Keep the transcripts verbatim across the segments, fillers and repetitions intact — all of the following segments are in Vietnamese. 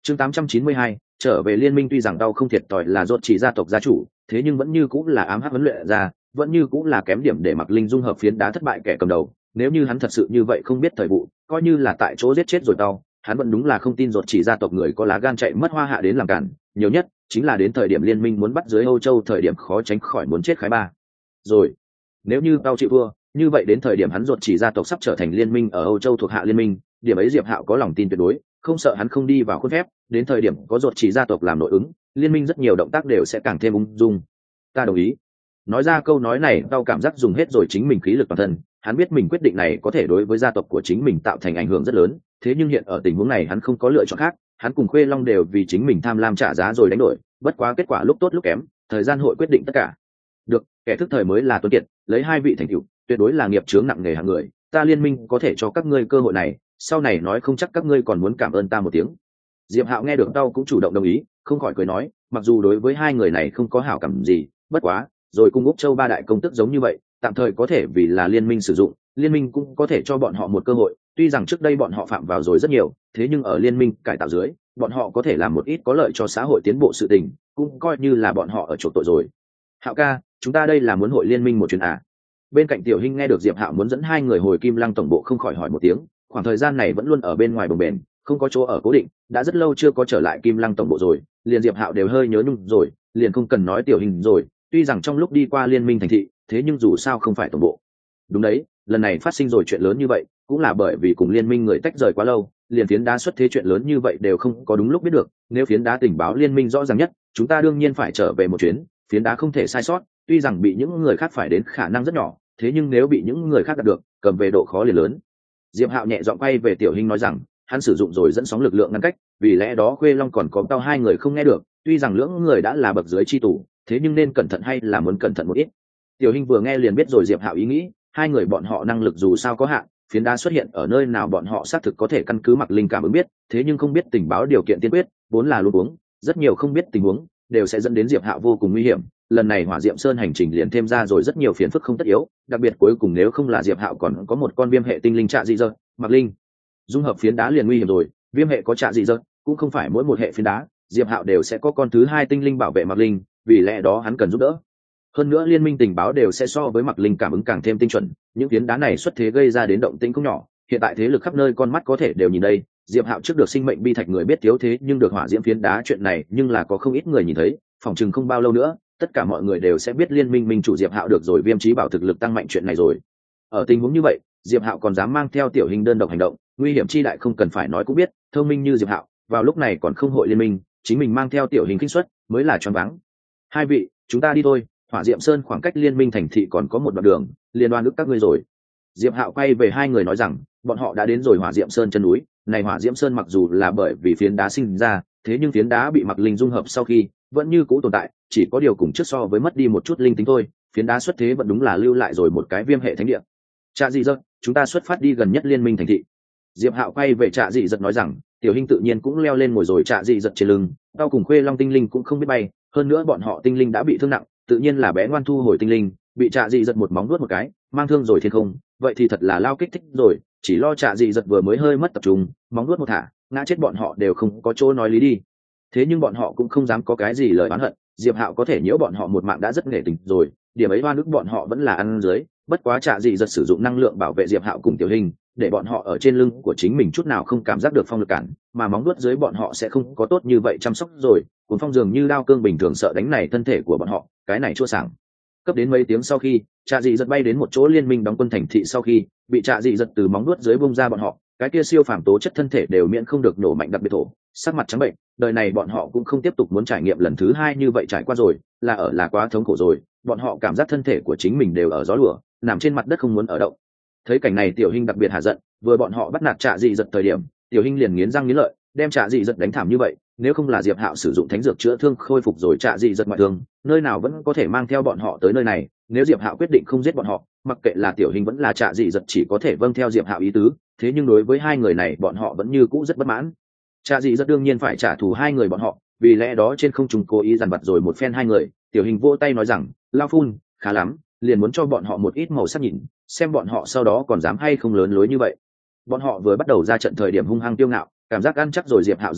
chương tám trăm chín mươi hai, trở về liên minh. Tuy rằng đau không thiệt thòi là rốt chỉ gia tộc gia chủ, thế nhưng vẫn như cũng là ám hắc huấn luyện ra, vẫn như cũng là kém điểm để Mạc Linh dung hợp phiến đá thất bại kẻ cầm đầu. Nếu như hắn thật sự như vậy không biết thời vụ, coi như là tại chỗ giết chết rồi đau, hắn vẫn đúng là không tin rốt chỉ gia tộc người có lá gan chạy mất Hoa Hạ đến làm cản, nhiều nhất chính là đến thời điểm liên minh muốn bắt dưới Âu Châu thời điểm khó tránh khỏi muốn chết khái ba. Rồi, nếu như đau chịu thua, như vậy đến thời điểm hắn rốt chỉ gia tộc sắp trở thành liên minh ở Âu Châu thuộc hạ liên minh, điểm ấy Diệp Hạo có lòng tin tuyệt đối, không sợ hắn không đi vào khuôn phép, đến thời điểm có rốt chỉ gia tộc làm nội ứng, liên minh rất nhiều động tác đều sẽ càng thêm ung dung. Ta đồng ý. Nói ra câu nói này, đau cảm giác dùng hết rồi chính mình khí lực toàn thân, hắn biết mình quyết định này có thể đối với gia tộc của chính mình tạo thành ảnh hưởng rất lớn, thế nhưng hiện ở tình huống này hắn không có lựa chọn khác, hắn cùng Khuê Long đều vì chính mình tham lam trả giá rồi đánh đổi, bất quá kết quả lúc tốt lúc kém, thời gian hội quyết định tất cả. Được, kẻ thức thời mới là tuấn kiệt, lấy hai vị thành tựu, tuyệt đối là nghiệp chướng nặng nề hạng người, ta liên minh có thể cho các ngươi cơ hội này, sau này nói không chắc các ngươi còn muốn cảm ơn ta một tiếng. Diệp Hạo nghe được đau cũng chủ động đồng ý, không khỏi cười nói, mặc dù đối với hai người này không có hảo cảm gì, bất quá, rồi cùng Úc Châu ba đại công tức giống như vậy, tạm thời có thể vì là liên minh sử dụng, liên minh cũng có thể cho bọn họ một cơ hội, tuy rằng trước đây bọn họ phạm vào rồi rất nhiều, thế nhưng ở liên minh cải tạo dưới, bọn họ có thể làm một ít có lợi cho xã hội tiến bộ sự tình, cũng coi như là bọn họ ở chỗ tội rồi. Hạo ca, chúng ta đây là muốn hội liên minh một chuyến à? Bên cạnh Tiểu Hinh nghe được Diệp Hạo muốn dẫn hai người hồi Kim Lăng tổng bộ không khỏi hỏi một tiếng, khoảng thời gian này vẫn luôn ở bên ngoài bồng bềnh, không có chỗ ở cố định, đã rất lâu chưa có trở lại Kim Lăng tổng bộ rồi, liền Diệp Hạo đều hơi nhớ nhung rồi, liền không cần nói Tiểu Hinh rồi, tuy rằng trong lúc đi qua liên minh thành thị, thế nhưng dù sao không phải tổng bộ. Đúng đấy, lần này phát sinh rồi chuyện lớn như vậy, cũng là bởi vì cùng liên minh người tách rời quá lâu, liền phiến đá xuất thế chuyện lớn như vậy đều không có đúng lúc biết được, nếu phiến đá tình báo liên minh rõ ràng nhất, chúng ta đương nhiên phải trở về một chuyến, phiến đá không thể sai sót, tuy rằng bị những người khác phải đến khả năng rất nhỏ, thế nhưng nếu bị những người khác đạt được, cầm về độ khó liền lớn. Diệp Hạo nhẹ giọng quay về Tiểu Hinh nói rằng, hắn sử dụng rồi dẫn sóng lực lượng ngăn cách, vì lẽ đó Khuê Long còn có tao hai người không nghe được, tuy rằng lưỡng người đã là bậc dưới chi tù, thế nhưng nên cẩn thận hay là muốn cẩn thận một ít. Tiểu Hinh vừa nghe liền biết rồi Diệp Hạo ý nghĩ, hai người bọn họ năng lực dù sao có hạn, phiến đá xuất hiện ở nơi nào bọn họ xác thực có thể căn cứ Mặc Linh cảm ứng biết, thế nhưng không biết tình báo điều kiện tiên quyết, vốn là luôn uống, rất nhiều không biết tình huống, đều sẽ dẫn đến Diệp Hạo vô cùng nguy hiểm. Lần này Hỏa Diệm Sơn hành trình liền thêm ra rồi rất nhiều phiền phức không tất yếu, đặc biệt cuối cùng nếu không là Diệp Hạo còn có một con viêm hệ tinh linh trạ dị dơ, Mặc Linh dung hợp phiến đá liền nguy hiểm rồi, viêm hệ có trạ dị dơ, cũng không phải mỗi một hệ phiến đá, Diệp Hạo đều sẽ có con thứ hai tinh linh bảo vệ Mặc Linh, vì lẽ đó hắn cần giúp đỡ. Hơn nữa liên minh tình báo đều sẽ so với Mặc Linh cảm ứng càng thêm tinh chuẩn, những phiến đá này xuất thế gây ra đến động tĩnh không nhỏ, hiện tại thế lực khắp nơi con mắt có thể đều nhìn đây, Diệp Hạo trước được sinh mệnh bi thạch người biết thiếu thế nhưng được hỏa diễm phiến đá chuyện này nhưng là có không ít người nhìn thấy, phỏng chừng không bao lâu nữa, tất cả mọi người đều sẽ biết liên minh minh chủ Diệp Hạo được rồi viêm chí bảo thực lực tăng mạnh chuyện này rồi. Ở tình huống như vậy, Diệp Hạo còn dám mang theo Tiểu Hình đơn độc hành động, nguy hiểm chi đại không cần phải nói cũng biết, thông minh như Diệp Hạo, vào lúc này còn không hội liên minh, chính mình mang theo Tiểu Hình kinh suất, mới là choáng váng. Hai vị, chúng ta đi thôi, Hỏa Diệm Sơn khoảng cách liên minh thành thị còn có một đoạn đường, liên đoan ước các ngươi rồi. Diệp Hạo quay về hai người nói rằng, bọn họ đã đến rồi Hỏa Diệm Sơn chân núi, này Hỏa Diệm Sơn mặc dù là bởi vì phiến đá sinh ra, thế nhưng phiến đá bị Mặc Linh dung hợp sau khi, vẫn như cũ tồn tại, chỉ có điều cùng trước so với mất đi một chút linh tính thôi, phiến đá xuất thế vẫn đúng là lưu lại rồi một cái viêm hệ thánh địa. Trạ dị giật, chúng ta xuất phát đi gần nhất liên minh thành thị. Diệp Hạo quay về Trạ dị giật nói rằng, Tiểu Hinh tự nhiên cũng leo lên ngồi rồi Trạ dị giật trên lưng, tao cùng Khuê Long tinh linh cũng không biết bay, hơn nữa bọn họ tinh linh đã bị thương nặng, tự nhiên là bé ngoan thu hồi tinh linh, bị Trạ dị giật một móng vuốt một cái, mang thương rồi thiên không, vậy thì thật là lao kích thích rồi, chỉ lo Trạ dị giật vừa mới hơi mất tập trung, móng vuốt một thả, ngã chết bọn họ đều không có chỗ nói lý đi. Thế nhưng bọn họ cũng không dám có cái gì lời oán hận, Diệp Hạo có thể nhiễu bọn họ một mạng đã rất nghệ tình rồi, điểm ấy oan ức bọn họ vẫn là ăn dưới, bất quá Trạ dị giật sử dụng năng lượng bảo vệ Diệp Hạo cùng Tiểu Hình, để bọn họ ở trên lưng của chính mình chút nào không cảm giác được phong lực cản, mà móng vuốt dưới bọn họ sẽ không có tốt như vậy chăm sóc rồi, cuốn phong dường như đao cương bình thường sợ đánh này thân thể của bọn họ, cái này chua sảng. Cấp đến mấy tiếng sau khi, Trạ dị giật bay đến một chỗ liên minh đóng quân thành thị sau khi, bị Trạ dị giật từ móng vuốt dưới bung ra bọn họ, cái kia siêu phàm tố chất thân thể đều miễn không được nổ mạnh đặc biệt thổ, sắc mặt trắng bệnh, đời này bọn họ cũng không tiếp tục muốn trải nghiệm lần thứ hai như vậy trải qua rồi, là ở là quá thống khổ rồi, bọn họ cảm giác thân thể của chính mình đều ở gió lùa, nằm trên mặt đất không muốn ở động. Thấy cảnh này Tiểu Hinh đặc biệt hạ giận, vừa bọn họ bắt nạt Trạ dị giật thời điểm, Tiểu Hinh liền nghiến răng nghiến lợi, đem Trạ dị giật đánh thảm như vậy, nếu không là Diệp Hạo sử dụng thánh dược chữa thương khôi phục rồi Trạ dị giật ngoại thương, nơi nào vẫn có thể mang theo bọn họ tới nơi này, nếu Diệp Hạo quyết định không giết bọn họ, mặc kệ là Tiểu Hinh vẫn là Trạ dị giật chỉ có thể vâng theo Diệp Hạo ý tứ, thế nhưng đối với hai người này bọn họ vẫn như cũ rất bất mãn. Trạ dị giật đương nhiên phải trả thù hai người bọn họ, vì lẽ đó trên không trung cố ý dằn vặt rồi một phen hai người, Tiểu Hinh vỗ tay nói rằng, lao phun, khá lắm, liền muốn cho bọn họ một ít màu sắc nhìn, xem bọn họ sau đó còn dám hay không lớn lối như vậy. Bọn họ vừa bắt đầu ra trận thời điểm hung hăng tiêu ngạo, cảm giác ăn chắc rồi Diệp Hạo dáng vẻ,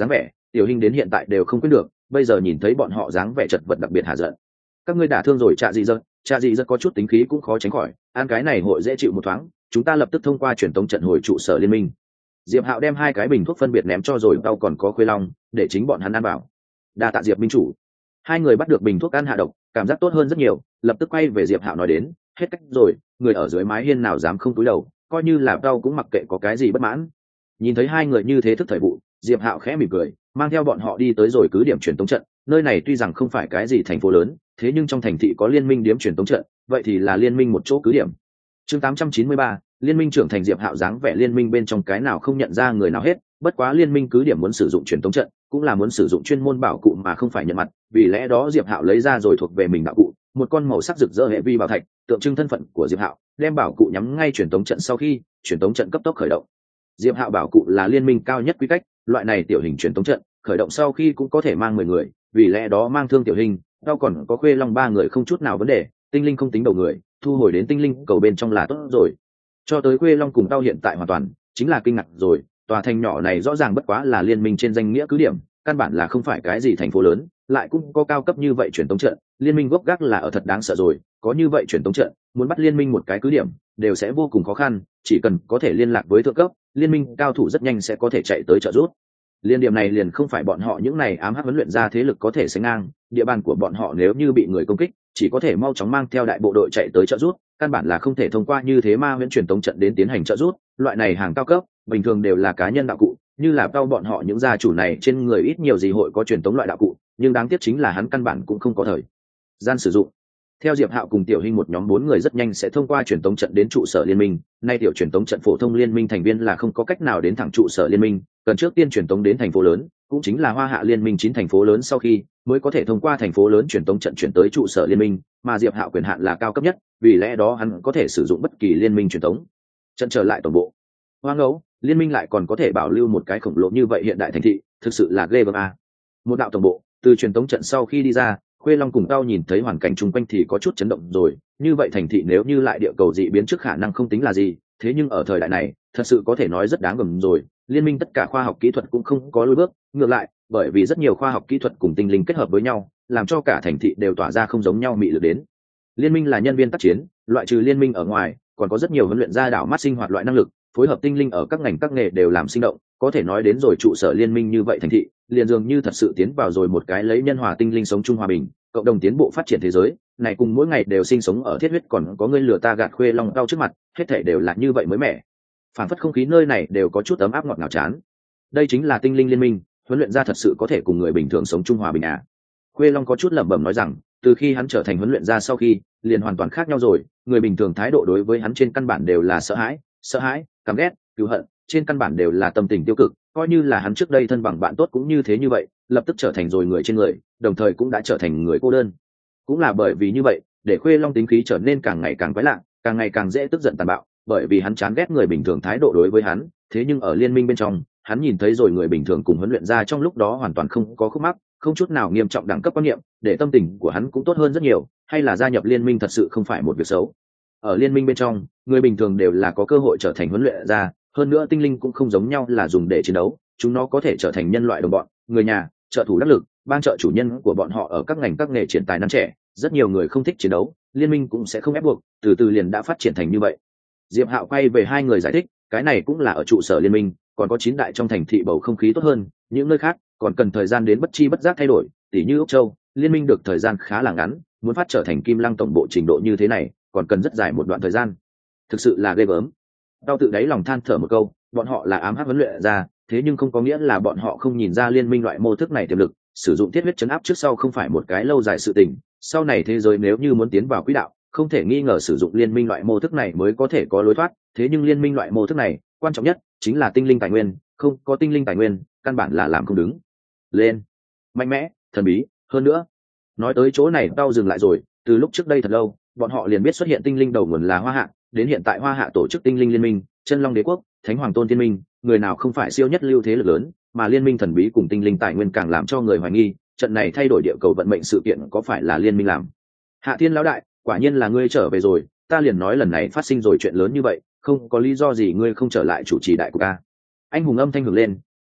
tiểu hình đến hiện tại đều không quyết được, bây giờ nhìn thấy bọn họ dáng vẻ chật vật đặc biệt hạ giận. Các ngươi đả thương rồi Trạ Dị Dật, Trạ Dị Dật có chút tính khí cũng khó tránh khỏi, ăn cái này hội dễ chịu một thoáng, chúng ta lập tức thông qua truyền tống trận hồi trụ sở liên minh. Diệp Hạo đem hai cái bình thuốc phân biệt ném cho rồi tao còn có Khuê Long, để chính bọn hắn ăn bảo. Đa tạ Diệp minh chủ. Hai người bắt được bình thuốc ăn hạ độc, cảm giác tốt hơn rất nhiều, lập tức quay về Diệp Hạo nói đến, hết cách rồi, người ở dưới mái hiên nào dám không túi đầu, coi như là tao cũng mặc kệ có cái gì bất mãn. Nhìn thấy hai người như thế thức thời vụ, Diệp Hạo khẽ mỉm cười, mang theo bọn họ đi tới rồi cứ điểm truyền tống trận. Nơi này tuy rằng không phải cái gì thành phố lớn, thế nhưng trong thành thị có liên minh điểm truyền tống trận, vậy thì là liên minh một chỗ cứ điểm. Chương tám trăm chín mươi ba, liên minh trưởng thành. Diệp Hạo dáng vẻ liên minh bên trong cái nào không nhận ra người nào hết, bất quá liên minh cứ điểm muốn sử dụng truyền tống trận, cũng là muốn sử dụng chuyên môn bảo cụ mà không phải nhận mặt, vì lẽ đó Diệp Hạo lấy ra rồi thuộc về mình đạo cụ, một con màu sắc rực rỡ hệ vi bảo thạch, tượng trưng thân phận của Diệp Hạo, đem bảo cụ nhắm ngay truyền tống trận. Sau khi truyền tống trận cấp tốc khởi động, Diệp Hạo bảo cụ là liên minh cao nhất quy cách, loại này tiểu hình truyền tống trận khởi động sau khi cũng có thể mang mười người, vì lẽ đó mang thương tiểu hình, tao còn có Khuê Long ba người không chút nào vấn đề, tinh linh không tính đầu người, thu hồi đến tinh linh cầu bên trong là tốt rồi. Cho tới Khuê Long cùng tao hiện tại hoàn toàn chính là kinh ngạc rồi, tòa thành nhỏ này rõ ràng bất quá là liên minh trên danh nghĩa cứ điểm, căn bản là không phải cái gì thành phố lớn, lại cũng có cao cấp như vậy truyền tống trận, liên minh gốc gác là ở thật đáng sợ rồi, có như vậy truyền tống trận, muốn bắt liên minh một cái cứ điểm đều sẽ vô cùng khó khăn, chỉ cần có thể liên lạc với thượng cấp, liên minh cao thủ rất nhanh sẽ có thể chạy tới trợ giúp. Liên điểm này liền không phải bọn họ những này ám hắc huấn luyện ra thế lực có thể sánh ngang, địa bàn của bọn họ nếu như bị người công kích, chỉ có thể mau chóng mang theo đại bộ đội chạy tới trợ giúp, căn bản là không thể thông qua như thế ma huyễn truyền tống trận đến tiến hành trợ giúp. Loại này hàng cao cấp, bình thường đều là cá nhân đạo cụ, như là cao bọn họ những gia chủ này trên người ít nhiều gì hội có truyền tống loại đạo cụ, nhưng đáng tiếc chính là hắn căn bản cũng không có thời gian sử dụng. Theo Diệp Hạo cùng Tiểu Hinh một nhóm bốn người rất nhanh sẽ thông qua truyền tống trận đến trụ sở liên minh, nay tiểu truyền tống trận phổ thông liên minh thành viên là không có cách nào đến thẳng trụ sở liên minh, cần trước tiên truyền tống đến thành phố lớn, cũng chính là Hoa Hạ liên minh chín thành phố lớn sau khi mới có thể thông qua thành phố lớn truyền tống trận chuyển tới trụ sở liên minh, mà Diệp Hạo quyền hạn là cao cấp nhất, vì lẽ đó hắn có thể sử dụng bất kỳ liên minh truyền tống trận trở lại tổng bộ. Hoa ngẫu, liên minh lại còn có thể bảo lưu một cái khổng lồ như vậy hiện đại thành thị, thực sự là ghê gớm a. Một đạo tổng bộ, từ truyền tống trận sau khi đi ra, Khuê Long cùng Tao nhìn thấy hoàn cảnh chung quanh thì có chút chấn động rồi, như vậy thành thị nếu như lại địa cầu dị biến trước khả năng không tính là gì, thế nhưng ở thời đại này, thật sự có thể nói rất đáng gờm rồi, liên minh tất cả khoa học kỹ thuật cũng không có lùi bước, ngược lại, bởi vì rất nhiều khoa học kỹ thuật cùng tinh linh kết hợp với nhau, làm cho cả thành thị đều tỏa ra không giống nhau mị lực đến. Liên minh là nhân viên tác chiến, loại trừ liên minh ở ngoài, còn có rất nhiều huấn luyện ra đảo mắt sinh hoạt loại năng lực, phối hợp tinh linh ở các ngành các nghề đều làm sinh động, có thể nói đến rồi trụ sở liên minh như vậy thành thị, liền dường như thật sự tiến vào rồi một cái lấy nhân hòa tinh linh sống chung hòa bình, cộng đồng tiến bộ phát triển thế giới, này cùng mỗi ngày đều sinh sống ở thiết huyết còn có người lừa ta gạt Khuê Long Tao trước mặt, hết thảy đều là như vậy mới mẻ. Phản phất không khí nơi này đều có chút ấm áp ngọt ngào chán. Đây chính là tinh linh liên minh, huấn luyện ra thật sự có thể cùng người bình thường sống chung hòa bình à? Khuê Long có chút lẩm bẩm nói rằng, từ khi hắn trở thành huấn luyện ra sau khi, liền hoàn toàn khác nhau rồi, người bình thường thái độ đối với hắn trên căn bản đều là sợ hãi, sợ hãi, căm ghét, cứu hận, trên căn bản đều là tâm tình tiêu cực, coi như là hắn trước đây thân bằng bạn tốt cũng như thế như vậy, lập tức trở thành rồi người trên người, đồng thời cũng đã trở thành người cô đơn. Cũng là bởi vì như vậy, để Khuê Long tính khí trở nên càng ngày càng quái lạ, càng ngày càng dễ tức giận tàn bạo, bởi vì hắn chán ghét người bình thường thái độ đối với hắn, thế nhưng ở liên minh bên trong, hắn nhìn thấy rồi người bình thường cùng huấn luyện ra trong lúc đó hoàn toàn không có khúc mắc, không chút nào nghiêm trọng đẳng cấp quan niệm, để tâm tình của hắn cũng tốt hơn rất nhiều, hay là gia nhập liên minh thật sự không phải một việc xấu. Ở liên minh bên trong, người bình thường đều là có cơ hội trở thành huấn luyện ra, hơn nữa tinh linh cũng không giống nhau là dùng để chiến đấu, chúng nó có thể trở thành nhân loại đồng bọn, người nhà, trợ thủ đắc lực, ban trợ chủ nhân của bọn họ ở các ngành các nghề triển tài năng trẻ, rất nhiều người không thích chiến đấu, liên minh cũng sẽ không ép buộc, từ từ liền đã phát triển thành như vậy. Diệp Hạo quay về hai người giải thích, cái này cũng là ở trụ sở liên minh, còn có chín đại trong thành thị bầu không khí tốt hơn, những nơi khác còn cần thời gian đến bất chi bất giác thay đổi, tỉ như Úc Châu, liên minh được thời gian khá là ngắn, muốn phát trở thành Kim Lăng tổng bộ trình độ như thế này, còn cần rất dài một đoạn thời gian. Thực sự là ghê gớm. Tao tự đáy lòng than thở một câu, bọn họ là ám hắc huấn luyện ra, thế nhưng không có nghĩa là bọn họ không nhìn ra liên minh loại mô thức này tiềm lực, sử dụng thiết huyết chấn áp trước sau không phải một cái lâu dài sự tình, sau này thế giới nếu như muốn tiến vào quỹ đạo, không thể nghi ngờ sử dụng liên minh loại mô thức này mới có thể có lối thoát, thế nhưng liên minh loại mô thức này, quan trọng nhất chính là tinh linh tài nguyên, không có tinh linh tài nguyên, căn bản là làm không đứng lên. Mạnh mẽ, thần bí, hơn nữa. Nói tới chỗ này tao dừng lại rồi, từ lúc trước đây thật lâu, bọn họ liền biết xuất hiện tinh linh đầu nguồn là Hoa Hạ, đến hiện tại Hoa Hạ tổ chức tinh linh liên minh, Chân Long Đế quốc, Thánh Hoàng Tôn Thiên Minh, người nào không phải siêu nhất lưu thế lực lớn, mà liên minh thần bí cùng tinh linh tài nguyên càng làm cho người hoài nghi, trận này thay đổi địa cầu vận mệnh sự kiện có phải là liên minh làm. Hạ Thiên lão đại, quả nhiên là ngươi trở về rồi, ta liền nói lần này phát sinh rồi chuyện lớn như vậy, không có lý do gì ngươi không trở lại chủ trì đại của ta. Anh hùng âm thanh hưởng lên,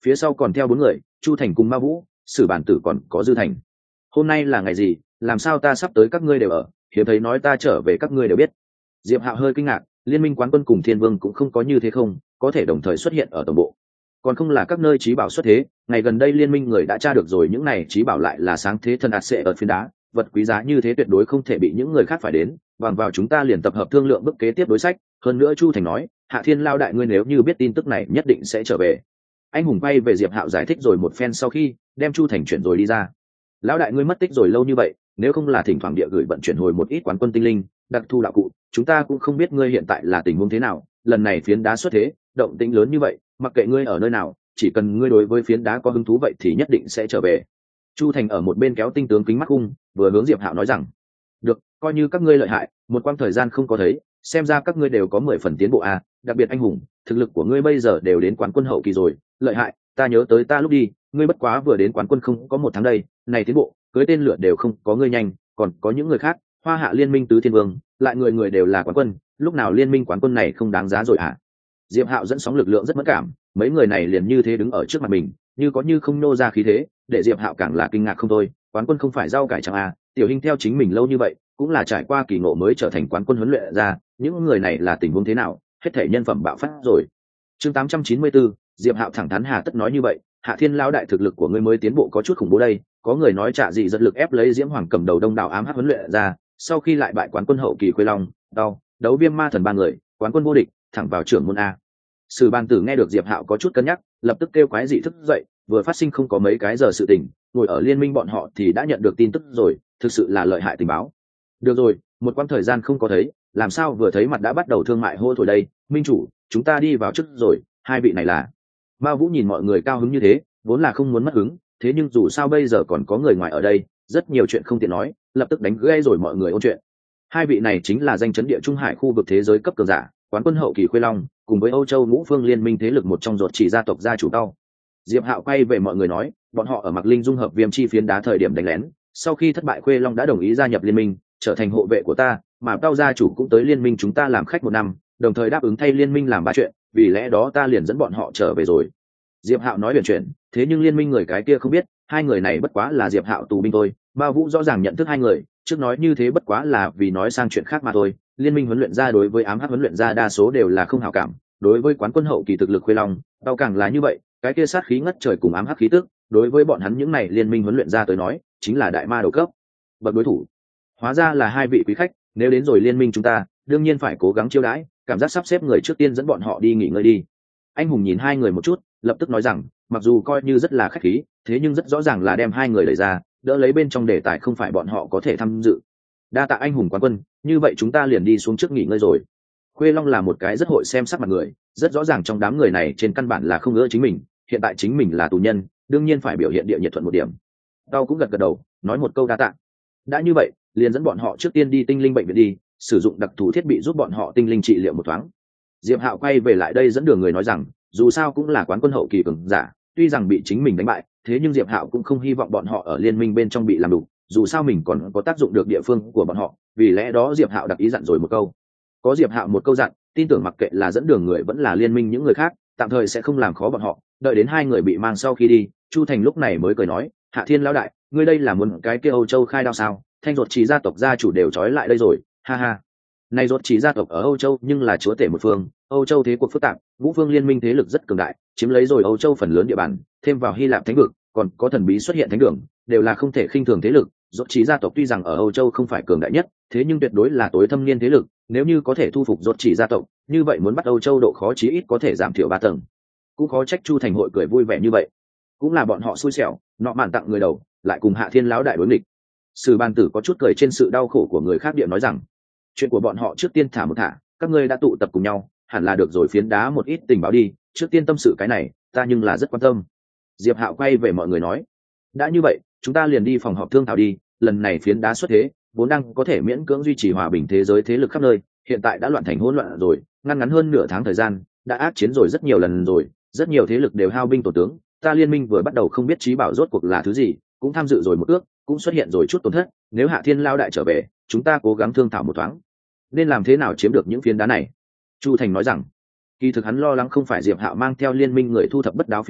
phía sau còn theo bốn người, Chu Thành cùng Ma Vũ, Sử Bản Tử còn có Dư Thành. Hôm nay là ngày gì, làm sao ta sắp tới các ngươi đều ở, hiếm thấy nói ta trở về các ngươi đều biết. Diệp Hạo hơi kinh ngạc, liên minh quán quân cùng Thiên Vương cũng không có như thế không, có thể đồng thời xuất hiện ở tổng bộ. Còn không là các nơi trí bảo xuất thế, ngày gần đây liên minh người đã tra được rồi, những này trí bảo lại là sáng thế thần ạt sẽ ở phiến đá, vật quý giá như thế tuyệt đối không thể bị những người khác phải đến, bằng vào chúng ta liền tập hợp thương lượng bước kế tiếp đối sách. Hơn nữa Chu Thành nói, Hạ Thiên Lao đại ngươi nếu như biết tin tức này nhất định sẽ trở về. Anh hùng bay về Diệp Hạo giải thích rồi một phen sau khi đem Chu Thành chuyển rồi đi ra. Lão đại ngươi mất tích rồi lâu như vậy, nếu không là thỉnh thoảng địa gửi vận chuyển hồi một ít quán quân tinh linh đặc thu đạo cụ, chúng ta cũng không biết ngươi hiện tại là tình huống thế nào. Lần này phiến đá xuất thế, động tĩnh lớn như vậy, mặc kệ ngươi ở nơi nào, chỉ cần ngươi đối với phiến đá có hứng thú vậy thì nhất định sẽ trở về. Chu Thành ở một bên kéo tinh tướng kính mắt cung, vừa hướng Diệp Hạo nói rằng, được, coi như các ngươi lợi hại, một quãng thời gian không có thấy, xem ra các ngươi đều có mười phần tiến bộ à, đặc biệt anh hùng, thực lực của ngươi bây giờ đều đến quán quân hậu kỳ rồi, lợi hại, ta nhớ tới ta lúc đi, ngươi bất quá vừa đến quán quân không có một tháng đây, này tiến bộ, cưới tên lửa đều không có ngươi nhanh, còn có những người khác, Hoa Hạ liên minh tứ thiên vương, lại người người đều là quán quân, lúc nào liên minh quán quân này không đáng giá rồi à? Diệp Hạo dẫn sóng lực lượng rất mất cảm, mấy người này liền như thế đứng ở trước mặt mình, như có như không nô ra khí thế, để Diệp Hạo càng là kinh ngạc không thôi, quán quân không phải rau cải chẳng à, tiểu hình theo chính mình lâu như vậy, cũng là trải qua kỳ ngộ mới trở thành quán quân huấn luyện ra, những người này là tình huống thế nào, hết thể nhân phẩm bạo phát rồi. Chương tám trăm chín mươi tư, Diệp Hạo thẳng thắn hà tất nói như vậy, Hạ Thiên lão đại thực lực của ngươi mới tiến bộ có chút khủng bố đây, có người nói trả gì giật lực ép lấy Diễm Hoàng cầm đầu đông đảo ám hắc huấn luyện ra, sau khi lại bại quán quân hậu kỳ Khuê Long, đau, đấu viêm ma thần ba người, quán quân vô địch, thẳng vào trưởng môn a. Sử Ban Tử nghe được Diệp Hạo có chút cân nhắc, lập tức kêu quái dị thức dậy, vừa phát sinh không có mấy cái giờ sự tình, ngồi ở liên minh bọn họ thì đã nhận được tin tức rồi, thực sự là lợi hại tình báo. Được rồi, một quãng thời gian không có thấy, làm sao vừa thấy mặt đã bắt đầu thương mại hô thổi đây, minh chủ, chúng ta đi vào trước rồi, hai vị này là. Mao Vũ nhìn mọi người cao hứng như thế, vốn là không muốn mất hứng, thế nhưng dù sao bây giờ còn có người ngoài ở đây, rất nhiều chuyện không tiện nói, lập tức đánh gãy rồi mọi người ôn chuyện. Hai vị này chính là danh chấn địa Trung Hải khu vực thế giới cấp cường giả, quán quân hậu kỳ Khuê Long, cùng với Âu Châu Ngũ Phương liên minh thế lực một trong ruột chỉ gia tộc gia chủ Tao. Diệp Hạo quay về mọi người nói, bọn họ ở Mạc Linh dung hợp viêm chi phiến đá thời điểm đánh lén, sau khi thất bại Khuê Long đã đồng ý gia nhập liên minh, trở thành hộ vệ của ta, mà Tao gia chủ cũng tới liên minh chúng ta làm khách một năm, đồng thời đáp ứng thay liên minh làm ba chuyện, vì lẽ đó ta liền dẫn bọn họ trở về rồi. Diệp Hạo nói biển chuyện, thế nhưng liên minh người cái kia không biết, hai người này bất quá là Diệp Hạo tù binh thôi. Bao Vũ rõ ràng nhận thức hai người, trước nói như thế bất quá là vì nói sang chuyện khác mà thôi. Liên minh huấn luyện ra đối với ám hắc huấn luyện ra đa số đều là không hảo cảm, đối với quán quân hậu kỳ thực lực Khuê Long, Tao càng là như vậy, cái kia sát khí ngất trời cùng ám hắc khí tức, đối với bọn hắn những này liên minh huấn luyện ra tới nói, chính là đại ma đầu cấp bậc đối thủ. Hóa ra là hai vị quý khách, nếu đến rồi liên minh chúng ta, đương nhiên phải cố gắng chiêu đãi, cảm giác sắp xếp người trước tiên dẫn bọn họ đi nghỉ ngơi đi. Anh hùng nhìn hai người một chút, lập tức nói rằng, mặc dù coi như rất là khách khí, thế nhưng rất rõ ràng là đem hai người đẩy ra, đỡ lấy bên trong đề tài không phải bọn họ có thể tham dự. Đa tạ anh hùng quán quân, như vậy chúng ta liền đi xuống trước nghỉ ngơi rồi. Khuê Long là một cái rất hội xem sắc mặt người, rất rõ ràng trong đám người này trên căn bản là không ưa chính mình, hiện tại chính mình là tù nhân, đương nhiên phải biểu hiện địa nhiệt thuận một điểm. Tao cũng gật gật đầu, nói một câu đa tạ. Đã như vậy, liền dẫn bọn họ trước tiên đi tinh linh bệnh viện đi, sử dụng đặc thù thiết bị giúp bọn họ tinh linh trị liệu một thoáng. Diệp Hạo quay về lại đây dẫn đường người nói rằng, dù sao cũng là quán quân hậu kỳ cường giả, tuy rằng bị chính mình đánh bại, thế nhưng Diệp Hạo cũng không hy vọng bọn họ ở liên minh bên trong bị làm đủ, dù sao mình còn có tác dụng được địa phương của bọn họ, vì lẽ đó Diệp Hạo đặc ý dặn rồi một câu. Có Diệp Hạo một câu dặn, tin tưởng mặc kệ là dẫn đường người vẫn là liên minh những người khác, tạm thời sẽ không làm khó bọn họ. Đợi đến hai người bị mang sau khi đi, Chu Thành lúc này mới cười nói, Hạ Thiên lão đại, ngươi đây là muốn cái kia Âu Châu khai đao sao? Thanh ruột chỉ gia tộc gia chủ đều trói lại đây rồi, ha ha. Này ruột chỉ gia tộc ở Âu Châu nhưng là chúa tể một phương, Âu Châu thế cuộc phức tạp, ngũ phương liên minh thế lực rất cường đại, chiếm lấy rồi Âu Châu phần lớn địa bàn, thêm vào Hy Lạp thánh vực, còn có thần bí xuất hiện thánh đường, đều là không thể khinh thường thế lực. Ruột chỉ gia tộc tuy rằng ở Âu Châu không phải cường đại nhất, thế nhưng tuyệt đối là tối thâm niên thế lực, nếu như có thể thu phục ruột chỉ gia tộc, như vậy muốn bắt Âu Châu độ khó chí ít có thể giảm thiểu ba tầng. Cũng khó trách Chu Thành hội cười vui vẻ như vậy, cũng là bọn họ xui xẻo, nọ mạn tặng người đầu, lại cùng Hạ Thiên lão đại đối nghịch. Sử Ban Tử có chút cười trên sự đau khổ của người khác địa nói rằng, chuyện của bọn họ trước tiên thả một thả, các ngươi đã tụ tập cùng nhau, hẳn là được rồi, phiến đá một ít tình báo đi, trước tiên tâm sự cái này, ta nhưng là rất quan tâm. Diệp Hạo quay về mọi người nói, đã như vậy, chúng ta liền đi phòng họp thương thảo đi, lần này phiến đá xuất thế, vốn đang có thể miễn cưỡng duy trì hòa bình thế giới thế lực khắp nơi, hiện tại đã loạn thành hỗn loạn rồi, ngăn ngắn hơn nửa tháng thời gian, đã ác chiến rồi rất nhiều lần rồi, rất nhiều thế lực đều hao binh tổ tướng, ta liên minh vừa bắt đầu không biết trí bảo rốt cuộc là thứ gì, cũng tham dự rồi một ước, cũng xuất hiện rồi chút tổn thất, nếu Hạ Thiên lao đại trở về, chúng ta cố gắng thương thảo một thoáng, nên làm thế nào chiếm được những phiến đá này. Chu Thành nói rằng, kỳ thực hắn lo lắng không phải Diệp Hạo mang theo liên minh người thu thập bất đáo phiến đá,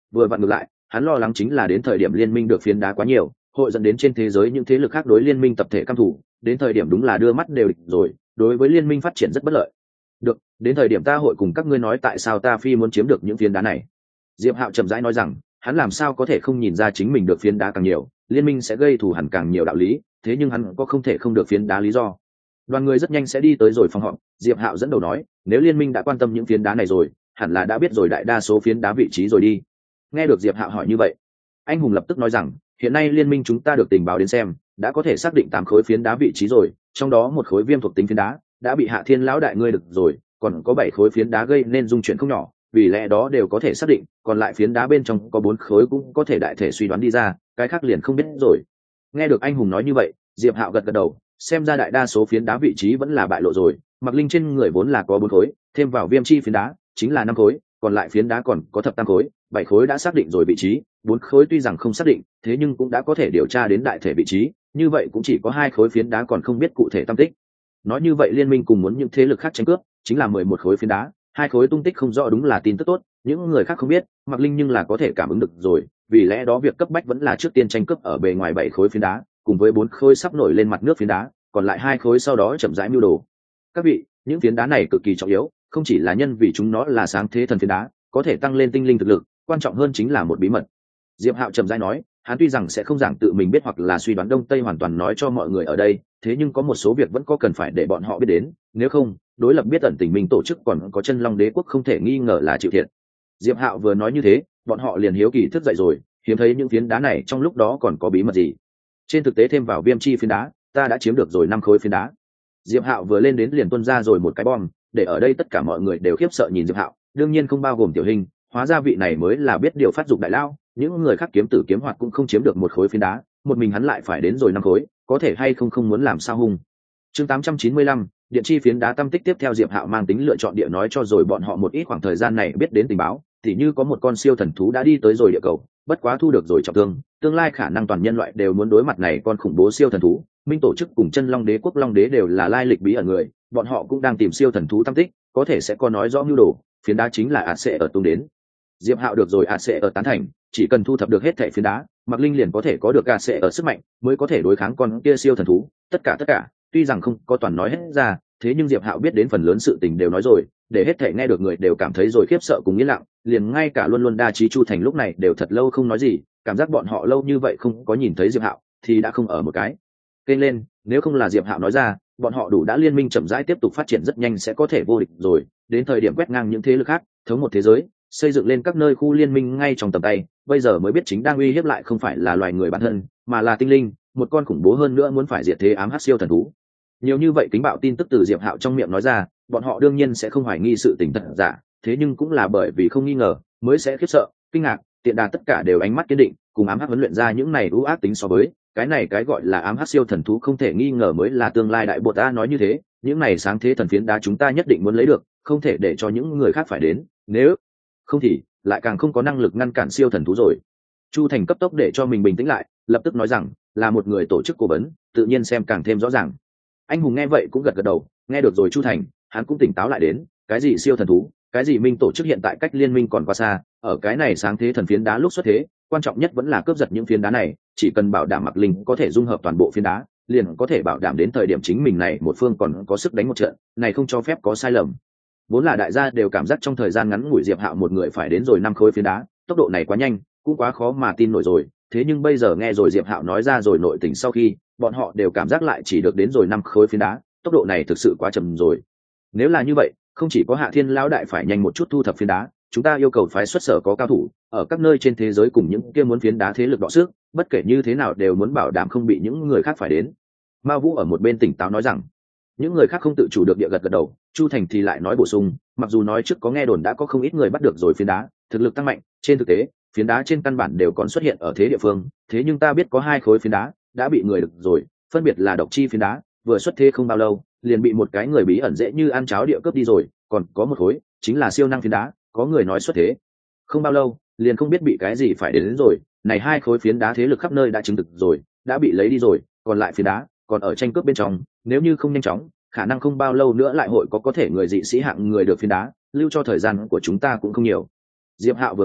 vừa vặn ngược lại, hắn lo lắng chính là đến thời điểm liên minh được phiến đá quá nhiều, hội dẫn đến trên thế giới những thế lực khác đối liên minh tập thể căm thủ, đến thời điểm đúng là đưa mắt đều địch rồi, đối với liên minh phát triển rất bất lợi. Được, đến thời điểm ta hội cùng các ngươi nói tại sao ta phi muốn chiếm được những phiến đá này. Diệp Hạo chậm rãi nói rằng, hắn làm sao có thể không nhìn ra chính mình được phiến đá càng nhiều, liên minh sẽ gây thù hằn càng nhiều đạo lý, thế nhưng hắn có không thể không được phiến đá lý do. Đoàn người rất nhanh sẽ đi tới rồi phòng họp, Diệp Hạo dẫn đầu nói, nếu liên minh đã quan tâm những phiến đá này rồi, hẳn là đã biết rồi đại đa số phiến đá vị trí rồi đi. Nghe được Diệp Hạo hỏi như vậy, anh hùng lập tức nói rằng, hiện nay liên minh chúng ta được tình báo đến xem, đã có thể xác định tám khối phiến đá vị trí rồi, trong đó một khối viêm thuộc tính phiến đá đã bị Hạ Thiên lão đại ngươi được rồi, còn có bảy khối phiến đá gây nên dung chuyển không nhỏ, vì lẽ đó đều có thể xác định, còn lại phiến đá bên trong có bốn khối cũng có thể đại thể suy đoán đi ra, cái khác liền không biết rồi. Nghe được anh hùng nói như vậy, Diệp Hạo gật gật đầu, xem ra đại đa số phiến đá vị trí vẫn là bại lộ rồi, Mặc Linh trên người vốn là có bốn khối, thêm vào viêm chi phiến đá chính là năm khối, còn lại phiến đá còn có thập tam khối, bảy khối đã xác định rồi vị trí, bốn khối tuy rằng không xác định, thế nhưng cũng đã có thể điều tra đến đại thể vị trí, như vậy cũng chỉ có hai khối phiến đá còn không biết cụ thể tâm tích. Nói như vậy liên minh cùng muốn những thế lực khác tranh cướp, chính là mười một khối phiến đá, hai khối tung tích không rõ đúng là tin tức tốt, những người khác không biết, Mặc Linh nhưng là có thể cảm ứng được rồi, vì lẽ đó việc cấp bách vẫn là trước tiên tranh cướp ở bề ngoài bảy khối phiến đá, cùng với bốn khối sắp nổi lên mặt nước phiến đá, còn lại hai khối sau đó chậm rãi mưu đồ. Các vị, những phiến đá này cực kỳ trọng yếu, không chỉ là nhân vì chúng nó là sáng thế thần phiến đá, có thể tăng lên tinh linh thực lực, quan trọng hơn chính là một bí mật. Diệp Hạo chậm rãi nói, hắn tuy rằng sẽ không giảng tự mình biết hoặc là suy đoán đông tây hoàn toàn nói cho mọi người ở đây, thế nhưng có một số việc vẫn có cần phải để bọn họ biết đến, nếu không, đối lập biết ẩn tình mình tổ chức còn có chân long đế quốc không thể nghi ngờ là chịu thiệt. Diệp Hạo vừa nói như thế, bọn họ liền hiếu kỳ thức dậy rồi, hiếm thấy những phiến đá này trong lúc đó còn có bí mật gì. Trên thực tế thêm vào viêm chi phiến đá, ta đã chiếm được rồi năm khối phiến đá. Diệp Hạo vừa lên đến liền tuôn ra rồi một cái bom, để ở đây tất cả mọi người đều khiếp sợ nhìn Diệp Hạo, đương nhiên không bao gồm Tiểu Hình, hóa ra vị này mới là biết điều phát dục đại lao, những người khác kiếm tử kiếm hoạt cũng không chiếm được một khối phiến đá, một mình hắn lại phải đến rồi năm khối, có thể hay không không muốn làm sao hung. Chương tám trăm chín mươi lăm, điện chi phiến đá tâm tích tiếp theo Diệp Hạo mang tính lựa chọn địa nói cho rồi bọn họ một ít khoảng thời gian này biết đến tình báo, thì như có một con siêu thần thú đã đi tới rồi địa cầu, bất quá thu được rồi trọng thương, tương lai khả năng toàn nhân loại đều muốn đối mặt này con khủng bố siêu thần thú, minh tổ chức cùng chân long đế quốc long đế đều là lai lịch bí ẩn người, bọn họ cũng đang tìm siêu thần thú tâm tích, có thể sẽ có nói rõ mưu đồ, phiến đá chính là ạt sẽ ở tung đến. Diệp Hạo được rồi ạt sẽ ở tán thành, chỉ cần thu thập được hết thảy phiến đá, Mặc Linh liền có thể có được ạt sẽ ở sức mạnh, mới có thể đối kháng con kia siêu thần thú, tất cả tất cả, tuy rằng không có toàn nói hết ra, thế nhưng Diệp Hạo biết đến phần lớn sự tình đều nói rồi, để hết thảy nghe được người đều cảm thấy rồi khiếp sợ cùng yên lặng, liền ngay cả luôn luôn đa trí Chu Thành lúc này đều thật lâu không nói gì, cảm giác bọn họ lâu như vậy không có nhìn thấy Diệp Hạo, thì đã không ở một cái kênh lên, nếu không là Diệp Hạo nói ra, bọn họ đủ đã liên minh chậm rãi tiếp tục phát triển rất nhanh sẽ có thể vô địch rồi, đến thời điểm quét ngang những thế lực khác, thống một thế giới, xây dựng lên các nơi khu liên minh ngay trong tầm tay, bây giờ mới biết chính đang uy hiếp lại không phải là loài người bản thân, mà là tinh linh, một con khủng bố hơn nữa muốn phải diệt thế ám hắc siêu thần thú. Nhiều như vậy kính bạo tin tức từ Diệp Hạo trong miệng nói ra, bọn họ đương nhiên sẽ không hoài nghi sự tình thật giả, thế nhưng cũng là bởi vì không nghi ngờ, mới sẽ khiếp sợ, kinh ngạc, tiện đà tất cả đều ánh mắt kiên định, cùng ám hắc huấn luyện ra những này ưu ác tính so với, cái này cái gọi là ám hắc siêu thần thú không thể nghi ngờ mới là tương lai đại bột ta nói như thế, những này sáng thế thần phiến đá chúng ta nhất định muốn lấy được, không thể để cho những người khác phải đến, nếu không thì lại càng không có năng lực ngăn cản siêu thần thú rồi. Chu Thành cấp tốc để cho mình bình tĩnh lại, lập tức nói rằng, là một người tổ chức cố vấn, tự nhiên xem càng thêm rõ ràng. Anh hùng nghe vậy cũng gật gật đầu, nghe được rồi Chu Thành, hắn cũng tỉnh táo lại đến, cái gì siêu thần thú, cái gì minh tổ chức hiện tại cách liên minh còn quá xa, ở cái này sáng thế thần phiến đá lúc xuất thế, quan trọng nhất vẫn là cướp giật những phiến đá này, chỉ cần bảo đảm Mặc Linh có thể dung hợp toàn bộ phiến đá, liền có thể bảo đảm đến thời điểm chính mình này một phương còn có sức đánh một trận, này không cho phép có sai lầm. Vốn là đại gia đều cảm giác trong thời gian ngắn ngủi Diệp Hạo một người phải đến rồi năm khối phiến đá, tốc độ này quá nhanh, cũng quá khó mà tin nổi rồi, thế nhưng bây giờ nghe rồi Diệp Hạo nói ra rồi nội tình sau khi, bọn họ đều cảm giác lại chỉ được đến rồi năm khối phiến đá, tốc độ này thực sự quá chậm rồi. Nếu là như vậy, không chỉ có Hạ Thiên lão đại phải nhanh một chút thu thập phiến đá, chúng ta yêu cầu phái xuất sở có cao thủ ở các nơi trên thế giới cùng những kia muốn phiến đá thế lực đọ sức, bất kể như thế nào đều muốn bảo đảm không bị những người khác phải đến. Mao Vũ ở một bên tỉnh táo nói rằng, những người khác không tự chủ được địa gật gật đầu. Chu Thành thì lại nói bổ sung, mặc dù nói trước có nghe đồn đã có không ít người bắt được rồi phiến đá, thực lực tăng mạnh, trên thực tế phiến đá trên căn bản đều còn xuất hiện ở thế địa phương, thế nhưng ta biết có hai khối phiến đá đã bị người được rồi, phân biệt là độc chi phiến đá, vừa xuất thế không bao lâu liền bị một cái người bí ẩn dễ như ăn cháo địa cướp đi rồi, còn có một khối chính là siêu năng phiến đá, có người nói xuất thế không bao lâu liền không biết bị cái gì phải đến, đến rồi, này hai khối phiến đá thế lực khắp nơi đã chứng thực rồi, đã bị lấy đi rồi, còn lại phiến đá còn ở tranh cướp bên trong, nếu như không nhanh chóng, khả năng không bao lâu nữa lại hội có có thể người dị sĩ hạng người được phiến đá, lưu cho thời gian của chúng ta cũng không nhiều. Diệp Hạo vừa nghe,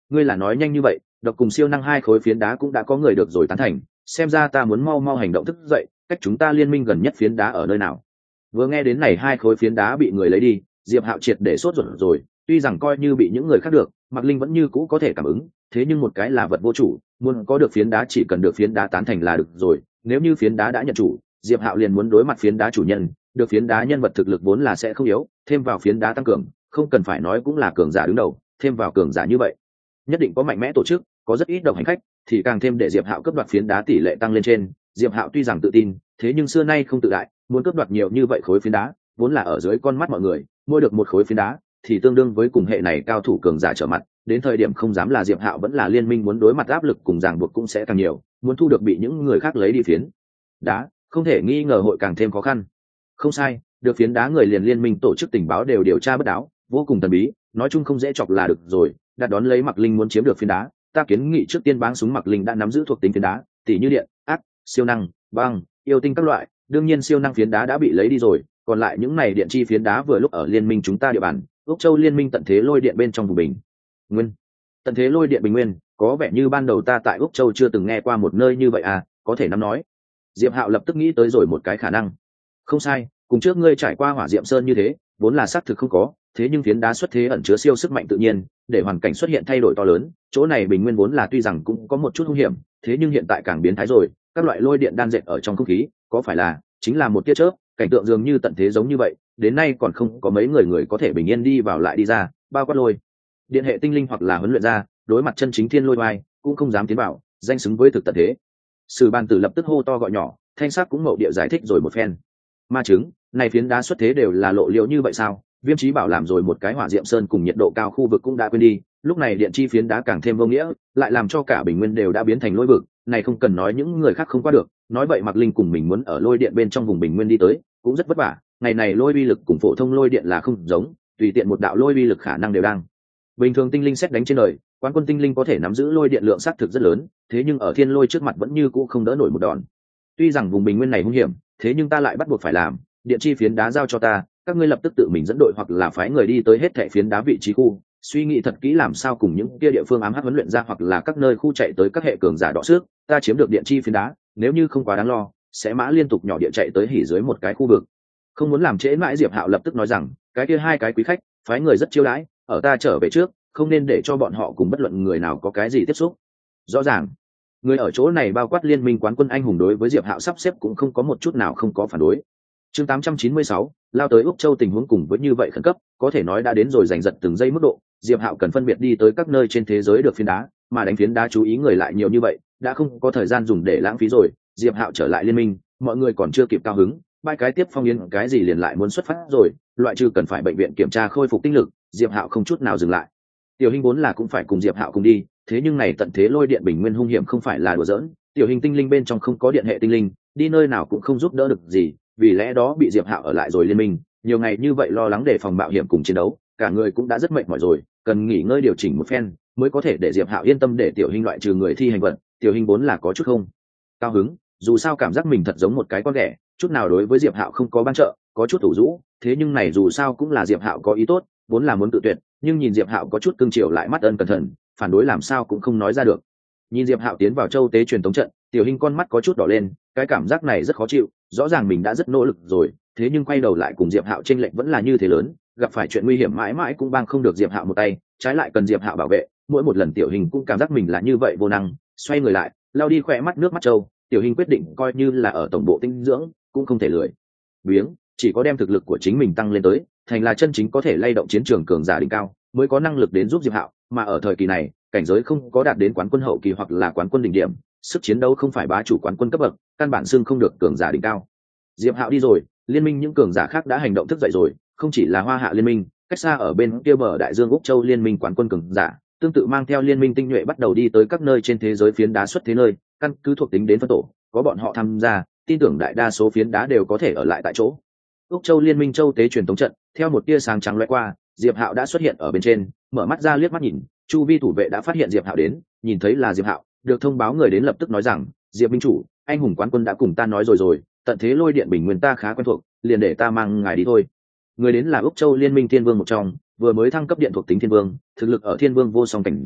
ngươi là nói nhanh như vậy, độc cùng siêu năng hai khối phiến đá cũng đã có người được rồi tán thành, xem ra ta muốn mau mau hành động thức dậy. Cách chúng ta liên minh gần nhất phiến đá ở nơi nào? Vừa nghe đến này hai khối phiến đá bị người lấy đi, Diệp Hạo triệt để sốt ruột rồi. Tuy rằng coi như bị những người khác được, Mạc Linh vẫn như cũ có thể cảm ứng, thế nhưng một cái là vật vô chủ, muốn có được phiến đá chỉ cần được phiến đá tán thành là được rồi. Nếu như phiến đá đã nhận chủ, Diệp Hạo liền muốn đối mặt phiến đá chủ nhân, được phiến đá nhân vật thực lực vốn là sẽ không yếu, thêm vào phiến đá tăng cường, không cần phải nói cũng là cường giả đứng đầu, thêm vào cường giả như vậy, nhất định có mạnh mẽ tổ chức, có rất ít độc hành khách, thì càng thêm để Diệp Hạo cướp đoạt phiến đá tỷ lệ tăng lên trên. Diệp Hạo tuy rằng tự tin, thế nhưng xưa nay không tự đại, muốn cướp đoạt nhiều như vậy khối phiến đá, vốn là ở dưới con mắt mọi người, mua được một khối phiến đá thì tương đương với cùng hệ này cao thủ cường giả trở mặt, đến thời điểm không dám là Diệp Hạo vẫn là liên minh muốn đối mặt áp lực cùng ràng buộc cũng sẽ càng nhiều, muốn thu được bị những người khác lấy đi phiến đá, không thể nghi ngờ hội càng thêm khó khăn. Không sai, được phiến đá người liền liên minh tổ chức tình báo đều điều tra bất đáo, vô cùng thần bí, nói chung không dễ chọc là được rồi. Đặt đón lấy Mạc Linh muốn chiếm được phiến đá, ta kiến nghị trước tiên báng súng Mạc Linh đã nắm giữ thuộc tính phiến đá, tỷ như điện, ác, siêu năng, băng, yêu tinh các loại. Đương nhiên siêu năng phiến đá đã bị lấy đi rồi, còn lại những này điện chi phiến đá vừa lúc ở liên minh chúng ta địa bàn, Úc Châu liên minh tận thế lôi điện bên trong vùng bình nguyên. Tận thế lôi điện bình nguyên, có vẻ như ban đầu ta tại Úc Châu chưa từng nghe qua một nơi như vậy à, có thể nắm nói. Diệp Hạo lập tức nghĩ tới rồi một cái khả năng. Không sai, cùng trước ngươi trải qua Hỏa Diệm Sơn như thế, vốn là xác thực không có, thế nhưng phiến đá xuất thế ẩn chứa siêu sức mạnh tự nhiên, để hoàn cảnh xuất hiện thay đổi to lớn. Chỗ này bình nguyên vốn là tuy rằng cũng có một chút hung hiểm, thế nhưng hiện tại càng biến thái rồi, các loại lôi điện đan dệt ở trong không khí, có phải là chính là một tia chớp, cảnh tượng dường như tận thế giống như vậy, đến nay còn không có mấy người người có thể bình yên đi vào lại đi ra, bao quát lôi điện hệ tinh linh hoặc là huấn luyện ra, đối mặt chân chính thiên lôi oai, cũng không dám tiến vào, danh xứng với thực tận thế. Sử Ban Tử lập tức hô to gọi nhỏ, thanh sắc cũng mậu địa giải thích rồi một phen. Ma chứng, này phiến đá xuất thế đều là lộ liễu như vậy sao? Viêm Chí Bảo làm rồi một cái Hỏa Diệm Sơn cùng nhiệt độ cao khu vực cũng đã quên đi, lúc này điện chi phiến đá càng thêm vô nghĩa, lại làm cho cả bình nguyên đều đã biến thành lôi vực, này không cần nói những người khác không qua được, nói vậy Mạc Linh cùng mình muốn ở lôi điện bên trong vùng bình nguyên đi tới, cũng rất vất vả. Ngày này lôi uy lực cùng phổ thông lôi điện là không giống, tùy tiện một đạo lôi uy lực khả năng đều đang. Bình thường tinh linh xét đánh trên đời, quán quân tinh linh có thể nắm giữ lôi điện lượng xác thực rất lớn, thế nhưng ở thiên lôi trước mặt vẫn như cũ không đỡ nổi một đòn. Tuy rằng vùng bình nguyên này hung hiểm, thế nhưng ta lại bắt buộc phải làm, điện chi phiến đá giao cho ta, các ngươi lập tức tự mình dẫn đội hoặc là phái người đi tới hết thảy phiến đá vị trí khu, suy nghĩ thật kỹ làm sao cùng những kia địa phương ám hắc huấn luyện ra hoặc là các nơi khu chạy tới các hệ cường giả đọ xước, ta chiếm được điện chi phiến đá, nếu như không quá đáng lo, sẽ mã liên tục nhỏ địa chạy tới hỉ dưới một cái khu vực. Không muốn làm trễ mãi, Diệp Hạo lập tức nói rằng, cái kia hai cái quý khách, phái người rất chiêu đãi, ở ta trở về trước, không nên để cho bọn họ cùng bất luận người nào có cái gì tiếp xúc. Rõ ràng, người ở chỗ này bao quát liên minh quán quân anh hùng đối với Diệp Hạo sắp xếp cũng không có một chút nào không có phản đối. Chương tám trăm chín mươi sáu, lao tới Úc Châu tình huống cùng với như vậy khẩn cấp, có thể nói đã đến rồi giành giật từng giây mức độ, Diệp Hạo cần phân biệt đi tới các nơi trên thế giới được phiến đá, mà đánh phiến đá chú ý người lại nhiều như vậy, đã không có thời gian dùng để lãng phí rồi. Diệp Hạo trở lại liên minh, mọi người còn chưa kịp cao hứng, ba cái tiếp phong yên cái gì liền lại muốn xuất phát rồi, loại trừ cần phải bệnh viện kiểm tra khôi phục tinh lực, Diệp Hạo không chút nào dừng lại. Tiểu Hình vốn là cũng phải cùng Diệp Hạo cùng đi, thế nhưng này tận thế lôi điện bình nguyên hung hiểm không phải là đùa giỡn, Tiểu Hình tinh linh bên trong không có điện hệ tinh linh, đi nơi nào cũng không giúp đỡ được gì, vì lẽ đó bị Diệp Hạo ở lại rồi liên minh, nhiều ngày như vậy lo lắng đề phòng mạo hiểm cùng chiến đấu, cả người cũng đã rất mệt mỏi rồi, cần nghỉ ngơi điều chỉnh một phen, mới có thể để Diệp Hạo yên tâm để Tiểu Hình loại trừ người thi hành vật. Tiểu Hình vốn là có chút không cao hứng, dù sao cảm giác mình thật giống một cái con ghẻ, chút nào đối với Diệp Hạo không có ban trợ, có chút tủ rũ, thế nhưng này dù sao cũng là Diệp Hạo có ý tốt, vốn là muốn tự tuyệt, nhưng nhìn Diệp Hạo có chút cương triều lại mắt ân cẩn thận, phản đối làm sao cũng không nói ra được. Nhìn Diệp Hạo tiến vào châu tế truyền tống trận, Tiểu Hình con mắt có chút đỏ lên, cái cảm giác này rất khó chịu, rõ ràng mình đã rất nỗ lực rồi, thế nhưng quay đầu lại cùng Diệp Hạo chênh lệch vẫn là như thế lớn, gặp phải chuyện nguy hiểm mãi mãi cũng bang không được Diệp Hạo một tay, trái lại cần Diệp Hạo bảo vệ, mỗi một lần Tiểu Hình cũng cảm giác mình là như vậy vô năng, xoay người lại, lau đi khỏe mắt nước mắt trâu, Tiểu Hình quyết định coi như là ở tổng bộ tinh dưỡng, cũng không thể lười biếng, chỉ có đem thực lực của chính mình tăng lên tới, thành là chân chính có thể lay động chiến trường cường giả đỉnh cao, mới có năng lực đến giúp Diệp Hạo, mà ở thời kỳ này, cảnh giới không có đạt đến quán quân hậu kỳ hoặc là quán quân đỉnh điểm, sức chiến đấu không phải bá chủ quán quân cấp bậc, căn bản xưng không được cường giả đỉnh cao. Diệp Hạo đi rồi, liên minh những cường giả khác đã hành động thức dậy rồi, không chỉ là Hoa Hạ liên minh, cách xa ở bên kia bờ đại dương Úc Châu liên minh quán quân cường giả, tương tự mang theo liên minh tinh nhuệ bắt đầu đi tới các nơi trên thế giới phiến đá xuất thế nơi, căn cứ thuộc tính đến phân tổ, có bọn họ tham gia, tin tưởng đại đa số phiến đá đều có thể ở lại tại chỗ. Úc Châu liên minh châu tế truyền tống trận, theo một tia sáng trắng lóe qua, Diệp Hạo đã xuất hiện ở bên trên, mở mắt ra liếc mắt nhìn, chu vi thủ vệ đã phát hiện Diệp Hạo đến, nhìn thấy là Diệp Hạo, được thông báo người đến lập tức nói rằng, Diệp minh chủ, anh hùng quán quân đã cùng ta nói rồi rồi, tận thế lôi điện bình nguyên ta khá quen thuộc, liền để ta mang ngài đi thôi. Người đến là Úc Châu liên minh thiên vương một trong, vừa mới thăng cấp điện thuộc tính thiên vương, thực lực ở thiên vương vô song cảnh giới,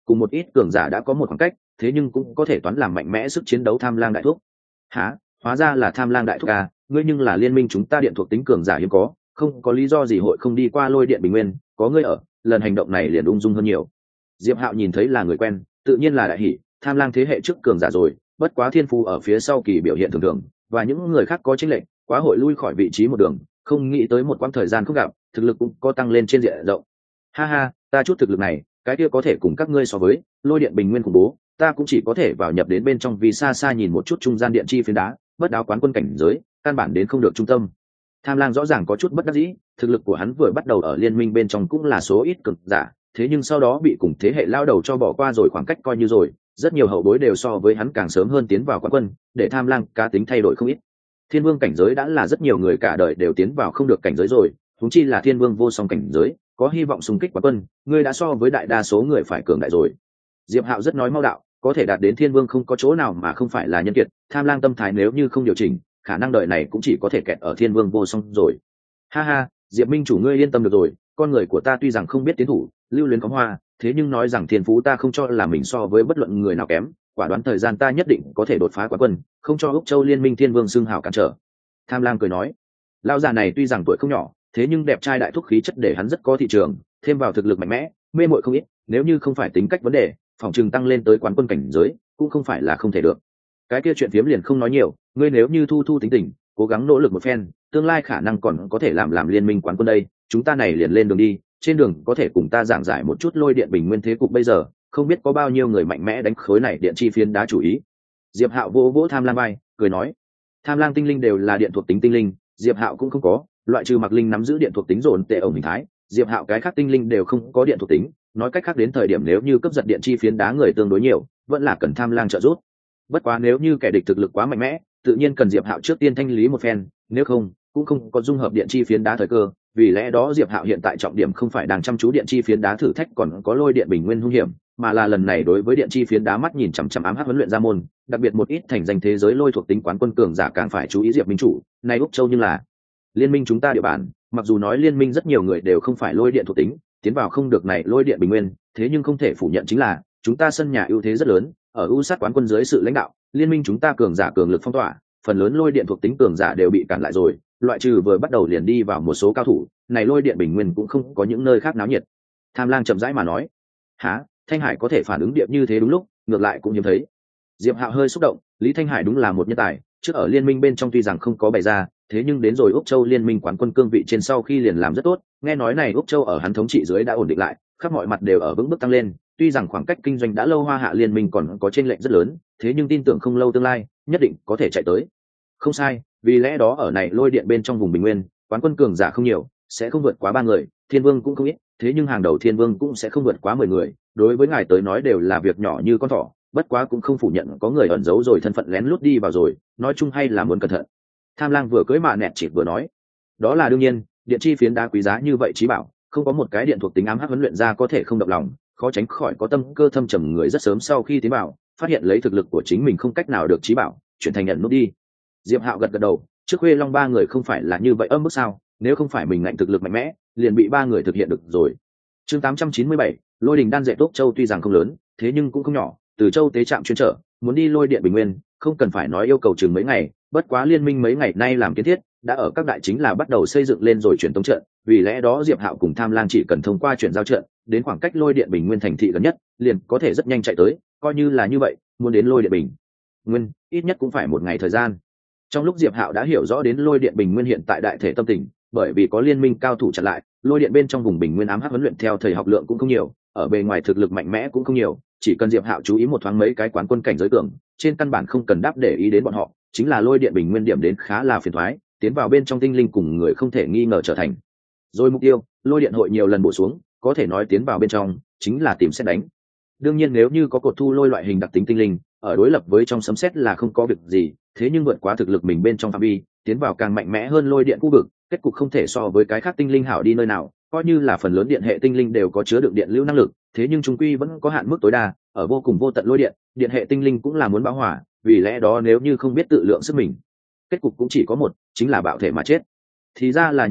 cùng một ít cường giả đã có một khoảng cách, thế nhưng cũng có thể toán làm mạnh mẽ sức chiến đấu tham lang đại thuốc. Hả? Hóa ra là tham lang đại thuốc à? Ngươi nhưng là liên minh chúng ta điện thuộc tính cường giả hiếm có, không có lý do gì hội không đi qua lôi điện bình nguyên, có ngươi ở, lần hành động này liền ung dung hơn nhiều. Diệp Hạo nhìn thấy là người quen, tự nhiên là đại hỉ, tham lang thế hệ trước cường giả rồi, bất quá thiên phú ở phía sau kỳ biểu hiện thường thường, và những người khác có chênh lệch, quá hội lui khỏi vị trí một đường, không nghĩ tới một quãng thời gian không gặp, thực lực cũng có tăng lên trên diện rộng. Ha ha, ta chút thực lực này, cái kia có thể cùng các ngươi so với, lôi điện bình nguyên khủng bố, ta cũng chỉ có thể vào nhập đến bên trong vì xa xa nhìn một chút trung gian điện chi phiến đá, bất đáo quán quân cảnh giới, căn bản đến không được trung tâm. Tham lang rõ ràng có chút bất đắc dĩ, thực lực của hắn vừa bắt đầu ở liên minh bên trong cũng là số ít cực giả, thế nhưng sau đó bị cùng thế hệ lao đầu cho bỏ qua rồi, khoảng cách coi như rồi, rất nhiều hậu bối đều so với hắn càng sớm hơn tiến vào quán quân, để tham lang cá tính thay đổi không ít. Thiên vương cảnh giới đã là rất nhiều người cả đời đều tiến vào không được cảnh giới rồi, huống chi là thiên vương vô song cảnh giới, có hy vọng xung kích quán quân, người đã so với đại đa số người phải cường đại rồi. Diệp Hạo rất nói mau đạo, có thể đạt đến thiên vương không có chỗ nào mà không phải là nhân kiệt, tham lang tâm thái nếu như không điều chỉnh, khả năng đời này cũng chỉ có thể kẹt ở thiên vương vô song rồi. Ha ha, Diệp minh chủ ngươi yên tâm được rồi, con người của ta tuy rằng không biết tiến thủ, lưu luyến có hoa, thế nhưng nói rằng thiên phú ta không cho là mình so với bất luận người nào kém, quả đoán thời gian ta nhất định có thể đột phá quán quân, không cho Úc Châu liên minh thiên vương xưng hào cản trở. Tham lang cười nói, lão già này tuy rằng tuổi không nhỏ, thế nhưng đẹp trai đại thúc khí chất để hắn rất có thị trường, thêm vào thực lực mạnh mẽ, mê muội không ít, nếu như không phải tính cách vấn đề, phòng trường tăng lên tới quán quân cảnh giới, cũng không phải là không thể được. Cái kia chuyện phiếm liền không nói nhiều, ngươi nếu như thu thu tính tình, cố gắng nỗ lực một phen, tương lai khả năng còn có thể làm làm liên minh quán quân đây, chúng ta này liền lên đường đi, trên đường có thể cùng ta giảng giải một chút lôi điện bình nguyên thế cục bây giờ, không biết có bao nhiêu người mạnh mẽ đánh khối này điện chi phiến đá chủ ý. Diệp Hạo vỗ vỗ tham lang vai, cười nói, tham lang tinh linh đều là điện thuộc tính tinh linh, Diệp Hạo cũng không có, loại trừ Mặc Linh nắm giữ điện thuộc tính dồn tệ ổng hình thái, Diệp Hạo cái khác tinh linh đều không có điện thuộc tính, nói cách khác đến thời điểm nếu như cấp giật điện chi phiến đá người tương đối nhiều, vẫn là cần tham lang trợ giúp. Bất quá nếu như kẻ địch thực lực quá mạnh mẽ, tự nhiên cần Diệp Hạo trước tiên thanh lý một phen, nếu không cũng không có dung hợp điện chi phiến đá thời cơ, vì lẽ đó Diệp Hạo hiện tại trọng điểm không phải đang chăm chú điện chi phiến đá thử thách còn có lôi điện bình nguyên hung hiểm, mà là lần này đối với điện chi phiến đá mắt nhìn chằm chằm ám hắc huấn luyện ra môn, đặc biệt một ít thành danh thế giới lôi thuộc tính quán quân cường giả càng phải chú ý Diệp minh chủ, này Úc Châu nhưng là liên minh chúng ta địa bàn, mặc dù nói liên minh rất nhiều người đều không phải lôi điện thuộc tính, tiến vào không được này lôi điện bình nguyên, thế nhưng không thể phủ nhận chính là chúng ta sân nhà ưu thế rất lớn, ở ưu sát quán quân dưới sự lãnh đạo, liên minh chúng ta cường giả cường lực phong tỏa, phần lớn lôi điện thuộc tính cường giả đều bị cản lại rồi, loại trừ vừa bắt đầu liền đi vào một số cao thủ, này lôi điện bình nguyên cũng không có những nơi khác náo nhiệt. Tham lang chậm rãi mà nói, há, Thanh Hải có thể phản ứng điện như thế đúng lúc, ngược lại cũng hiếm thấy. Diệp Hạo hơi xúc động, Lý Thanh Hải đúng là một nhân tài, trước ở liên minh bên trong tuy rằng không có bày ra, thế nhưng đến rồi Úc Châu liên minh quán quân cương vị trên sau khi liền làm rất tốt, nghe nói này Úc Châu ở hắn thống trị dưới đã ổn định lại, khắp mọi mặt đều ở vững bước tăng lên, tuy rằng khoảng cách kinh doanh đã lâu Hoa Hạ liên minh còn có chênh lệch rất lớn, thế nhưng tin tưởng không lâu tương lai, nhất định có thể chạy tới. Không sai, vì lẽ đó ở này lôi điện bên trong vùng bình nguyên, quán quân cường giả không nhiều, sẽ không vượt quá ba người, thiên vương cũng không ít, thế nhưng hàng đầu thiên vương cũng sẽ không vượt quá mười người, đối với ngài tới nói đều là việc nhỏ như con thỏ, bất quá cũng không phủ nhận có người ẩn giấu rồi thân phận lén lút đi vào rồi, nói chung hay là muốn cẩn thận. Tham lang vừa cưỡi mạ nẹt chỉ vừa nói, đó là đương nhiên, điện chi phiến đá quý giá như vậy chí bảo, không có một cái điện thuộc tính ám hắc huấn luyện ra có thể không động lòng, khó tránh khỏi có tâm cơ thâm trầm người rất sớm sau khi tiến vào, phát hiện lấy thực lực của chính mình không cách nào được chí bảo, chuyển thành nhận nút đi. Diệp Hạo gật gật đầu, trước khuê long ba người không phải là như vậy âm mức sao, nếu không phải mình ngạnh thực lực mạnh mẽ, liền bị ba người thực hiện được rồi. Chương tám trăm chín mươi bảy, lôi đình đan dệt Úc Châu tuy rằng không lớn, thế nhưng cũng không nhỏ, từ châu tế trạm chuyên trở, muốn đi lôi điện bình nguyên, không cần phải nói yêu cầu chừng mấy ngày, bất quá liên minh mấy ngày nay làm kiến thiết, đã ở các đại chính là bắt đầu xây dựng lên rồi truyền tống trận, vì lẽ đó Diệp Hạo cùng Tham Lang chỉ cần thông qua chuyển giao trận, đến khoảng cách lôi điện bình nguyên thành thị gần nhất, liền có thể rất nhanh chạy tới, coi như là như vậy, muốn đến lôi điện bình nguyên, ít nhất cũng phải một ngày thời gian. Trong lúc Diệp Hạo đã hiểu rõ đến lôi điện bình nguyên hiện tại đại thể tâm tình, bởi vì có liên minh cao thủ chặn lại, lôi điện bên trong vùng bình nguyên ám hắc huấn luyện theo thời học lượng cũng không nhiều, ở bề ngoài thực lực mạnh mẽ cũng không nhiều, chỉ cần Diệp Hạo chú ý một thoáng mấy cái quán quân cảnh giới tưởng, trên căn bản không cần đáp để ý đến bọn họ, chính là lôi điện bình nguyên điểm đến khá là phiền toái, tiến vào bên trong tinh linh cùng người không thể nghi ngờ trở thành. Rồi mục tiêu, lôi điện hội nhiều lần bổ xuống, có thể nói tiến vào bên trong chính là tìm xét đánh. Đương nhiên nếu như có cột thu lôi loại hình đặc tính tinh linh, ở đối lập với trong sấm sét là không có việc gì, thế nhưng vượt quá thực lực mình bên trong phạm vi, tiến vào càng mạnh mẽ hơn lôi điện khu vực, kết cục không thể so với cái khác tinh linh hảo đi nơi nào, coi như là phần lớn điện hệ tinh linh đều có chứa đựng điện lưu năng lực, thế nhưng chúng quy vẫn có hạn mức tối đa, ở vô cùng vô tận lôi điện, điện hệ tinh linh cũng là muốn bão hỏa, vì lẽ đó nếu như không biết tự lượng sức mình, kết cục cũng chỉ có một, chính là bạo thể mà chết. Thì ra là như vậy,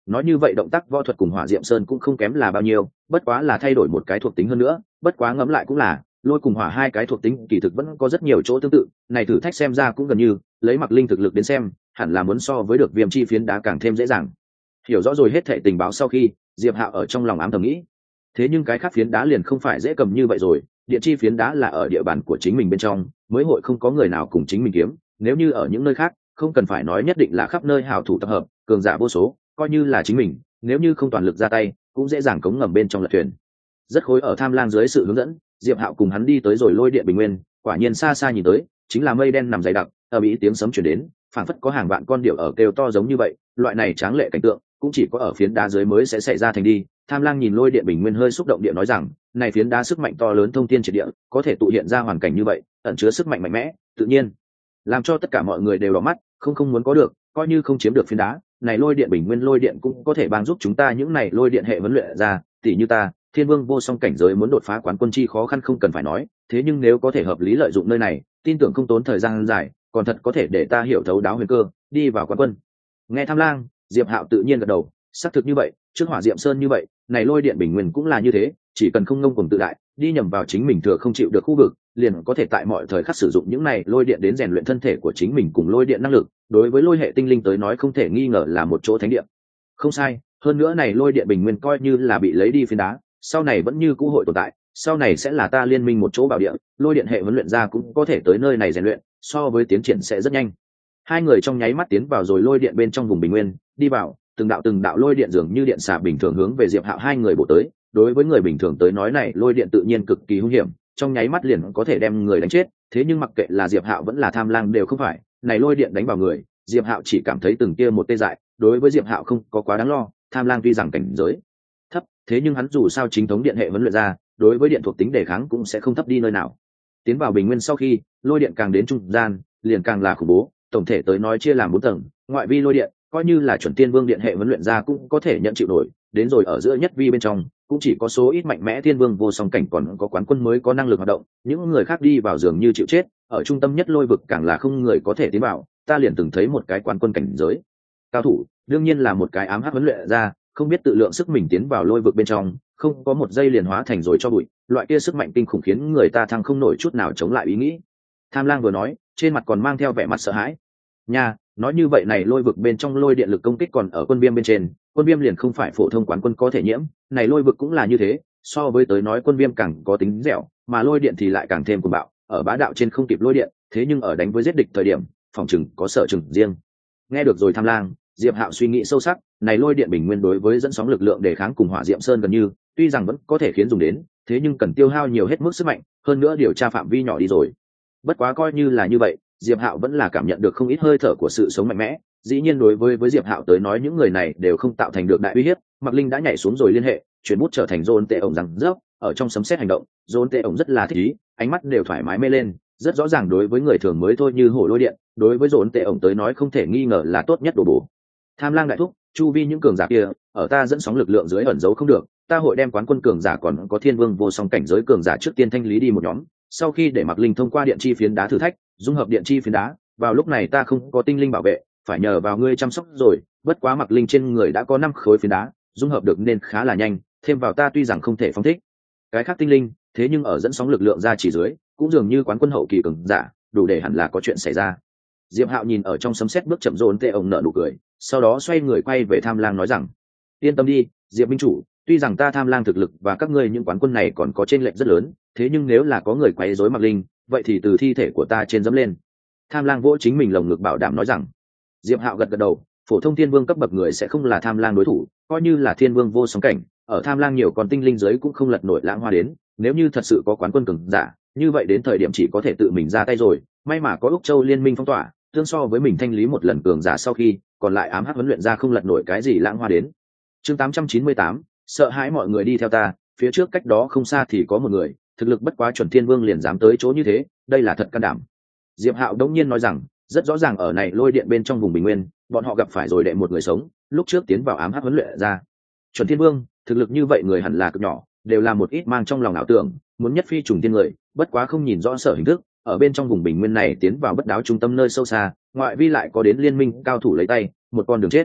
nói như vậy động tác võ thuật cùng hỏa diệm sơn cũng không kém là bao nhiêu, bất quá là thay đổi một cái thuộc tính hơn nữa, bất quá ngẫm lại cũng là lôi cùng hỏa hai cái thuộc tính kỳ thực vẫn có rất nhiều chỗ tương tự, này thử thách xem ra cũng gần như lấy Mặc Linh thực lực đến xem hẳn là muốn so với được viêm chi phiến đá càng thêm dễ dàng. Hiểu rõ rồi hết thảy tình báo sau khi, Diệp Hạo ở trong lòng ám thầm nghĩ, thế nhưng cái khác phiến đá liền không phải dễ cầm như vậy rồi, điện chi phiến đá là ở địa bàn của chính mình bên trong, mới hội không có người nào cùng chính mình kiếm, nếu như ở những nơi khác, không cần phải nói nhất định là khắp nơi hảo thủ tập hợp, cường giả vô số, coi như là chính mình, nếu như không toàn lực ra tay, cũng dễ dàng cống ngầm bên trong lật thuyền. Rất khối ở Tham Lang dưới sự hướng dẫn, Diệp Hạo cùng hắn đi tới rồi lôi điện bình nguyên, quả nhiên xa xa nhìn tới, chính là mây đen nằm dày đặc, ở bị tiếng sấm truyền đến, phảng phất có hàng vạn con điểu ở kêu to giống như vậy, loại này tráng lệ cảnh tượng, cũng chỉ có ở phiến đá dưới mới sẽ xảy ra thành đi. Tham Lang nhìn lôi điện bình nguyên hơi xúc động địa nói rằng, này phiến đá sức mạnh to lớn thông thiên triệt địa, có thể tụ hiện ra hoàn cảnh như vậy, ẩn chứa sức mạnh mạnh mẽ, tự nhiên làm cho tất cả mọi người đều đỏ mắt, không không muốn có được, coi như không chiếm được phiến đá, này lôi điện bình nguyên lôi điện cũng có thể帮giúp chúng ta những này lôi điện hệ huấn luyện ra, tỷ như ta, Thiên Vương vô song cảnh giới muốn đột phá quán quân chi khó khăn không cần phải nói, thế nhưng nếu có thể hợp lý lợi dụng nơi này, tin tưởng không tốn thời gian dài, còn thật có thể để ta hiểu thấu đáo huyền cơ, đi vào quán quân. Nghe Tham Lang, Diệp Hạo tự nhiên gật đầu, xác thực như vậy, trước hỏa diệm sơn như vậy, này lôi điện bình nguyên cũng là như thế, chỉ cần không ngông cuồng tự đại, đi nhầm vào chính mình thừa không chịu được khu vực, liền có thể tại mọi thời khắc sử dụng những này lôi điện đến rèn luyện thân thể của chính mình cùng lôi điện năng lực, đối với lôi hệ tinh linh tới nói không thể nghi ngờ là một chỗ thánh địa. Không sai, hơn nữa này lôi điện bình nguyên coi như là bị lấy đi phiến đá, sau này vẫn như cũ hội tồn tại, sau này sẽ là ta liên minh một chỗ bảo địa, lôi điện hệ huấn luyện ra cũng có thể tới nơi này rèn luyện, so với tiến triển sẽ rất nhanh. Hai người trong nháy mắt tiến vào rồi lôi điện bên trong vùng bình nguyên, đi vào, từng đạo từng đạo lôi điện dường như điện xà bình thường hướng về Diệp Hạo hai người bổ tới, đối với người bình thường tới nói này lôi điện tự nhiên cực kỳ hung hiểm, trong nháy mắt liền có thể đem người đánh chết, thế nhưng mặc kệ là Diệp Hạo vẫn là Tham Lang đều không phải, này lôi điện đánh vào người, Diệp Hạo chỉ cảm thấy từng kia một tê dại, đối với Diệp Hạo không có quá đáng lo, Tham Lang tuy rằng cảnh giới thấp, thế nhưng hắn dù sao chính thống điện hệ huấn luyện ra, đối với điện thuộc tính đề kháng cũng sẽ không thấp đi nơi nào. Tiến vào bình nguyên sau khi, lôi điện càng đến trung gian, liền càng là khủng bố, tổng thể tới nói chia làm bốn tầng, ngoại vi lôi điện, coi như là chuẩn tiên vương điện hệ huấn luyện ra cũng có thể nhận chịu nổi, đến rồi ở giữa nhất vi bên trong, cũng chỉ có số ít mạnh mẽ tiên vương vô song cảnh còn có quán quân mới có năng lực hoạt động, những người khác đi vào dường như chịu chết, ở trung tâm nhất lôi vực càng là không người có thể tiến vào, ta liền từng thấy một cái quán quân cảnh giới cao thủ, đương nhiên là một cái ám hắc huấn luyện ra, không biết tự lượng sức mình tiến vào lôi vực bên trong, không có một giây liền hóa thành rồi cho bụi, loại kia sức mạnh kinh khủng khiến người ta thăng không nổi chút nào chống lại ý nghĩ. Tham Lang vừa nói, trên mặt còn mang theo vẻ mặt sợ hãi. Nha, nói như vậy này lôi vực bên trong lôi điện lực công kích còn ở quân viêm bên trên, quân viêm liền không phải phổ thông quán quân có thể nhiễm, này lôi vực cũng là như thế, so với tới nói quân viêm càng có tính dẻo, mà lôi điện thì lại càng thêm cuồng bạo, ở bá đạo trên không kịp lôi điện, thế nhưng ở đánh với giết địch thời điểm, phòng chừng có sở chừng riêng. Nghe được rồi Tham Lang, Diệp Hạo suy nghĩ sâu sắc, này lôi điện bình nguyên đối với dẫn sóng lực lượng đề kháng cùng hỏa diệm sơn gần như, tuy rằng vẫn có thể khiến dùng đến, thế nhưng cần tiêu hao nhiều hết mức sức mạnh, hơn nữa điều tra phạm vi nhỏ đi rồi. Bất quá coi như là như vậy, Diệp Hạo vẫn là cảm nhận được không ít hơi thở của sự sống mạnh mẽ, dĩ nhiên đối với với Diệp Hạo tới nói những người này đều không tạo thành được đại uy hiếp, Mặc Linh đã nhảy xuống rồi liên hệ, chuyển bút trở thành Dôn Tệ ổng rằng rớp, ở trong sấm sét hành động, Dôn Tệ ổng rất là thích ý, ánh mắt đều thoải mái mê lên, rất rõ ràng đối với người thường mới thôi như hổ lôi điện, đối với Dôn Tệ ổng tới nói không thể nghi ngờ là tốt nhất đồ bổ. Tham Lang đại thúc, chu vi những cường giả kia, ở ta dẫn sóng lực lượng dưới ẩn giấu không được, ta hội đem quán quân cường giả còn có thiên vương vô song cảnh giới cường giả trước tiên thanh lý đi một nhóm, sau khi để Mặc Linh thông qua điện chi phiến đá thử thách, dung hợp điện chi phiến đá, vào lúc này ta không có tinh linh bảo vệ, phải nhờ vào ngươi chăm sóc rồi, bất quá Mặc Linh trên người đã có năm khối phiến đá, dung hợp được nên khá là nhanh, thêm vào ta tuy rằng không thể phóng thích cái khác tinh linh, thế nhưng ở dẫn sóng lực lượng ra chỉ dưới, cũng dường như quán quân hậu kỳ cường giả, đủ để hẳn là có chuyện xảy ra. Diệp Hạo nhìn ở trong sấm sét bước chậm Dồn Tệ ổng nở nụ cười, sau đó xoay người quay về Tham Lang nói rằng: "Yên tâm đi, Diệp minh chủ, tuy rằng ta Tham Lang thực lực và các ngươi những quán quân này còn có chênh lệch rất lớn, thế nhưng nếu là có người quấy rối Mặc Linh, vậy thì từ thi thể của ta trên dẫm lên." Tham Lang vỗ chính mình lồng ngực bảo đảm nói rằng. Diệp Hạo gật gật đầu, phổ thông thiên vương cấp bậc người sẽ không là Tham Lang đối thủ, coi như là thiên vương vô song cảnh, ở Tham Lang nhiều còn tinh linh giới cũng không lật nổi lãng hoa đến, nếu như thật sự có quán quân cường giả, như vậy đến thời điểm chỉ có thể tự mình ra tay rồi, may mà có Úc Châu liên minh phong tỏa, tương so với mình thanh lý một lần cường giả sau khi, còn lại ám hắc huấn luyện ra không lật nổi cái gì lãng hoa đến. Chương tám trăm chín mươi tám, sợ hãi mọi người đi theo ta, phía trước cách đó không xa thì có một người, thực lực bất quá chuẩn thiên vương liền dám tới chỗ như thế, đây là thật can đảm. Diệp Hạo đống nhiên nói rằng, rất rõ ràng ở này lôi điện bên trong vùng bình nguyên, bọn họ gặp phải rồi đệ một người sống, lúc trước tiến vào ám hắc huấn luyện ra. Chuẩn thiên vương, thực lực như vậy người hẳn là cực nhỏ, đều là một ít mang trong lòng ảo tưởng, muốn nhất phi trùng thiên người, bất quá không nhìn rõ sở hình thức, ở bên trong vùng bình nguyên này tiến vào bất đáo trung tâm nơi sâu xa, ngoại vi lại có đến liên minh cao thủ lấy tay, một con đường chết.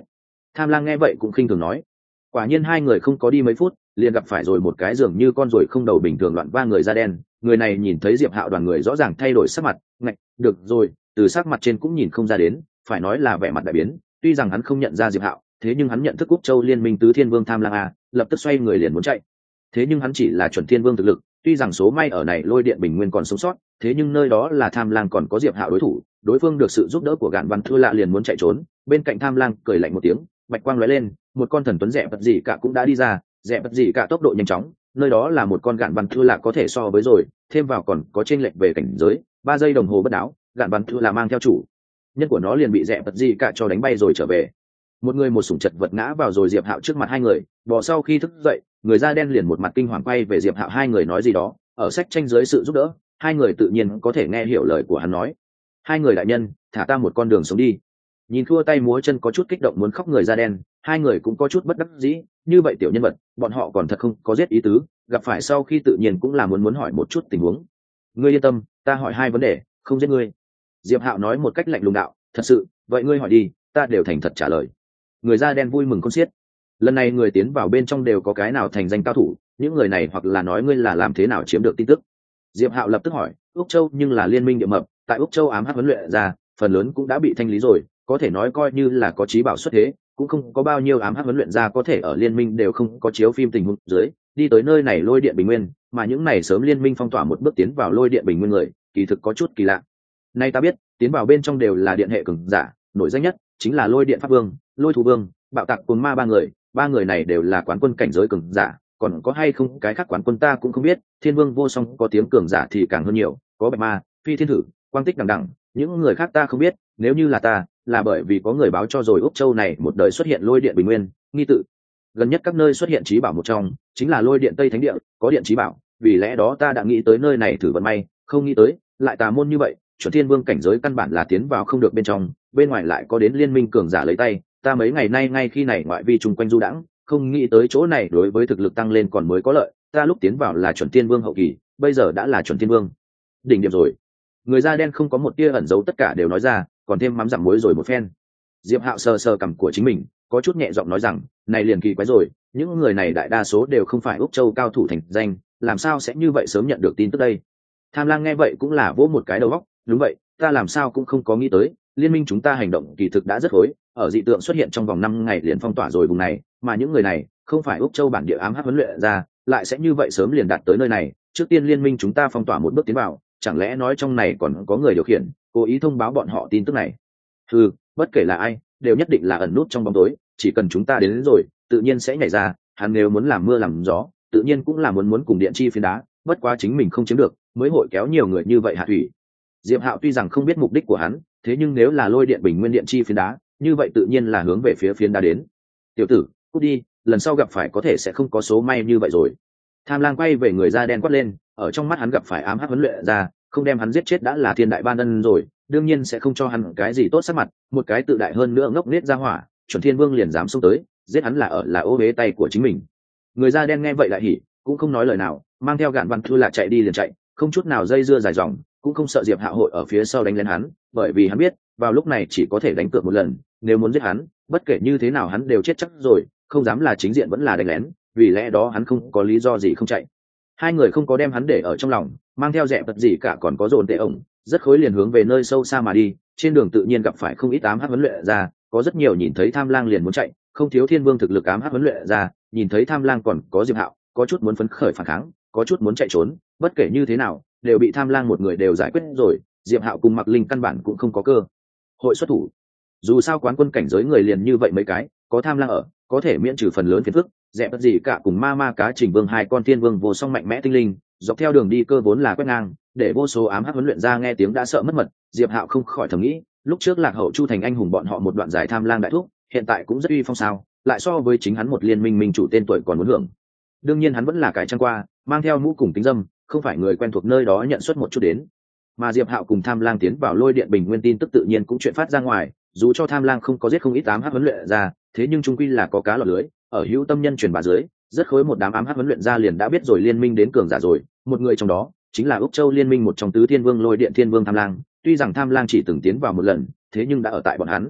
Tham Lang nghe vậy cũng khinh thường nói. Quả nhiên hai người không có đi mấy phút liền gặp phải rồi một cái dường như con ruồi không đầu bình thường loạn va người da đen. Người này nhìn thấy Diệp Hạo đoàn người rõ ràng thay đổi sắc mặt, ngạch, được rồi, từ sắc mặt trên cũng nhìn không ra đến, phải nói là vẻ mặt đại biến. Tuy rằng hắn không nhận ra Diệp Hạo, thế nhưng hắn nhận thức Úc Châu Liên minh tứ thiên vương Tham Lang a, lập tức xoay người liền muốn chạy. Thế nhưng hắn chỉ là chuẩn thiên vương thực lực, tuy rằng số may ở này lôi điện bình nguyên còn sống sót, thế nhưng nơi đó là Tham Lang còn có Diệp Hạo đối thủ, đối phương được sự giúp đỡ của Gạn Văn Thưa Lạ liền muốn chạy trốn. Bên cạnh Tham Lang cười lạnh một tiếng, bạch quang lóe lên, một con thần tuấn rẻ bật gì cả cũng đã đi ra, rẻ bật gì cả tốc độ nhanh chóng, nơi đó là một con Gạn Văn Thưa Lạ có thể so với rồi, thêm vào còn có chênh lệch về cảnh giới, ba giây đồng hồ bất đáo, Gạn Văn Thưa Lạ mang theo chủ nhân của nó liền bị rẻ bật gì cả cho đánh bay rồi trở về. Một người một sủng chật vật ngã vào rồi Diệp Hạo trước mặt hai người, bò sau khi thức dậy, người da đen liền một mặt kinh hoàng quay về Diệp Hạo hai người nói gì đó, ở sách tranh dưới sự giúp đỡ, hai người tự nhiên có thể nghe hiểu lời của hắn nói. Hai người đại nhân, thả ta một con đường sống đi. Nhìn thua tay múa chân có chút kích động muốn khóc người da đen, hai người cũng có chút bất đắc dĩ, như vậy tiểu nhân vật, bọn họ còn thật không có giết ý tứ, gặp phải sau khi tự nhiên cũng là muốn muốn hỏi một chút tình huống. Ngươi yên tâm, ta hỏi hai vấn đề, không giết ngươi. Diệp Hạo nói một cách lạnh lùng đạo, thật sự, vậy ngươi hỏi đi, ta đều thành thật trả lời. Người da đen vui mừng con xiết. Lần này người tiến vào bên trong đều có cái nào thành danh cao thủ, những người này hoặc là nói ngươi là làm thế nào chiếm được tin tức. Diệp Hạo lập tức hỏi, Úc Châu nhưng là liên minh địa mập, tại Úc Châu ám hắc huấn luyện ra, phần lớn cũng đã bị thanh lý rồi, có thể nói coi như là có trí bảo xuất thế, cũng không có bao nhiêu ám hắc huấn luyện ra có thể ở liên minh đều không có chiếu phim tình huống dưới, đi tới nơi này lôi điện bình nguyên, mà những này sớm liên minh phong tỏa một bước tiến vào lôi điện bình nguyên người, kỳ thực có chút kỳ lạ. Nay ta biết, tiến vào bên trong đều là điện hệ cường giả, nổi danh nhất chính là lôi điện pháp vương, lôi thú vương, bạo tạc cồn ma ba người, ba người này đều là quán quân cảnh giới cường giả, còn có hay không cái khác quán quân ta cũng không biết, thiên vương vô song có tiếng cường giả thì càng hơn nhiều, có bạch ma, phi thiên thử, quang tích đằng đằng, những người khác ta không biết, nếu như là ta, là bởi vì có người báo cho rồi Úc Châu này một đời xuất hiện lôi điện bình nguyên, nghi tự. Gần nhất các nơi xuất hiện trí bảo một trong, chính là lôi điện Tây Thánh Địa, có điện trí bảo, vì lẽ đó ta đã nghĩ tới nơi này thử vận may, không nghĩ tới, lại tà môn như vậy, chuẩn thiên vương cảnh giới căn bản là tiến vào không được bên trong, bên ngoài lại có đến liên minh cường giả lấy tay, ta mấy ngày nay ngay khi này ngoại vi chung quanh du đãng, không nghĩ tới chỗ này đối với thực lực tăng lên còn mới có lợi, ta lúc tiến vào là chuẩn thiên vương hậu kỳ, bây giờ đã là chuẩn thiên vương đỉnh điểm rồi. Người da đen không có một tia ẩn giấu, tất cả đều nói ra, còn thêm mắm dặm muối rồi một phen. Diệp Hạo sờ sờ cằm của chính mình, có chút nhẹ giọng nói rằng, này liền kỳ quái rồi, những người này đại đa số đều không phải Úc Châu cao thủ thành danh, làm sao sẽ như vậy sớm nhận được tin tức đây. Tham Lang nghe vậy cũng là vỗ một cái đầu óc, đúng vậy, ta làm sao cũng không có nghĩ tới, liên minh chúng ta hành động kỳ thực đã rất khối, ở dị tượng xuất hiện trong vòng năm ngày liền phong tỏa rồi vùng này, mà những người này không phải Úc Châu bản địa ám hắc huấn luyện ra, lại sẽ như vậy sớm liền đạt tới nơi này, trước tiên liên minh chúng ta phong tỏa một bước tiến vào, chẳng lẽ nói trong này còn có người điều khiển, cố ý thông báo bọn họ tin tức này. Ừ, bất kể là ai, đều nhất định là ẩn nút trong bóng tối, chỉ cần chúng ta đến, đến rồi, tự nhiên sẽ nhảy ra, hắn nếu muốn làm mưa làm gió, tự nhiên cũng là muốn muốn cùng điện chi phiến đá, bất quá chính mình không chiếm được, mới hội kéo nhiều người như vậy hạ thủy. Diệp Hạo tuy rằng không biết mục đích của hắn, thế nhưng nếu là lôi điện bình nguyên điện chi phiến đá, như vậy tự nhiên là hướng về phía phiến đá đến. Tiểu tử, cút đi, lần sau gặp phải có thể sẽ không có số may như vậy rồi. Tham Lang quay về người da đen quát lên, ở trong mắt hắn gặp phải ám hắc huấn luyện ra, không đem hắn giết chết đã là thiên đại ban ân rồi, đương nhiên sẽ không cho hắn cái gì tốt sắc mặt, một cái tự đại hơn nữa ngốc nết ra hỏa, chuẩn thiên vương liền dám xông tới, giết hắn là ở là ô uế tay của chính mình. Người da đen nghe vậy lại hỉ, cũng không nói lời nào, mang theo Gạn Văn Thư là chạy đi liền chạy, không chút nào dây dưa dài dòng, cũng không sợ Diệp Hạo hội ở phía sau đánh lên hắn, bởi vì hắn biết, vào lúc này chỉ có thể đánh cược một lần, nếu muốn giết hắn, bất kể như thế nào hắn đều chết chắc rồi, không dám là chính diện vẫn là đánh lén, vì lẽ đó hắn không có lý do gì không chạy. Hai người không có đem hắn để ở trong lòng, mang theo dẹp vật gì cả còn có dồn tệ ổng, rất khối liền hướng về nơi sâu xa mà đi, trên đường tự nhiên gặp phải không ít ám hắc huấn luyện ra, có rất nhiều nhìn thấy Tham Lang liền muốn chạy, không thiếu thiên vương thực lực ám hắc huấn luyện ra, nhìn thấy Tham Lang còn có Diệp Hạo, có chút muốn phấn khởi phản kháng, có chút muốn chạy trốn, bất kể như thế nào, đều bị Tham Lang một người đều giải quyết rồi, Diệp Hạo cùng Mặc Linh căn bản cũng không có cơ hội xuất thủ. Dù sao quán quân cảnh giới người liền như vậy mấy cái, có Tham Lang ở, có thể miễn trừ phần lớn phiền phức, dẹp bất gì cả cùng ma ma cá trình vương hai con thiên vương vô song mạnh mẽ tinh linh, dọc theo đường đi cơ vốn là quét ngang, để vô số ám hắc huấn luyện ra nghe tiếng đã sợ mất mật. Diệp Hạo không khỏi thầm nghĩ, lúc trước Lạc Hậu Chu thành anh hùng bọn họ một đoạn giải Tham Lang đại thúc, hiện tại cũng rất uy phong sao, lại so với chính hắn một liên minh minh chủ tên tuổi còn muốn hưởng. Đương nhiên hắn vẫn là cái trăng qua, mang theo mũ cùng kính dâm, không phải người quen thuộc nơi đó nhận xuất một chút đến. Mà Diệp Hạo cùng Tham Lang tiến vào lôi điện bình nguyên tin tức tự nhiên cũng chuyện phát ra ngoài, dù cho Tham Lang không có giết không ít ám hắc huấn luyện ra, thế nhưng trung quy là có cá lọt lưới, ở hữu tâm nhân truyền bá dưới, rất khối một đám ám hắc huấn luyện ra liền đã biết rồi liên minh đến cường giả rồi, một người trong đó chính là Úc Châu liên minh một trong tứ thiên vương lôi điện thiên vương Tham Lang, tuy rằng Tham Lang chỉ từng tiến vào một lần, thế nhưng đã ở tại bọn hắn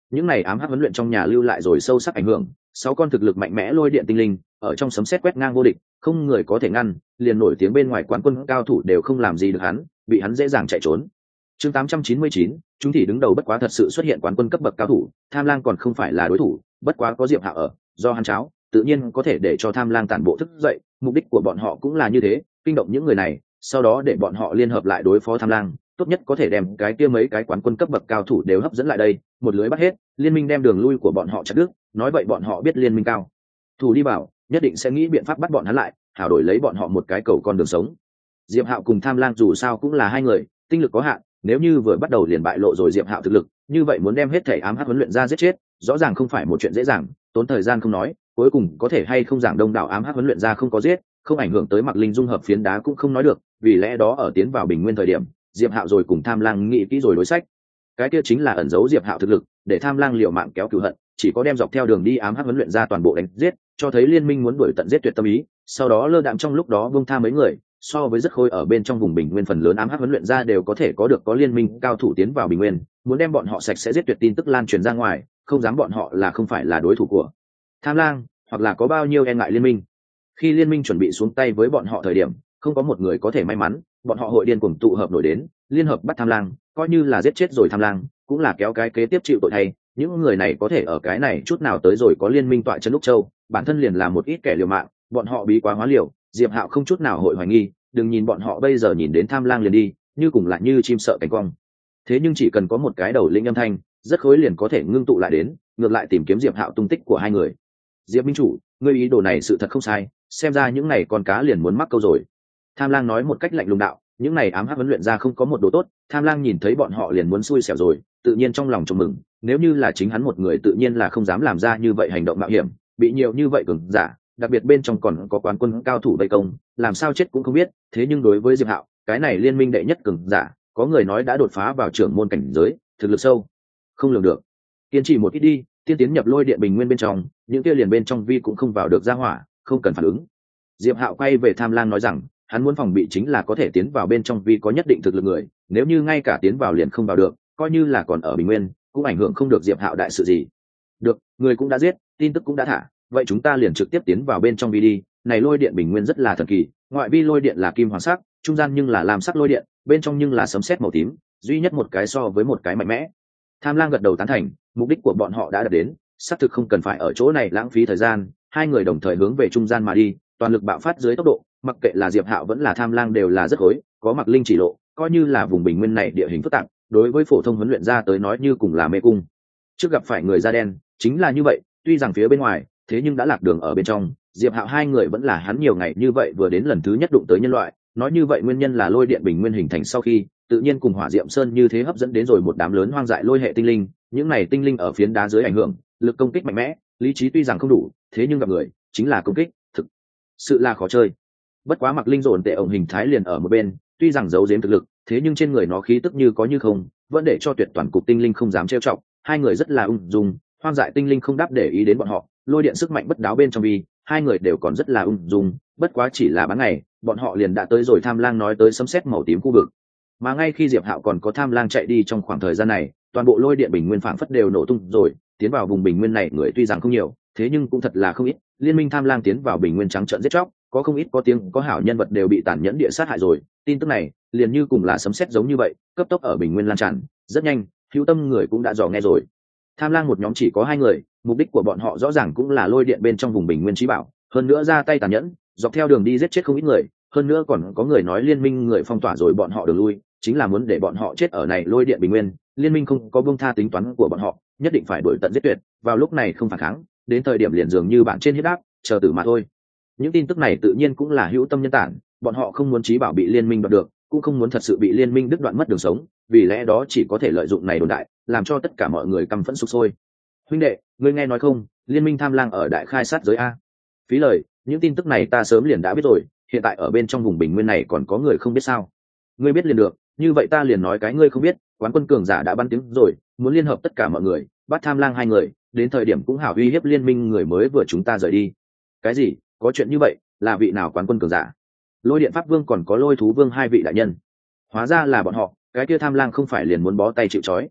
những này ám hắc huấn luyện trong nhà lưu lại rồi sâu sắc ảnh hưởng. Sáu con thực lực mạnh mẽ lôi điện tinh linh ở trong sấm sét quét ngang vô địch, không người có thể ngăn, liền nổi tiếng bên ngoài quán quân cao thủ đều không làm gì được hắn, bị hắn dễ dàng chạy trốn. Chương tám trăm chín mươi chín, chúng thì đứng đầu bất quá thật sự xuất hiện quán quân cấp bậc cao thủ, Tham Lang còn không phải là đối thủ, bất quá có Diệp Hạo ở, do hắn cháo, tự nhiên có thể để cho Tham Lang tản bộ thức dậy, mục đích của bọn họ cũng là như thế, kinh động những người này, sau đó để bọn họ liên hợp lại đối phó Tham Lang, tốt nhất có thể đem cái kia mấy cái quán quân cấp bậc cao thủ đều hấp dẫn lại đây, một lưới bắt hết, liên minh đem đường lui của bọn họ chặt đứt, nói vậy bọn họ biết liên minh cao thủ đi bảo, nhất định sẽ nghĩ biện pháp bắt bọn hắn lại, hảo đổi lấy bọn họ một cái cầu con đường sống. Diệp Hạo cùng Tham Lang dù sao cũng là hai người, tinh lực có hạn, nếu như vừa bắt đầu liền bại lộ rồi Diệp Hạo thực lực, như vậy muốn đem hết thể ám hắc huấn luyện ra giết chết, rõ ràng không phải một chuyện dễ dàng, tốn thời gian không nói, cuối cùng có thể hay không giảng đông đảo ám hắc huấn luyện ra không có giết, không ảnh hưởng tới Mặc Linh dung hợp phiến đá cũng không nói được, vì lẽ đó ở tiến vào bình nguyên thời điểm, Diệp Hạo rồi cùng Tham Lang nghĩ kỹ rồi đối sách. Cái kia chính là ẩn giấu Diệp Hạo thực lực, để Tham Lang liều mạng kéo cừu hận, chỉ có đem dọc theo đường đi ám hắc huấn luyện ra toàn bộ đánh giết, cho thấy liên minh muốn đuổi tận giết tuyệt tâm ý, sau đó lơ đãng trong lúc đó buông tha mấy người, so với rất khôi ở bên trong vùng bình nguyên phần lớn ám hắc huấn luyện ra đều có thể có được có liên minh cao thủ tiến vào bình nguyên, muốn đem bọn họ sạch sẽ giết tuyệt tin tức lan truyền ra ngoài, không dám bọn họ là không phải là đối thủ của Tham Lang, hoặc là có bao nhiêu e ngại liên minh. Khi liên minh chuẩn bị xuống tay với bọn họ thời điểm, không có một người có thể may mắn, bọn họ hội điên cuồng tụ hợp nổi đến, liên hợp bắt Tham Lang, coi như là giết chết rồi Tham Lang, cũng là kéo cái kế tiếp chịu tội thay. Những người này có thể ở cái này chút nào tới rồi có liên minh tọa chân lúc châu, bản thân liền là một ít kẻ liều mạng, bọn họ bí quá hóa liều, Diệp Hạo không chút nào hội hoài nghi, đừng nhìn bọn họ bây giờ nhìn đến Tham Lang liền đi, như cùng lại như chim sợ cánh cong. Thế nhưng chỉ cần có một cái đầu lĩnh âm thanh, rất khối liền có thể ngưng tụ lại đến, ngược lại tìm kiếm Diệp Hạo tung tích của hai người. Diệp minh chủ, ngươi ý đồ này sự thật không sai, xem ra những này con cá liền muốn mắc câu rồi. Tham Lang nói một cách lạnh lùng đạo, những này ám hắc huấn luyện ra không có một đồ tốt, Tham Lang nhìn thấy bọn họ liền muốn xui xẻo rồi, tự nhiên trong lòng trông mừng, nếu như là chính hắn một người tự nhiên là không dám làm ra như vậy hành động mạo hiểm, bị nhiều như vậy cường giả, đặc biệt bên trong còn có quán quân cao thủ vây công, làm sao chết cũng không biết, thế nhưng đối với Diệp Hạo, cái này liên minh đệ nhất cường giả, có người nói đã đột phá vào trưởng môn cảnh giới, thực lực sâu không lường được. Kiên trì một ít đi, tiên tiến nhập lôi điện bình nguyên bên trong, những kia liền bên trong vi cũng không vào được ra hỏa, không cần phản ứng. Diệp Hạo quay về Tham Lang nói rằng, hắn muốn phòng bị chính là có thể tiến vào bên trong vi có nhất định thực lực người, nếu như ngay cả tiến vào liền không vào được, coi như là còn ở bình nguyên, cũng ảnh hưởng không được Diệp Hạo đại sự gì. Được, người cũng đã giết, tin tức cũng đã thả, vậy chúng ta liền trực tiếp tiến vào bên trong vi đi. Này lôi điện bình nguyên rất là thần kỳ, ngoại vi lôi điện là kim hoàng sắc, trung gian nhưng là lam sắc lôi điện, bên trong nhưng là sấm sét màu tím, duy nhất một cái so với một cái mạnh mẽ. Tham Lang gật đầu tán thành, mục đích của bọn họ đã đạt đến, xác thực không cần phải ở chỗ này lãng phí thời gian, hai người đồng thời hướng về trung gian mà đi, toàn lực bạo phát dưới tốc độ, mặc kệ là Diệp Hạo vẫn là Tham Lang đều là rất khối, có Mặc Linh chỉ lộ, coi như là vùng bình nguyên này địa hình phức tạp, đối với phổ thông huấn luyện ra tới nói như cùng là mê cung. Trước gặp phải người da đen, chính là như vậy, tuy rằng phía bên ngoài, thế nhưng đã lạc đường ở bên trong, Diệp Hạo hai người vẫn là hắn nhiều ngày như vậy vừa đến lần thứ nhất đụng tới nhân loại, nói như vậy nguyên nhân là lôi điện bình nguyên hình thành sau khi, tự nhiên cùng hỏa diệm sơn như thế hấp dẫn đến rồi một đám lớn hoang dại lôi hệ tinh linh, những này tinh linh ở phiến đá dưới ảnh hưởng, lực công kích mạnh mẽ, lý trí tuy rằng không đủ, thế nhưng gặp người, chính là công kích, thực sự là khó chơi. Bất quá Mặc Linh dồn tệ ổng hình thái liền ở một bên, tuy rằng giấu giếm thực lực, thế nhưng trên người nó khí tức như có như không, vẫn để cho tuyệt toàn cục tinh linh không dám trêu chọc, hai người rất là ung dung, hoang dại tinh linh không đáp để ý đến bọn họ, lôi điện sức mạnh bất đáo bên trong vi, hai người đều còn rất là ung dung, bất quá chỉ là ban ngày, bọn họ liền đã tới rồi Tham Lang nói tới sấm sét màu tím khu vực. Mà ngay khi Diệp Hạo còn có Tham Lang chạy đi trong khoảng thời gian này, toàn bộ lôi điện bình nguyên phảng phất đều nổ tung rồi, tiến vào vùng bình nguyên này người tuy rằng không nhiều, thế nhưng cũng thật là không ít, liên minh Tham Lang tiến vào bình nguyên trắng trợn giết chóc, có không ít có tiếng có hảo nhân vật đều bị tàn nhẫn địa sát hại rồi, tin tức này liền như cùng là sấm sét giống như vậy, cấp tốc ở bình nguyên lan tràn, rất nhanh, hữu tâm người cũng đã dò nghe rồi. Tham Lang một nhóm chỉ có hai người, mục đích của bọn họ rõ ràng cũng là lôi điện bên trong vùng bình nguyên trí bảo, hơn nữa ra tay tàn nhẫn, dọc theo đường đi giết chết không ít người, hơn nữa còn có người nói liên minh người phong tỏa rồi bọn họ đường lui, chính là muốn để bọn họ chết ở này lôi điện bình nguyên, liên minh không có buông tha tính toán của bọn họ, nhất định phải đuổi tận giết tuyệt, vào lúc này không phản kháng, đến thời điểm liền dường như bạn trên huyết áp, chờ tử mà thôi. Những tin tức này tự nhiên cũng là hữu tâm nhân tản, bọn họ không muốn trí bảo bị liên minh đoạt được, cũng không muốn thật sự bị liên minh đứt đoạn mất đường sống, vì lẽ đó chỉ có thể lợi dụng này đồn đại, làm cho tất cả mọi người căm phẫn sục sôi. Huynh đệ, ngươi nghe nói không, liên minh Tham Lang ở đại khai sát giới a. Phí lời, những tin tức này ta sớm liền đã biết rồi, hiện tại ở bên trong vùng bình nguyên này còn có người không biết sao? Ngươi biết liền được, như vậy ta liền nói cái ngươi không biết, quán quân cường giả đã bắn tiếng rồi, muốn liên hợp tất cả mọi người, bắt Tham Lang hai người, đến thời điểm cũng hảo uy hiếp liên minh người mới vừa chúng ta rời đi. Cái gì? Có chuyện như vậy? Là vị nào quán quân cường giả? Lôi điện pháp vương còn có lôi thú vương hai vị đại nhân. Hóa ra là bọn họ, cái kia Tham Lang không phải liền muốn bó tay chịu trói.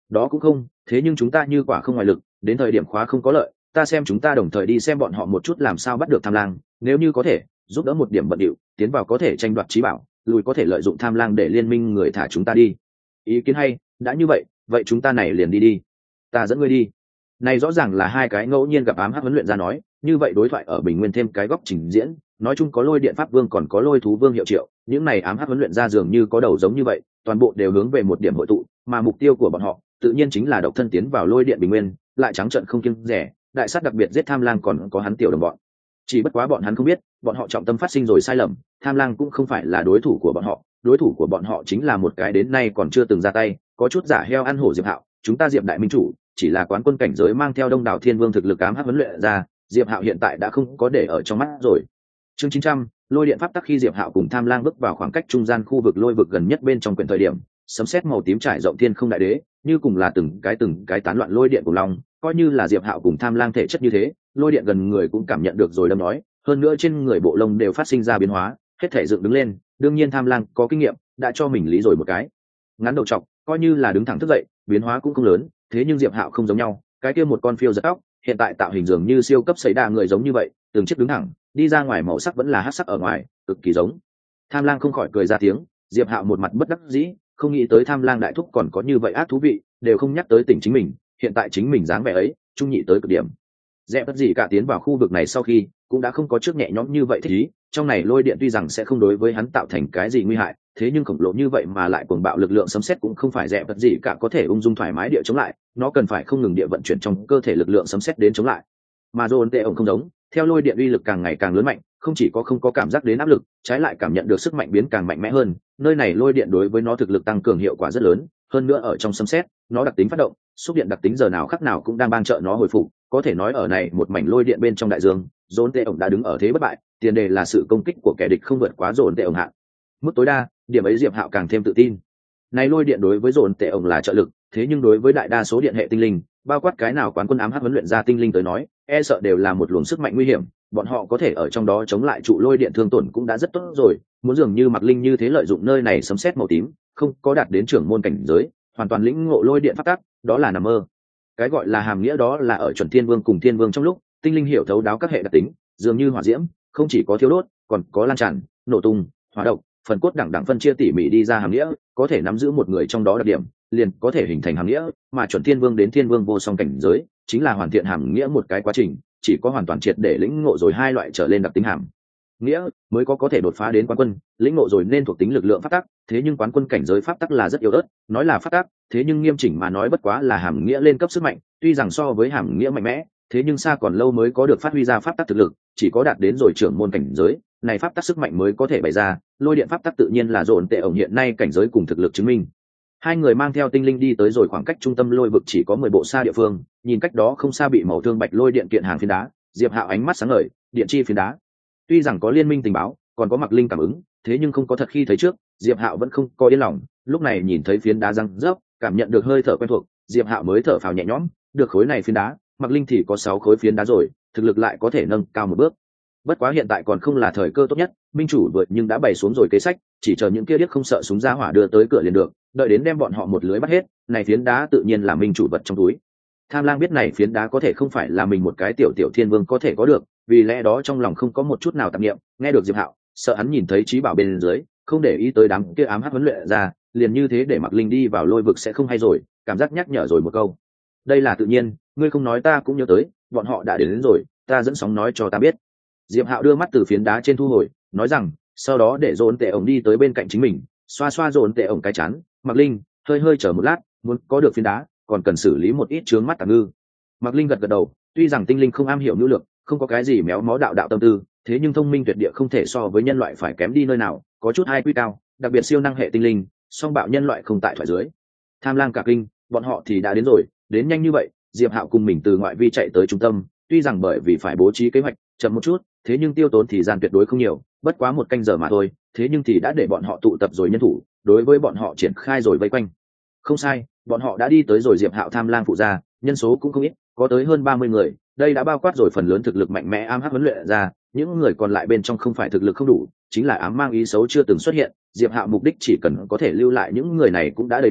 Đó cũng không, thế nhưng chúng ta như quả không ngoại lực, đến thời điểm khóa không có lợi, ta xem chúng ta đồng thời đi xem bọn họ một chút làm sao bắt được tham lang, nếu như có thể giúp đỡ một điểm bận điệu, tiến vào có thể tranh đoạt trí bảo, lùi có thể lợi dụng tham lang để liên minh người thả chúng ta đi. Ý kiến hay, đã như vậy vậy chúng ta này liền đi đi, ta dẫn ngươi đi. Này rõ ràng là hai cái ngẫu nhiên gặp ám hắc huấn luyện ra nói, như vậy đối thoại ở bình nguyên thêm cái góc trình diễn, nói chung có lôi điện pháp vương còn có lôi thú vương hiệu triệu, những này ám hắc huấn luyện ra dường như có đầu giống như vậy, toàn bộ đều hướng về một điểm hội tụ, mà mục tiêu của bọn họ tự nhiên chính là độc thân tiến vào lôi điện bình nguyên, lại trắng trợn không kiêng rẻ, đại sát đặc biệt giết tham lang còn có hắn tiểu đồng bọn. Chỉ bất quá bọn hắn không biết, bọn họ trọng tâm phát sinh rồi sai lầm, tham lang cũng không phải là đối thủ của bọn họ, đối thủ của bọn họ chính là một cái đến nay còn chưa từng ra tay, có chút giả heo ăn hổ Diệp Hạo, chúng ta Diệp đại minh chủ chỉ là quán quân cảnh giới mang theo đông đảo thiên vương thực lực ám hắc huấn luyện ra, Diệp Hạo hiện tại đã không có để ở trong mắt rồi. Chương chín trăm, lôi điện pháp tắc. Khi Diệp Hạo cùng tham lang bước vào khoảng cách trung gian khu vực lôi vực gần nhất bên trong quyển thời điểm, sấm sét màu tím trải rộng thiên không đại đế, như cùng là từng cái từng cái tán loạn lôi điện của long, coi như là Diệp Hạo cùng tham lang thể chất như thế, lôi điện gần người cũng cảm nhận được rồi đâm nói, hơn nữa trên người bộ lông đều phát sinh ra biến hóa, hết thể dựng đứng lên, đương nhiên tham lang có kinh nghiệm, đã cho mình lý rồi một cái ngắn đầu trọc, coi như là đứng thẳng thức dậy, biến hóa cũng không lớn, thế nhưng Diệp Hạo không giống nhau, cái kia một con phiêu giật tóc, hiện tại tạo hình dường như siêu cấp xảy đa người giống như vậy, từng chiếc đứng thẳng, đi ra ngoài màu sắc vẫn là hắc sắc ở ngoài, cực kỳ giống. Tham lang không khỏi cười ra tiếng, Diệp Hạo một mặt bất đắc dĩ, không nghĩ tới tham lang đại thúc còn có như vậy ác thú vị, đều không nhắc tới tỉnh chính mình, hiện tại chính mình dáng vẻ ấy, trung nhị tới cực điểm. Dẹp tất gì cả tiến vào khu vực này sau khi, cũng đã không có trước nhẹ nhõm như vậy thích ý, trong này lôi điện tuy rằng sẽ không đối với hắn tạo thành cái gì nguy hại, thế nhưng khổng lồ như vậy mà lại cuồng bạo lực lượng sấm sét cũng không phải dẹp vật gì cả có thể ung dung thoải mái địa chống lại, nó cần phải không ngừng địa vận chuyển trong cơ thể lực lượng sấm sét đến chống lại. Mà Dồn Tệ ổng không giống, theo lôi điện uy lực càng ngày càng lớn mạnh, không chỉ có không có cảm giác đến áp lực, trái lại cảm nhận được sức mạnh biến càng mạnh mẽ hơn, nơi này lôi điện đối với nó thực lực tăng cường hiệu quả rất lớn, hơn nữa ở trong sấm sét, nó đặc tính phát động, xúc điện đặc tính giờ nào khắc nào cũng đang ban trợ nó hồi phục, có thể nói ở này một mảnh lôi điện bên trong đại dương, Dồn Tệ ổng đã đứng ở thế bất bại, tiền đề là sự công kích của kẻ địch không vượt quá Dồn Tệ ổng hạn mức tối đa, điểm ấy Diệp Hạo càng thêm tự tin. Này lôi điện đối với Dồn Tệ ổng là trợ lực, thế nhưng đối với đại đa số điện hệ tinh linh, bao quát cái nào quán quân ám hắc huấn luyện ra tinh linh tới nói, e sợ đều là một luồng sức mạnh nguy hiểm, bọn họ có thể ở trong đó chống lại trụ lôi điện thương tổn cũng đã rất tốt rồi, muốn dường như Mặc Linh như thế lợi dụng nơi này sấm sét màu tím, không có đạt đến trưởng môn cảnh giới, hoàn toàn lĩnh ngộ lôi điện pháp tắc, đó là nằm mơ. Cái gọi là hàm nghĩa đó là ở chuẩn thiên vương cùng thiên vương trong lúc, tinh linh hiểu thấu đáo các hệ đặc tính, dường như hỏa diễm, không chỉ có thiêu đốt, còn có lan tràn, nổ tung, hỏa độc, phần cốt đẳng đẳng phân chia tỉ mỉ đi ra hàm nghĩa, có thể nắm giữ một người trong đó đặc điểm, liền có thể hình thành hàm nghĩa, mà chuẩn thiên vương đến thiên vương vô song cảnh giới, chính là hoàn thiện hàm nghĩa một cái quá trình, chỉ có hoàn toàn triệt để lĩnh ngộ rồi hai loại trở lên đặc tính hàm nghĩa, mới có có thể đột phá đến quán quân, lĩnh ngộ rồi nên thuộc tính lực lượng pháp tắc, thế nhưng quán quân cảnh giới pháp tắc là rất yếu ớt, nói là pháp tắc, thế nhưng nghiêm chỉnh mà nói bất quá là hàm nghĩa lên cấp sức mạnh, tuy rằng so với hàm nghĩa mạnh mẽ, thế nhưng xa còn lâu mới có được phát huy ra pháp tắc thực lực, chỉ có đạt đến rồi trưởng môn cảnh giới, này pháp tắc sức mạnh mới có thể bày ra, lôi điện pháp tắc tự nhiên là Dồn Tệ ổng hiện nay cảnh giới cùng thực lực chứng minh. Hai người mang theo tinh linh đi tới rồi khoảng cách trung tâm lôi vực chỉ có mười bộ xa địa phương, nhìn cách đó không xa bị màu thương bạch lôi điện kiện hàng phiến đá, Diệp Hạo ánh mắt sáng ngời, điện chi phiến đá. Tuy rằng có liên minh tình báo, còn có Mặc Linh cảm ứng, thế nhưng không có thật khi thấy trước, Diệp Hạo vẫn không có yên lòng, lúc này nhìn thấy phiến đá răng rớp, cảm nhận được hơi thở quen thuộc, Diệp Hạo mới thở phào nhẹ nhõm, được khối này phiến đá, Mặc Linh thì có sáu khối phiến đá rồi, thực lực lại có thể nâng cao một bước. Bất quá hiện tại còn không là thời cơ tốt nhất, minh chủ vượt nhưng đã bày xuống rồi kế sách, chỉ chờ những kia điếc không sợ súng ra hỏa đưa tới cửa liền được, đợi đến đem bọn họ một lưới bắt hết, này phiến đá tự nhiên là minh chủ vật trong túi. Tham Lang biết này phiến đá có thể không phải là mình một cái tiểu tiểu thiên vương có thể có được, vì lẽ đó trong lòng không có một chút nào tạp niệm, nghe được Diệp Hạo, sợ hắn nhìn thấy trí bảo bên dưới, không để ý tới đám kia ám hắc huấn luyện ra, liền như thế để Mặc Linh đi vào lôi vực sẽ không hay rồi, cảm giác nhắc nhở rồi một câu. Đây là tự nhiên, ngươi không nói ta cũng nhớ tới, bọn họ đã đến, đến rồi, ta dẫn sóng nói cho ta biết. Diệp Hạo đưa mắt từ phiến đá trên thu hồi, nói rằng, sau đó để Dồn Tệ ổng đi tới bên cạnh chính mình, xoa xoa Dồn Tệ ổng cái chán, Mặc Linh, hơi hơi chờ một lát, muốn có được phiến đá, còn cần xử lý một ít chướng mắt tàng ngư. Mặc Linh gật gật đầu, tuy rằng tinh linh không am hiểu nhu lược, không có cái gì méo mó đạo đạo tâm tư, thế nhưng thông minh tuyệt địa không thể so với nhân loại phải kém đi nơi nào, có chút hai quy cao, đặc biệt siêu năng hệ tinh linh, song bạo nhân loại không tại thoại dưới. Tham Lang cả kinh, bọn họ thì đã đến rồi, đến nhanh như vậy, Diệp Hạo cùng mình từ ngoại vi chạy tới trung tâm, tuy rằng bởi vì phải bố trí kế hoạch chậm một chút, thế nhưng tiêu tốn thì gian tuyệt đối không nhiều, bất quá một canh giờ mà thôi, thế nhưng thì đã để bọn họ tụ tập rồi nhân thủ, đối với bọn họ triển khai rồi vây quanh. Không sai, bọn họ đã đi tới rồi Diệp Hạo Tham Lang phụ gia, nhân số cũng không ít, có tới hơn ba mươi người, đây đã bao quát rồi phần lớn thực lực mạnh mẽ ám hắc huấn luyện ra, những người còn lại bên trong không phải thực lực không đủ, chính là ám mang ý xấu chưa từng xuất hiện, Diệp Hạo mục đích chỉ cần có thể lưu lại những người này cũng đã đầy đủ,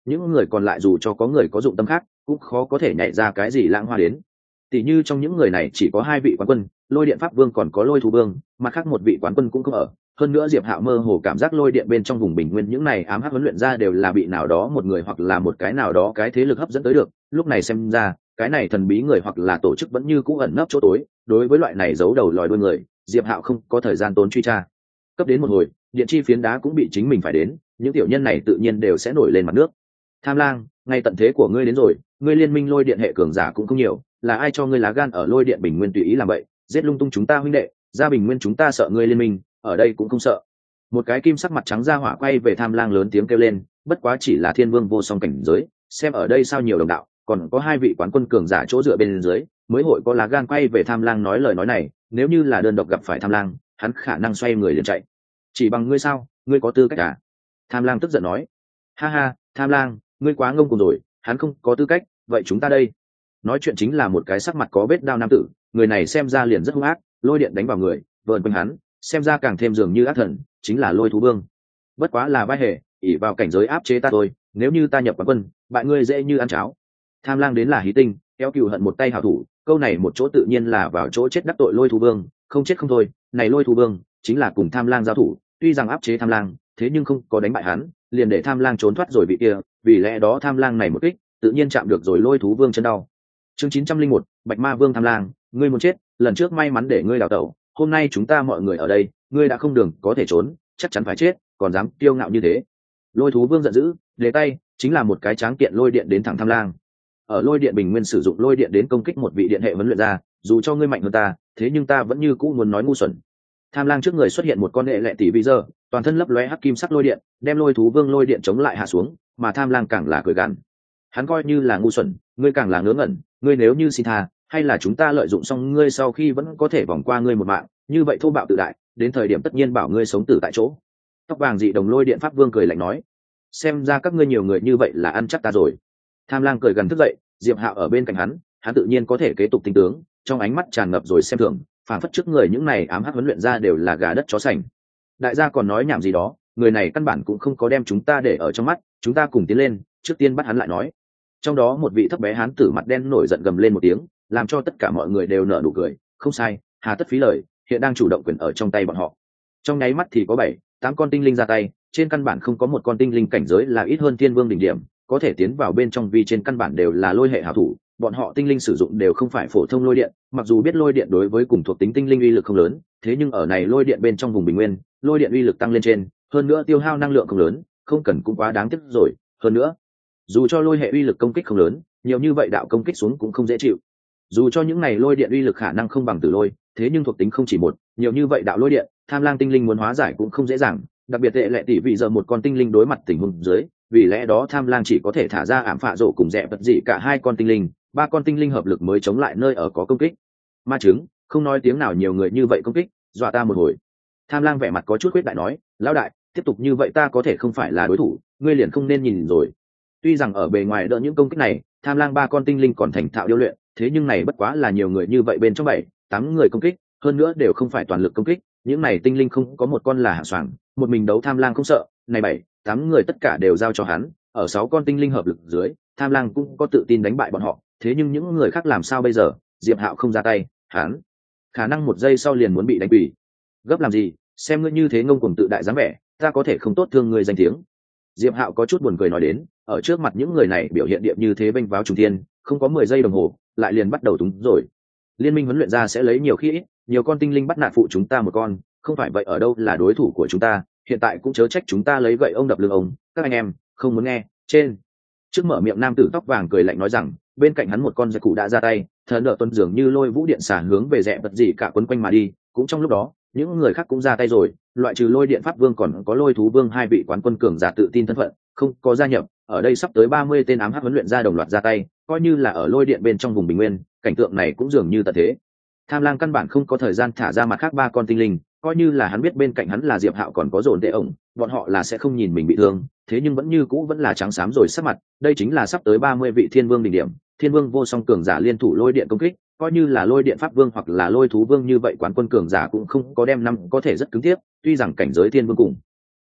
những người còn lại dù cho có người có dụng tâm khác cũng khó có thể nhảy ra cái gì lãng hoa đến. Tỷ như trong những người này chỉ có hai vị quán quân, lôi điện pháp vương còn có lôi thú vương, mặt khác một vị quán quân cũng không ở. Hơn nữa Diệp Hạo mơ hồ cảm giác lôi điện bên trong vùng bình nguyên những này ám hắc huấn luyện ra đều là bị nào đó một người hoặc là một cái nào đó cái thế lực hấp dẫn tới được. Lúc này xem ra cái này thần bí người hoặc là tổ chức vẫn như cũ ẩn nấp chỗ tối. Đối với loại này giấu đầu lòi đuôi người, Diệp Hạo không có thời gian tốn truy tra. Cấp đến một hồi, điện chi phiến đá cũng bị chính mình phải đến, những tiểu nhân này tự nhiên đều sẽ nổi lên mặt nước. Tham Lang, ngay tận thế của ngươi đến rồi, ngươi liên minh lôi điện hệ cường giả cũng không nhiều, là ai cho ngươi lá gan ở lôi điện bình nguyên tùy ý làm vậy, giết lung tung chúng ta huynh đệ, ra bình nguyên chúng ta sợ ngươi liên minh, ở đây cũng không sợ. Một cái kim sắc mặt trắng ra hỏa quay về Tham Lang lớn tiếng kêu lên, bất quá chỉ là thiên vương vô song cảnh giới, xem ở đây sao nhiều đồng đạo, còn có hai vị quán quân cường giả chỗ dựa bên dưới, mới hội có lá gan quay về Tham Lang nói lời nói này, nếu như là đơn độc gặp phải Tham Lang, hắn khả năng xoay người liền chạy. Chỉ bằng ngươi sao, ngươi có tư cách à? Tham Lang tức giận nói. Ha ha, Tham Lang, ngươi quá ngông cuồng rồi, hắn không có tư cách, vậy chúng ta đây. Nói chuyện chính là một cái sắc mặt có vết đao nam tử, người này xem ra liền rất hung ác, lôi điện đánh vào người, vờn quanh hắn, xem ra càng thêm dường như ác thần, chính là lôi thú vương. Bất quá là vai hề, ỷ vào cảnh giới áp chế ta thôi, nếu như ta nhập quán quân, bại ngươi dễ như ăn cháo. Tham Lang đến là hí tinh, kéo cừu hận một tay hảo thủ, câu này một chỗ tự nhiên là vào chỗ chết đắc tội lôi thú vương, không chết không thôi, này lôi thú vương chính là cùng Tham Lang giao thủ, tuy rằng áp chế Tham Lang, thế nhưng không có đánh bại hắn, liền để Tham Lang trốn thoát rồi vị kia, vì lẽ đó Tham Lang này một kích, tự nhiên chạm được rồi lôi thú vương chân đau. Chương chín trăm linh một, Bạch Ma Vương Tham Lang, ngươi muốn chết, lần trước may mắn để ngươi đào tẩu, hôm nay chúng ta mọi người ở đây, ngươi đã không đường có thể trốn, chắc chắn phải chết, còn dám kiêu ngạo như thế. Lôi thú vương giận dữ, để tay, chính là một cái tráng kiện lôi điện đến thẳng Tham Lang. Ở lôi điện bình nguyên sử dụng lôi điện đến công kích một vị điện hệ huấn luyện ra, dù cho ngươi mạnh hơn ta, thế nhưng ta vẫn như cũ muốn nói ngu xuẩn. Tham Lang trước người xuất hiện một con hệ lệ tỷ vi giờ, toàn thân lấp lóe hắc kim sắc lôi điện, đem lôi thú vương lôi điện chống lại hạ xuống, mà Tham Lang càng là cười gằn. Hắn coi như là ngu xuẩn, ngươi càng là ngớ ngẩn, ngươi nếu như xin tha, hay là chúng ta lợi dụng xong ngươi sau khi vẫn có thể vòng qua ngươi một mạng, như vậy thô bạo tự đại, đến thời điểm tất nhiên bảo ngươi sống tử tại chỗ. Tóc vàng dị đồng lôi điện pháp vương cười lạnh nói, xem ra các ngươi nhiều người như vậy là ăn chắc ta rồi. Tham Lang cười gần thức dậy, Diệp Hạo ở bên cạnh hắn, hắn tự nhiên có thể kế tục tinh tướng, trong ánh mắt tràn ngập rồi xem thường, phản phất trước người những này ám hắc huấn luyện ra đều là gà đất chó sành. Đại gia còn nói nhảm gì đó, người này căn bản cũng không có đem chúng ta để ở trong mắt, chúng ta cùng tiến lên, trước tiên bắt hắn lại nói. Trong đó một vị thấp bé hán tử mặt đen nổi giận gầm lên một tiếng, làm cho tất cả mọi người đều nở nụ cười, không sai, hà tất phí lời, hiện đang chủ động quyền ở trong tay bọn họ. Trong nháy mắt thì có bảy, tám con tinh linh ra tay, trên căn bản không có một con tinh linh cảnh giới là ít hơn thiên vương đỉnh điểm, có thể tiến vào bên trong vì trên căn bản đều là lôi hệ hảo thủ, bọn họ tinh linh sử dụng đều không phải phổ thông lôi điện, mặc dù biết lôi điện đối với cùng thuộc tính tinh linh uy lực không lớn, thế nhưng ở này lôi điện bên trong vùng bình nguyên, lôi điện uy lực tăng lên trên, hơn nữa tiêu hao năng lượng không lớn, không cần cũng quá đáng tiếc rồi, hơn nữa, dù cho lôi hệ uy lực công kích không lớn, nhiều như vậy đạo công kích xuống cũng không dễ chịu. Dù cho những này lôi điện uy lực khả năng không bằng tử lôi, thế nhưng thuộc tính không chỉ một, nhiều như vậy đạo lôi điện, Tham Lang tinh linh muốn hóa giải cũng không dễ dàng, đặc biệt tệ lệ tỷ vị giờ một con tinh linh đối mặt tình huống dưới, vì lẽ đó Tham Lang chỉ có thể thả ra ảm phạ rổ cùng rẻ vật dị cả hai con tinh linh, ba con tinh linh hợp lực mới chống lại nơi ở có công kích. Ma chứng, không nói tiếng nào nhiều người như vậy công kích, dọa ta một hồi. Tham Lang vẻ mặt có chút khuyết đại nói, lão đại, tiếp tục như vậy ta có thể không phải là đối thủ, ngươi liền không nên nhìn rồi. Tuy rằng ở bề ngoài đỡ những công kích này, Tham Lang ba con tinh linh còn thành thạo điêu luyện, thế nhưng này bất quá là nhiều người như vậy bên trong bảy, tám người công kích, hơn nữa đều không phải toàn lực công kích, những này tinh linh không có một con là hạng soàng, một mình đấu Tham Lang không sợ, này bảy, tám người tất cả đều giao cho hắn, ở sáu con tinh linh hợp lực dưới, Tham Lang cũng có tự tin đánh bại bọn họ, thế nhưng những người khác làm sao bây giờ? Diệp Hạo không ra tay, hắn khả năng một giây sau liền muốn bị đánh quỷ. Gấp làm gì? Xem ngươi như thế ngông cuồng tự đại dáng vẻ, ta có thể không tốt thương ngươi danh tiếng. Diệp Hạo có chút buồn cười nói đến, ở trước mặt những người này biểu hiện điệp như thế bênh váo trùng thiên, không có mười giây đồng hồ, lại liền bắt đầu túng rồi. Liên minh huấn luyện ra sẽ lấy nhiều khi ít, nhiều con tinh linh bắt nạt phụ chúng ta một con, không phải vậy ở đâu là đối thủ của chúng ta, hiện tại cũng chớ trách chúng ta lấy gậy ông đập lưng ông, các anh em, không muốn nghe, trên. Trước mở miệng nam tử tóc vàng cười lạnh nói rằng, bên cạnh hắn một con giặc cụ đã ra tay, thần đỡ tuân dường như lôi vũ điện xả hướng về rẽ vật gì cả quấn quanh mà đi, cũng trong lúc đó, những người khác cũng ra tay rồi, loại trừ lôi điện pháp vương còn có lôi thú vương hai vị quán quân cường giả tự tin thân phận, không có gia nhập, ở đây sắp tới ba mươi tên ám hắc huấn luyện ra đồng loạt ra tay, coi như là ở lôi điện bên trong vùng bình nguyên, cảnh tượng này cũng dường như tận thế. Tham Lang căn bản không có thời gian thả ra mặt khác ba con tinh linh, coi như là hắn biết bên cạnh hắn là Diệp Hạo còn có dồn tệ ổng, bọn họ là sẽ không nhìn mình bị thương, thế nhưng vẫn như cũ vẫn là trắng xám rồi sắc mặt, đây chính là sắp tới ba mươi vị thiên vương đỉnh điểm, thiên vương vô song cường giả liên thủ lôi điện công kích, coi như là lôi điện pháp vương hoặc là lôi thú vương như vậy quán quân cường giả cũng không có đem năm có thể rất cứng tiếp, tuy rằng cảnh giới thiên vương cùng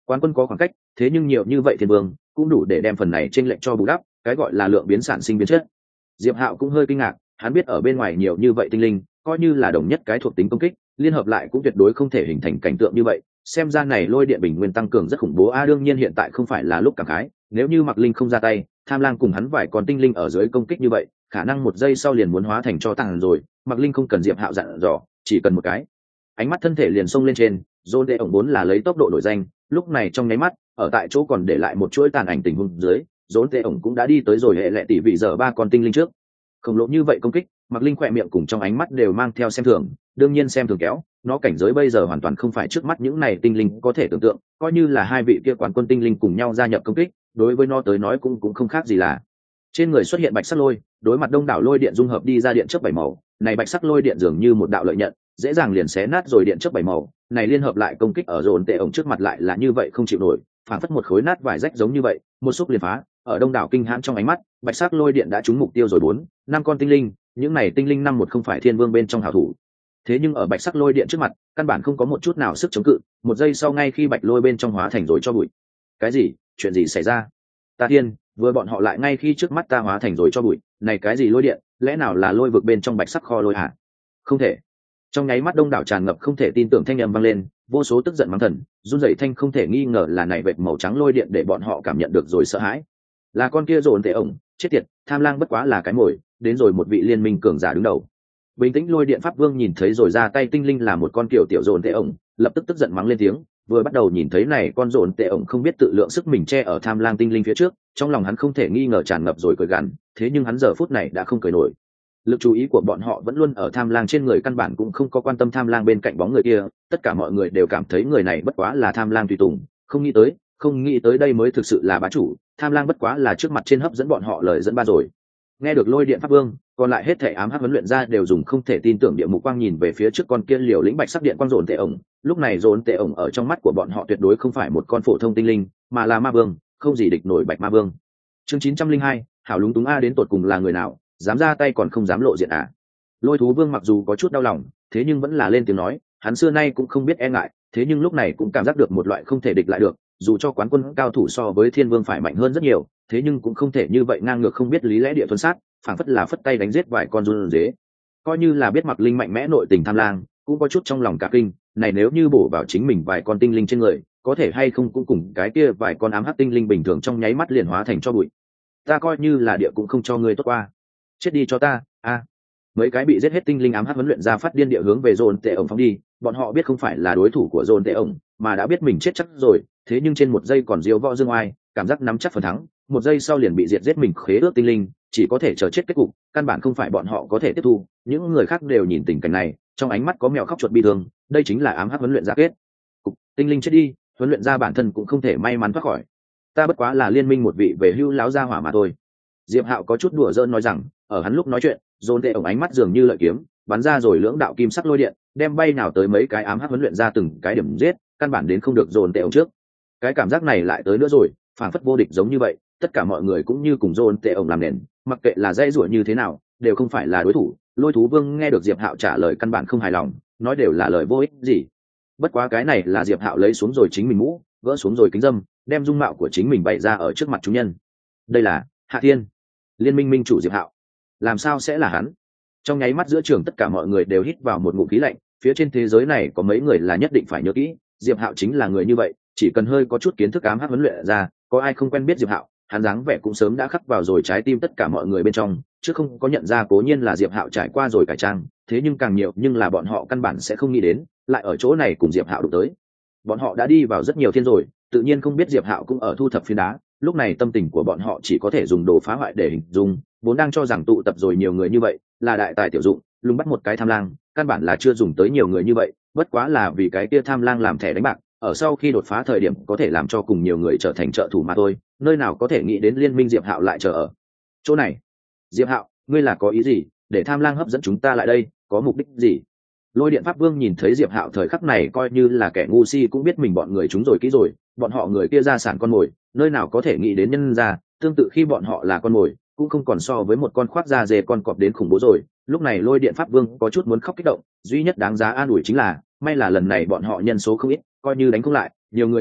Quán quân có khoảng cách, thế nhưng nhiều như vậy thiên vương cũng đủ để đem phần này chênh lệch cho bù đắp, cái gọi là lượng biến sản sinh biến chất. Diệp Hạo cũng hơi kinh ngạc, hắn biết ở bên ngoài nhiều như vậy tinh linh, coi như là đồng nhất cái thuộc tính công kích, liên hợp lại cũng tuyệt đối không thể hình thành cảnh tượng như vậy. Xem ra này lôi điện bình nguyên tăng cường rất khủng bố a, đương nhiên hiện tại không phải là lúc cảm khái, nếu như Mạc Linh không ra tay, Tham Lang cùng hắn vài con tinh linh ở dưới công kích như vậy, khả năng một giây sau liền muốn hóa thành cho tàn rồi. Mạc Linh không cần Diệp Hạo dặn dò, chỉ cần một cái ánh mắt thân thể liền xông lên trên. Dôn Tệ ổng vốn là lấy tốc độ nổi danh, lúc này trong nháy mắt, ở tại chỗ còn để lại một chuỗi tàn ảnh tình huống dưới, Dôn Tệ ổng cũng đã đi tới rồi hệ lệ tỷ vị giờ ba con tinh linh trước. Khổng lồ như vậy công kích, Mạc Linh khỏe miệng cùng trong ánh mắt đều mang theo xem thường, đương nhiên xem thường kéo, nó cảnh giới bây giờ hoàn toàn không phải trước mắt những này tinh linh có thể tưởng tượng, coi như là hai vị kia quán quân tinh linh cùng nhau gia nhập công kích, đối với nó tới nói cũng cũng không khác gì là. Trên người xuất hiện bạch sắc lôi, đối mặt đông đảo lôi điện dung hợp đi ra điện chớp bảy màu, này bạch sắc lôi điện dường như một đạo lợi nhận, dễ dàng liền xé nát rồi điện chớp bảy màu, này liên hợp lại công kích ở Dồn Tệ ổng trước mặt lại là như vậy không chịu nổi, phản phất một khối nát vải rách giống như vậy, một xúc liền phá, ở đông đảo kinh hãi trong ánh mắt, bạch sắc lôi điện đã trúng mục tiêu rồi bốn, năm con tinh linh, những này tinh linh năm một không phải thiên vương bên trong hảo thủ. Thế nhưng ở bạch sắc lôi điện trước mặt, căn bản không có một chút nào sức chống cự, một giây sau ngay khi bạch lôi bên trong hóa thành rồi cho bụi. Cái gì? Chuyện gì xảy ra? Ta thiên, vừa bọn họ lại ngay khi trước mắt ta hóa thành rồi cho bụi, này cái gì lôi điện, lẽ nào là lôi vực bên trong bạch sắc kho lôi hả? Không thể. Trong nháy mắt đông đảo tràn ngập không thể tin tưởng thanh âm vang lên, vô số tức giận mắng thần, run rẩy thanh không thể nghi ngờ là này vệt màu trắng lôi điện để bọn họ cảm nhận được rồi sợ hãi. Là con kia Dồn Tệ ổng, chết tiệt, Tham Lang bất quá là cái mồi, đến rồi một vị liên minh cường giả đứng đầu. Bình tĩnh lôi điện pháp vương nhìn thấy rồi ra tay tinh linh là một con kiểu tiểu Dồn Tệ ổng, lập tức tức giận mắng lên tiếng, vừa bắt đầu nhìn thấy này con Dồn Tệ ổng không biết tự lượng sức mình che ở Tham Lang tinh linh phía trước, trong lòng hắn không thể nghi ngờ tràn ngập rồi cười gằn, thế nhưng hắn giờ phút này đã không cười nổi. Lực chú ý của bọn họ vẫn luôn ở Tham Lang trên người, căn bản cũng không có quan tâm Tham Lang bên cạnh bóng người kia, tất cả mọi người đều cảm thấy người này bất quá là Tham Lang tùy tùng, không nghĩ tới, không nghĩ tới đây mới thực sự là bá chủ, Tham Lang bất quá là trước mặt trên hấp dẫn bọn họ lời dẫn ba rồi. Nghe được lôi điện pháp vương, còn lại hết thể ám hắc huấn luyện ra đều dùng không thể tin tưởng địa mục quang nhìn về phía trước con kia liều lĩnh bạch sắc điện quang Dồn Tệ ổng, lúc này Dồn Tệ ổng ở trong mắt của bọn họ tuyệt đối không phải một con phổ thông tinh linh, mà là ma vương, không gì địch nổi bạch ma vương. Chương chín trăm linh hai, hảo lúng túng a, đến tột cùng là người nào, dám ra tay còn không dám lộ diện à? Lôi thú vương mặc dù có chút đau lòng, thế nhưng vẫn là lên tiếng nói, hắn xưa nay cũng không biết e ngại, thế nhưng lúc này cũng cảm giác được một loại không thể địch lại được, dù cho quán quân cao thủ so với thiên vương phải mạnh hơn rất nhiều, thế nhưng cũng không thể như vậy ngang ngược không biết lý lẽ địa thuần sát, phảng phất là phất tay đánh giết vài con run dế. Coi như là biết Mạc Linh mạnh mẽ nội tình Tham Lang, cũng có chút trong lòng cả kinh, này nếu như bổ vào chính mình vài con tinh linh trên người, có thể hay không cũng cùng cái kia vài con ám hắc tinh linh bình thường trong nháy mắt liền hóa thành cho bụi. Ta coi như là địa cũng không cho ngươi tốt qua. Chết đi cho ta, a. Mấy cái bị giết hết tinh linh ám hắc huấn luyện ra phát điên địa hướng về Dồn Tệ ổng phóng đi, bọn họ biết không phải là đối thủ của Dồn Tệ ổng, mà đã biết mình chết chắc rồi, thế nhưng trên một giây còn diếu võ dương oai, cảm giác nắm chắc phần thắng, một giây sau liền bị diệt giết mình khế ước tinh linh, chỉ có thể chờ chết kết cục, căn bản không phải bọn họ có thể tiếp thu. Những người khác đều nhìn tình cảnh này, trong ánh mắt có mèo khóc chuột bi thương, đây chính là ám hắc huấn luyện ra kết cục, tinh linh chết đi, huấn luyện ra bản thân cũng không thể may mắn thoát khỏi. Ta bất quá là liên minh một vị về hưu láo gia hỏa mà thôi. Diệp Hạo có chút đùa giỡn nói rằng, ở hắn lúc nói chuyện, Dồn Tệ ổng ánh mắt dường như lợi kiếm, bắn ra rồi lưỡng đạo kim sắc lôi điện, đem bay nào tới mấy cái ám hắc huấn luyện ra từng cái điểm giết, căn bản đến không được Dồn Tệ ổng trước. Cái cảm giác này lại tới nữa rồi, phảng phất vô địch giống như vậy, tất cả mọi người cũng như cùng Dồn Tệ ổng làm nền, mặc kệ là dây rủa như thế nào, đều không phải là đối thủ. Lôi thú vương nghe được Diệp Hạo trả lời căn bản không hài lòng, nói đều là lời vô ích gì. Bất quá cái này là Diệp Hạo lấy xuống rồi chính mình mũ, gỡ xuống rồi kính dâm, đem dung mạo của chính mình bày ra ở trước mặt chúng nhân. Đây là Hạ Thiên, liên minh minh chủ Diệp Hạo. Làm sao sẽ là hắn? Trong nháy mắt giữa trường tất cả mọi người đều hít vào một ngụm khí lạnh, phía trên thế giới này có mấy người là nhất định phải nhớ kỹ, Diệp Hạo chính là người như vậy, chỉ cần hơi có chút kiến thức ám hắc huấn luyện ra, có ai không quen biết Diệp Hạo, hắn dáng vẻ cũng sớm đã khắc vào rồi trái tim tất cả mọi người bên trong, chứ không có nhận ra cố nhiên là Diệp Hạo trải qua rồi cải trang, thế nhưng càng nhiều nhưng là bọn họ căn bản sẽ không nghĩ đến, lại ở chỗ này cùng Diệp Hạo đụng tới. Bọn họ đã đi vào rất nhiều thiên rồi, tự nhiên không biết Diệp Hạo cũng ở thu thập phiến đá, lúc này tâm tình của bọn họ chỉ có thể dùng đồ phá hoại để hình dung, vốn đang cho rằng tụ tập rồi nhiều người như vậy là đại tài tiểu dụng, lùng bắt một cái tham lang, căn bản là chưa dùng tới nhiều người như vậy, bất quá là vì cái kia tham lang làm thẻ đánh bạc, ở sau khi đột phá thời điểm có thể làm cho cùng nhiều người trở thành trợ thủ mà thôi, nơi nào có thể nghĩ đến liên minh Diệp Hạo lại chờ ở chỗ này. Diệp Hạo, ngươi là có ý gì, để tham lang hấp dẫn chúng ta lại đây, có mục đích gì? Lôi điện pháp vương nhìn thấy Diệp Hạo thời khắc này coi như là kẻ ngu si cũng biết mình bọn người chúng rồi kỹ rồi, bọn họ người kia ra sản con mồi, nơi nào có thể nghĩ đến nhân ra, tương tự khi bọn họ là con mồi, cũng không còn so với một con khoác da dê con cọp đến khủng bố rồi. Lúc này lôi điện pháp vương có chút muốn khóc kích động, duy nhất đáng giá an ủi chính là may là lần này bọn họ nhân số không ít, coi như đánh không lại nhiều người như vậy,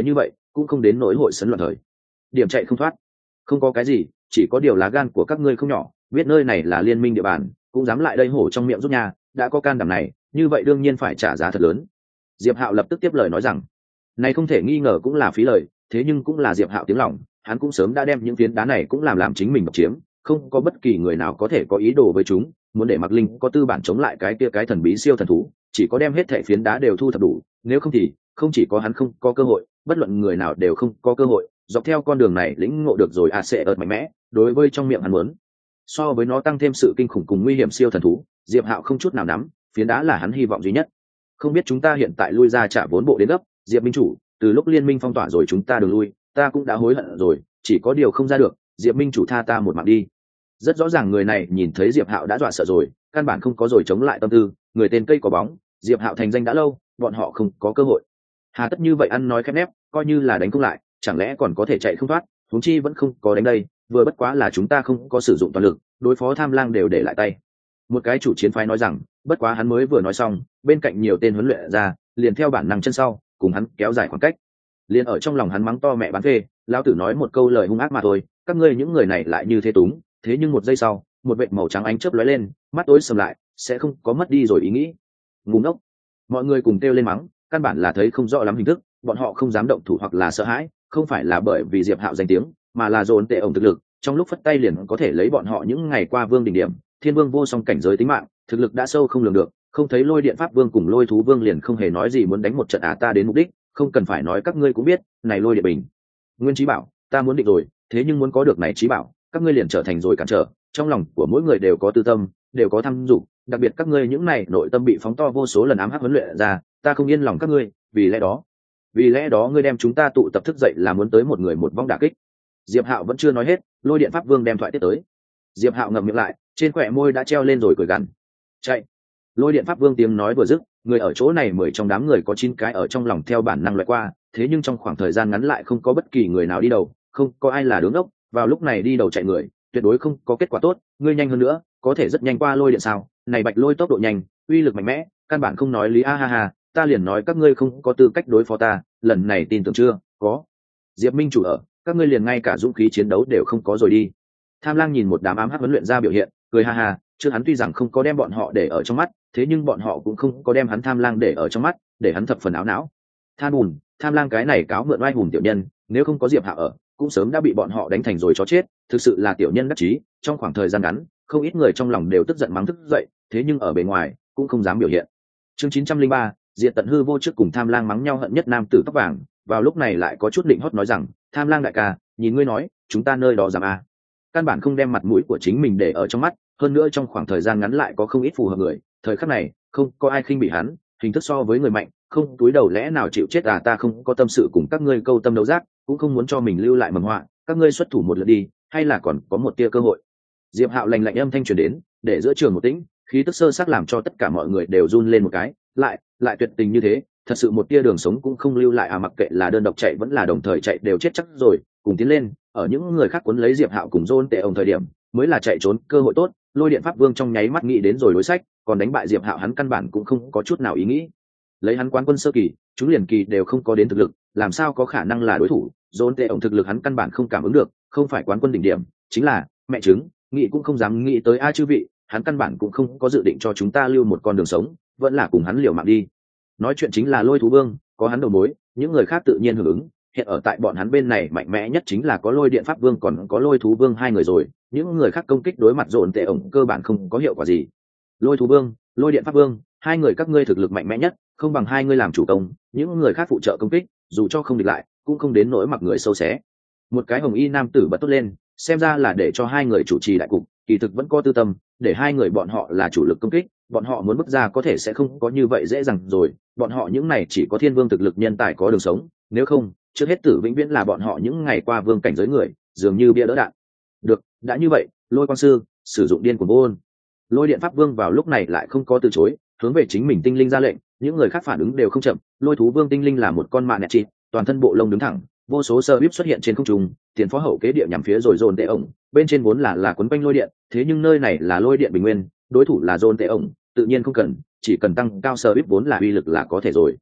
cũng không đến nỗi hội sấn loạn thời điểm chạy không thoát. Không có cái gì, chỉ có điều lá gan của các ngươi không nhỏ, biết nơi này là liên minh địa bàn, cũng dám lại đây hổ trong miệng rút nhà, đã có can đảm này, như vậy đương nhiên phải trả giá thật lớn. Diệp Hạo lập tức tiếp lời nói rằng, này không thể nghi ngờ cũng là phí lời, thế nhưng cũng là Diệp Hạo tiếng lòng, hắn cũng sớm đã đem những phiến đá này cũng làm làm chính mình độc chiếm, không có bất kỳ người nào có thể có ý đồ với chúng, muốn để Mạc Linh có tư bản chống lại cái kia cái thần bí siêu thần thú, chỉ có đem hết thảy phiến đá đều thu thập đủ, nếu không thì không chỉ có hắn không có cơ hội, bất luận người nào đều không có cơ hội. Dọc theo con đường này lĩnh ngộ được rồi a sẽ ợt mạnh mẽ, đối với trong miệng hắn muốn so với nó tăng thêm sự kinh khủng cùng nguy hiểm siêu thần thú, Diệp Hạo không chút nào nắm, phiến đá là hắn hy vọng duy nhất. Không biết chúng ta hiện tại lui ra trả vốn bộ đến gấp, Diệp minh chủ, từ lúc liên minh phong tỏa rồi chúng ta đường lui, ta cũng đã hối hận rồi, chỉ có điều không ra được, Diệp minh chủ tha ta một mạng đi. Rất rõ ràng người này nhìn thấy Diệp Hạo đã dọa sợ rồi, căn bản không có rồi chống lại tâm tư, người tên cây có bóng, Diệp Hạo thành danh đã lâu, bọn họ không có cơ hội. Hà tất như vậy ăn nói khép nép, coi như là đánh không lại, chẳng lẽ còn có thể chạy không thoát, huống chi vẫn không có đánh đây, vừa bất quá là chúng ta không có sử dụng toàn lực, đối phó Tham Lang đều để lại tay. Một cái chủ chiến phái nói rằng, bất quá hắn mới vừa nói xong, bên cạnh nhiều tên huấn luyện ra, liền theo bản năng chân sau, cùng hắn kéo dài khoảng cách. Liền ở trong lòng hắn mắng to mẹ bán phê, lão tử nói một câu lời hung ác mà thôi, các ngươi những người này lại như thế túng, thế nhưng một giây sau, một vệt màu trắng ánh chớp lóe lên, mắt tối sầm lại, sẽ không có mất đi rồi ý nghĩ. Ngu ngốc. Mọi người cùng kêu lên mắng, căn bản là thấy không rõ lắm hình thức, bọn họ không dám động thủ hoặc là sợ hãi, không phải là bởi vì Diệp Hạo danh tiếng, mà là dồn tệ ổng thực lực, trong lúc phất tay liền có thể lấy bọn họ những ngày qua vương đỉnh điểm, thiên vương vô song cảnh giới tính mạng, thực lực đã sâu không lường được, không thấy lôi điện pháp vương cùng lôi thú vương liền không hề nói gì muốn đánh một trận à, ta đến mục đích, không cần phải nói các ngươi cũng biết, này lôi điện bình nguyên trí bảo, ta muốn định rồi, thế nhưng muốn có được này trí bảo, các ngươi liền trở thành rồi cản trở, trong lòng của mỗi người đều có tư tâm, đều có tham dục, đặc biệt các ngươi những này nội tâm bị phóng to vô số lần ám hắc huấn luyện ra, ta không yên lòng các ngươi, vì lẽ đó vì lẽ đó ngươi đem chúng ta tụ tập thức dậy là muốn tới một người một vong đả kích. Diệp Hạo vẫn chưa nói hết, lôi điện pháp vương đem thoại tiếp tới. Diệp Hạo ngậm miệng lại, trên khóe môi đã treo lên rồi cười gằn. Chạy. Lôi điện pháp vương tiếng nói vừa dứt, người ở chỗ này mười trong đám người có chín cái ở trong lòng theo bản năng loại qua, thế nhưng trong khoảng thời gian ngắn lại không có bất kỳ người nào đi đầu, không có ai là đứng ốc, vào lúc này đi đầu chạy người, tuyệt đối không có kết quả tốt, ngươi nhanh hơn nữa, có thể rất nhanh qua lôi điện sao? Này bạch lôi tốc độ nhanh, uy lực mạnh mẽ, căn bản không nói lý a ha ha, ta liền nói các ngươi không có tư cách đối phó ta, lần này tin tưởng chưa? Có. Diệp Minh chủ ở, các ngươi liền ngay cả dũng khí chiến đấu đều không có rồi đi. Tham Lang nhìn một đám ám hắc huấn luyện ra biểu hiện, cười ha ha, trước hắn tuy rằng không có đem bọn họ để ở trong mắt, thế nhưng bọn họ cũng không có đem hắn Tham Lang để ở trong mắt, để hắn thập phần áo não. Than bùn, Tham Lang cái này cáo mượn oai hùng tiểu nhân, nếu không có Diệp Hạ ở, cũng sớm đã bị bọn họ đánh thành rồi chó chết, thực sự là tiểu nhân đắc chí, trong khoảng thời gian ngắn, không ít người trong lòng đều tức giận mắng thức dậy, thế nhưng ở bề ngoài cũng không dám biểu hiện. Chương chín trăm linh ba, Diệt tận hư vô trước cùng Tham Lang mắng nhau hận nhất nam tử tóc vàng, vào lúc này lại có chút định hót nói rằng, Tham Lang đại ca, nhìn ngươi nói, chúng ta nơi đó dám à? Căn bản không đem mặt mũi của chính mình để ở trong mắt, hơn nữa trong khoảng thời gian ngắn lại có không ít phù hợp người, thời khắc này, không có ai khinh bị hắn, hình thức so với người mạnh, không túi đầu lẽ nào chịu chết à, ta không có tâm sự cùng các ngươi câu tâm đấu giác, cũng không muốn cho mình lưu lại mầm họa, các ngươi xuất thủ một lượt đi, hay là còn có một tia cơ hội. Diệp Hạo lạnh lạnh âm thanh truyền đến, để giữa trường một tĩnh, khí tức sơ sắc làm cho tất cả mọi người đều run lên một cái, lại, lại tuyệt tình như thế, thật sự một tia đường sống cũng không lưu lại à, mặc kệ là đơn độc chạy vẫn là đồng thời chạy đều chết chắc rồi, cùng tiến lên, ở những người khác cuốn lấy Diệp Hạo cùng Dôn Tệ ông thời điểm, mới là chạy trốn cơ hội tốt, lôi điện pháp vương trong nháy mắt nghĩ đến rồi đối sách, còn đánh bại Diệp Hạo hắn căn bản cũng không có chút nào ý nghĩ. Lấy hắn quán quân sơ kỳ, chúng liền kỳ đều không có đến thực lực, làm sao có khả năng là đối thủ, Dôn Tệ ông thực lực hắn căn bản không cảm ứng được, không phải quán quân đỉnh điểm, chính là mẹ chứng, nghĩ cũng không dám nghĩ tới a chư vị, hắn căn bản cũng không có dự định cho chúng ta lưu một con đường sống, vẫn là cùng hắn liều mạng đi. Nói chuyện chính là lôi thú vương, có hắn đầu mối, những người khác tự nhiên hưởng ứng, hiện ở tại bọn hắn bên này mạnh mẽ nhất chính là có lôi điện pháp vương còn có lôi thú vương hai người rồi, những người khác công kích đối mặt Dồn Tệ ổng cơ bản không có hiệu quả gì. Lôi thú vương, lôi điện pháp vương, hai người các ngươi thực lực mạnh mẽ nhất, không bằng hai ngươi làm chủ công, những người khác phụ trợ công kích, dù cho không địch lại, cũng không đến nỗi mặc người sâu xé. Một cái hồng y nam tử bật tốt lên, xem ra là để cho hai người chủ trì đại cục, kỳ thực vẫn có tư tâm, để hai người bọn họ là chủ lực công kích, bọn họ muốn bước ra có thể sẽ không có như vậy dễ dàng rồi, bọn họ những này chỉ có thiên vương thực lực nhân tài có đường sống, nếu không, trước hết tử vĩnh viễn là bọn họ những ngày qua vương cảnh giới người, dường như bia đỡ đạn. Được, đã như vậy, Lôi quan sư, sử dụng điên của vô ôn. Lôi điện pháp vương vào lúc này lại không có từ chối, hướng về chính mình tinh linh ra lệnh, những người khác phản ứng đều không chậm, lôi thú vương tinh linh là một con mạ nẹt chít, toàn thân bộ lông đứng thẳng, vô số sơ bíp xuất hiện trên không trung, tiền phó hậu kế địa nhằm phía rồi Dồn Tệ ổng, bên trên vốn là là quấn quanh lôi điện, thế nhưng nơi này là lôi điện bình nguyên, đối thủ là Dồn Tệ ổng, tự nhiên không cần, chỉ cần tăng cao sơ bíp vốn là uy lực là có thể rồi.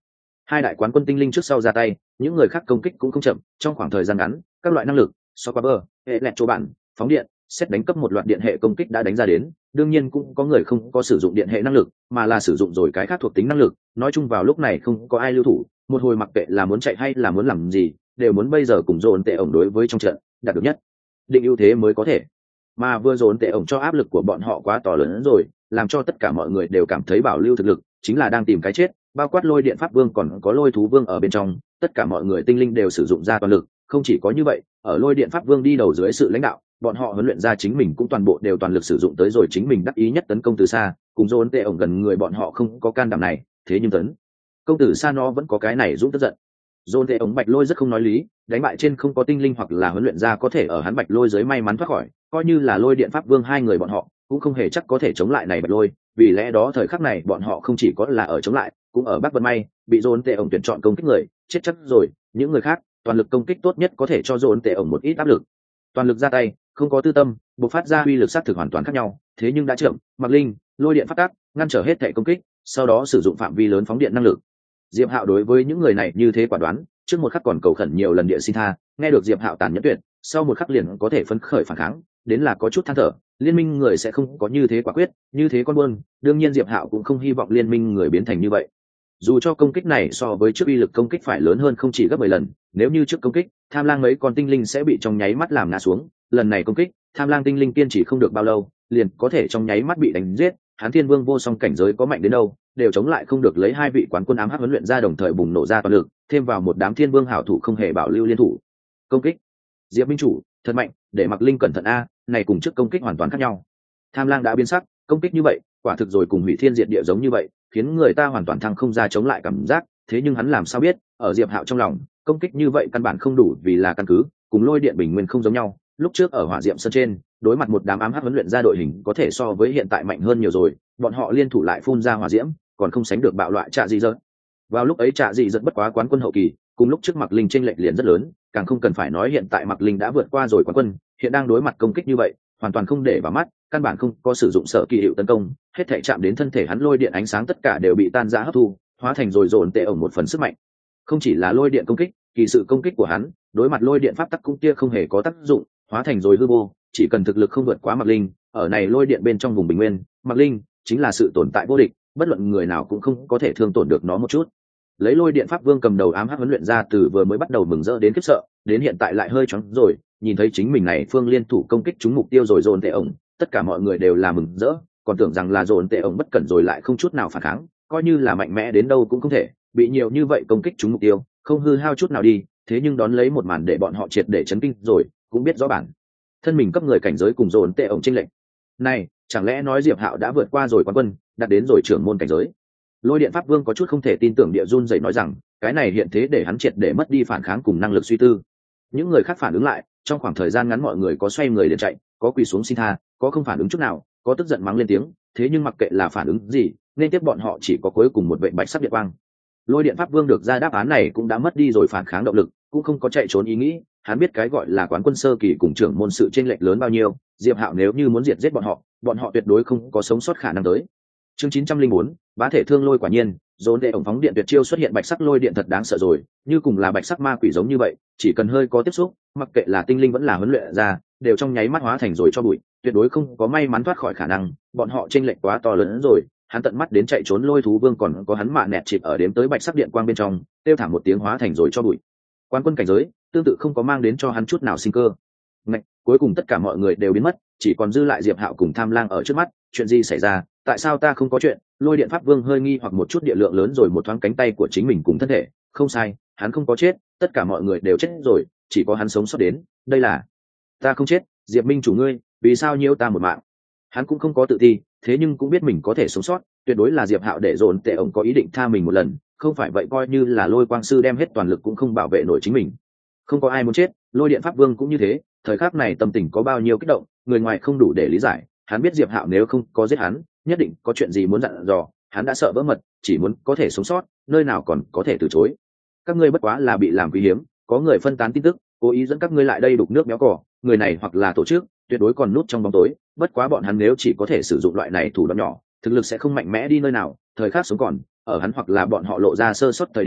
Hai đại quán quân tinh linh trước sau ra tay, những người khác công kích cũng không chậm, trong khoảng thời gian ngắn các loại năng lực Soccer, hệ lẹt chỗ bản, phóng điện, xét đánh cấp một loạt điện hệ công kích đã đánh ra đến. Đương nhiên cũng có người không có sử dụng điện hệ năng lực, mà là sử dụng rồi cái khác thuộc tính năng lực. Nói chung vào lúc này không có ai lưu thủ, một hồi mặc kệ là muốn chạy hay là muốn làm gì, đều muốn bây giờ cùng dồn tệ ổng đối với trong trận đạt được nhất định ưu thế mới có thể. Mà vừa dồn tệ ổng cho áp lực của bọn họ quá to lớn rồi, làm cho tất cả mọi người đều cảm thấy bảo lưu thực lực chính là đang tìm cái chết, bao quát lôi điện pháp vương còn có lôi thú vương ở bên trong, tất cả mọi người tinh linh đều sử dụng ra toàn lực. Không chỉ có như vậy, ở lôi điện pháp vương đi đầu dưới sự lãnh đạo, bọn họ huấn luyện ra chính mình cũng toàn bộ đều toàn lực sử dụng tới rồi chính mình đắc ý nhất tấn công từ xa, cùng dồn tệ ổng gần người bọn họ không có can đảm này, thế nhưng tấn công từ xa nó vẫn có cái này dũng tức giận. Dồn tệ ổng bạch lôi rất không nói lý, đánh bại trên không có tinh linh hoặc là huấn luyện ra có thể ở hắn bạch lôi dưới may mắn thoát khỏi, coi như là lôi điện pháp vương hai người bọn họ cũng không hề chắc có thể chống lại này bạch lôi. Vì lẽ đó thời khắc này bọn họ không chỉ có là ở chống lại, cũng ở bắt vận may, bị dồn tệ ổng tuyển chọn công kích người chết chắc rồi. Những người khác toàn lực công kích tốt nhất có thể cho dồn tệ ổng một ít áp lực, toàn lực ra tay, không có tư tâm, bộc phát ra uy lực sát thực hoàn toàn khác nhau. Thế nhưng đã chậm, mặc linh lôi điện phát tác ngăn trở hết thệ công kích, sau đó sử dụng phạm vi lớn phóng điện năng lực. Diệp Hạo đối với những người này như thế quả đoán, trước một khắc còn cầu khẩn nhiều lần địa xin tha, nghe được Diệp Hạo tàn nhẫn tuyệt, sau một khắc liền có thể phấn khởi phản kháng, đến là có chút than thở. Liên minh người sẽ không có như thế quả quyết, như thế con buôn, đương nhiên Diệp Hạo cũng không hy vọng liên minh người biến thành như vậy. Dù cho công kích này so với trước uy lực công kích phải lớn hơn không chỉ gấp mười lần, nếu như trước công kích, Tham Lang mấy con tinh linh sẽ bị trong nháy mắt làm ngã xuống, lần này công kích, Tham Lang tinh linh kiên trì không được bao lâu, liền có thể trong nháy mắt bị đánh giết. Hán Thiên Vương vô song cảnh giới có mạnh đến đâu, đều chống lại không được lấy hai vị quán quân ám hắc huấn luyện ra đồng thời bùng nổ ra toàn lực, thêm vào một đám Thiên Vương hảo thủ không hề bảo lưu liên thủ công kích. Diệp minh chủ thật mạnh, để Mặc Linh cẩn thận a, này cùng trước công kích hoàn toàn khác nhau. Tham Lang đã biến sắc, công kích như vậy, quả thực rồi cùng hủy thiên diệt địa giống như vậy, khiến người ta hoàn toàn thăng không ra chống lại cảm giác. Thế nhưng hắn làm sao biết, ở Diệp Hạo trong lòng, công kích như vậy căn bản không đủ, vì là căn cứ cùng lôi điện bình nguyên không giống nhau. Lúc trước ở hỏa diệm sơn trên, đối mặt một đám ám hắc huấn luyện ra đội hình có thể so với hiện tại mạnh hơn nhiều rồi, bọn họ liên thủ lại phun ra hỏa diễm, còn không sánh được bạo loại Trạ Dị Dật. Vào lúc ấy Trạ Dị Dật bất quá quán quân hậu kỳ, cùng lúc trước Mặc Linh chênh lệch liền rất lớn, càng không cần phải nói hiện tại Mặc Linh đã vượt qua rồi quán quân, hiện đang đối mặt công kích như vậy, hoàn toàn không để vào mắt, căn bản không có sử dụng sở kỳ hiệu tấn công, hết thảy chạm đến thân thể hắn lôi điện ánh sáng tất cả đều bị tan rã hấp thu, hóa thành rồi dồn tệ ổng một phần sức mạnh. Không chỉ là lôi điện công kích, kỳ sự công kích của hắn, đối mặt lôi điện pháp tắc cũng kia không hề có tác dụng, hóa thành rồi hư vô, chỉ cần thực lực không vượt quá Mặc Linh, ở này lôi điện bên trong vùng bình nguyên, Mặc Linh chính là sự tồn tại vô địch, bất luận người nào cũng không có thể thương tổn được nó một chút. Lấy lôi điện pháp vương cầm đầu ám hắc huấn luyện ra từ vừa mới bắt đầu mừng rỡ đến khiếp sợ, đến hiện tại lại hơi choáng rồi, nhìn thấy chính mình này phương liên thủ công kích trúng mục tiêu rồi dồn tệ ổng, tất cả mọi người đều là mừng rỡ, còn tưởng rằng là dồn tệ ổng bất cẩn rồi lại không chút nào phản kháng, coi như là mạnh mẽ đến đâu cũng không thể bị nhiều như vậy công kích trúng mục tiêu, không hư hao chút nào đi. Thế nhưng đón lấy một màn để bọn họ triệt để chấn kinh rồi, cũng biết rõ bản thân mình cấp người cảnh giới cùng dồn tệ ổng chênh lệch. Này, chẳng lẽ nói Diệp Hạo đã vượt qua rồi quán quân, đạt đến rồi trưởng môn cảnh giới? Lôi điện pháp vương có chút không thể tin tưởng địa run rẩy nói rằng, cái này hiện thế để hắn triệt để mất đi phản kháng cùng năng lực suy tư. Những người khác phản ứng lại, trong khoảng thời gian ngắn mọi người có xoay người liền chạy, có quỳ xuống xin tha, có không phản ứng chút nào, có tức giận mắng lên tiếng. Thế nhưng mặc kệ là phản ứng gì, nên tiếp bọn họ chỉ có cuối cùng một vệ bạch sắc điện quang. Lôi điện pháp vương được ra đáp án này cũng đã mất đi rồi phản kháng động lực, cũng không có chạy trốn ý nghĩ. Hắn biết cái gọi là quán quân sơ kỳ cùng trưởng môn sự chênh lệch lớn bao nhiêu, Diệp Hạo nếu như muốn diệt giết bọn họ, bọn họ tuyệt đối không có sống sót khả năng tới. Chương chín trăm lẻ bốn, bá thể thương lôi quả nhiên, dồn đệ ổng phóng điện tuyệt chiêu xuất hiện bạch sắc lôi điện thật đáng sợ rồi, như cùng là bạch sắc ma quỷ giống như vậy, chỉ cần hơi có tiếp xúc, mặc kệ là tinh linh vẫn là huấn luyện ra, đều trong nháy mắt hóa thành rồi cho bụi, tuyệt đối không có may mắn thoát khỏi khả năng. Bọn họ chênh lệch quá to lớn hơn rồi, hắn tận mắt đến chạy trốn lôi thú vương còn có hắn mạ nẹt chịp ở đếm tới bạch sắc điện quang bên trong, tiêu thảm một tiếng hóa thành rồi cho bụi. Quán quân cảnh giới tương tự không có mang đến cho hắn chút nào sinh cơ. Ngạch, cuối cùng tất cả mọi người đều biến mất, chỉ còn dư lại Diệp Hạo cùng Tham Lang ở trước mắt. Chuyện gì xảy ra? Tại sao ta không có chuyện? Lôi điện pháp vương hơi nghi hoặc một chút địa lượng lớn rồi một thoáng cánh tay của chính mình cùng thân thể, không sai, hắn không có chết, tất cả mọi người đều chết rồi, chỉ có hắn sống sót đến. Đây là ta không chết, Diệp minh chủ ngươi, vì sao nhiêu ta một mạng? Hắn cũng không có tự ti, thế nhưng cũng biết mình có thể sống sót, tuyệt đối là Diệp Hạo để dồn tệ ổng có ý định tha mình một lần, không phải vậy coi như là lôi quang sư đem hết toàn lực cũng không bảo vệ nổi chính mình. Không có ai muốn chết, lôi điện pháp vương cũng như thế, thời khắc này tâm tình có bao nhiêu kích động, người ngoài không đủ để lý giải. Hắn biết Diệp Hạo nếu không có giết hắn, nhất định có chuyện gì muốn dặn dò, hắn đã sợ vỡ mật, chỉ muốn có thể sống sót, nơi nào còn có thể từ chối. Các ngươi bất quá là bị làm quý hiếm, có người phân tán tin tức, cố ý dẫn các ngươi lại đây đục nước béo cỏ, người này hoặc là tổ chức, tuyệt đối còn núp trong bóng tối, bất quá bọn hắn nếu chỉ có thể sử dụng loại này thủ đoạn nhỏ, thực lực sẽ không mạnh mẽ đi nơi nào, thời khắc sống còn, ở hắn hoặc là bọn họ lộ ra sơ suất thời điểm,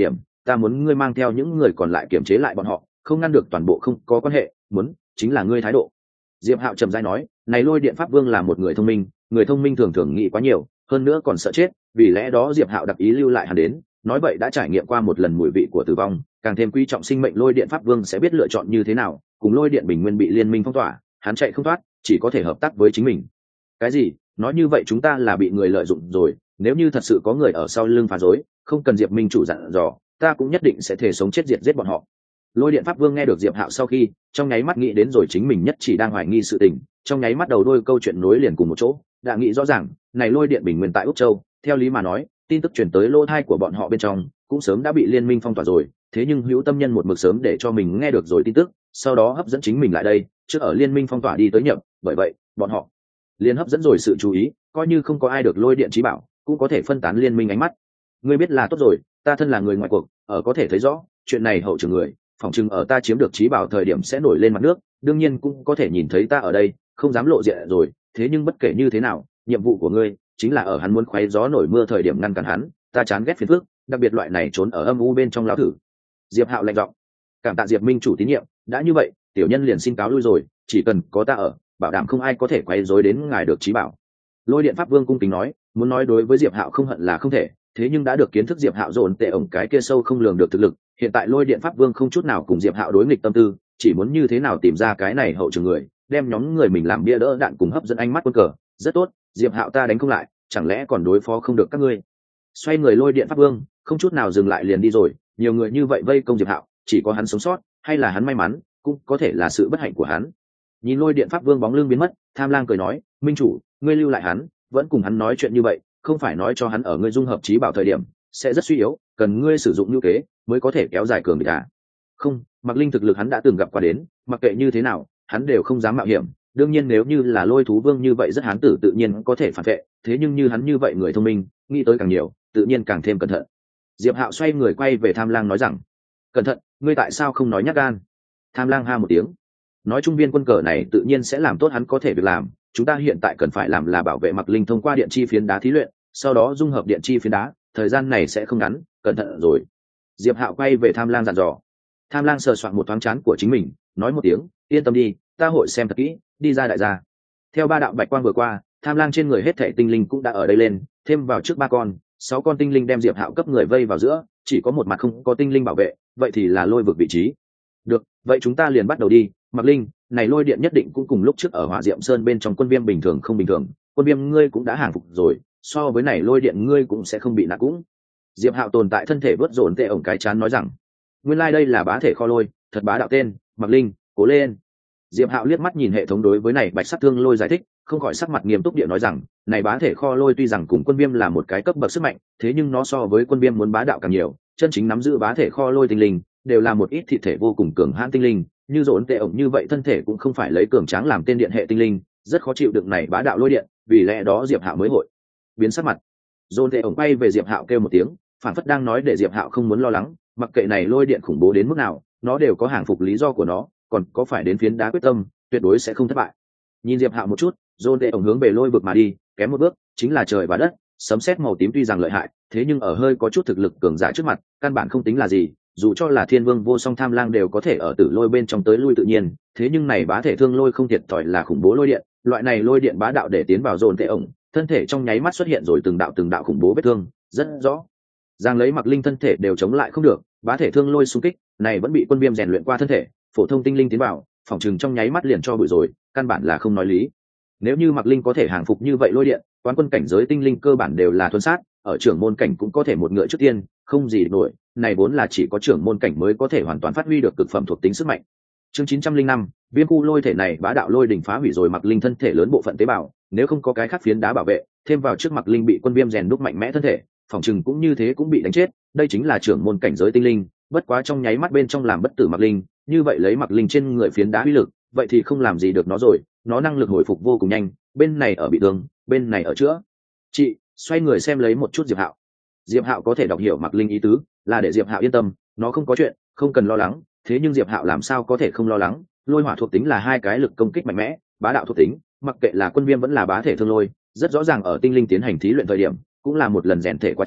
ta muốn ngươi mang theo những người còn lại kiểm chế lại bọn họ, không ngăn được toàn bộ không có quan hệ, muốn chính là ngươi thái độ. Diệp Hạo trầm rãi nói, này lôi điện pháp vương là một người thông minh, người thông minh thường thường nghĩ quá nhiều, hơn nữa còn sợ chết, vì lẽ đó Diệp Hạo đặc ý lưu lại hắn đến, nói vậy đã trải nghiệm qua một lần mùi vị của tử vong, càng thêm quý trọng sinh mệnh lôi điện pháp vương sẽ biết lựa chọn như thế nào, cùng lôi điện bình nguyên bị liên minh phong tỏa, hắn chạy không thoát, chỉ có thể hợp tác với chính mình. Cái gì? Nói như vậy chúng ta là bị người lợi dụng rồi, nếu như thật sự có người ở sau lưng phá rối, không cần Diệp Minh chủ dặn dò, ta cũng nhất định sẽ thể sống chết diệt giết bọn họ. Lôi điện pháp vương nghe được Diệp Hạo sau khi, trong nháy mắt nghĩ đến rồi chính mình nhất chỉ đang hoài nghi sự tình, trong nháy mắt đầu đôi câu chuyện nối liền cùng một chỗ, đã nghĩ rõ ràng, này lôi điện bình nguyên tại Úc Châu, theo lý mà nói, tin tức truyền tới lỗ tai của bọn họ bên trong, cũng sớm đã bị liên minh phong tỏa rồi, thế nhưng hữu tâm nhân một mực sớm để cho mình nghe được rồi tin tức, sau đó hấp dẫn chính mình lại đây, trước ở liên minh phong tỏa đi tới nhập, bởi vậy, bọn họ liền hấp dẫn rồi sự chú ý, coi như không có ai được lôi điện chí bảo, cũng có thể phân tán liên minh ánh mắt. Ngươi biết là tốt rồi, ta thân là người ngoài cuộc, ở có thể thấy rõ, chuyện này hậu trường người, phỏng chừng ở ta chiếm được chí bảo thời điểm sẽ nổi lên mặt nước, đương nhiên cũng có thể nhìn thấy ta ở đây, không dám lộ diện rồi, thế nhưng bất kể như thế nào, nhiệm vụ của ngươi chính là ở hắn muốn khoé gió nổi mưa thời điểm ngăn cản hắn, ta chán ghét phiền phức, đặc biệt loại này trốn ở âm u bên trong lão thử. Diệp Hạo lạnh giọng, cảm tạ Diệp Minh chủ tín nhiệm, đã như vậy, tiểu nhân liền xin cáo lui rồi, chỉ cần có ta ở, bảo đảm không ai có thể quấy rối đến ngài được chí bảo. Lôi điện pháp vương cung kính nói, muốn nói đối với Diệp Hạo không hận là không thể, thế nhưng đã được kiến thức Diệp Hạo dồn tệ ổng cái kia sâu không lường được thực lực, hiện tại lôi điện pháp vương không chút nào cùng Diệp Hạo đối nghịch tâm tư, chỉ muốn như thế nào tìm ra cái này hậu trường người, đem nhóm người mình làm bia đỡ đạn cùng hấp dẫn ánh mắt quân cờ. Rất tốt, Diệp Hạo ta đánh không lại, chẳng lẽ còn đối phó không được các ngươi? Xoay người lôi điện pháp vương, không chút nào dừng lại liền đi rồi, nhiều người như vậy vây công Diệp Hạo, chỉ có hắn sống sót, hay là hắn may mắn, cũng có thể là sự bất hạnh của hắn. Nhìn lôi điện pháp vương bóng lưng biến mất, Tham Lang cười nói, Minh chủ, ngươi lưu lại hắn, vẫn cùng hắn nói chuyện như vậy, không phải nói cho hắn ở ngươi dung hợp chí bảo thời điểm sẽ rất suy yếu, cần ngươi sử dụng như kế mới có thể kéo dài cường địch à? Không, Mặc Linh thực lực hắn đã từng gặp qua đến, mặc kệ như thế nào, hắn đều không dám mạo hiểm. Đương nhiên nếu như là lôi thú vương như vậy rất hán tử tự nhiên có thể phản vệ, thế nhưng như hắn như vậy người thông minh, nghĩ tới càng nhiều, tự nhiên càng thêm cẩn thận. Diệp Hạo xoay người quay về Tham Lang nói rằng, cẩn thận, ngươi tại sao không nói nhát gan? Tham Lang ha một tiếng, nói trung viên quân cờ này tự nhiên sẽ làm tốt hắn có thể việc làm, chúng ta hiện tại cần phải làm là bảo vệ Mặc Linh thông qua điện chi phiến đá thí luyện, sau đó dung hợp điện chi phiến đá, thời gian này sẽ không ngắn, cẩn thận rồi. Diệp Hạo quay về Tham Lang dặn dò. Tham Lang sờ soạn một thoáng chán của chính mình, nói một tiếng, yên tâm đi, ta hội xem thật kỹ, đi ra đại gia. Theo ba đạo bạch quang vừa qua, Tham Lang trên người hết thảy tinh linh cũng đã ở đây lên, thêm vào trước ba con, sáu con tinh linh đem Diệp Hạo cấp người vây vào giữa, chỉ có một mặt không có tinh linh bảo vệ, vậy thì là lôi vực vị trí. Được, vậy chúng ta liền bắt đầu đi, Mặc Linh, này lôi điện nhất định cũng cùng lúc trước ở Hỏa Diệm Sơn bên trong quân viêm bình thường không bình thường, quân viêm ngươi cũng đã hàng phục rồi, so với này lôi điện ngươi cũng sẽ không bị nạt cũng. Diệp Hạo tồn tại thân thể vớt dồn tệ ổng cái chán nói rằng, nguyên lai like đây là bá thể kho lôi, thật bá đạo tên, Mặc Linh, cố lên. Diệp Hạo liếc mắt nhìn hệ thống đối với này bạch sắc thương lôi giải thích, không khỏi sắc mặt nghiêm túc địa nói rằng, này bá thể kho lôi tuy rằng cùng quân viêm là một cái cấp bậc sức mạnh, thế nhưng nó so với quân viêm muốn bá đạo càng nhiều, chân chính nắm giữ bá thể kho lôi tinh linh, đều là một ít thị thể vô cùng cường hãn tinh linh, như dồn tệ ổng như vậy thân thể cũng không phải lấy cường tráng làm tên điện hệ tinh linh, rất khó chịu đựng này bá đạo lôi điện, vì lẽ đó Diệp Hạo mới hội biến sắc mặt. Dồn tệ ổng bay về Diệp Hạo kêu một tiếng, phản phất đang nói để Diệp Hạo không muốn lo lắng, mặc kệ này lôi điện khủng bố đến mức nào, nó đều có hàng phục lý do của nó, còn có phải đến phiến đá quyết tâm, tuyệt đối sẽ không thất bại. Nhìn Diệp Hạo một chút, dồn tệ ổng hướng về lôi vực mà đi, kém một bước chính là trời và đất, sấm sét màu tím tuy rằng lợi hại, thế nhưng ở hơi có chút thực lực cường giả trước mặt, căn bản không tính là gì, dù cho là Thiên Vương vô song Tham Lang đều có thể ở tử lôi bên trong tới lui tự nhiên, thế nhưng này bá thể thương lôi không thiệt thòi là khủng bố lôi điện, loại này lôi điện bá đạo để tiến vào dồn tệ ổng, thân thể trong nháy mắt xuất hiện rồi từng đạo từng đạo khủng bố vết thương, rất rõ ràng lấy Mặc Linh thân thể đều chống lại không được, bá thể thương lôi xung kích này vẫn bị quân viêm rèn luyện qua thân thể, phổ thông tinh linh tiến vào, phòng trường trong nháy mắt liền cho bụi rồi, căn bản là không nói lý. Nếu như Mặc Linh có thể hàng phục như vậy lôi điện, quán quân cảnh giới tinh linh cơ bản đều là thuần sát, ở trưởng môn cảnh cũng có thể một ngựa trước tiên, không gì nổi, này vốn là chỉ có trưởng môn cảnh mới có thể hoàn toàn phát huy được cực phẩm thuộc tính sức mạnh. Chương chín trăm linh năm, viêm khu lôi thể này bá đạo lôi đỉnh phá hủy rồi Mặc Linh thân thể lớn bộ phận tế bào, nếu không có cái khác phiến đá bảo vệ, thêm vào trước Mặc Linh bị quân viêm rèn đúc mạnh mẽ thân thể, phòng trừng cũng như thế cũng bị đánh chết, đây chính là trưởng môn cảnh giới tinh linh, bất quá trong nháy mắt bên trong làm bất tử Mặc Linh, như vậy lấy Mặc Linh trên người phiến đá uy lực, vậy thì không làm gì được nó rồi, nó năng lực hồi phục vô cùng nhanh, bên này ở bị thương, bên này ở chữa. Chị, xoay người xem lấy một chút Diệp Hạo. Diệp Hạo có thể đọc hiểu Mặc Linh ý tứ, là để Diệp Hạo yên tâm, nó không có chuyện, không cần lo lắng, thế nhưng Diệp Hạo làm sao có thể không lo lắng, lôi hỏa thuộc tính là hai cái lực công kích mạnh mẽ, bá đạo thuộc tính, mặc kệ là quân viêm vẫn là bá thể thương lôi, rất rõ ràng ở tinh linh tiến hành thí luyện thời điểm, cũng là một lần rèn thể quá trình,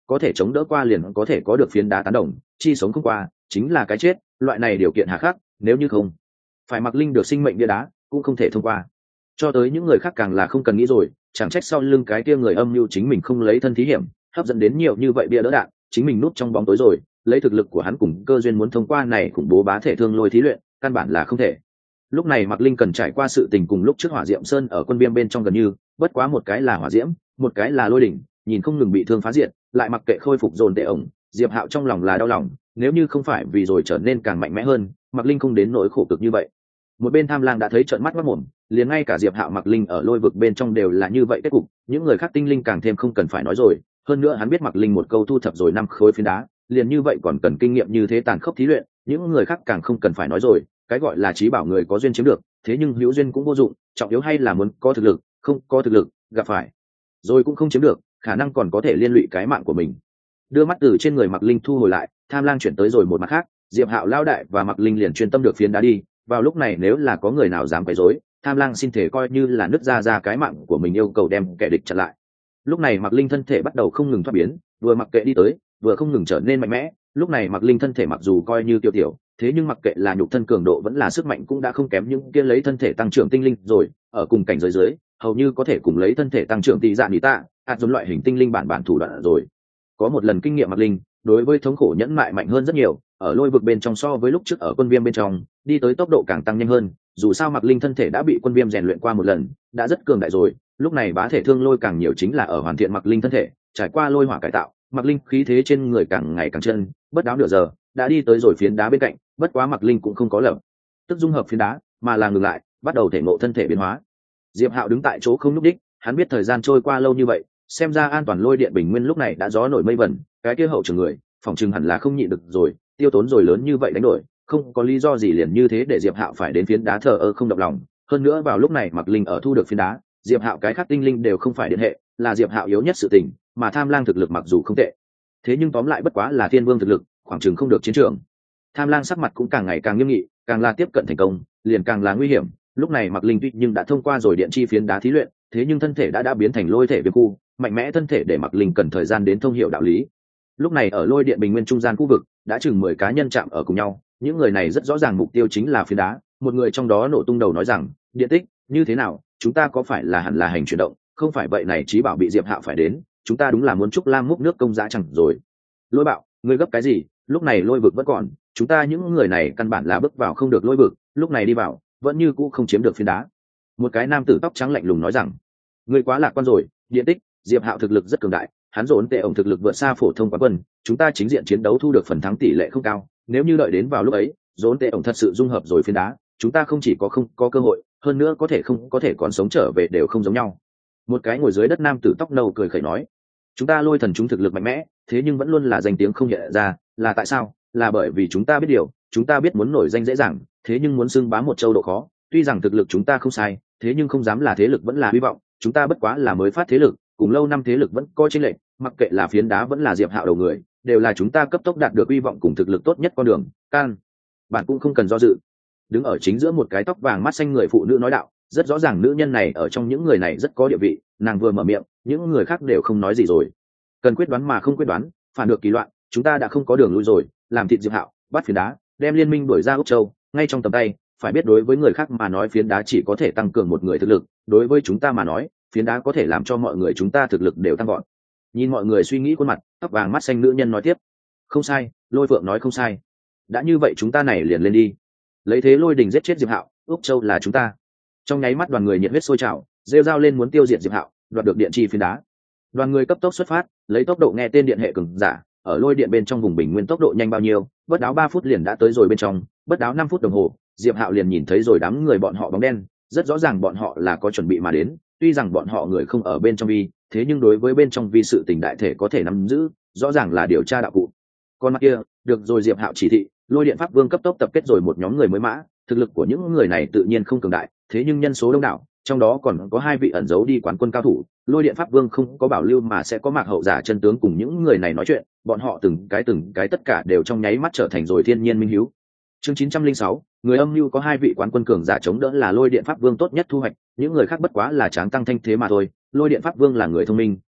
có thể chống đỡ qua liền có thể có được phiến đá tán đồng, chi sống không qua chính là cái chết, loại này điều kiện hà khắc, nếu như không phải Mạc Linh được sinh mệnh bia đá cũng không thể thông qua. Cho tới những người khác càng là không cần nghĩ rồi, chẳng trách sau lưng cái kia người âm mưu chính mình không lấy thân thí hiểm, hấp dẫn đến nhiều như vậy bia đỡ đạn, chính mình núp trong bóng tối rồi, lấy thực lực của hắn cùng cơ duyên muốn thông qua này khủng bố bá thể thương lôi thí luyện, căn bản là không thể. Lúc này Mạc Linh cần trải qua sự tình cùng lúc trước Hỏa Diệm Sơn ở quân viêm bên trong gần như, bất quá một cái là hỏa diễm, một cái là lôi đỉnh, nhìn không ngừng bị thương phá diệt, lại mặc kệ khôi phục dồn tệ ổng, Diệp Hạo trong lòng là đau lòng, nếu như không phải vì rồi trở nên càng mạnh mẽ hơn, Mạc Linh không đến nỗi khổ cực như vậy. Một bên Tham Lang đã thấy trợn mắt mắt mồm, liền ngay cả Diệp Hạo, Mạc Linh ở lôi vực bên trong đều là như vậy kết cục, những người khác tinh linh càng thêm không cần phải nói rồi, hơn nữa hắn biết Mạc Linh một câu thu thập rồi năm khối phiến đá, liền như vậy còn cần kinh nghiệm như thế tàn khốc thí luyện, những người khác càng không cần phải nói rồi, cái gọi là trí bảo người có duyên chiếm được, thế nhưng hữu duyên cũng vô dụng, trọng yếu hay là muốn có thực lực, không có thực lực, gặp phải rồi cũng không chiếm được, khả năng còn có thể liên lụy cái mạng của mình. Đưa mắt từ trên người Mạc Linh thu hồi lại, Tham Lang chuyển tới rồi một mặt khác, Diệp Hạo lao đại và Mạc Linh liền chuyên tâm được phiến đá đi, vào lúc này nếu là có người nào dám quấy rối, Tham Lang xin thể coi như là nứt ra ra cái mạng của mình, yêu cầu đem kẻ địch chặn lại. Lúc này Mạc Linh thân thể bắt đầu không ngừng thoát biến, vừa mặc kệ đi tới, vừa không ngừng trở nên mạnh mẽ. Lúc này Mạc Linh thân thể mặc dù coi như tiểu tiểu, thế nhưng mặc kệ là nhục thân cường độ vẫn là sức mạnh cũng đã không kém những kia lấy thân thể tăng trưởng tinh linh rồi, ở cùng cảnh giới dưới, hầu như có thể cùng lấy thân thể tăng trưởng tỷ dạng nhị tạ, ạt giống loại hình tinh linh bản bản thủ đoạn rồi. Có một lần kinh nghiệm Mạc Linh, đối với thống khổ nhẫn mại mạnh hơn rất nhiều, ở lôi vực bên trong so với lúc trước ở quân viêm bên trong, đi tới tốc độ càng tăng nhanh hơn, dù sao Mạc Linh thân thể đã bị quân viêm rèn luyện qua một lần, đã rất cường đại rồi, lúc này bá thể thương lôi càng nhiều chính là ở hoàn thiện Mạc Linh thân thể, trải qua lôi hỏa cải tạo, Mạc Linh khí thế trên người càng ngày càng chân, bất đáo nửa giờ, đã đi tới rồi phiến đá bên cạnh, bất quá Mạc Linh cũng không có lập tức dung hợp phiến đá, mà là ngừng lại, bắt đầu thể ngộ thân thể biến hóa. Diệp Hạo đứng tại chỗ không lúc đích, hắn biết thời gian trôi qua lâu như vậy, xem ra an toàn lôi điện bình nguyên lúc này đã gió nổi mây vẩn, cái kia hậu trường người, phòng trường hẳn là không nhịn được rồi, tiêu tốn rồi lớn như vậy đánh đổi, không có lý do gì liền như thế để Diệp Hạo phải đến phiến đá thờ ơ không động lòng. Hơn nữa vào lúc này Mạc Linh ở thu được phiến đá, Diệp Hạo cái khác tinh linh đều không phải điện hệ, là Diệp Hạo yếu nhất sự tình, mà Tham Lang thực lực mặc dù không tệ, thế nhưng tóm lại bất quá là thiên vương thực lực, khoảng chừng không được chiến trường. Tham Lang sắc mặt cũng càng ngày càng nghiêm nghị, càng là tiếp cận thành công, liền càng là nguy hiểm. Lúc này Mạc Linh tuy nhưng đã thông qua rồi điện chi phiến đá thí luyện, thế nhưng thân thể đã đã biến thành lôi thể viêm khu, mạnh mẽ thân thể để Mạc Linh cần thời gian đến thông hiểu đạo lý. Lúc này ở lôi điện bình nguyên trung gian khu vực, đã chừng mười cá nhân chạm ở cùng nhau, những người này rất rõ ràng mục tiêu chính là phiến đá, một người trong đó nổ tung đầu nói rằng, điện tích, như thế nào, chúng ta có phải là hẳn là hành chuyển động, không phải vậy này chí bảo bị Diệp Hạo phải đến, chúng ta đúng là muốn chúc Lam múc nước công giá chẳng rồi. Lôi Bạo, ngươi gấp cái gì, lúc này lôi vực vẫn còn, chúng ta những người này căn bản là bước vào không được lôi vực, lúc này đi vào, vẫn như cũ không chiếm được phiến đá. Một cái nam tử tóc trắng lạnh lùng nói rằng, ngươi quá lạc quan rồi, điện tích, Diệp Hạo thực lực rất cường đại, hắn dồn tệ ổng thực lực vượt xa phổ thông quán quân, chúng ta chính diện chiến đấu thu được phần thắng tỷ lệ không cao, nếu như đợi đến vào lúc ấy, dồn tệ ổng thật sự dung hợp rồi phiến đá, chúng ta không chỉ có không có cơ hội, hơn nữa có thể không có thể còn sống trở về đều không giống nhau. Một cái ngồi dưới đất nam tử tóc nâu cười khẩy nói, chúng ta lôi thần chúng thực lực mạnh mẽ, thế nhưng vẫn luôn là danh tiếng không hiện ra, là tại sao? Là bởi vì chúng ta biết điều, chúng ta biết muốn nổi danh dễ dàng, thế nhưng muốn xưng bá một châu độ khó, tuy rằng thực lực chúng ta không sai, thế nhưng không dám là thế lực vẫn là hy vọng, chúng ta bất quá là mới phát thế lực, cùng lâu năm thế lực vẫn coi chênh lệch, mặc kệ là phiến đá vẫn là Diệp Hạo đầu người, đều là chúng ta cấp tốc đạt được hy vọng cùng thực lực tốt nhất con đường, can bạn cũng không cần do dự. Đứng ở chính giữa một cái tóc vàng mắt xanh người phụ nữ nói đạo, rất rõ ràng nữ nhân này ở trong những người này rất có địa vị, nàng vừa mở miệng, những người khác đều không nói gì rồi. Cần quyết đoán mà không quyết đoán, phản được kỳ loạn, chúng ta đã không có đường lui rồi, làm thịt Diệp Hạo, bắt phiến đá, đem liên minh đuổi ra Úc Châu, ngay trong tầm tay, phải biết đối với người khác mà nói phiến đá chỉ có thể tăng cường một người thực lực, đối với chúng ta mà nói, phiến đá có thể làm cho mọi người chúng ta thực lực đều tăng gọn. Nhìn mọi người suy nghĩ khuôn mặt, tóc vàng mắt xanh nữ nhân nói tiếp, không sai, Lôi Phượng nói không sai. Đã như vậy chúng ta này liền lên đi. Lấy thế lôi đình giết chết Diệp Hạo, Úc Châu là chúng ta. Trong nháy mắt đoàn người nhiệt huyết sôi trào, rêu rao lên muốn tiêu diệt Diệp Hạo, đoạt được điện chi phiến đá. Đoàn người cấp tốc xuất phát, lấy tốc độ nghe tên điện hệ cường giả, ở lôi điện bên trong vùng bình nguyên tốc độ nhanh bao nhiêu, bất đáo ba phút liền đã tới rồi bên trong, bất đáo năm phút đồng hồ, Diệp Hạo liền nhìn thấy rồi đám người bọn họ bóng đen, rất rõ ràng bọn họ là có chuẩn bị mà đến, tuy rằng bọn họ người không ở bên trong vi, thế nhưng đối với bên trong vi sự tình đại thể có thể nắm giữ, rõ ràng là điều tra đạo cụ. Con mắt kia, được rồi Diệp Hạo chỉ thị, lôi điện pháp vương cấp tốc tập kết rồi một nhóm người mới mã, thực lực của những người này tự nhiên không cường đại, thế nhưng nhân số đông đảo, trong đó còn có hai vị ẩn giấu đi quán quân cao thủ, lôi điện pháp vương không có bảo lưu mà sẽ có mạc hậu giả chân tướng cùng những người này nói chuyện, bọn họ từng cái từng cái tất cả đều trong nháy mắt trở thành rồi thiên nhiên minh hiếu. Chương chín trăm linh sáu, người âm mưu có hai vị quán quân cường giả chống đỡ là lôi điện pháp vương tốt nhất thu hoạch, những người khác bất quá là tráng tăng thanh thế mà thôi. Lôi điện pháp vương là người thông minh,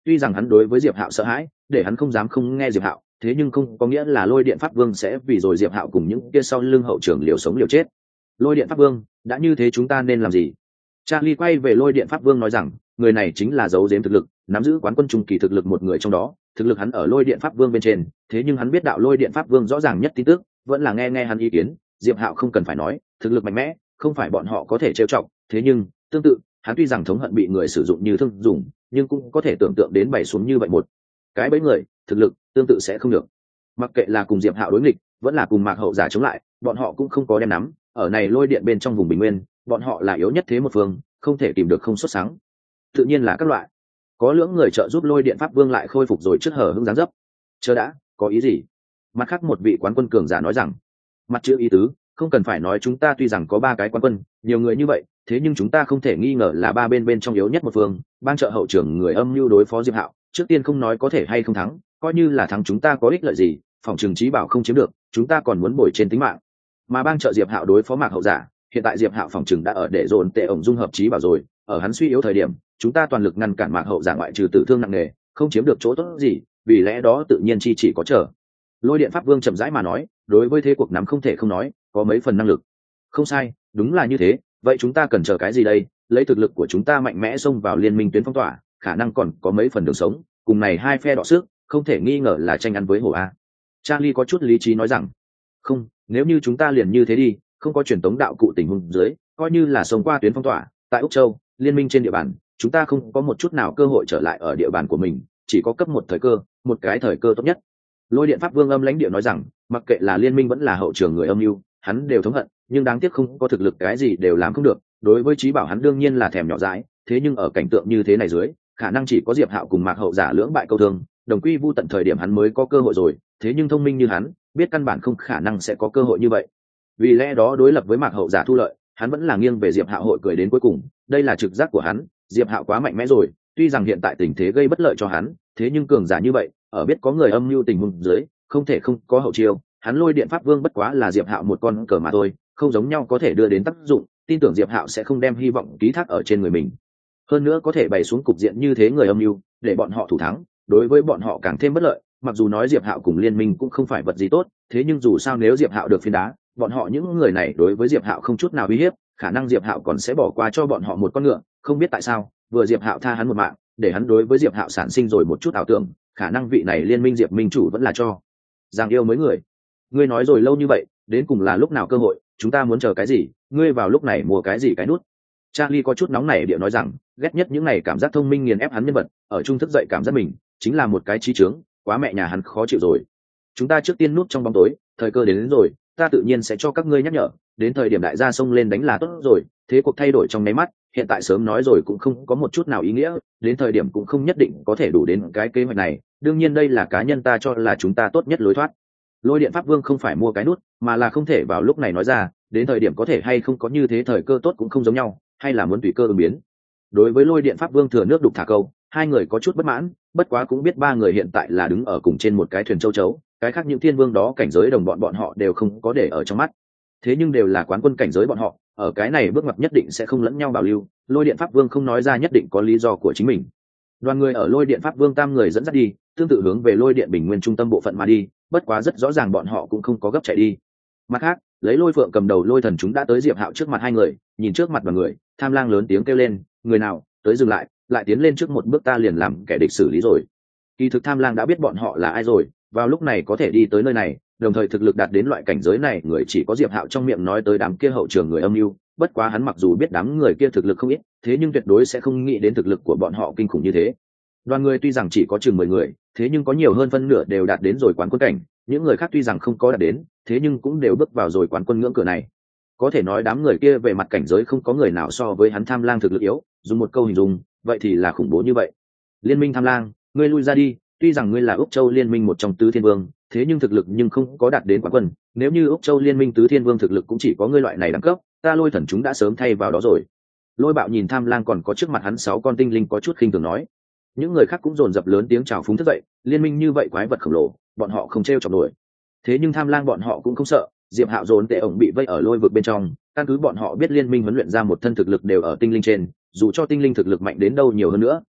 tuy rằng hắn đối với Diệp Hạo sợ hãi, để hắn không dám không nghe Diệp Hạo, thế nhưng không có nghĩa là Lôi Điện Pháp Vương sẽ vì rồi Diệp Hạo cùng những kia sau lưng hậu trưởng liều sống liều chết. Lôi Điện Pháp Vương, đã như thế chúng ta nên làm gì? Charlie quay về Lôi Điện Pháp Vương nói rằng, người này chính là giấu giếm thực lực, nắm giữ quán quân trung kỳ thực lực một người trong đó, thực lực hắn ở Lôi Điện Pháp Vương bên trên, thế nhưng hắn biết đạo Lôi Điện Pháp Vương rõ ràng nhất tin tức, vẫn là nghe nghe hắn ý kiến. Diệp Hạo không cần phải nói, thực lực mạnh mẽ, không phải bọn họ có thể trêu chọc, thế nhưng tương tự, hắn tuy rằng thống hận bị người sử dụng như thương dùng, nhưng cũng có thể tưởng tượng đến bày xuống như vậy một cái bẫy người, thực lực tương tự sẽ không được. Mặc kệ là cùng Diệp Hạo đối nghịch, vẫn là cùng Mạc Hậu giả chống lại, bọn họ cũng không có đem nắm, ở này Lôi Điện bên trong vùng Bình Nguyên, bọn họ là yếu nhất thế một phương, không thể tìm được không xuất sáng. Tự nhiên là các loại. Có lưỡng người trợ giúp Lôi Điện Pháp Vương lại khôi phục rồi trước hở hững dáng dấp. Chờ đã, có ý gì? Mặt khác một vị quán quân cường giả nói rằng, mặt chữ ý tứ, không cần phải nói chúng ta tuy rằng có ba cái quán quân, nhiều người như vậy, thế nhưng chúng ta không thể nghi ngờ là ba bên bên trong yếu nhất một phương, bang trợ hậu trưởng người âm mưu đối phó Diệp Hạo, trước tiên không nói có thể hay không thắng, coi như là thắng chúng ta có ích lợi gì, phòng trường trí bảo không chiếm được, chúng ta còn muốn bồi trên tính mạng. Mà bang trợ Diệp Hạo đối phó Mạc Hậu giả, hiện tại Diệp Hạo phòng trường đã ở để dồn tệ ổng dung hợp trí bảo rồi, ở hắn suy yếu thời điểm, chúng ta toàn lực ngăn cản Mạc Hậu giả ngoại trừ tử thương nặng nề, không chiếm được chỗ tốt gì, vì lẽ đó tự nhiên chi chỉ có chờ. Lôi Điện Pháp Vương chậm rãi mà nói, đối với thế cuộc nắm không thể không nói, có mấy phần năng lực. Không sai, đúng là như thế, vậy chúng ta cần chờ cái gì đây? Lấy thực lực của chúng ta mạnh mẽ xông vào liên minh tuyến phong tỏa, khả năng còn có mấy phần đường sống, cùng này hai phe đọ sức, không thể nghi ngờ là tranh ăn với hổ a. Charlie có chút lý trí nói rằng, không, nếu như chúng ta liền như thế đi, không có truyền tống đạo cụ tình huống dưới, coi như là sống qua tuyến phong tỏa, tại Úc Châu, liên minh trên địa bàn, chúng ta không có một chút nào cơ hội trở lại ở địa bàn của mình, chỉ có cấp một thời cơ, một cái thời cơ tốt nhất. Lôi Điện Pháp Vương âm lãnh địa nói rằng, mặc kệ là liên minh vẫn là hậu trường người âm mưu, hắn đều thống hận, nhưng đáng tiếc không có thực lực cái gì đều làm không được. Đối với trí bảo hắn đương nhiên là thèm nhỏ dãi, thế nhưng ở cảnh tượng như thế này dưới, khả năng chỉ có Diệp Hạo cùng Mạc Hậu giả lưỡng bại câu thương, đồng quy vu tận thời điểm hắn mới có cơ hội rồi. Thế nhưng thông minh như hắn, biết căn bản không khả năng sẽ có cơ hội như vậy. Vì lẽ đó đối lập với Mạc Hậu giả thu lợi, hắn vẫn là nghiêng về Diệp Hạo hội cười đến cuối cùng. Đây là trực giác của hắn, Diệp Hạo quá mạnh mẽ rồi, tuy rằng hiện tại tình thế gây bất lợi cho hắn, thế nhưng cường giả như vậy, ở biết có người âm mưu tình huống dưới, không thể không có hậu chiêu. Hắn Lôi Điện Pháp Vương bất quá là Diệp Hạo một con cờ mà thôi, không giống nhau có thể đưa đến tác dụng, tin tưởng Diệp Hạo sẽ không đem hy vọng ký thác ở trên người mình. Hơn nữa có thể bày xuống cục diện như thế người âm mưu, để bọn họ thủ thắng, đối với bọn họ càng thêm bất lợi. Mặc dù nói Diệp Hạo cùng liên minh cũng không phải vật gì tốt, thế nhưng dù sao nếu Diệp Hạo được phiến đá, bọn họ những người này đối với Diệp Hạo không chút nào uy hiếp, khả năng Diệp Hạo còn sẽ bỏ qua cho bọn họ một con ngựa. Không biết tại sao, vừa Diệp Hạo tha hắn một mạng, để hắn đối với Diệp Hạo sản sinh rồi một chút ảo tưởng, khả năng vị này liên minh Diệp minh chủ vẫn là cho rằng yêu mới người. Ngươi nói rồi lâu như vậy, đến cùng là lúc nào cơ hội, chúng ta muốn chờ cái gì, ngươi vào lúc này mua cái gì cái nút. Charlie có chút nóng nảy điệu nói rằng, ghét nhất những này cảm giác thông minh nghiền ép hắn nhân vật, ở trung thức dậy cảm giác mình chính là một cái trí trướng, quá mẹ nhà hắn khó chịu rồi. Chúng ta trước tiên nút trong bóng tối, thời cơ đến, đến rồi, ta tự nhiên sẽ cho các ngươi nhắc nhở, đến thời điểm đại gia xông lên đánh là tốt rồi, thế cuộc thay đổi trong nháy mắt, hiện tại sớm nói rồi cũng không có một chút nào ý nghĩa, đến thời điểm cũng không nhất định có thể đủ đến cái kế hoạch này, đương nhiên đây là cá nhân ta cho là chúng ta tốt nhất lối thoát. Lôi Điện Pháp Vương không phải mua cái nút, mà là không thể vào lúc này nói ra, đến thời điểm có thể hay không có như thế thời cơ tốt cũng không giống nhau, hay là muốn tùy cơ ứng biến. Đối với Lôi Điện Pháp Vương thừa nước đục thả câu, hai người có chút bất mãn, bất quá cũng biết ba người hiện tại là đứng ở cùng trên một cái thuyền châu chấu, cái khác những thiên vương đó cảnh giới đồng bọn bọn họ đều không có để ở trong mắt. Thế nhưng đều là quán quân cảnh giới bọn họ, ở cái này bước ngoặt nhất định sẽ không lẫn nhau bảo lưu, Lôi Điện Pháp Vương không nói ra nhất định có lý do của chính mình. Đoàn người ở Lôi Điện Pháp Vương tam người dẫn dắt đi, tương tự hướng về Lôi Điện Bình Nguyên trung tâm bộ phận mà đi, bất quá rất rõ ràng bọn họ cũng không có gấp chạy đi. Mặt khác, lấy Lôi Phượng cầm đầu Lôi Thần chúng đã tới Diệp Hạo trước mặt hai người, nhìn trước mặt đoàn người, Tham Lang lớn tiếng kêu lên, người nào tới dừng lại, lại tiến lên trước một bước ta liền làm kẻ địch xử lý rồi. Kỳ thực Tham Lang đã biết bọn họ là ai rồi, vào lúc này có thể đi tới nơi này, đồng thời thực lực đạt đến loại cảnh giới này, người chỉ có Diệp Hạo trong miệng nói tới đám kia hậu trường người âm mưu, bất quá hắn mặc dù biết đám người kia thực lực không ít, thế nhưng tuyệt đối sẽ không nghĩ đến thực lực của bọn họ kinh khủng như thế. Đoàn người tuy rằng chỉ có chừng mười người, thế nhưng có nhiều hơn phân nửa đều đạt đến rồi quán quân cảnh, những người khác tuy rằng không có đạt đến, thế nhưng cũng đều bước vào rồi quán quân ngưỡng cửa này. Có thể nói đám người kia về mặt cảnh giới không có người nào so với hắn Tham Lang thực lực yếu, dùng một câu hình dung, vậy thì là khủng bố như vậy. Liên minh Tham Lang, ngươi lui ra đi, tuy rằng ngươi là Úc Châu liên minh một trong tứ thiên vương, thế nhưng thực lực nhưng không có đạt đến quán quân, nếu như Úc Châu liên minh tứ thiên vương thực lực cũng chỉ có ngươi loại này đẳng cấp, ta Lôi Thần chúng đã sớm thay vào đó rồi. Lôi Bạo nhìn Tham Lang còn có trước mặt hắn sáu con tinh linh có chút khinh thường nói. Những người khác cũng dồn dập lớn tiếng chào phúng thức dậy, liên minh như vậy quái vật khổng lồ, bọn họ không trêu chọc nổi. Thế nhưng Tham Lang bọn họ cũng không sợ, Diệp Hạo dồn tệ ổng bị vây ở lôi vực bên trong, căn cứ bọn họ biết liên minh huấn luyện ra một thân thực lực đều ở tinh linh trên, dù cho tinh linh thực lực mạnh đến đâu nhiều hơn nữa,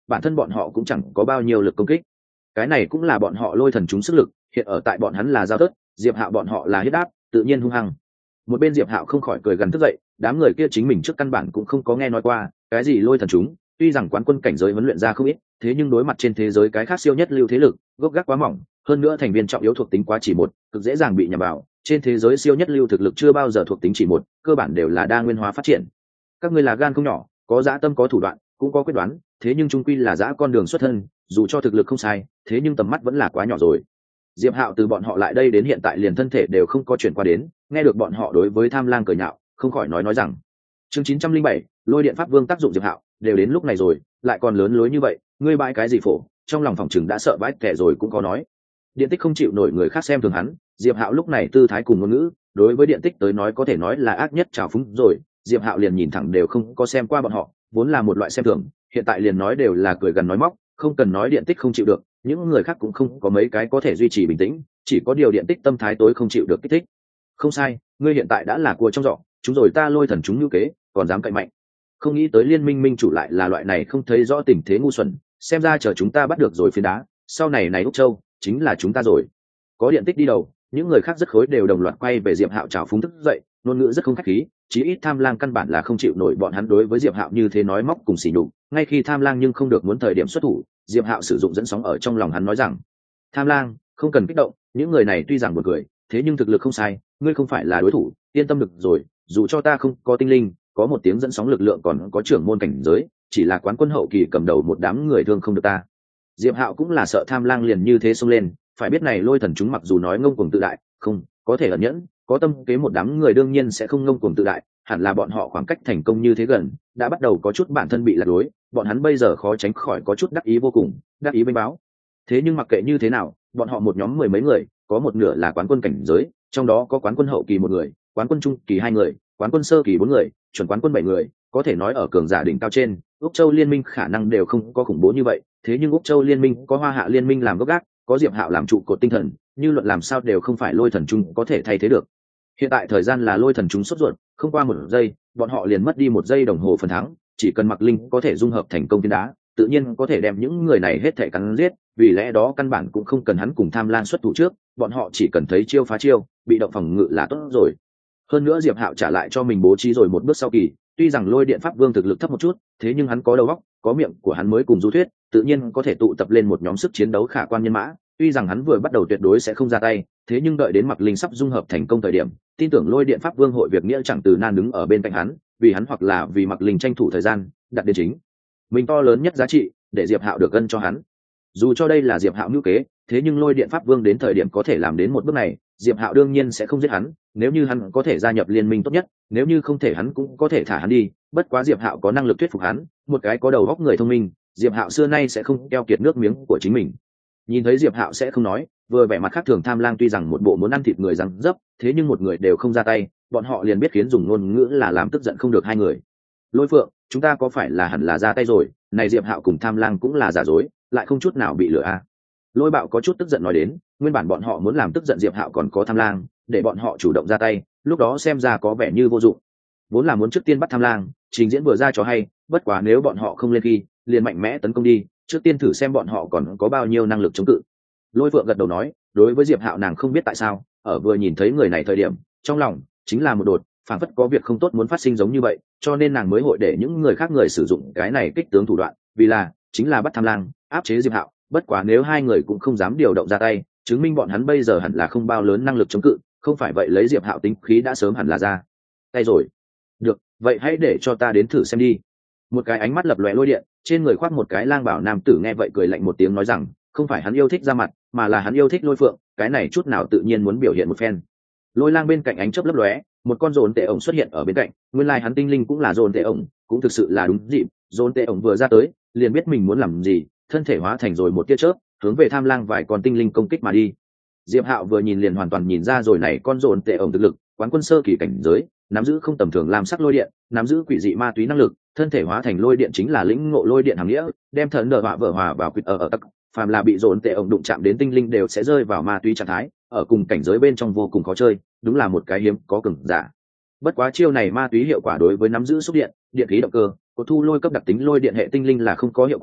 bản thân bọn họ cũng chẳng có bao nhiêu lực công kích. Cái này cũng là bọn họ lôi thần chúng sức lực, hiện ở tại bọn hắn là giao tớt, Diệp Hạo bọn họ là huyết đáp, tự nhiên hung hăng. Một bên Diệp Hạo không khỏi cười gần thức dậy, đám người kia chính mình trước căn bản cũng không có nghe nói qua cái gì lôi thần chúng, tuy rằng quán quân cảnh giới huấn luyện ra không ít, thế nhưng đối mặt trên thế giới cái khác siêu nhất lưu thế lực, gốc gác quá mỏng, hơn nữa thành viên trọng yếu thuộc tính quá chỉ một, cực dễ dàng bị nhầm vào. Trên thế giới siêu nhất lưu thực lực chưa bao giờ thuộc tính chỉ một, cơ bản đều là đa nguyên hóa phát triển. Các ngươi là gan không nhỏ, có dã tâm có thủ đoạn, cũng có quyết đoán, thế nhưng trung quy là dã con đường xuất thân, dù cho thực lực không sai, thế nhưng tầm mắt vẫn là quá nhỏ rồi. Diệp Hạo từ bọn họ lại đây đến hiện tại liền thân thể đều không có chuyển qua đến, nghe được bọn họ đối với Tham Lang cười nhạo, không khỏi nói nói rằng: chương chín trăm linh bảy, lôi điện pháp vương tác dụng. Diệp Hạo, đều đến lúc này rồi, lại còn lớn lối như vậy, ngươi bãi cái gì phổ? Trong lòng phòng chừng đã sợ vãi tẻ rồi cũng có nói. Điện Tích không chịu nổi người khác xem thường hắn, Diệp Hạo lúc này tư thái cùng ngôn ngữ, đối với Điện Tích tới nói có thể nói là ác nhất trào phúng rồi. Diệp Hạo liền nhìn thẳng đều không có xem qua bọn họ, vốn là một loại xem thường, hiện tại liền nói đều là cười gần nói móc, không cần nói Điện Tích không chịu được, những người khác cũng không có mấy cái có thể duy trì bình tĩnh, chỉ có điều Điện Tích tâm thái tối không chịu được kích thích. Không sai, ngươi hiện tại đã là cua trong giỏ, chúng rồi ta lôi thần chúng như kế, còn dám cậy mạnh. Không nghĩ tới liên minh minh chủ lại là loại này không thấy rõ tình thế ngu xuẩn, xem ra chờ chúng ta bắt được rồi phiến đá, sau này này Úc Châu chính là chúng ta rồi. Có Điện Tích đi đầu, những người khác rất khối đều đồng loạt quay về Diệp Hạo chào phúng thức dậy, ngôn ngữ rất không khách khí, chí ít Tham Lang căn bản là không chịu nổi bọn hắn đối với Diệp Hạo như thế nói móc cùng xỉ nhục. Ngay khi Tham Lang nhưng không được muốn thời điểm xuất thủ, Diệp Hạo sử dụng dẫn sóng ở trong lòng hắn nói rằng: Tham Lang, không cần kích động, những người này tuy rằng buồn cười, thế nhưng thực lực không sai, ngươi không phải là đối thủ, yên tâm được rồi, dù cho ta không có tinh linh, có một tiếng dẫn sóng lực lượng còn có trưởng môn cảnh giới, chỉ là quán quân hậu kỳ cầm đầu một đám người thương không được ta. Diệp Hạo cũng là sợ Tham Lang liền như thế xông lên, phải biết này lôi thần chúng mặc dù nói ngông cuồng tự đại, không, có thể ẩn nhẫn, có tâm kế một đám người đương nhiên sẽ không ngông cuồng tự đại, hẳn là bọn họ khoảng cách thành công như thế gần, đã bắt đầu có chút bản thân bị lạc lối, bọn hắn bây giờ khó tránh khỏi có chút đắc ý vô cùng, đắc ý bênh báo. Thế nhưng mặc kệ như thế nào, bọn họ một nhóm mười mấy người, có một nửa là quán quân cảnh giới, trong đó có quán quân hậu kỳ một người, quán quân trung kỳ hai người, quán quân sơ kỳ bốn người, chuẩn quán quân bảy người, có thể nói ở cường giả đỉnh cao trên, Úc Châu liên minh khả năng đều không có khủng bố như vậy, thế nhưng Úc Châu liên minh có Hoa Hạ liên minh làm gốc gác, có Diệp Hạo làm trụ cột tinh thần, như luận làm sao đều không phải lôi thần trung có thể thay thế được. Hiện tại thời gian là lôi thần chúng sốt ruột, không qua một giây, bọn họ liền mất đi một giây đồng hồ phần thắng, chỉ cần Mặc Linh có thể dung hợp thành công viên đá, tự nhiên có thể đem những người này hết thảy cắn giết, vì lẽ đó căn bản cũng không cần hắn cùng Tham Lang xuất thủ trước, bọn họ chỉ cần thấy chiêu phá chiêu, bị động phòng ngự là tốt rồi. Hơn nữa Diệp Hạo trả lại cho mình bố trí rồi một bước sau kỳ, tuy rằng lôi điện pháp vương thực lực thấp một chút, thế nhưng hắn có đầu óc, có miệng của hắn mới cùng du thuyết, tự nhiên có thể tụ tập lên một nhóm sức chiến đấu khả quan nhân mã. Tuy rằng hắn vừa bắt đầu tuyệt đối sẽ không ra tay, thế nhưng đợi đến Mặc Linh sắp dung hợp thành công thời điểm, tin tưởng lôi điện pháp vương hội việc nghĩa chẳng từ nan đứng ở bên cạnh hắn, vì hắn hoặc là vì Mặc Linh tranh thủ thời gian, đặt đến chính mình to lớn nhất giá trị, để Diệp Hạo được gân cho hắn. Dù cho đây là Diệp Hạo mưu kế, thế nhưng lôi điện pháp vương đến thời điểm có thể làm đến một bước này, Diệp Hạo đương nhiên sẽ không giết hắn, nếu như hắn có thể gia nhập liên minh tốt nhất, nếu như không thể hắn cũng có thể thả hắn đi, bất quá Diệp Hạo có năng lực thuyết phục hắn, một cái có đầu óc người thông minh, Diệp Hạo xưa nay sẽ không keo kiệt nước miếng của chính mình. Nhìn thấy Diệp Hạo sẽ không nói, vừa vẻ mặt khác thường Tham Lang tuy rằng một bộ muốn ăn thịt người răng dấp, thế nhưng một người đều không ra tay, bọn họ liền biết khiến dùng ngôn ngữ là làm tức giận không được hai người. Lôi Phượng, chúng ta có phải là hẳn là ra tay rồi, này Diệp Hạo cùng Tham Lang cũng là giả dối, lại không chút nào bị lừa a. À. Lôi Bạo có chút tức giận nói đến, nguyên bản bọn họ muốn làm tức giận Diệp Hạo còn có Tham Lang, để bọn họ chủ động ra tay, lúc đó xem ra có vẻ như vô dụng. Vốn là muốn trước tiên bắt Tham Lang, trình diễn vừa ra cho hay, bất quá nếu bọn họ không lên khi, liền mạnh mẽ tấn công đi, trước tiên thử xem bọn họ còn có bao nhiêu năng lực chống cự. Lôi Phượng gật đầu nói, đối với Diệp Hạo nàng không biết tại sao, ở vừa nhìn thấy người này thời điểm, trong lòng chính là một đột, phản phất có việc không tốt muốn phát sinh giống như vậy, cho nên nàng mới hội để những người khác người sử dụng cái này kích tướng thủ đoạn, vì là chính là bắt Tham Lang, áp chế Diệp Hạo, bất quá nếu hai người cũng không dám điều động ra tay, chứng minh bọn hắn bây giờ hẳn là không bao lớn năng lực chống cự, không phải vậy lấy Diệp Hạo tính khí đã sớm hẳn là ra tay rồi. Được, vậy hãy để cho ta đến thử xem đi. Một cái ánh mắt lập lòe lôi điện, trên người khoác một cái lang bảo nam tử nghe vậy cười lạnh một tiếng nói rằng, không phải hắn yêu thích ra mặt, mà là hắn yêu thích Lôi Phượng, cái này chút nào tự nhiên muốn biểu hiện một phen. Lôi Lang bên cạnh ánh chớp lấp lóe, một con rồn tệ ổng xuất hiện ở bên cạnh, nguyên lai like hắn tinh linh cũng là rồn tệ ổng, cũng thực sự là đúng dịp, rồn tệ ổng vừa ra tới, liền biết mình muốn làm gì, thân thể hóa thành rồi một tia chớp, hướng về Tham Lang vài con tinh linh công kích mà đi. Diệp Hạo vừa nhìn liền hoàn toàn nhìn ra rồi này con rồn tệ ổng thực lực, quán quân sơ kỳ cảnh giới, nắm giữ không tầm thường làm sắc lôi điện, nắm giữ quỷ dị ma túy năng lực, thân thể hóa thành lôi điện chính là lĩnh ngộ lôi điện hàng nghĩa, đem thần nở họa vở hòa vào quỷ ở ở tắc, phàm là bị dồn tệ ổng đụng chạm đến tinh linh đều sẽ rơi vào ma túy trạng thái, ở cùng cảnh giới bên trong vô cùng khó chơi, đúng là một cái hiếm có cường giả. Bất quá chiêu này ma túy hiệu quả đối với nắm giữ xúc điện, điện khí động cơ, có thu lôi cấp đặc tính lôi điện hệ tinh linh là không có hiệu quả,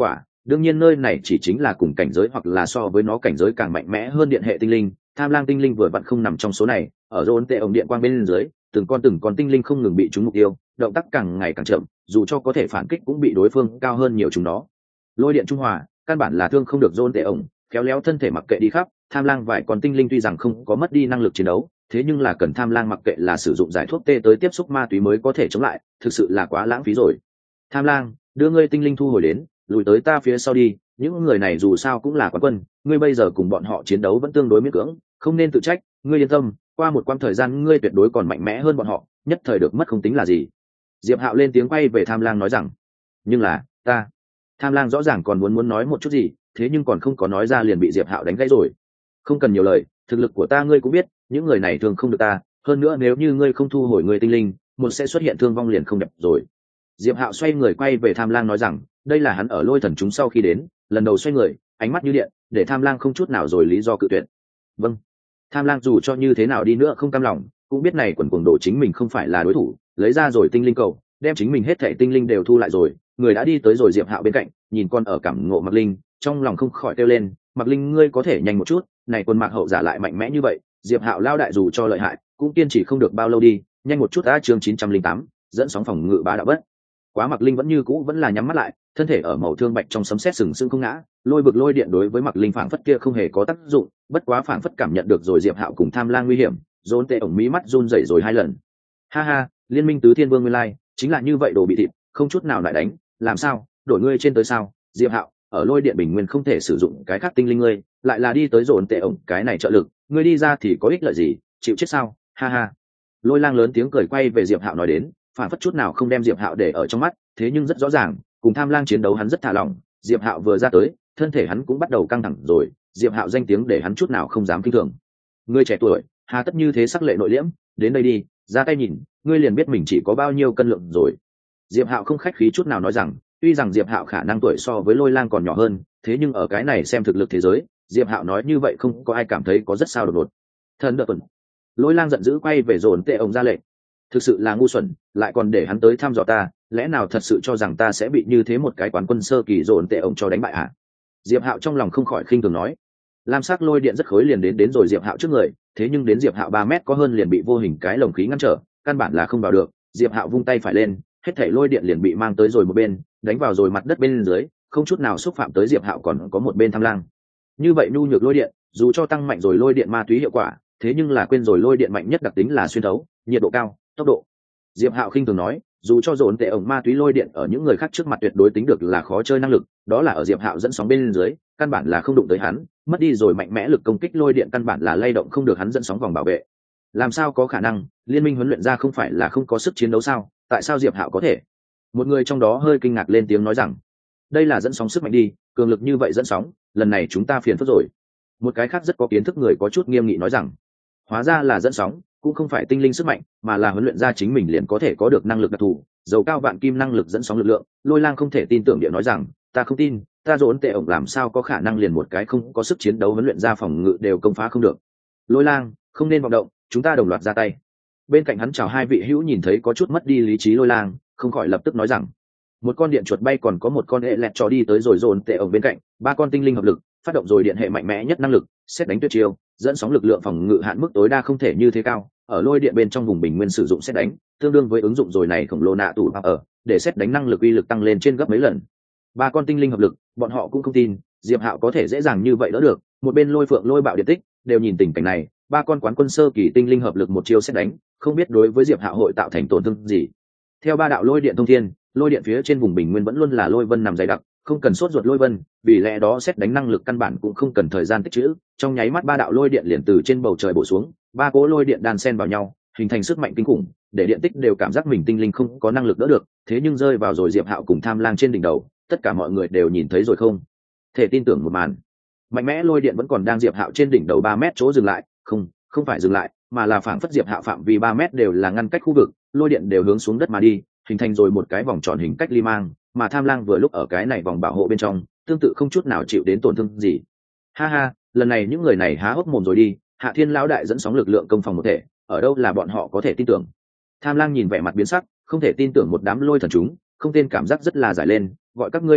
đương nhiên nơi này chỉ chính là cùng cảnh giới hoặc là so với nó cảnh giới càng mạnh mẽ hơn điện hệ tinh linh. Tham lang tinh linh vừa vặn không nằm trong số này. Ở rôn tệ ổng điện quang bên dưới, từng con từng con tinh linh không ngừng bị trúng mục tiêu, động tác càng ngày càng chậm, dù cho có thể phản kích cũng bị đối phương cao hơn nhiều chúng nó. Lôi điện trung hòa, căn bản là thương không được rôn tệ ổng, khéo léo thân thể mặc kệ đi khắp. Tham lang vài con tinh linh tuy rằng không có mất đi năng lực chiến đấu, thế nhưng là cần tham lang mặc kệ là sử dụng giải thuốc tê tới tiếp xúc ma túy mới có thể chống lại, thực sự là quá lãng phí rồi. Tham lang, đưa ngươi tinh linh thu hồi đến, lùi tới ta phía sau đi. Những người này dù sao cũng là quán quân, ngươi bây giờ cùng bọn họ chiến đấu vẫn tương đối miễn cưỡng, không nên tự trách. Ngươi yên tâm, qua một quãng thời gian ngươi tuyệt đối còn mạnh mẽ hơn bọn họ, nhất thời được mất không tính là gì. Diệp Hạo lên tiếng quay về Tham lang nói rằng, nhưng là ta. Tham lang rõ ràng còn muốn muốn nói một chút gì, thế nhưng còn không có nói ra liền bị Diệp Hạo đánh gãy rồi. Không cần nhiều lời, thực lực của ta ngươi cũng biết, những người này thường không được ta, hơn nữa nếu như ngươi không thu hồi người tinh linh, một sẽ xuất hiện thương vong liền không đẹp rồi. Diệp Hạo xoay người quay về Tham lang nói rằng, đây là hắn ở lôi thần chúng sau khi đến, lần đầu xoay người, ánh mắt như điện, để Tham lang không chút nào rồi lý do cự tuyệt. Vâng. Tham lang dù cho như thế nào đi nữa không cam lòng, cũng biết này quần cuồng độ chính mình không phải là đối thủ, lấy ra rồi tinh linh cầu, đem chính mình hết thảy tinh linh đều thu lại rồi, người đã đi tới rồi Diệp Hạo bên cạnh, nhìn con ở cảm ngộ Mặc Linh, trong lòng không khỏi kêu lên, Mặc Linh ngươi có thể nhanh một chút, này quân Mạc hậu giả lại mạnh mẽ như vậy, Diệp Hạo lao đại dù cho lợi hại, cũng kiên trì không được bao lâu đi, nhanh một chút đã chương chín trăm linh tám, dẫn sóng phòng ngự bá đạo bất. Quá Mặc Linh vẫn như cũ vẫn là nhắm mắt lại, thân thể ở màu thương bạch trong sấm sét sừng sững không ngã, lôi vực lôi điện đối với Mặc Linh phảng phất kia không hề có tác dụng, bất quá phảng phất cảm nhận được rồi Diệp Hạo cùng Tham lang nguy hiểm, rốn tệ ổng mí mắt run rẩy rồi hai lần. Ha ha, liên minh tứ thiên vương nguyên lai, chính là như vậy đồ bị thịt, không chút nào lại đánh, làm sao, đổi ngươi trên tới sao? Diệp Hạo, ở lôi điện bình nguyên không thể sử dụng cái khác tinh linh ngươi, lại là đi tới rốn tệ ổng, cái này trợ lực, ngươi đi ra thì có ích lợi gì, chịu chết sao? Ha ha. Lôi lang lớn tiếng cười quay về Diệp Hạo nói đến, phản phất chút nào không đem Diệp Hạo để ở trong mắt, thế nhưng rất rõ ràng, cùng Tham lang chiến đấu hắn rất thả lỏng, Diệp Hạo vừa ra tới, thân thể hắn cũng bắt đầu căng thẳng rồi, Diệp Hạo danh tiếng để hắn chút nào không dám kinh thường. Ngươi trẻ tuổi, hà tất như thế sắc lệ nội liễm, đến đây đi, ra tay nhìn, ngươi liền biết mình chỉ có bao nhiêu cân lượng rồi. Diệp Hạo không khách khí chút nào nói rằng, tuy rằng Diệp Hạo khả năng tuổi so với Lôi lang còn nhỏ hơn, thế nhưng ở cái này xem thực lực thế giới, Diệp Hạo nói như vậy không có ai cảm thấy có rất sao đột ngột. Thần đợt tuần. Lôi lang giận dữ quay về dồn tệ ông ra lệnh, thực sự là ngu xuẩn, lại còn để hắn tới thăm dò ta, lẽ nào thật sự cho rằng ta sẽ bị như thế một cái quán quân sơ kỳ dồn tệ ông cho đánh bại à? Diệp Hạo trong lòng không khỏi khinh thường nói. Lam sắc lôi điện rất khối liền đến đến rồi Diệp Hạo trước người, thế nhưng đến Diệp Hạo ba mét có hơn liền bị vô hình cái lồng khí ngăn trở, căn bản là không vào được. Diệp Hạo vung tay phải lên, hết thảy lôi điện liền bị mang tới rồi một bên, đánh vào rồi mặt đất bên dưới, không chút nào xúc phạm tới Diệp Hạo, còn có một bên Tham lang. Như vậy nhu nhược lôi điện, dù cho tăng mạnh rồi lôi điện ma túy hiệu quả, thế nhưng là quên rồi lôi điện mạnh nhất đặc tính là xuyên thấu, nhiệt độ cao, tốc độ. Diệp Hạo khinh thường nói, dù cho dồn tệ ổng ma túy lôi điện ở những người khác trước mặt tuyệt đối tính được là khó chơi năng lực, đó là ở Diệp Hạo dẫn sóng bên dưới, căn bản là không đụng tới hắn, mất đi rồi mạnh mẽ lực công kích lôi điện căn bản là lay động không được hắn dẫn sóng vòng bảo vệ. Làm sao có khả năng, liên minh huấn luyện ra không phải là không có sức chiến đấu sao, tại sao Diệp Hạo có thể? Một người trong đó hơi kinh ngạc lên tiếng nói rằng, đây là dẫn sóng sức mạnh đi, cường lực như vậy dẫn sóng, lần này chúng ta phiền phức rồi. Một cái khác rất có kiến thức người có chút nghiêm nghị nói rằng, hóa ra là dẫn sóng, cũng không phải tinh linh sức mạnh, mà là huấn luyện ra chính mình liền có thể có được năng lực đặc thù, dầu cao vạn kim năng lực dẫn sóng lực lượng. Lôi lang không thể tin tưởng địa nói rằng, ta không tin, ta dồn tệ ổng làm sao có khả năng liền một cái không có sức chiến đấu huấn luyện ra phòng ngự đều công phá không được. Lôi lang, không nên vọng động, chúng ta đồng loạt ra tay. Bên cạnh hắn chào hai vị hữu nhìn thấy có chút mất đi lý trí Lôi lang, không khỏi lập tức nói rằng, một con điện chuột bay còn có một con hệ lẹt trò đi tới rồi dồn tệ ổng bên cạnh, ba con tinh linh hợp lực phát động rồi điện hệ mạnh mẽ nhất năng lực, xét đánh tuyệt chiêu, dẫn sóng lực lượng phòng ngự hạn mức tối đa không thể như thế cao, ở lôi điện bên trong vùng bình nguyên sử dụng xét đánh, tương đương với ứng dụng rồi này khổng lồ nạ tủ ở để xét đánh năng lực uy lực tăng lên trên gấp mấy lần. Ba con tinh linh hợp lực, bọn họ cũng không tin Diệp Hạo có thể dễ dàng như vậy đỡ được. Một bên Lôi Phượng Lôi Bạo điện tích đều nhìn tình cảnh này, ba con quán quân sơ kỳ tinh linh hợp lực một chiêu xét đánh, không biết đối với Diệp Hạo hội tạo thành tổn thương gì. Theo ba đạo lôi điện thông thiên, lôi điện phía trên vùng bình nguyên vẫn luôn là lôi vân nằm dày đặc, không cần sốt ruột lôi vân, vì lẽ đó xét đánh năng lực căn bản cũng không cần thời gian tích trữ, trong nháy mắt ba đạo lôi điện liền từ trên bầu trời bổ xuống, ba cỗ lôi điện đan xen vào nhau, hình thành sức mạnh kinh khủng, để điện tích đều cảm giác mình tinh linh không có năng lực đỡ được, thế nhưng rơi vào rồi Diệp Hạo cùng Tham lang trên đỉnh đầu, tất cả mọi người đều nhìn thấy rồi không thể tin tưởng một màn. Mạnh mẽ lôi điện vẫn còn đang Diệp Hạo trên đỉnh đầu ba mét chỗ dừng lại, không, không phải dừng lại, mà là phảng phất Diệp Hạo phạm vi ba mét đều là ngăn cách khu vực, lôi điện đều hướng xuống đất mà đi, hình thành rồi một cái vòng tròn hình cách ly mang, mà Tham lang vừa lúc ở cái này vòng bảo hộ bên trong, tương tự không chút nào chịu đến tổn thương gì. Ha ha, lần này những người này há hốc mồm rồi đi, Hạ Thiên lão đại dẫn sóng lực lượng công phòng một thể, ở đâu là bọn họ có thể tin tưởng. Tham lang nhìn vẻ mặt biến sắc, không thể tin tưởng một đám lôi thần chúng, không tên cảm giác rất là giải lên, gọi các ngươi đắc ý,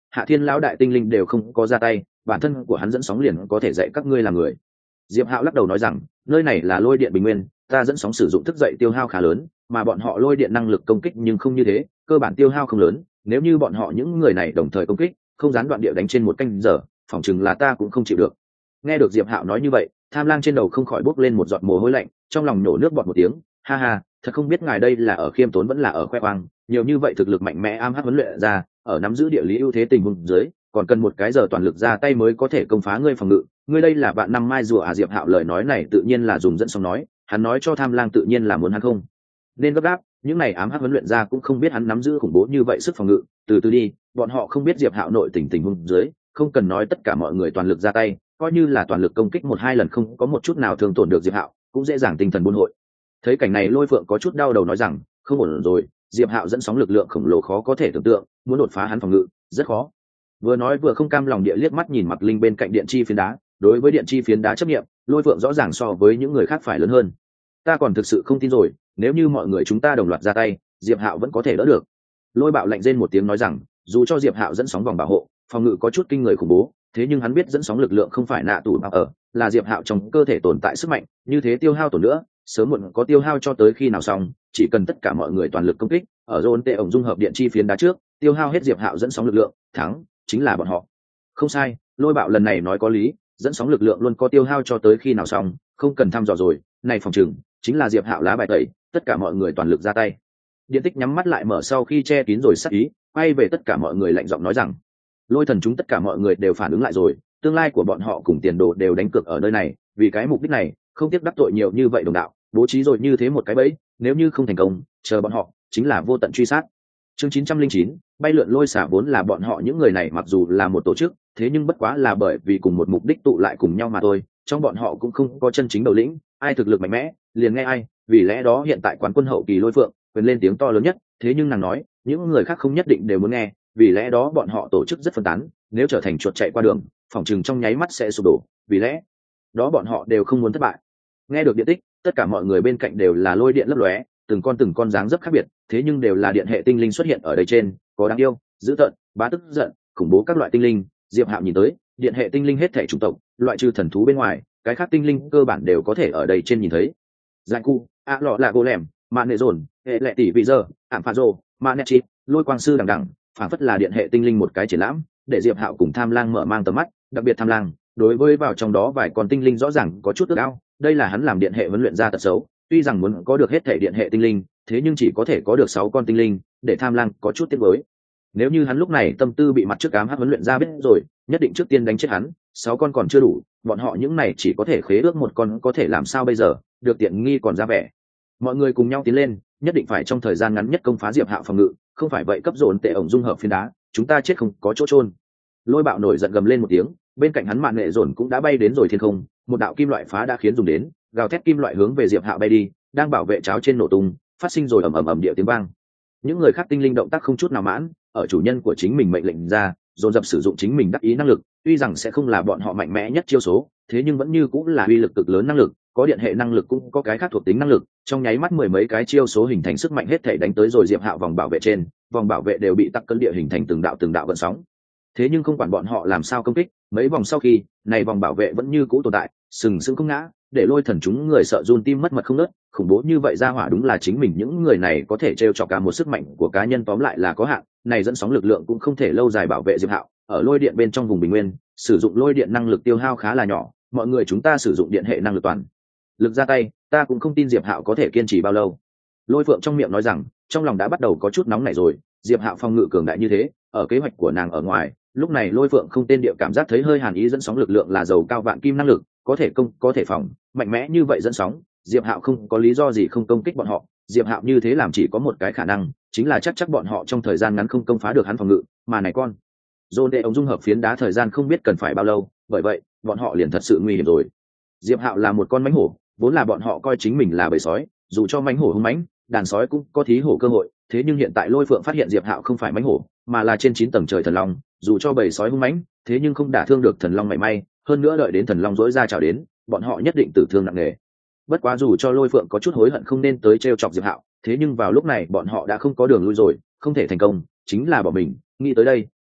Hạ Thiên lão đại tinh linh đều không có ra tay, bản thân của hắn dẫn sóng liền có thể dạy các ngươi làm người. Diệp Hạo lắc đầu nói rằng, nơi này là lôi điện bình nguyên, ta dẫn sóng sử dụng thức dậy tiêu hao khá lớn, mà bọn họ lôi điện năng lực công kích nhưng không như thế, cơ bản tiêu hao không lớn, nếu như bọn họ những người này đồng thời công kích, không gián đoạn địa đánh trên một canh giờ, phỏng chừng là ta cũng không chịu được. Nghe được Diệp Hạo nói như vậy, Tham Lang trên đầu không khỏi bốc lên một giọt mồ hôi lạnh, trong lòng nổ nước bọt một tiếng, ha ha, thật không biết ngài đây là ở khiêm tốn vẫn là ở khoe khoang, nhiều như vậy thực lực mạnh mẽ am hắc huấn luyện ra, ở nắm giữ địa lý ưu thế tình huống dưới, còn cần một cái giờ toàn lực ra tay mới có thể công phá ngươi phòng ngự, ngươi đây là vạn năm mai rùa à? Diệp Hạo lời nói này tự nhiên là dùng dẫn sóng nói, hắn nói cho Tham Lang tự nhiên là muốn hắn không nên gấp gáp, những này ám hắc huấn luyện ra cũng không biết hắn nắm giữ khủng bố như vậy sức phòng ngự, từ từ đi, bọn họ không biết Diệp Hạo nội tình tình huống dưới, không cần nói tất cả mọi người toàn lực ra tay, coi như là toàn lực công kích một hai lần không có một chút nào thương tổn được Diệp Hạo, cũng dễ dàng tinh thần buôn hội. Thấy cảnh này, Lôi Phượng có chút đau đầu nói rằng, không ổn rồi, Diệp Hạo dẫn sóng lực lượng khổng lồ khó có thể tưởng tượng, muốn đột phá hắn phòng ngự rất khó. Vừa nói vừa không cam lòng địa liếc mắt nhìn Mặc Linh bên cạnh điện chi phiến đá, đối với điện chi phiến đá chấp nghiệm, Lôi Phượng rõ ràng so với những người khác phải lớn hơn. Ta còn thực sự không tin rồi, nếu như mọi người chúng ta đồng loạt ra tay, Diệp Hạo vẫn có thể đỡ được. Lôi Bạo lạnh rên một tiếng nói rằng, dù cho Diệp Hạo dẫn sóng vòng bảo hộ, phòng ngự có chút kinh người khủng bố, thế nhưng hắn biết dẫn sóng lực lượng không phải nạ tủ bảo ở, là Diệp Hạo trong cơ thể tồn tại sức mạnh, như thế tiêu hao tổn nữa, sớm muộn có tiêu hao cho tới khi nào xong, chỉ cần tất cả mọi người toàn lực công kích, ở zone tệ ổng dung hợp điện chi phiến đá trước, tiêu hao hết Diệp Hạo dẫn sóng lực lượng, thắng chính là bọn họ. Không sai, Lôi Bạo lần này nói có lý, dẫn sóng lực lượng luôn có tiêu hao cho tới khi nào xong, không cần thăm dò rồi, này phòng trừng chính là Diệp Hạo lá bài tẩy, tất cả mọi người toàn lực ra tay. Điện Tích nhắm mắt lại mở sau khi che kín rồi sắc ý, quay về tất cả mọi người lạnh giọng nói rằng, Lôi Thần chúng tất cả mọi người đều phản ứng lại rồi, tương lai của bọn họ cùng tiền đồ đều đánh cược ở nơi này, vì cái mục đích này, không tiếc đắc tội nhiều như vậy đồng đạo, bố trí rồi như thế một cái bẫy, nếu như không thành công, chờ bọn họ chính là vô tận truy sát. Chương chín trăm linh chín, bay lượn lôi xả vốn là bọn họ những người này mặc dù là một tổ chức, thế nhưng bất quá là bởi vì cùng một mục đích tụ lại cùng nhau mà thôi, trong bọn họ cũng không có chân chính đầu lĩnh, ai thực lực mạnh mẽ, liền nghe ai, vì lẽ đó hiện tại quán quân hậu kỳ Lôi Phượng quyền lên tiếng to lớn nhất, thế nhưng nàng nói, những người khác không nhất định đều muốn nghe, vì lẽ đó bọn họ tổ chức rất phân tán, nếu trở thành chuột chạy qua đường, phỏng chừng trong nháy mắt sẽ sụp đổ, vì lẽ đó bọn họ đều không muốn thất bại. Nghe được điện tích, tất cả mọi người bên cạnh đều là lôi điện lấp lóe, từng con từng con dáng rất khác biệt, thế nhưng đều là điện hệ tinh linh xuất hiện ở đây trên, có đáng yêu, dữ tợn, bá tức giận, khủng bố các loại tinh linh. Diệp Hạo nhìn tới, điện hệ tinh linh hết thảy chủng tộc, loại trừ thần thú bên ngoài, cái khác tinh linh cơ bản đều có thể ở đây trên nhìn thấy. Giải cu, a lọ là gỗ lẻm, mạn nệ dồn, hệ lệ tỷ vị giờ, ảm phá rồ, mạn nệ chít, lôi quang sư đằng đằng, phản phất là điện hệ tinh linh một cái triển lãm, để Diệp Hạo cùng Tham Lang mở mang tầm mắt, đặc biệt Tham Lang, đối với vào trong đó vài con tinh linh rõ ràng có chút ước ao, đây là hắn làm điện hệ huấn luyện ra tật xấu, tuy rằng muốn có được hết thể điện hệ tinh linh, thế nhưng chỉ có thể có được sáu con tinh linh, để Tham Lang có chút tiếc nuối. Nếu như hắn lúc này tâm tư bị mặt trước ám hắc huấn luyện ra biết rồi, nhất định trước tiên đánh chết hắn, sáu con còn chưa đủ, bọn họ những này chỉ có thể khế ước một con, có thể làm sao bây giờ, được tiện nghi còn ra vẻ. Mọi người cùng nhau tiến lên, nhất định phải trong thời gian ngắn nhất công phá Diệp Hạo phòng ngự, không phải vậy cấp dồn tệ ổng dung hợp phiến đá, chúng ta chết không có chỗ chôn. Lôi Bạo nổi giận gầm lên một tiếng, bên cạnh hắn mạn nghệ dồn cũng đã bay đến rồi thiên không, một đạo kim loại phá đã khiến dùng đến, gào thét kim loại hướng về Diệp Hạo bay đi, đang bảo vệ cháo trên nổ tung, phát sinh rồi ầm ầm ầm địa tiếng vang. Những người khác tinh linh động tác không chút nào mãn, ở chủ nhân của chính mình mệnh lệnh ra, dồn dập sử dụng chính mình đắc ý năng lực, tuy rằng sẽ không là bọn họ mạnh mẽ nhất chiêu số, thế nhưng vẫn như cũng là uy lực cực lớn năng lực, có điện hệ năng lực cũng có cái khác thuộc tính năng lực, trong nháy mắt mười mấy cái chiêu số hình thành sức mạnh hết thể đánh tới rồi Diệp Hạo vòng bảo vệ trên, vòng bảo vệ đều bị tắc cấn địa hình thành từng đạo từng đạo gợn sóng. Thế nhưng không quản bọn họ làm sao công kích, mấy vòng sau khi, này vòng bảo vệ vẫn như cũ tồn tại, sừng sững không ngã, để Lôi Thần chúng người sợ run tim mất mật không ngớt, khủng bố như vậy ra hỏa đúng là chính mình những người này có thể trêu chọc cả một sức mạnh của cá nhân tóm lại là có hạn, này dẫn sóng lực lượng cũng không thể lâu dài bảo vệ Diệp Hạo, ở lôi điện bên trong vùng bình nguyên, sử dụng lôi điện năng lực tiêu hao khá là nhỏ, mọi người chúng ta sử dụng điện hệ năng lực toàn lực ra tay, ta cũng không tin Diệp Hạo có thể kiên trì bao lâu. Lôi Phượng trong miệng nói rằng, trong lòng đã bắt đầu có chút nóng nảy rồi, Diệp Hạo phòng ngự cường đại như thế, ở kế hoạch của nàng ở ngoài, lúc này Lôi Phượng không tên địa cảm giác thấy hơi hàn ý dẫn sóng lực lượng là dầu cao vạn kim năng lực, có thể công, có thể phòng, mạnh mẽ như vậy dẫn sóng, Diệp Hạo không có lý do gì không công kích bọn họ, Diệp Hạo như thế làm chỉ có một cái khả năng, chính là chắc chắc bọn họ trong thời gian ngắn không công phá được hắn phòng ngự, mà này con dồn đệ ống dung hợp phiến đá thời gian không biết cần phải bao lâu, bởi vậy, bọn họ liền thật sự nguy hiểm rồi. Diệp Hạo là một con mãnh hổ, vốn là bọn họ coi chính mình là bầy sói, dù cho mãnh hổ hung mãnh, đàn sói cũng có thí hổ cơ hội, thế nhưng hiện tại Lôi Phượng phát hiện Diệp Hạo không phải mãnh hổ, mà là trên chín tầng trời thần long, dù cho bầy sói hung mãnh, thế nhưng không đả thương được thần long mảy may, hơn nữa đợi đến thần long rỗi ra chào đến, bọn họ nhất định tử thương nặng nề. Bất quá dù cho Lôi Phượng có chút hối hận không nên tới trêu chọc Diệp Hạo, thế nhưng vào lúc này bọn họ đã không có đường lui rồi, không thể thành công, chính là bỏ mình. Nghĩ tới đây,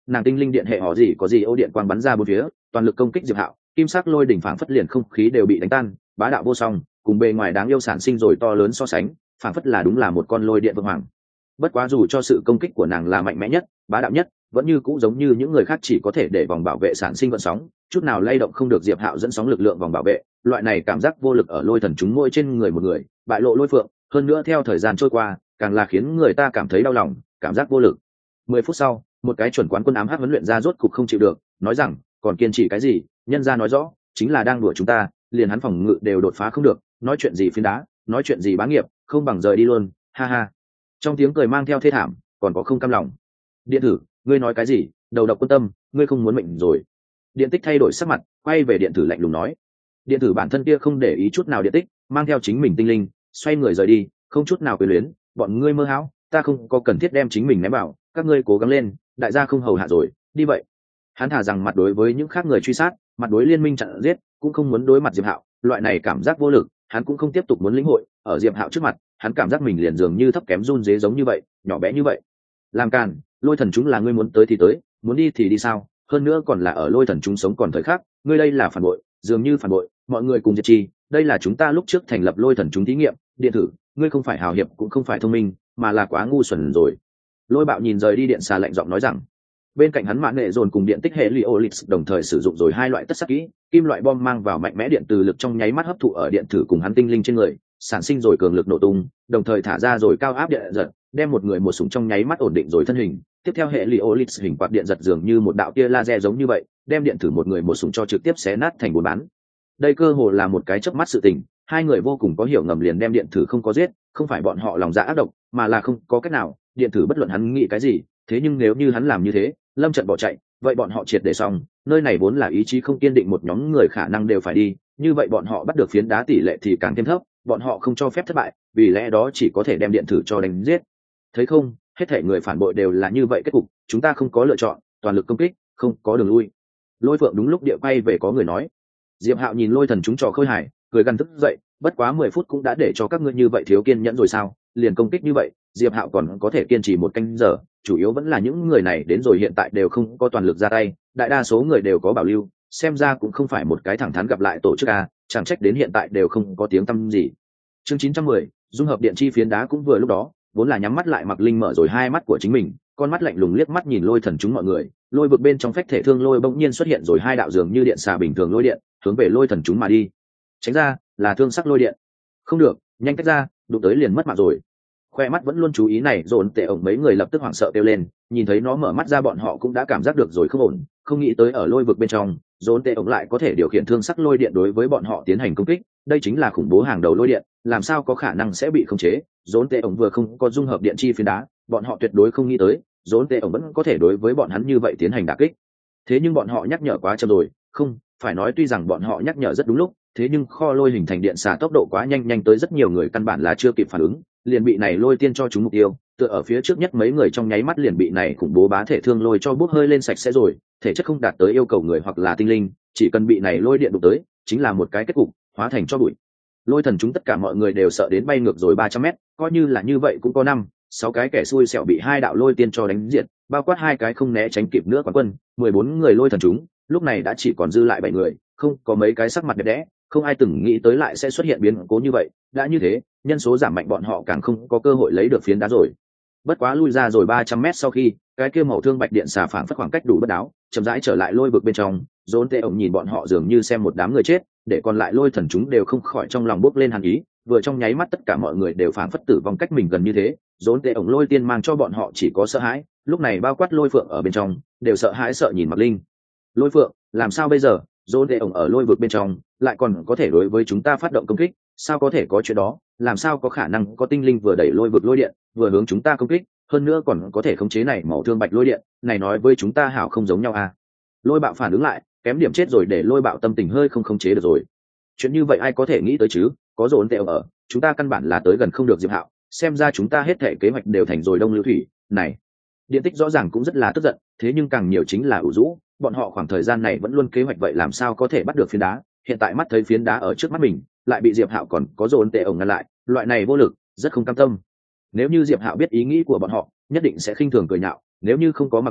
nàng tinh linh điện hệ họ gì có gì ô điện quang bắn ra bốn phía, toàn lực công kích diệp hạo. Kim sắc lôi đỉnh phảng phất liền không khí đều bị đánh tan, bá đạo vô song, cùng bề ngoài đáng yêu sản sinh rồi to lớn so sánh, phảng phất là đúng là một con lôi điện vương hoàng. Bất quá dù cho sự công kích của nàng là mạnh mẽ nhất, bá đạo nhất, vẫn như cũ giống như những người khác chỉ có thể để vòng bảo vệ sản sinh vận sóng, chút nào lay động không được diệp hạo dẫn sóng lực lượng vòng bảo vệ. Loại này cảm giác vô lực ở lôi thần chúng môi trên người một người, bại lộ lôi phượng, hơn nữa theo thời gian trôi qua, càng là khiến người ta cảm thấy đau lòng, cảm giác vô lực. Mười phút sau, một cái chuẩn quán quân ám hắc huấn luyện ra rốt cục không chịu được, nói rằng, còn kiên trì cái gì, nhân gia nói rõ, chính là đang đùa chúng ta, liền hắn phòng ngự đều đột phá không được, nói chuyện gì phiến đá, nói chuyện gì bá nghiệp, không bằng rời đi luôn, ha ha. Trong tiếng cười mang theo thê thảm, còn có không cam lòng. Điện thử, ngươi nói cái gì, đầu độc quân tâm, ngươi không muốn mệnh rồi. Điện tích thay đổi sắc mặt, quay về điện thử lạnh lùng nói. Điện thử bản thân kia không để ý chút nào điện tích, mang theo chính mình tinh linh, xoay người rời đi, không chút nào quyền luyến, bọn ngươi mơ hão, ta không có cần thiết đem chính mình ném vào, các ngươi cố gắng lên, đại gia không hầu hạ rồi, đi vậy. Hắn thả rằng mặt đối với những khác người truy sát, mặt đối liên minh chặn giết, cũng không muốn đối mặt Diệp Hạo, loại này cảm giác vô lực, hắn cũng không tiếp tục muốn lĩnh hội, ở Diệp Hạo trước mặt, hắn cảm giác mình liền dường như thấp kém run rế giống như vậy, nhỏ bé như vậy. Làm càn, lôi thần chúng là ngươi muốn tới thì tới, muốn đi thì đi sao, hơn nữa còn là ở lôi thần chúng sống còn thời khắc, ngươi đây là phản bội, dường như phản bội, mọi người cùng diệt chi, đây là chúng ta lúc trước thành lập lôi thần chúng thí nghiệm, điện thử, ngươi không phải hào hiệp cũng không phải thông minh, mà là quá ngu xuẩn rồi. Lôi Bạo nhìn rời đi điện xà lạnh giọng nói rằng. Bên cạnh hắn mạn nghệ dồn cùng điện tích hệ Liolix đồng thời sử dụng rồi hai loại tất sắc kỹ, kim loại bom mang vào mạnh mẽ điện từ lực trong nháy mắt hấp thụ ở điện thử cùng hắn tinh linh trên người, sản sinh rồi cường lực nổ tung, đồng thời thả ra rồi cao áp điện giật, đem một người một súng trong nháy mắt ổn định rồi thân hình. Tiếp theo hệ Liolix hình quạt điện giật dường như một đạo tia laser giống như vậy, đem điện thử một người một súng cho trực tiếp xé nát thành bốn bán. Đây cơ hồ là một cái chớp mắt sự tình, hai người vô cùng có hiểu ngầm liền đem điện thử không có giết, không phải bọn họ lòng dạ ác độc, mà là không có cách nào, điện thử bất luận hắn nghĩ cái gì, thế nhưng nếu như hắn làm như thế, lâm trận bỏ chạy, vậy bọn họ triệt để xong, nơi này vốn là ý chí không kiên định một nhóm người khả năng đều phải đi, như vậy bọn họ bắt được phiến đá tỷ lệ thì càng thêm thấp, bọn họ không cho phép thất bại, vì lẽ đó chỉ có thể đem điện thử cho đánh giết. Thấy không, hết thảy người phản bội đều là như vậy kết cục, chúng ta không có lựa chọn, toàn lực công kích, không có đường lui. Lôi Phượng đúng lúc địa quay về có người nói. Diệp Hạo nhìn lôi thần chúng trò khơi hài, cười gần thức dậy, bất quá mười phút cũng đã để cho các ngươi như vậy thiếu kiên nhẫn rồi sao, liền công kích như vậy, Diệp Hạo còn có thể kiên trì một canh giờ, chủ yếu vẫn là những người này đến rồi hiện tại đều không có toàn lực ra tay, đại đa số người đều có bảo lưu, xem ra cũng không phải một cái thẳng thắn gặp lại tổ chức a, chẳng trách đến hiện tại đều không có tiếng tăm gì. Chương chín trăm mười, dung hợp điện chi phiến đá cũng vừa lúc đó, vốn là nhắm mắt lại Mặc Linh mở rồi hai mắt của chính mình, con mắt lạnh lùng liếc mắt nhìn lôi thần chúng mọi người, lôi vực bên trong phách thể thương lôi bỗng nhiên xuất hiện rồi hai đạo dường như điện xà bình thường lôi điện, hướng về lôi thần chúng mà đi. Tránh ra, là thương sắc lôi điện. Không được, nhanh tách ra, đụng tới liền mất mạng rồi. Khoe mắt vẫn luôn chú ý này, dồn tệ ổng mấy người lập tức hoảng sợ kêu lên, nhìn thấy nó mở mắt ra bọn họ cũng đã cảm giác được rồi không ổn, không nghĩ tới ở lôi vực bên trong, dồn tệ ổng lại có thể điều khiển thương sắc lôi điện đối với bọn họ tiến hành công kích, đây chính là khủng bố hàng đầu lôi điện, làm sao có khả năng sẽ bị khống chế? Dồn tệ ổng vừa không có dung hợp điện chi phiến đá, bọn họ tuyệt đối không nghĩ tới, dồn tệ ổng vẫn có thể đối với bọn hắn như vậy tiến hành đả kích. Thế nhưng bọn họ nhắc nhở quá chậm rồi, không, phải nói tuy rằng bọn họ nhắc nhở rất đúng lúc, thế nhưng kho lôi hình thành điện xà tốc độ quá nhanh nhanh tới rất nhiều người căn bản là chưa kịp phản ứng, liền bị này lôi tiên cho chúng mục tiêu, tựa ở phía trước nhất mấy người trong nháy mắt liền bị này khủng bố bá thể thương lôi cho bốc hơi lên sạch sẽ rồi, thể chất không đạt tới yêu cầu người hoặc là tinh linh, chỉ cần bị này lôi điện đụng tới, chính là một cái kết cục, hóa thành cho bụi. Lôi thần chúng tất cả mọi người đều sợ đến bay ngược rồi ba trăm mét, coi như là như vậy cũng có năm, sáu cái kẻ xui xẻo bị hai đạo lôi tiên cho đánh diệt, bao quát hai cái không né tránh kịp nữa quán quân, mười bốn người lôi thần chúng, lúc này đã chỉ còn dư lại bảy người, không có mấy cái sắc mặt đẹp đẽ, không ai từng nghĩ tới lại sẽ xuất hiện biến cố như vậy, đã như thế, nhân số giảm mạnh bọn họ càng không có cơ hội lấy được phiến đá rồi. Bất quá lui ra rồi ba trăm mét sau khi, cái kia màu thương bạch điện xà phảng phất khoảng cách đủ bất đáo, chậm rãi trở lại lôi vực bên trong, Dồn Tệ ổng nhìn bọn họ dường như xem một đám người chết, để còn lại lôi thần chúng đều không khỏi trong lòng bốc lên hàn ý, vừa trong nháy mắt tất cả mọi người đều phảng phất tử vong cách mình gần như thế, Dồn Tệ ổng lôi tiên mang cho bọn họ chỉ có sợ hãi, lúc này bao quát lôi phượng ở bên trong, đều sợ hãi sợ nhìn Mặc Linh. Lôi phượng, làm sao bây giờ? Dồn Tệ ổng ở lôi vực bên trong, lại còn có thể đối với chúng ta phát động công kích, sao có thể có chuyện đó, làm sao có khả năng có tinh linh vừa đẩy lôi vực lôi điện, vừa hướng chúng ta công kích, hơn nữa còn có thể khống chế này màu thương bạch lôi điện, này nói với chúng ta hảo không giống nhau à? Lôi Bạo phản ứng lại, kém điểm chết rồi để Lôi Bạo tâm tình hơi không khống chế được rồi. Chuyện như vậy ai có thể nghĩ tới chứ, có Dồn Tệ ổng ở, chúng ta căn bản là tới gần không được Diệp Hạo, xem ra chúng ta hết thảy kế hoạch đều thành rồi đông lưu thủy, này. Điện tích rõ ràng cũng rất là tức giận, thế nhưng càng nhiều chính là ủ rũ, bọn họ khoảng thời gian này vẫn luôn kế hoạch vậy làm sao có thể bắt được phiến đá, hiện tại mắt thấy phiến đá ở trước mắt mình, lại bị Diệp Hạo còn có Dồn Tệ ổng ngăn lại, loại này vô lực, rất không cam tâm. Nếu như Diệp Hạo biết ý nghĩ của bọn họ, nhất định sẽ khinh thường cười nhạo, nếu như không có Mặc Linh,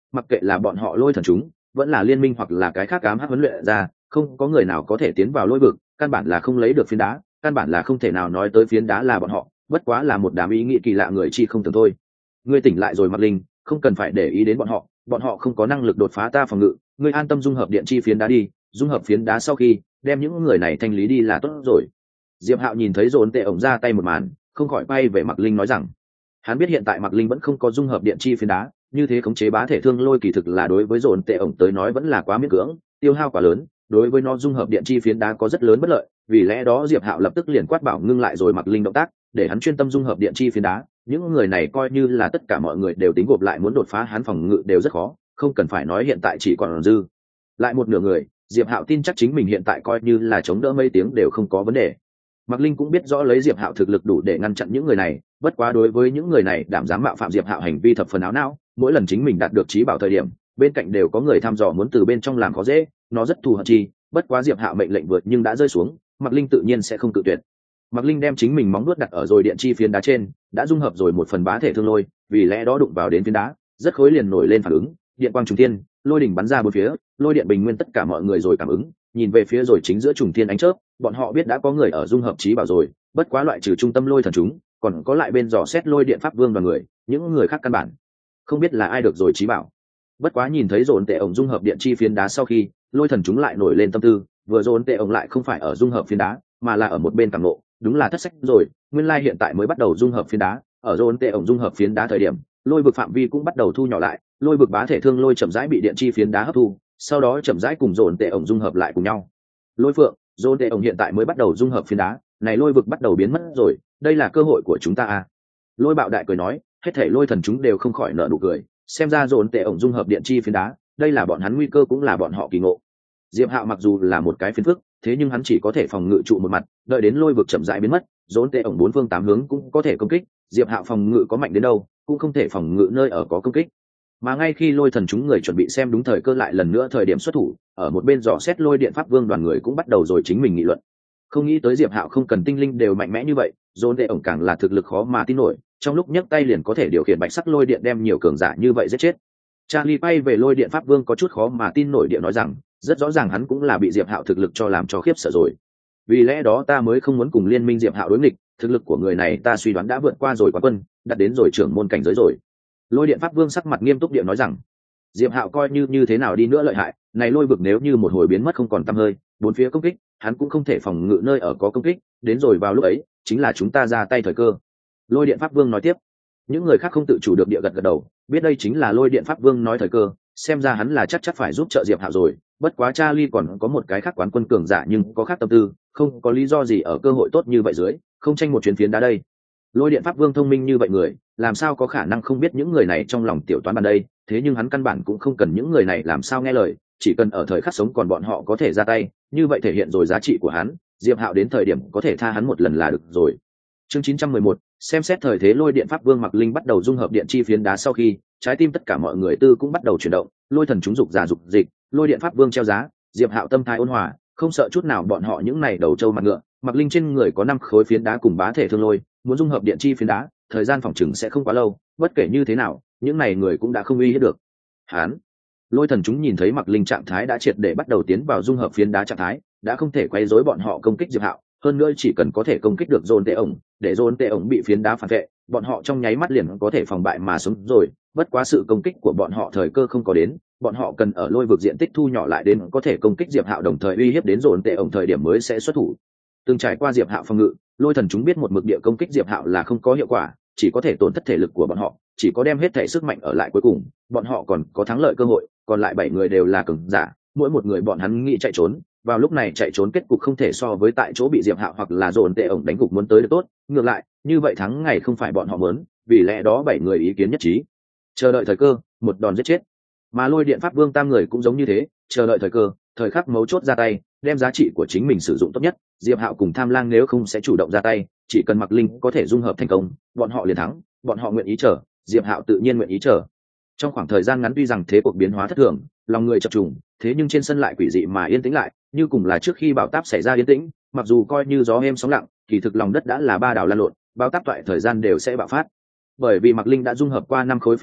mặc kệ là bọn họ lôi thần chúng vẫn là liên minh hoặc là cái khác ám hắc huấn luyện ra, không có người nào có thể tiến vào lôi vực, căn bản là không lấy được phiến đá, căn bản là không thể nào nói tới phiến đá là bọn họ, bất quá là một đám ý nghĩ kỳ lạ người chi không tưởng thôi. Ngươi tỉnh lại rồi Mạc Linh, không cần phải để ý đến bọn họ, bọn họ không có năng lực đột phá ta phòng ngự, ngươi an tâm dung hợp điện chi phiến đá đi, dung hợp phiến đá sau khi đem những người này thanh lý đi là tốt rồi. Diệp Hạo nhìn thấy dồn tệ ổng ra tay một màn, không khỏi bay về Mạc Linh nói rằng, hắn biết hiện tại Mạc Linh vẫn không có dung hợp điện chi phiến đá, như thế khống chế bá thể thương lôi kỳ thực là đối với dồn tệ ổng tới nói vẫn là quá miễn cưỡng, tiêu hao quá lớn, đối với nó dung hợp điện chi phiến đá có rất lớn bất lợi, vì lẽ đó Diệp Hạo lập tức liền quát bảo ngưng lại rồi Mạc Linh động tác, để hắn chuyên tâm dung hợp điện chi phiến đá. Những người này coi như là tất cả mọi người đều tính gộp lại muốn đột phá hắn phòng ngự đều rất khó, không cần phải nói hiện tại chỉ còn dư lại một nửa người. Diệp Hạo tin chắc chính mình hiện tại coi như là chống đỡ mấy tiếng đều không có vấn đề. Mạc Linh cũng biết rõ lấy Diệp Hạo thực lực đủ để ngăn chặn những người này, bất quá đối với những người này đảm dám mạo phạm Diệp Hạo hành vi thập phần áo não, mỗi lần chính mình đạt được trí bảo thời điểm, bên cạnh đều có người thăm dò muốn từ bên trong làm khó dễ, nó rất thù hận chi, bất quá Diệp Hạo mệnh lệnh vượt nhưng đã rơi xuống, Mạc Linh tự nhiên sẽ không cự tuyệt. Mạc Linh đem chính mình móng vuốt đặt ở rồi điện chi phiến đá trên, đã dung hợp rồi một phần bá thể thương lôi, vì lẽ đó đụng vào đến phiến đá, rất khối liền nổi lên phản ứng, điện quang trùng thiên, lôi đỉnh bắn ra bốn phía, lôi điện bình nguyên tất cả mọi người rồi cảm ứng, nhìn về phía rồi chính giữa trùng thiên ánh chớp, bọn họ biết đã có người ở dung hợp trí bảo rồi, bất quá loại trừ trung tâm lôi thần chúng, còn có lại bên dò xét lôi điện pháp vương đoàn người, những người khác căn bản không biết là ai được rồi trí bảo. Bất quá nhìn thấy dồn tệ ổng dung hợp điện chi phiến đá sau khi, lôi thần chúng lại nổi lên tâm tư, vừa dồn tệ ổng lại không phải ở dung hợp phiến đá, mà là ở một bên cảm ngộ, đúng là thất sách rồi, nguyên lai hiện tại mới bắt đầu dung hợp phiến đá, ở dồn tệ ổng dung hợp phiến đá thời điểm, lôi vực phạm vi cũng bắt đầu thu nhỏ lại, lôi vực bá thể thương lôi chậm rãi bị điện chi phiến đá hấp thu, sau đó chậm rãi cùng dồn tệ ổng dung hợp lại cùng nhau. Lôi phượng, dồn tệ ổng hiện tại mới bắt đầu dung hợp phiến đá, này lôi vực bắt đầu biến mất rồi, đây là cơ hội của chúng ta à. Lôi bạo đại cười nói, hết thảy lôi thần chúng đều không khỏi nở nụ cười, xem ra dồn tệ ổng dung hợp điện chi phiến đá, đây là bọn hắn nguy cơ cũng là bọn họ kỳ ngộ. Diệp Hạo mặc dù là một cái phiến phức, thế nhưng hắn chỉ có thể phòng ngự trụ một mặt, đợi đến lôi vực chậm rãi biến mất, dồn tệ ổng bốn phương tám hướng cũng có thể công kích, Diệp Hạo phòng ngự có mạnh đến đâu, cũng không thể phòng ngự nơi ở có công kích. Mà ngay khi lôi thần chúng người chuẩn bị xem đúng thời cơ lại lần nữa thời điểm xuất thủ, ở một bên dò xét lôi điện pháp vương đoàn người cũng bắt đầu rồi chính mình nghị luận. Không nghĩ tới Diệp Hạo không cần tinh linh đều mạnh mẽ như vậy, dồn tệ ổng càng là thực lực khó mà tin nổi, trong lúc nhấc tay liền có thể điều khiển bạch sắc lôi điện đem nhiều cường giả như vậy giết chết. Charlie bay về lôi điện pháp vương có chút khó mà tin nổi điện nói rằng, rất rõ ràng hắn cũng là bị Diệp Hạo thực lực cho làm cho khiếp sợ rồi. Vì lẽ đó ta mới không muốn cùng liên minh Diệp Hạo đối nghịch, thực lực của người này ta suy đoán đã vượt qua rồi quán quân, đạt đến rồi trưởng môn cảnh giới rồi. Lôi điện pháp vương sắc mặt nghiêm túc điện nói rằng, Diệp Hạo coi như như thế nào đi nữa lợi hại, này lôi vực nếu như một hồi biến mất không còn tăm hơi, bốn phía công kích, hắn cũng không thể phòng ngự nơi ở có công kích, đến rồi vào lúc ấy, chính là chúng ta ra tay thời cơ. Lôi điện pháp vương nói tiếp. Những người khác không tự chủ được địa gật gật đầu, biết đây chính là lôi điện pháp vương nói thời cơ, xem ra hắn là chắc chắc phải giúp trợ Diệp Hạo rồi, bất quá Charlie còn có một cái khác quán quân cường giả nhưng có khác tâm tư, không có lý do gì ở cơ hội tốt như vậy dưới, không tranh một chuyến phiến đá đây. Lôi điện pháp vương thông minh như vậy người, làm sao có khả năng không biết những người này trong lòng tiểu toán bàn đây, thế nhưng hắn căn bản cũng không cần những người này làm sao nghe lời, chỉ cần ở thời khắc sống còn bọn họ có thể ra tay, như vậy thể hiện rồi giá trị của hắn, Diệp Hạo đến thời điểm có thể tha hắn một lần là được rồi. Chương chín trăm mười một, xem xét thời thế lôi điện pháp vương Mạc Linh bắt đầu dung hợp điện chi phiến đá sau khi, trái tim tất cả mọi người tư cũng bắt đầu chuyển động, lôi thần chúng dục giả dục dịch, lôi điện pháp vương treo giá, Diệp Hạo tâm thái ôn hòa, không sợ chút nào bọn họ những này đầu trâu mặt ngựa, Mạc Linh trên người có năm khối phiến đá cùng bá thể thương lôi, muốn dung hợp điện chi phiến đá, thời gian phòng chừng sẽ không quá lâu, bất kể như thế nào, những này người cũng đã không uy hiếp được. Hán, lôi thần chúng nhìn thấy Mạc Linh trạng thái đã triệt để bắt đầu tiến vào dung hợp phiến đá trạng thái, đã không thể quay rối bọn họ công kích Diệp Hạo, hơn nữa chỉ cần có thể công kích được dồn tệ ổng, để dồn tệ ổng bị phiến đá phản vệ, bọn họ trong nháy mắt liền có thể phòng bại mà sống rồi, bất quá sự công kích của bọn họ thời cơ không có đến, bọn họ cần ở lôi vực diện tích thu nhỏ lại đến có thể công kích Diệp Hạo đồng thời uy hiếp đến dồn tệ ổng thời điểm mới sẽ xuất thủ. Từng trải qua Diệp Hạo phòng ngự, lôi thần chúng biết một mực địa công kích Diệp Hạo là không có hiệu quả, chỉ có thể tổn thất thể lực của bọn họ, chỉ có đem hết thể sức mạnh ở lại cuối cùng, bọn họ còn có thắng lợi cơ hội, còn lại bảy người đều là cường giả, mỗi một người bọn hắn nghĩ chạy trốn, vào lúc này chạy trốn kết cục không thể so với tại chỗ bị Diệp Hạo hoặc là dồn tệ ổng đánh gục muốn tới được tốt, ngược lại, như vậy thắng ngày không phải bọn họ muốn, vì lẽ đó bảy người ý kiến nhất trí, chờ đợi thời cơ, một đòn giết chết. Mà lôi điện pháp vương tam người cũng giống như thế, chờ đợi thời cơ, thời khắc mấu chốt ra tay, đem giá trị của chính mình sử dụng tốt nhất. Diệp Hạo cùng Tham Lang nếu không sẽ chủ động ra tay, chỉ cần Mạc Linh có thể dung hợp thành công, bọn họ liền thắng, bọn họ nguyện ý chờ, Diệp Hạo tự nhiên nguyện ý chờ. Trong khoảng thời gian ngắn tuy rằng thế cuộc biến hóa thất thường, lòng người chập trùng, thế nhưng trên sân lại quỷ dị mà yên tĩnh lại, như cùng là trước khi bão táp xảy ra yên tĩnh, mặc dù coi như gió êm sóng lặng, kỳ thực lòng đất đã là ba đảo lan lộn, bão táp toại thời gian đều sẽ bạo phát. Bởi vì Mạc Linh đã dung hợp qua năm khối phiến đá,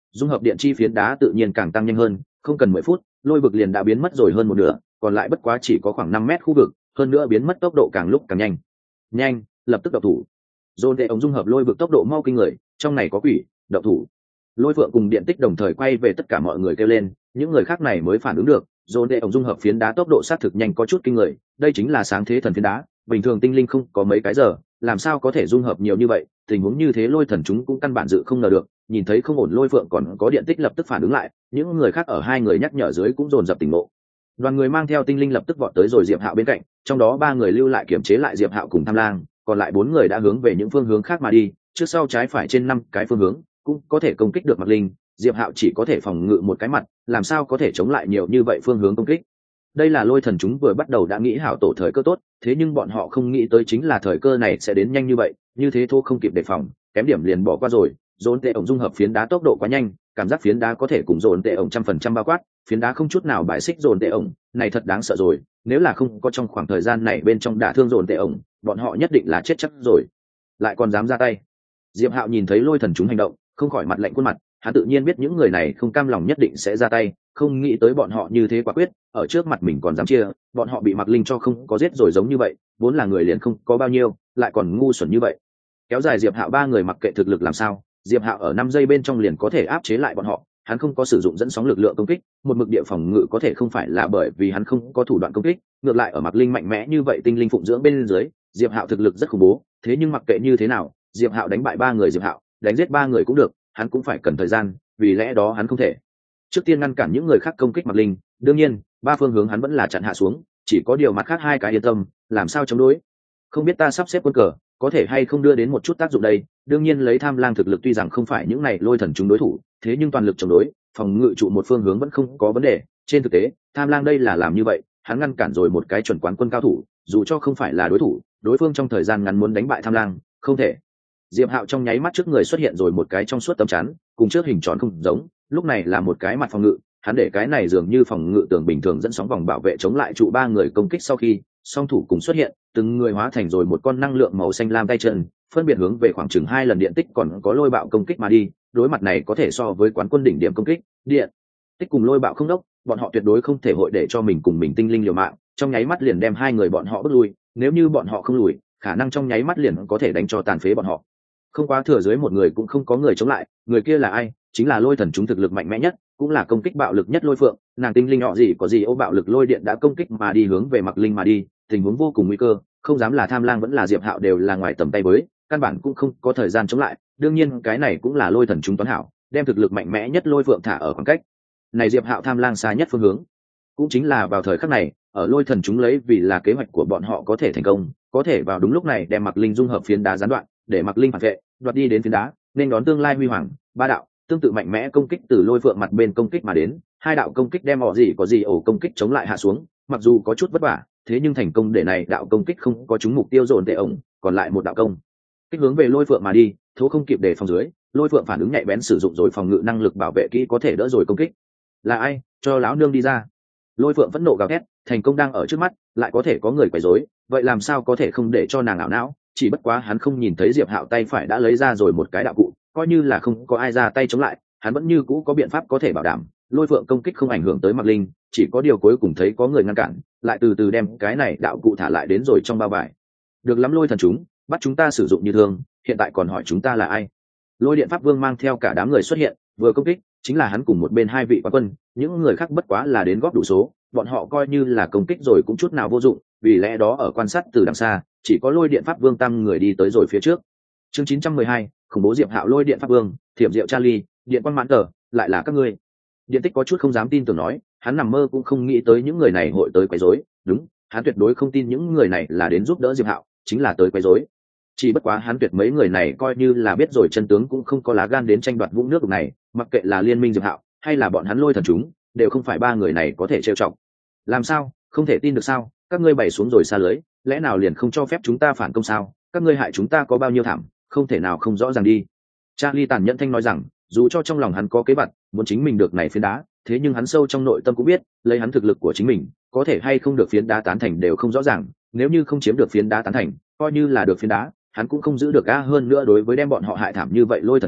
dung hợp điện chi phiến đá tự nhiên càng tăng nhanh hơn, không cần mười phút lôi vực liền đã biến mất rồi hơn một nửa, còn lại bất quá chỉ có khoảng năm mét khu vực, hơn nữa biến mất tốc độ càng lúc càng nhanh. Nhanh, lập tức độc thủ. Dồn đệ ống dung hợp lôi vực tốc độ mau kinh người, trong này có quỷ, độc thủ. Lôi Phượng cùng Điện Tích đồng thời quay về, tất cả mọi người kêu lên, những người khác này mới phản ứng được, dồn đệ ống dung hợp phiến đá tốc độ sát thực nhanh có chút kinh người, đây chính là sáng thế thần phiến đá, bình thường tinh linh không có mấy cái giờ, làm sao có thể dung hợp nhiều như vậy, tình huống như thế Lôi Thần chúng cũng căn bản dự không ngờ được, nhìn thấy không ổn Lôi Phượng còn có Điện Tích lập tức phản ứng lại, những người khác ở hai người nhắc nhở dưới cũng dồn dập tỉnh ngộ. Đoàn người mang theo tinh linh lập tức vọt tới rồi Diệp Hạo bên cạnh, trong đó ba người lưu lại kiểm chế lại Diệp Hạo cùng Tham Lang, còn lại bốn người đã hướng về những phương hướng khác mà đi, trước sau trái phải trên năm cái phương hướng cũng có thể công kích được Mặc Linh. Diệp Hạo chỉ có thể phòng ngự một cái mặt, làm sao có thể chống lại nhiều như vậy phương hướng công kích. Đây là Lôi Thần chúng vừa bắt đầu đã nghĩ hảo tổ thời cơ tốt, thế nhưng bọn họ không nghĩ tới chính là thời cơ này sẽ đến nhanh như vậy, như thế thô không kịp đề phòng, kém điểm liền bỏ qua rồi. Dồn tệ ổng dung hợp phiến đá tốc độ quá nhanh, cảm giác phiến đá có thể cùng dồn tệ ổng trăm phần trăm bao quát, phiến đá không chút nào bài xích dồn tệ ổng, này thật đáng sợ rồi, nếu là không có trong khoảng thời gian này bên trong đả thương dồn tệ ổng, bọn họ nhất định là chết chắc rồi, lại còn dám ra tay. Diệp Hạo nhìn thấy Lôi Thần chúng hành động, không khỏi mặt lạnh khuôn mặt, hắn tự nhiên biết những người này không cam lòng nhất định sẽ ra tay, không nghĩ tới bọn họ như thế quả quyết, ở trước mặt mình còn dám chia, bọn họ bị Mặc Linh cho không có giết rồi giống như vậy, vốn là người liền không có bao nhiêu, lại còn ngu xuẩn như vậy. Kéo dài Diệp Hạo ba người mặc kệ thực lực làm sao, Diệp Hạo ở năm giây bên trong liền có thể áp chế lại bọn họ, hắn không có sử dụng dẫn sóng lực lượng công kích, một mực địa phòng ngự có thể không phải là bởi vì hắn không có thủ đoạn công kích, ngược lại ở Mặc Linh mạnh mẽ như vậy tinh linh phụng dưỡng bên dưới, Diệp Hạo thực lực rất khủng bố, thế nhưng mặc kệ như thế nào, Diệp Hạo đánh bại ba người Diệp Hạo, đánh giết ba người cũng được, hắn cũng phải cần thời gian, vì lẽ đó hắn không thể trước tiên ngăn cản những người khác công kích Mặc Linh, đương nhiên ba phương hướng hắn vẫn là chặn hạ xuống, chỉ có điều mặt khác hai cái yên tâm, làm sao chống đối. Không biết ta sắp xếp quân cờ có thể hay không đưa đến một chút tác dụng đây, đương nhiên lấy Tham Lang thực lực tuy rằng không phải những này Lôi Thần chúng đối thủ, thế nhưng toàn lực chống đối, phòng ngự trụ một phương hướng vẫn không có vấn đề, trên thực tế Tham Lang đây là làm như vậy, hắn ngăn cản rồi một cái chuẩn quán quân cao thủ, dù cho không phải là đối thủ, đối phương trong thời gian ngắn muốn đánh bại Tham Lang không thể. Diệp Hạo trong nháy mắt trước người xuất hiện rồi một cái trong suốt tấm chắn, cùng trước hình tròn không giống, lúc này là một cái mặt phòng ngự, hắn để cái này dường như phòng ngự tường bình thường dẫn sóng vòng bảo vệ chống lại trụ ba người công kích. Sau khi song thủ cùng xuất hiện, từng người hóa thành rồi một con năng lượng màu xanh lam tay chân, phân biệt hướng về khoảng chừng hai lần điện tích còn có lôi bạo công kích mà đi. Đối mặt này có thể so với quán quân đỉnh điểm công kích, điện tích cùng lôi bạo không đốc, bọn họ tuyệt đối không thể hội để cho mình cùng mình tinh linh liều mạng, trong nháy mắt liền đem hai người bọn họ bước lui, nếu như bọn họ không lùi, khả năng trong nháy mắt liền có thể đánh cho tàn phế bọn họ. Không quá thừa dưới một người cũng không có người chống lại, người kia là ai? Chính là Lôi Thần chúng thực lực mạnh mẽ nhất, cũng là công kích bạo lực nhất Lôi Phượng, nàng tinh linh họ gì có gì ô bạo lực lôi điện đã công kích mà đi hướng về Mặc Linh mà đi, tình huống vô cùng nguy cơ, không dám là Tham Lang vẫn là Diệp Hạo đều là ngoài tầm tay với, căn bản cũng không có thời gian chống lại, đương nhiên cái này cũng là Lôi Thần chúng toán hảo, đem thực lực mạnh mẽ nhất Lôi Phượng thả ở khoảng cách này Diệp Hạo Tham Lang xa nhất phương hướng. Cũng chính là vào thời khắc này, ở Lôi Thần chúng lấy vì là kế hoạch của bọn họ có thể thành công, có thể vào đúng lúc này đem Mặc Linh dung hợp phiến đá gián đoạn, để Mặc Linh phản vệ, đoạt đi đến phiến đá, nên đón tương lai huy hoàng. Ba đạo tương tự mạnh mẽ công kích từ Lôi Phượng mặt bên công kích mà đến, hai đạo công kích đem họ gì có gì ổ công kích chống lại hạ xuống, mặc dù có chút vất vả, thế nhưng thành công để này đạo công kích không có trúng mục tiêu dồn tệ ổng, còn lại một đạo công kích hướng về Lôi Phượng mà đi, thố không kịp để phòng dưới, Lôi Phượng phản ứng nhạy bén sử dụng rồi phòng ngự năng lực bảo vệ kỹ có thể đỡ rồi công kích. Là ai? Cho lão nương đi ra! Lôi Phượng phẫn nộ gào thét, thành công đang ở trước mắt, lại có thể có người quấy rối, vậy làm sao có thể không để cho nàng ảo não? Chỉ bất quá hắn không nhìn thấy Diệp Hạo tay phải đã lấy ra rồi một cái đạo cụ, coi như là không có ai ra tay chống lại, hắn vẫn như cũ có biện pháp có thể bảo đảm Lôi Phượng công kích không ảnh hưởng tới Mặc Linh, chỉ có điều cuối cùng thấy có người ngăn cản, lại từ từ đem cái này đạo cụ thả lại đến rồi trong bao vải. Được lắm Lôi Thần chúng, bắt chúng ta sử dụng như thường, hiện tại còn hỏi chúng ta là ai? Lôi Điện Pháp Vương mang theo cả đám người xuất hiện, vừa công kích chính là hắn cùng một bên hai vị quán quân, những người khác bất quá là đến góp đủ số, bọn họ coi như là công kích rồi cũng chút nào vô dụng, vì lẽ đó ở quan sát từ đằng xa, chỉ có Lôi Điện Pháp Vương tam người đi tới rồi phía trước. Chương chín trăm mười hai, khủng bố Diệp Hạo Lôi Điện Pháp Vương, Thiểm Diệu Charlie, Điện Quang Mãn Tờ, lại là các ngươi. Điện Tích có chút không dám tin tưởng nói, hắn nằm mơ cũng không nghĩ tới những người này hội tới quấy rối, đúng, hắn tuyệt đối không tin những người này là đến giúp đỡ Diệp Hạo, chính là tới quấy rối. Chỉ bất quá hắn tuyệt mấy người này coi như là biết rồi chân tướng cũng không có lá gan đến tranh đoạt vũng nước này, mặc kệ là liên minh Diệp Hạo hay là bọn hắn Lôi Thần chúng, đều không phải ba người này có thể trêu chọc. Làm sao, không thể tin được sao? Các ngươi bày xuống rồi xa lưới, lẽ nào liền không cho phép chúng ta phản công sao? Các ngươi hại chúng ta có bao nhiêu thảm, không thể nào không rõ ràng đi. Charlie tàn nhẫn thanh nói rằng, dù cho trong lòng hắn có kế vật, muốn chính mình được này phiến đá, thế nhưng hắn sâu trong nội tâm cũng biết, lấy hắn thực lực của chính mình, có thể hay không được phiến đá tán thành đều không rõ ràng, nếu như không chiếm được phiến đá tán thành, coi như là được phiến đá, hắn cũng không giữ được a hơn nữa đối với đem bọn họ hại thảm như vậy Lôi Thần chúng,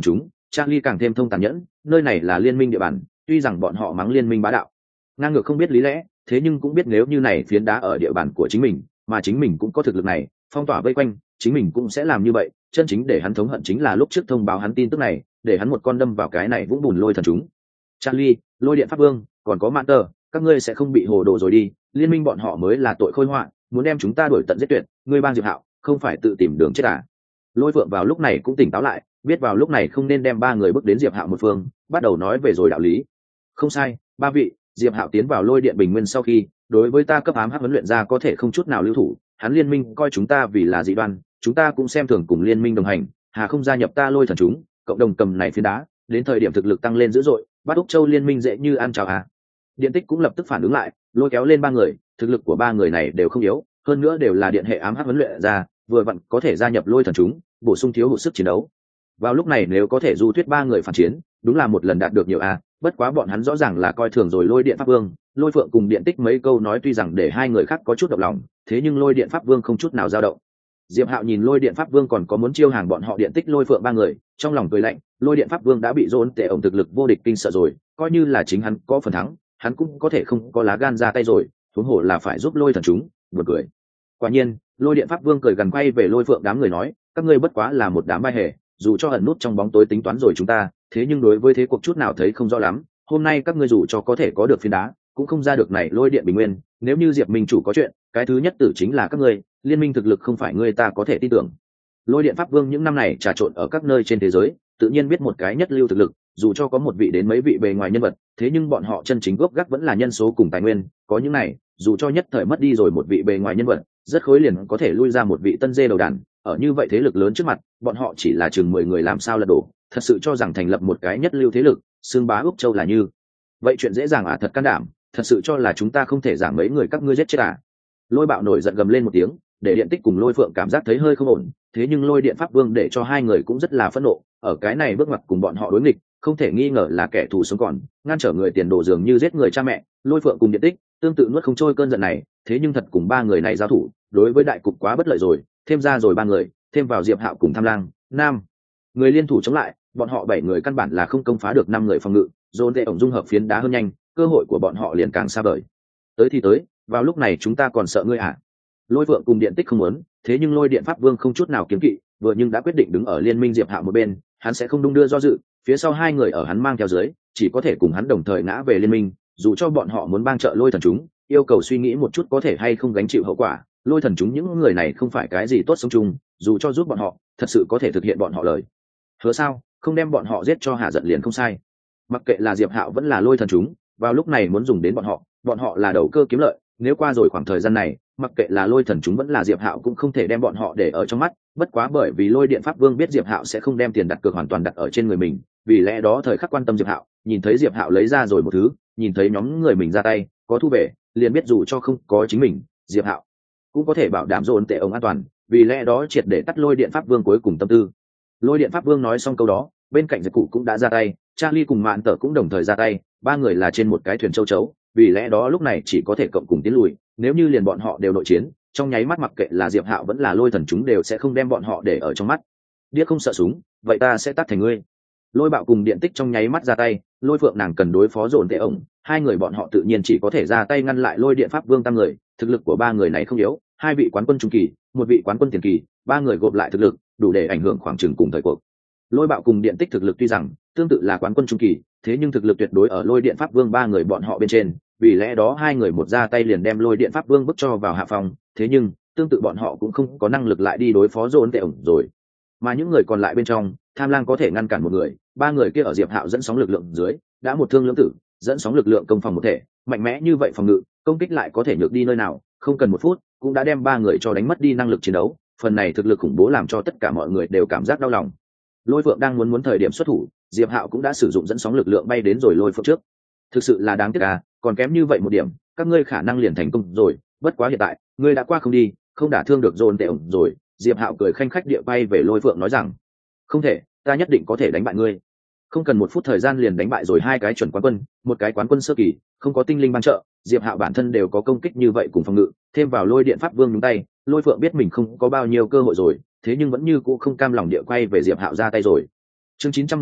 Charlie càng thêm thông tàn nhẫn, nơi này là liên minh địa bàn, tuy rằng bọn họ mắng liên minh bá đạo ngang ngược không biết lý lẽ, thế nhưng cũng biết nếu như này phiến đá ở địa bàn của chính mình mà chính mình cũng có thực lực này phong tỏa vây quanh, chính mình cũng sẽ làm như vậy. Chân chính để hắn thống hận chính là lúc trước thông báo hắn tin tức này, để hắn một con đâm vào cái này vũng bùn lôi thần chúng. Charlie, lôi điện pháp vương, còn có Mạn Tơ, các ngươi sẽ không bị hồ đồ rồi đi, liên minh bọn họ mới là tội khôi họa, muốn đem chúng ta đuổi tận giết tuyệt, ngươi bang Diệp Hạo không phải tự tìm đường chết à? Lôi Phượng vào lúc này cũng tỉnh táo lại, biết vào lúc này không nên đem ba người bước đến Diệp Hạo một phương, bắt đầu nói về rồi đạo lý. Không sai, ba vị, Diệp Hạo tiến vào lôi điện bình nguyên sau khi, đối với ta cấp ám hắc huấn luyện ra có thể không chút nào lưu thủ, hắn liên minh coi chúng ta vì là dị đoan, chúng ta cũng xem thường cùng liên minh đồng hành, hà không gia nhập ta lôi thần chúng, cộng đồng cầm này phiến đá, đến thời điểm thực lực tăng lên dữ dội, bắt Úc Châu liên minh dễ như ăn chào à. Điện Tích cũng lập tức phản ứng lại, lôi kéo lên ba người, thực lực của ba người này đều không yếu, hơn nữa đều là điện hệ ám hắc huấn luyện ra, vừa vặn có thể gia nhập lôi thần chúng, bổ sung thiếu hụt sức chiến đấu. Vào lúc này nếu có thể du thuyết ba người phản chiến, đúng là một lần đạt được nhiều a, bất quá bọn hắn rõ ràng là coi thường rồi lôi điện pháp vương, lôi phượng cùng điện tích mấy câu nói tuy rằng để hai người khác có chút động lòng, thế nhưng lôi điện pháp vương không chút nào dao động. Diệp Hạo nhìn lôi điện pháp vương còn có muốn chiêu hàng bọn họ điện tích lôi phượng ba người, trong lòng cười lạnh, lôi điện pháp vương đã bị dồn tệ ổng thực lực vô địch kinh sợ rồi, coi như là chính hắn có phần thắng, hắn cũng có thể không có lá gan ra tay rồi, huống hồ là phải giúp lôi thần chúng, buồn cười. Quả nhiên, lôi điện pháp vương cười gần quay về lôi phượng đám người nói, các ngươi bất quá là một đám bai hề, dù cho ẩn nút trong bóng tối tính toán rồi chúng ta, thế nhưng đối với thế cuộc chút nào thấy không rõ lắm, hôm nay các ngươi dù cho có thể có được phiến đá, cũng không ra được này lôi điện bình nguyên, nếu như Diệp Minh chủ có chuyện, cái thứ nhất tử chính là các ngươi, liên minh thực lực không phải ngươi ta có thể tin tưởng. Lôi điện pháp vương những năm này trà trộn ở các nơi trên thế giới, tự nhiên biết một cái nhất lưu thực lực, dù cho có một vị đến mấy vị bề ngoài nhân vật, thế nhưng bọn họ chân chính gốc gác vẫn là nhân số cùng tài nguyên, có những này, dù cho nhất thời mất đi rồi một vị bề ngoài nhân vật, rất khối liền có thể lui ra một vị tân dê đầu đàn, ở như vậy thế lực lớn trước mặt, bọn họ chỉ là chừng mười người làm sao lật đổ, thật sự cho rằng thành lập một cái nhất lưu thế lực, xương bá Úc Châu là như vậy chuyện dễ dàng à? Thật can đảm, thật sự cho là chúng ta không thể giảm mấy người các ngươi giết chết à? Lôi Bạo nổi giận gầm lên một tiếng, để điện tích cùng lôi phượng cảm giác thấy hơi không ổn, thế nhưng lôi điện pháp vương để cho hai người cũng rất là phẫn nộ, ở cái này bước ngoặt cùng bọn họ đối nghịch, không thể nghi ngờ là kẻ thù sống còn, ngăn trở người tiền đồ dường như giết người cha mẹ. Lôi phượng cùng điện tích tương tự nuốt không trôi cơn giận này, thế nhưng thật cùng ba người này giao thủ, đối với đại cục quá bất lợi rồi, thêm ra rồi ba người, thêm vào Diệp Hạo cùng Tham Lang, Nam người liên thủ chống lại, bọn họ bảy người căn bản là không công phá được năm người phòng ngự, dồn tệ ổng dung hợp phiến đá hơn nhanh, cơ hội của bọn họ liền càng xa vời. Tới thì tới, vào lúc này chúng ta còn sợ ngươi à? Lôi Phượng cùng điện tích không muốn, thế nhưng lôi điện pháp vương không chút nào kiêng kỵ, vừa nhưng đã quyết định đứng ở liên minh Diệp Hạo một bên, hắn sẽ không đung đưa do dự, phía sau hai người ở hắn mang theo dưới, chỉ có thể cùng hắn đồng thời ngã về liên minh, dù cho bọn họ muốn bang trợ lôi thần chúng, yêu cầu suy nghĩ một chút có thể hay không gánh chịu hậu quả, lôi thần chúng những người này không phải cái gì tốt sống chung, dù cho giúp bọn họ, thật sự có thể thực hiện bọn họ lời hứa sao, không đem bọn họ giết cho hạ giận liền không sai. Mặc kệ là Diệp Hạo vẫn là lôi thần chúng, vào lúc này muốn dùng đến bọn họ, bọn họ là đầu cơ kiếm lợi, nếu qua rồi khoảng thời gian này, mặc kệ là lôi thần chúng vẫn là Diệp Hạo cũng không thể đem bọn họ để ở trong mắt, bất quá bởi vì lôi điện pháp vương biết Diệp Hạo sẽ không đem tiền đặt cược hoàn toàn đặt ở trên người mình, vì lẽ đó thời khắc quan tâm Diệp Hạo, nhìn thấy Diệp Hạo lấy ra rồi một thứ, nhìn thấy nhóm người mình ra tay, có thu về, liền biết dù cho không có chính mình, Diệp Hạo cũng có thể bảo đảm dồn tệ ông an toàn, vì lẽ đó triệt để tắt lôi điện pháp vương cuối cùng tâm tư. Lôi điện pháp vương nói xong câu đó, bên cạnh giật cụ cũng đã ra tay, Charlie cùng Mạn Tở cũng đồng thời ra tay, ba người là trên một cái thuyền châu chấu, vì lẽ đó lúc này chỉ có thể cộng cùng tiến lùi, nếu như liền bọn họ đều nội chiến, trong nháy mắt mặc kệ là Diệp Hạo vẫn là lôi thần chúng đều sẽ không đem bọn họ để ở trong mắt. Điếc không sợ súng, vậy ta sẽ tắt thành ngươi. Lôi Bạo cùng điện tích trong nháy mắt ra tay, lôi phượng nàng cần đối phó dồn tệ ổng, hai người bọn họ tự nhiên chỉ có thể ra tay ngăn lại lôi điện pháp vương tam người, thực lực của ba người này không yếu, hai vị quán quân trung kỳ, một vị quán quân tiền kỳ, ba người gộp lại thực lực đủ để ảnh hưởng khoảng chừng cùng thời cuộc. Lôi Bạo cùng điện tích thực lực tuy rằng tương tự là quán quân trung kỳ, thế nhưng thực lực tuyệt đối ở lôi điện pháp vương ba người bọn họ bên trên, vì lẽ đó hai người một ra tay liền đem lôi điện pháp vương bức cho vào hạ phòng, thế nhưng tương tự bọn họ cũng không có năng lực lại đi đối phó dồn tệ ổng rồi, mà những người còn lại bên trong, Tham Lang có thể ngăn cản một người, ba người kia ở Diệp Hạo dẫn sóng lực lượng dưới đã một thương lưỡng tử, dẫn sóng lực lượng công phòng một thể, mạnh mẽ như vậy phòng ngự, công kích lại có thể nhược đi nơi nào, không cần một phút cũng đã đem ba người cho đánh mất đi năng lực chiến đấu, phần này thực lực khủng bố làm cho tất cả mọi người đều cảm giác đau lòng. Lôi Phượng đang muốn muốn thời điểm xuất thủ, Diệp Hạo cũng đã sử dụng dẫn sóng lực lượng bay đến rồi Lôi Phượng trước. Thực sự là đáng tiếc à, còn kém như vậy một điểm, các ngươi khả năng liền thành công rồi, bất quá hiện tại, ngươi đã qua không đi, không đả thương được dồn tệ ổng rồi. Diệp Hạo cười khanh khách địa bay về Lôi Phượng nói rằng, không thể, ta nhất định có thể đánh bại ngươi. Không cần một phút thời gian liền đánh bại rồi hai cái chuẩn quán quân, một cái quán quân sơ kỳ, không có tinh linh ban trợ, Diệp Hạo bản thân đều có công kích như vậy cùng phòng ngự, thêm vào lôi điện pháp vương nhúng tay, Lôi Phượng biết mình không có bao nhiêu cơ hội rồi, thế nhưng vẫn như cũ không cam lòng địa quay về Diệp Hạo ra tay rồi. Chương chín trăm mười ba,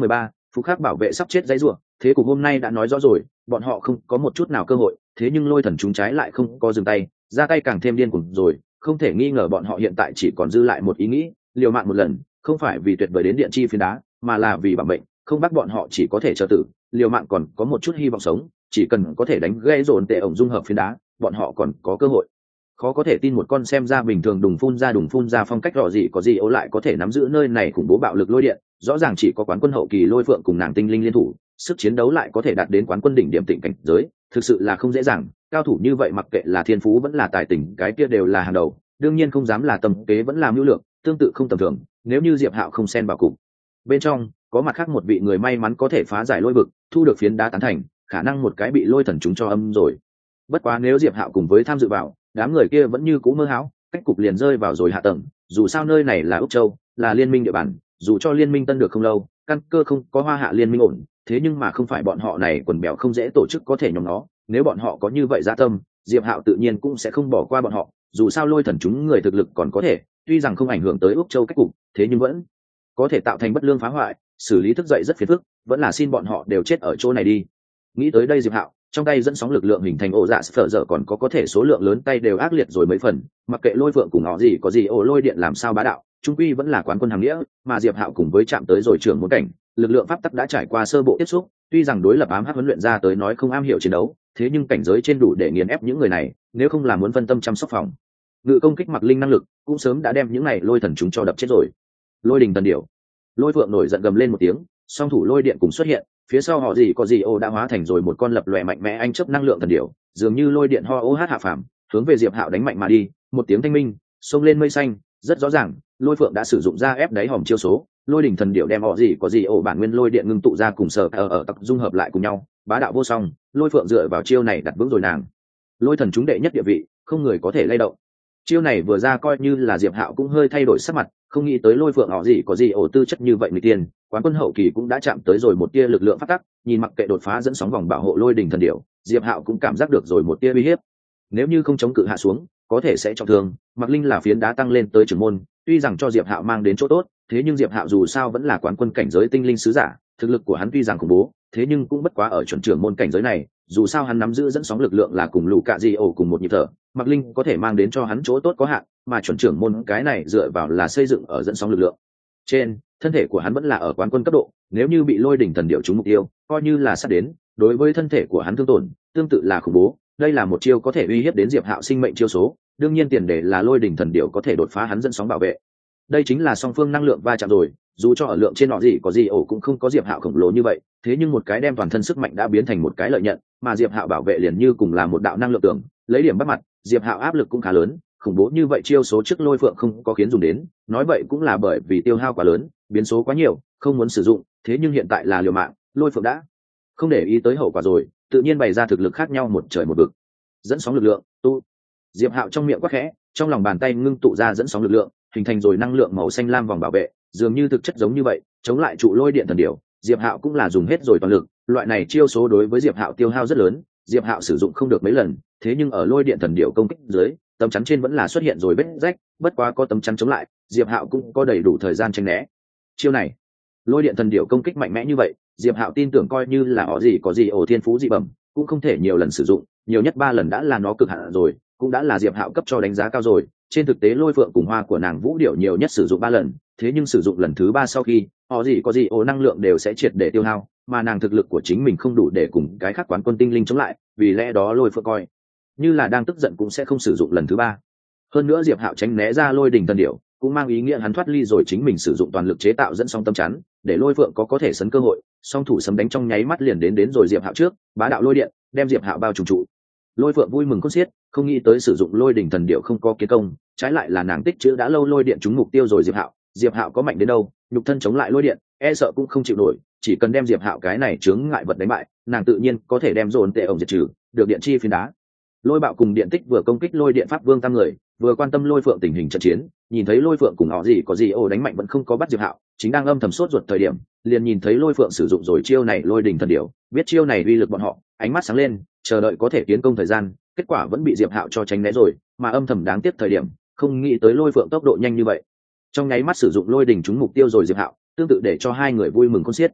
Phục khắc bảo vệ sắp chết dãy rủa, thế cục hôm nay đã nói rõ rồi, bọn họ không có một chút nào cơ hội, thế nhưng lôi thần chúng trái lại không có dừng tay, ra tay càng thêm điên cuồng rồi, không thể nghi ngờ bọn họ hiện tại chỉ còn dư lại một ý nghĩ, liều mạng một lần, không phải vì tuyệt vời đến điện chi phiến đá, mà là vì bảo mệnh, không bắt bọn họ chỉ có thể chờ tử, liều mạng còn có một chút hy vọng sống, chỉ cần có thể đánh gây dồn tệ ổng dung hợp phiến đá, bọn họ còn có cơ hội. Khó có thể tin một con xem ra bình thường đùng phun ra đùng phun ra phong cách rõ gì có gì ố lại có thể nắm giữ nơi này khủng bố bạo lực lôi điện, rõ ràng chỉ có quán quân hậu kỳ lôi phượng cùng nàng tinh linh liên thủ, sức chiến đấu lại có thể đạt đến quán quân đỉnh điểm tịnh cảnh giới, thực sự là không dễ dàng. Cao thủ như vậy mặc kệ là thiên phú vẫn là tài tình, cái kia đều là hàng đầu, đương nhiên không dám là tầm kế vẫn làm hữu lượng, tương tự không tầm thường. Nếu như Diệp Hạo không xen vào cục bên trong, có mặt khác một vị người may mắn có thể phá giải lôi vực, thu được phiến đá tán thành, khả năng một cái bị lôi thần chúng cho âm rồi. Bất quá nếu Diệp Hạo cùng với tham dự vào, đám người kia vẫn như cũ mơ hão, cách cục liền rơi vào rồi hạ tầng. Dù sao nơi này là Úc Châu, là liên minh địa bàn, dù cho liên minh tân được không lâu, căn cơ không có hoa hạ liên minh ổn, thế nhưng mà không phải bọn họ này quần bèo không dễ tổ chức có thể nhóm nó. Nếu bọn họ có như vậy dạ tâm, Diệp Hạo tự nhiên cũng sẽ không bỏ qua bọn họ. Dù sao lôi thần chúng người thực lực còn có thể, tuy rằng không ảnh hưởng tới Úc Châu cách cục, thế nhưng vẫn có thể tạo thành bất lương phá hoại, xử lý thức dậy rất phiền phức, vẫn là xin bọn họ đều chết ở chỗ này đi. Nghĩ tới đây Diệp Hạo trong tay dẫn sóng lực lượng hình thành ổ dạ phở dở còn có có thể số lượng lớn tay đều ác liệt rồi mấy phần, mặc kệ lôi phượng cùng họ gì có gì ổ lôi điện làm sao bá đạo, trung quy vẫn là quán quân hàng nghĩa, mà Diệp Hạo cùng với chạm tới rồi trưởng môn cảnh, lực lượng pháp tắc đã trải qua sơ bộ tiếp xúc, tuy rằng đối lập ám hắc huấn luyện ra tới nói không am hiểu chiến đấu, thế nhưng cảnh giới trên đủ để nghiền ép những người này, nếu không là muốn phân tâm chăm sóc phòng ngự công kích mặc linh năng lực, cũng sớm đã đem những này lôi thần chúng cho đập chết rồi. Lôi đình thần điểu, lôi phượng nổi giận gầm lên một tiếng, song thủ lôi điện cùng xuất hiện, phía sau họ gì có gì ô đã hóa thành rồi một con lập lòe mạnh mẽ anh chớp năng lượng thần điểu, dường như lôi điện ho ô hát hạ phàm, hướng về Diệp Hạo đánh mạnh mà đi, một tiếng thanh minh, xông lên mây xanh, rất rõ ràng, lôi phượng đã sử dụng ra ép đáy hòm chiêu số, lôi đỉnh thần điểu đem họ gì có gì ô bản nguyên lôi điện ngưng tụ ra cùng sở ở ở tập dung hợp lại cùng nhau, bá đạo vô song, lôi phượng dựa vào chiêu này đặt vững rồi nàng lôi thần chúng đệ nhất địa vị, không người có thể lay động. Chiêu này vừa ra coi như là Diệp Hạo cũng hơi thay đổi sắc mặt, không nghĩ tới lôi phượng họ gì có gì ổ tư chất như vậy người tiền, quán quân hậu kỳ cũng đã chạm tới rồi một tia lực lượng phát tắc, nhìn mặc kệ đột phá dẫn sóng vòng bảo hộ lôi đỉnh thần điểu, Diệp Hạo cũng cảm giác được rồi một tia uy hiếp. Nếu như không chống cự hạ xuống, có thể sẽ trọng thương. Mặc Linh là phiến đá tăng lên tới trưởng môn, tuy rằng cho Diệp Hạo mang đến chỗ tốt, thế nhưng Diệp Hạo dù sao vẫn là quán quân cảnh giới tinh linh sứ giả, thực lực của hắn tuy rằng khủng bố, thế nhưng cũng bất quá ở chuẩn trưởng môn cảnh giới này, dù sao hắn nắm giữ dẫn sóng lực lượng là cùng lũ cạ di ổ cùng một nhịp thở, Mặc Linh có thể mang đến cho hắn chỗ tốt có hạn, mà chuẩn trưởng môn cái này dựa vào là xây dựng ở dẫn sóng lực lượng trên, thân thể của hắn vẫn là ở quán quân cấp độ, nếu như bị lôi đỉnh thần điểu trúng mục tiêu, coi như là sát đến, đối với thân thể của hắn thương tổn tương tự là khủng bố. Đây là một chiêu có thể uy hiếp đến Diệp Hạo sinh mệnh chiêu số, đương nhiên tiền đề là lôi đỉnh thần điểu có thể đột phá hắn dẫn sóng bảo vệ. Đây chính là song phương năng lượng va chạm rồi, dù cho ở lượng trên nọ gì có gì ổ cũng không có Diệp Hạo khổng lồ như vậy, thế nhưng một cái đem toàn thân sức mạnh đã biến thành một cái lợi nhận, mà Diệp Hạo bảo vệ liền như cùng là một đạo năng lượng tưởng, lấy điểm bắt mặt, Diệp Hạo áp lực cũng khá lớn, khủng bố như vậy chiêu số trước lôi phượng không có khiến dùng đến, nói vậy cũng là bởi vì tiêu hao quá lớn, biến số quá nhiều, không muốn sử dụng, thế nhưng hiện tại là liều mạng, lôi phượng đã không để ý tới hậu quả rồi, tự nhiên bày ra thực lực khác nhau một trời một vực. Dẫn sóng lực lượng, tu. Diệp Hạo trong miệng quát khẽ, trong lòng bàn tay ngưng tụ ra dẫn sóng lực lượng, hình thành rồi năng lượng màu xanh lam vòng bảo vệ, dường như thực chất giống như vậy, chống lại trụ lôi điện thần điểu. Diệp Hạo cũng là dùng hết rồi toàn lực, loại này chiêu số đối với Diệp Hạo tiêu hao rất lớn, Diệp Hạo sử dụng không được mấy lần, thế nhưng ở lôi điện thần điểu công kích dưới, tấm chắn trên vẫn là xuất hiện rồi vết rách, bất quá có tấm chắn chống lại, Diệp Hạo cũng có đầy đủ thời gian tránh né. Chiêu này, lôi điện thần điểu công kích mạnh mẽ như vậy, Diệp Hạo tin tưởng coi như là họ gì có gì ổ thiên phú dị bẩm, cũng không thể nhiều lần sử dụng, nhiều nhất ba lần đã là nó cực hạn rồi, cũng đã là Diệp Hạo cấp cho đánh giá cao rồi. Trên thực tế lôi phượng cùng hoa của nàng vũ điểu nhiều nhất sử dụng ba lần, thế nhưng sử dụng lần thứ ba sau khi, họ gì có gì ổ năng lượng đều sẽ triệt để tiêu hao, mà nàng thực lực của chính mình không đủ để cùng cái khác quán quân tinh linh chống lại, vì lẽ đó lôi phượng coi như là đang tức giận cũng sẽ không sử dụng lần thứ ba. Hơn nữa Diệp Hạo tránh né ra lôi đình thần điểu, cũng mang ý nghĩa hắn thoát ly rồi chính mình sử dụng toàn lực chế tạo dẫn sóng tâm chắn, để lôi phượng có có thể sấn cơ hội, song thủ sấm đánh trong nháy mắt liền đến đến rồi Diệp Hạo trước, bá đạo lôi điện, đem Diệp Hạo bao trùm trụ. Lôi phượng vui mừng khôn xiết, không nghĩ tới sử dụng lôi đỉnh thần điểu không có kiến công, trái lại là nàng tích trữ đã lâu lôi điện trúng mục tiêu rồi Diệp Hạo. Diệp Hạo có mạnh đến đâu, nhục thân chống lại lôi điện, e sợ cũng không chịu nổi, chỉ cần đem Diệp Hạo cái này chướng ngại vật đánh bại, nàng tự nhiên có thể đem dồn tệ ổng diệt trừ, được điện chi phiến đá. Lôi bạo cùng điện tích vừa công kích lôi điện pháp vương tam người, vừa quan tâm lôi phượng tình hình trận chiến, nhìn thấy lôi phượng cùng họ gì có gì ô đánh mạnh vẫn không có bắt Diệp Hạo, chính đang âm thầm sốt ruột thời điểm, liền nhìn thấy lôi phượng sử dụng rồi chiêu này lôi đỉnh thần điểu, biết chiêu này uy lực bọn họ, ánh mắt sáng lên, chờ đợi có thể tiến công thời gian, kết quả vẫn bị Diệp Hạo cho tránh né rồi, mà âm thầm đáng tiếc thời điểm, không nghĩ tới lôi phượng tốc độ nhanh như vậy, trong nháy mắt sử dụng lôi đỉnh trúng mục tiêu rồi Diệp Hạo, tương tự để cho hai người vui mừng khôn xiết.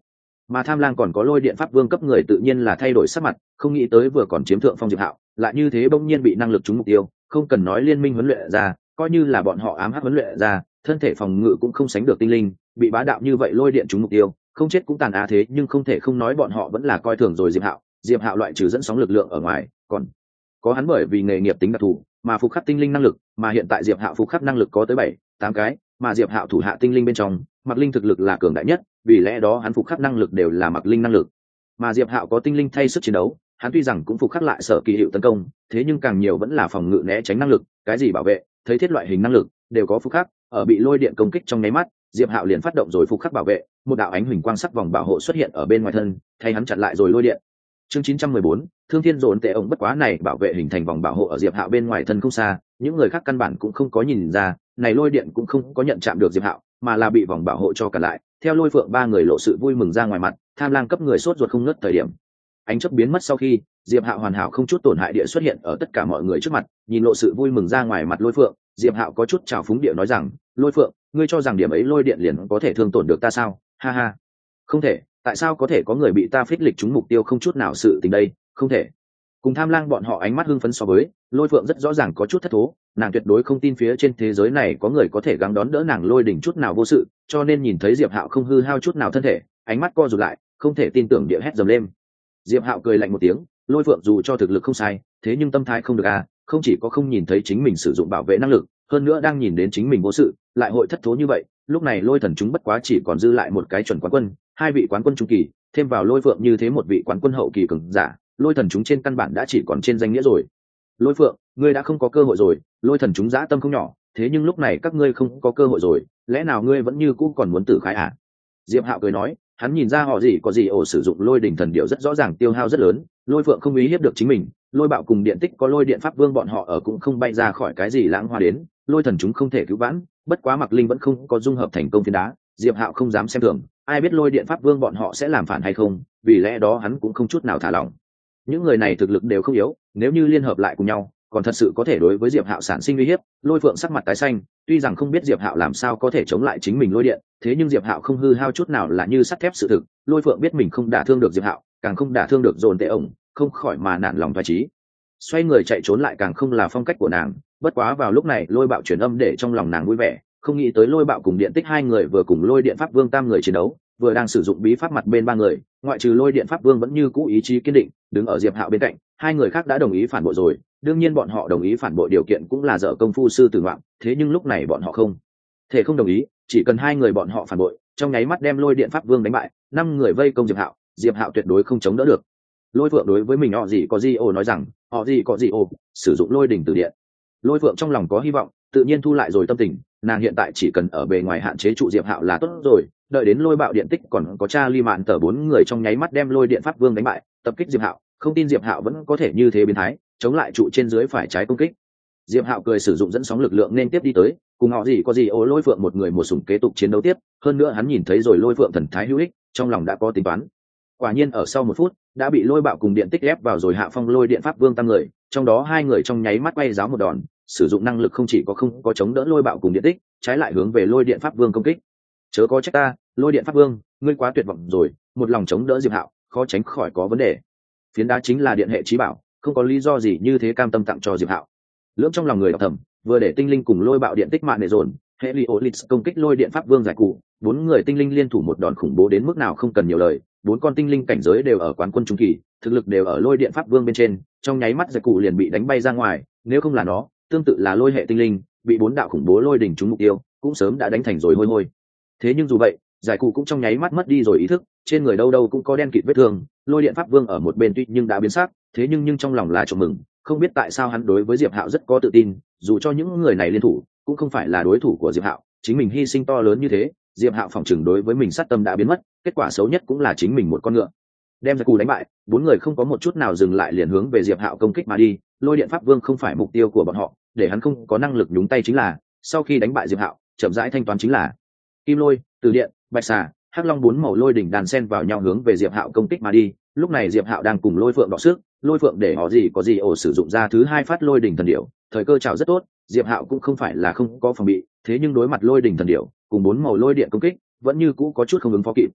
mà tham lang còn có lôi điện pháp vương cấp người tự nhiên là thay đổi sắc mặt, không nghĩ tới vừa còn chiếm thượng phong diệp hạo lại như thế bỗng nhiên bị năng lực trúng mục tiêu, không cần nói liên minh huấn luyện ra, coi như là bọn họ ám hắc huấn luyện ra, thân thể phòng ngự cũng không sánh được tinh linh, bị bá đạo như vậy lôi điện trúng mục tiêu, không chết cũng tàn á thế, nhưng không thể không nói bọn họ vẫn là coi thường rồi diệp hạo. Diệp hạo loại trừ dẫn sóng lực lượng ở ngoài, còn có hắn bởi vì nghề nghiệp tính đặc thù mà phục khắc tinh linh năng lực, mà hiện tại diệp hạo phục khắc năng lực có tới bảy tám cái, mà diệp hạo thủ hạ tinh linh bên trong mặc linh thực lực là cường đại nhất, vì lẽ đó hắn phục khắc năng lực đều là mặc linh năng lực. Mà diệp hạo có tinh linh thay sức chiến đấu, hắn tuy rằng cũng phục khắc lại sở kỳ hiệu tấn công, thế nhưng càng nhiều vẫn là phòng ngự né tránh năng lực, cái gì bảo vệ thấy thiết loại hình năng lực đều có phục khắc. Ở bị lôi điện công kích trong nháy mắt, diệp hạo liền phát động rồi phục khắc bảo vệ, một đạo ánh huỳnh quang sắc vòng bảo hộ xuất hiện ở bên ngoài thân, thay hắn chặn lại rồi lôi điện. Chương chín trăm mười bốn, thương thiên dồn tệ ổng bất quá này bảo vệ hình thành vòng bảo hộ ở diệp hạo bên ngoài thân không xa, những người khác căn bản cũng không có nhìn ra, này lôi điện cũng không có nhận chạm được diệp hạo, mà là bị vòng bảo hộ cho cả lại. Theo lôi phượng ba người lộ sự vui mừng ra ngoài mặt, tham lang cấp người sốt ruột không ngớt thời điểm, ánh chớp biến mất sau khi, diệp hạo hoàn hảo không chút tổn hại địa xuất hiện ở tất cả mọi người trước mặt, nhìn lộ sự vui mừng ra ngoài mặt lôi phượng, diệp hạo có chút trào phúng địa nói rằng, lôi phượng, ngươi cho rằng điểm ấy lôi điện liền có thể thương tổn được ta sao? Ha ha, không thể. Tại sao có thể có người bị ta phích lịch trúng mục tiêu không chút nào sự tình đây? Không thể. Cùng tham lang bọn họ ánh mắt hưng phấn so với, lôi phượng rất rõ ràng có chút thất thố, nàng tuyệt đối không tin phía trên thế giới này có người có thể gắng đón đỡ nàng lôi đỉnh chút nào vô sự, cho nên nhìn thấy diệp hạo không hư hao chút nào thân thể, ánh mắt co rụt lại, không thể tin tưởng địa hét dầm lên. Diệp hạo cười lạnh một tiếng, lôi phượng dù cho thực lực không sai, thế nhưng tâm thái không được à, không chỉ có không nhìn thấy chính mình sử dụng bảo vệ năng lực, hơn nữa đang nhìn đến chính mình vô sự, lại hội thất thố như vậy. Lúc này lôi thần chúng bất quá chỉ còn dư lại một cái chuẩn quán quân, hai vị quán quân trung kỳ, thêm vào lôi phượng như thế một vị quán quân hậu kỳ cường giả, lôi thần chúng trên căn bản đã chỉ còn trên danh nghĩa rồi. Lôi phượng, ngươi đã không có cơ hội rồi, lôi thần chúng dã tâm không nhỏ, thế nhưng lúc này các ngươi không có cơ hội rồi, lẽ nào ngươi vẫn như cũ còn muốn tử khái à? Diệp hạo cười nói, hắn nhìn ra họ gì có gì ổ sử dụng lôi đỉnh thần điệu rất rõ ràng tiêu hao rất lớn, lôi phượng không ý hiếp được chính mình, lôi bạo cùng điện tích có lôi điện pháp vương bọn họ ở cũng không bay ra khỏi cái gì lãng hoa đến, lôi thần chúng không thể cứu vãn, bất quá mặc linh vẫn không có dung hợp thành công phiến đá, diệp hạo không dám xem thường, ai biết lôi điện pháp vương bọn họ sẽ làm phản hay không, vì lẽ đó hắn cũng không chút nào thả lỏng. Những người này thực lực đều không yếu, nếu như liên hợp lại cùng nhau, còn thật sự có thể đối với diệp hạo sản sinh uy hiếp. Lôi phượng sắc mặt tái xanh, tuy rằng không biết diệp hạo làm sao có thể chống lại chính mình lôi điện, thế nhưng diệp hạo không hư hao chút nào là như sắt thép sự thực. Lôi phượng biết mình không đả thương được diệp hạo, càng không đả thương được dồn tệ ổng, không khỏi mà nản lòng thoái trí, xoay người chạy trốn lại càng không là phong cách của nàng. Bất quá vào lúc này lôi bạo truyền âm để trong lòng nàng vui vẻ, không nghĩ tới lôi bạo cùng điện tích hai người vừa cùng lôi điện pháp vương tam người chiến đấu, vừa đang sử dụng bí pháp mặt bên ba người, ngoại trừ lôi điện pháp vương vẫn như cũ ý chí kiên định đứng ở diệp hạo bên cạnh, hai người khác đã đồng ý phản bội rồi. Đương nhiên bọn họ đồng ý phản bội điều kiện cũng là dở công phu sư tử ngoạn, thế nhưng lúc này bọn họ không thể không đồng ý, chỉ cần hai người bọn họ phản bội, trong nháy mắt đem lôi điện pháp vương đánh bại, năm người vây công diệp hạo, diệp hạo tuyệt đối không chống đỡ được. Lôi phượng đối với mình họ gì có gì ồ nói rằng, họ gì có gì ồ sử dụng lôi đỉnh từ điện. Lôi phượng trong lòng có hy vọng, tự nhiên thu lại rồi tâm tình, nàng hiện tại chỉ cần ở bề ngoài hạn chế trụ diệp hạo là tốt rồi, đợi đến lôi bạo điện tích còn có cha ly mạn tờ bốn người trong nháy mắt đem lôi điện pháp vương đánh bại, tập kích diệp hạo, không tin diệp hạo vẫn có thể như thế biến thái chống lại trụ trên dưới phải trái công kích. Diệp hạo cười sử dụng dẫn sóng lực lượng nên tiếp đi tới, cùng họ gì có gì ố lôi phượng một người một sủng kế tục chiến đấu tiếp. Hơn nữa hắn nhìn thấy rồi lôi phượng thần thái hữu ích, trong lòng đã có tính toán. Quả nhiên ở sau một phút đã bị lôi bạo cùng điện tích ép vào rồi hạ phong lôi điện pháp vương tăng người, trong đó hai người trong nháy mắt quay giáo một đòn, sử dụng năng lực không chỉ có không có chống đỡ lôi bạo cùng điện tích, trái lại hướng về lôi điện pháp vương công kích. Chớ có trách ta, lôi điện pháp vương, ngươi quá tuyệt vọng rồi, một lòng chống đỡ diệp hạo, khó tránh khỏi có vấn đề. Phiến đá chính là điện hệ trí bảo, không có lý do gì như thế cam tâm tặng cho diệp hạo. Lưỡng trong lòng người đọc thầm, vừa để tinh linh cùng lôi bạo điện tích mạng để dồn, hệ Heliolith công kích lôi điện pháp vương giải cụ, bốn người tinh linh liên thủ một đòn khủng bố đến mức nào không cần nhiều lời, bốn con tinh linh cảnh giới đều ở quán quân trung kỳ, thực lực đều ở lôi điện pháp vương bên trên, trong nháy mắt giải cụ liền bị đánh bay ra ngoài, nếu không là nó, tương tự là lôi hệ tinh linh, bị bốn đạo khủng bố lôi đỉnh trúng mục tiêu, cũng sớm đã đánh thành rồi hôi hôi. Thế nhưng dù vậy, giải cụ cũng trong nháy mắt mất đi rồi ý thức, trên người đâu đâu cũng có đen kịt vết thương, lôi điện pháp vương ở một bên tuy nhưng đã biến sắc, thế nhưng nhưng trong lòng là trộm mừng, không biết tại sao hắn đối với diệp hạo rất có tự tin, dù cho những người này liên thủ cũng không phải là đối thủ của diệp hạo, chính mình hy sinh to lớn như thế, diệp hạo phòng chừng đối với mình sát tâm đã biến mất, kết quả xấu nhất cũng là chính mình một con ngựa đem giải cụ đánh bại. Bốn người không có một chút nào dừng lại liền hướng về diệp hạo công kích mà đi, lôi điện pháp vương không phải mục tiêu của bọn họ, để hắn không có năng lực nhúng tay chính là, sau khi đánh bại diệp hạo chậm rãi thanh toán chính là. Kim lôi, từ điện, bạch xà, hắc long bốn màu lôi đỉnh đàn sen vào nhau hướng về diệp hạo công kích mà đi. Lúc này diệp hạo đang cùng lôi phượng đọ sức, lôi phượng để họ gì có gì ổ sử dụng ra thứ hai phát lôi đỉnh thần điểu, thời cơ chào rất tốt, diệp hạo cũng không phải là không có phòng bị, thế nhưng đối mặt lôi đỉnh thần điểu cùng bốn màu lôi điện công kích vẫn như cũ có chút không ứng phó kịp.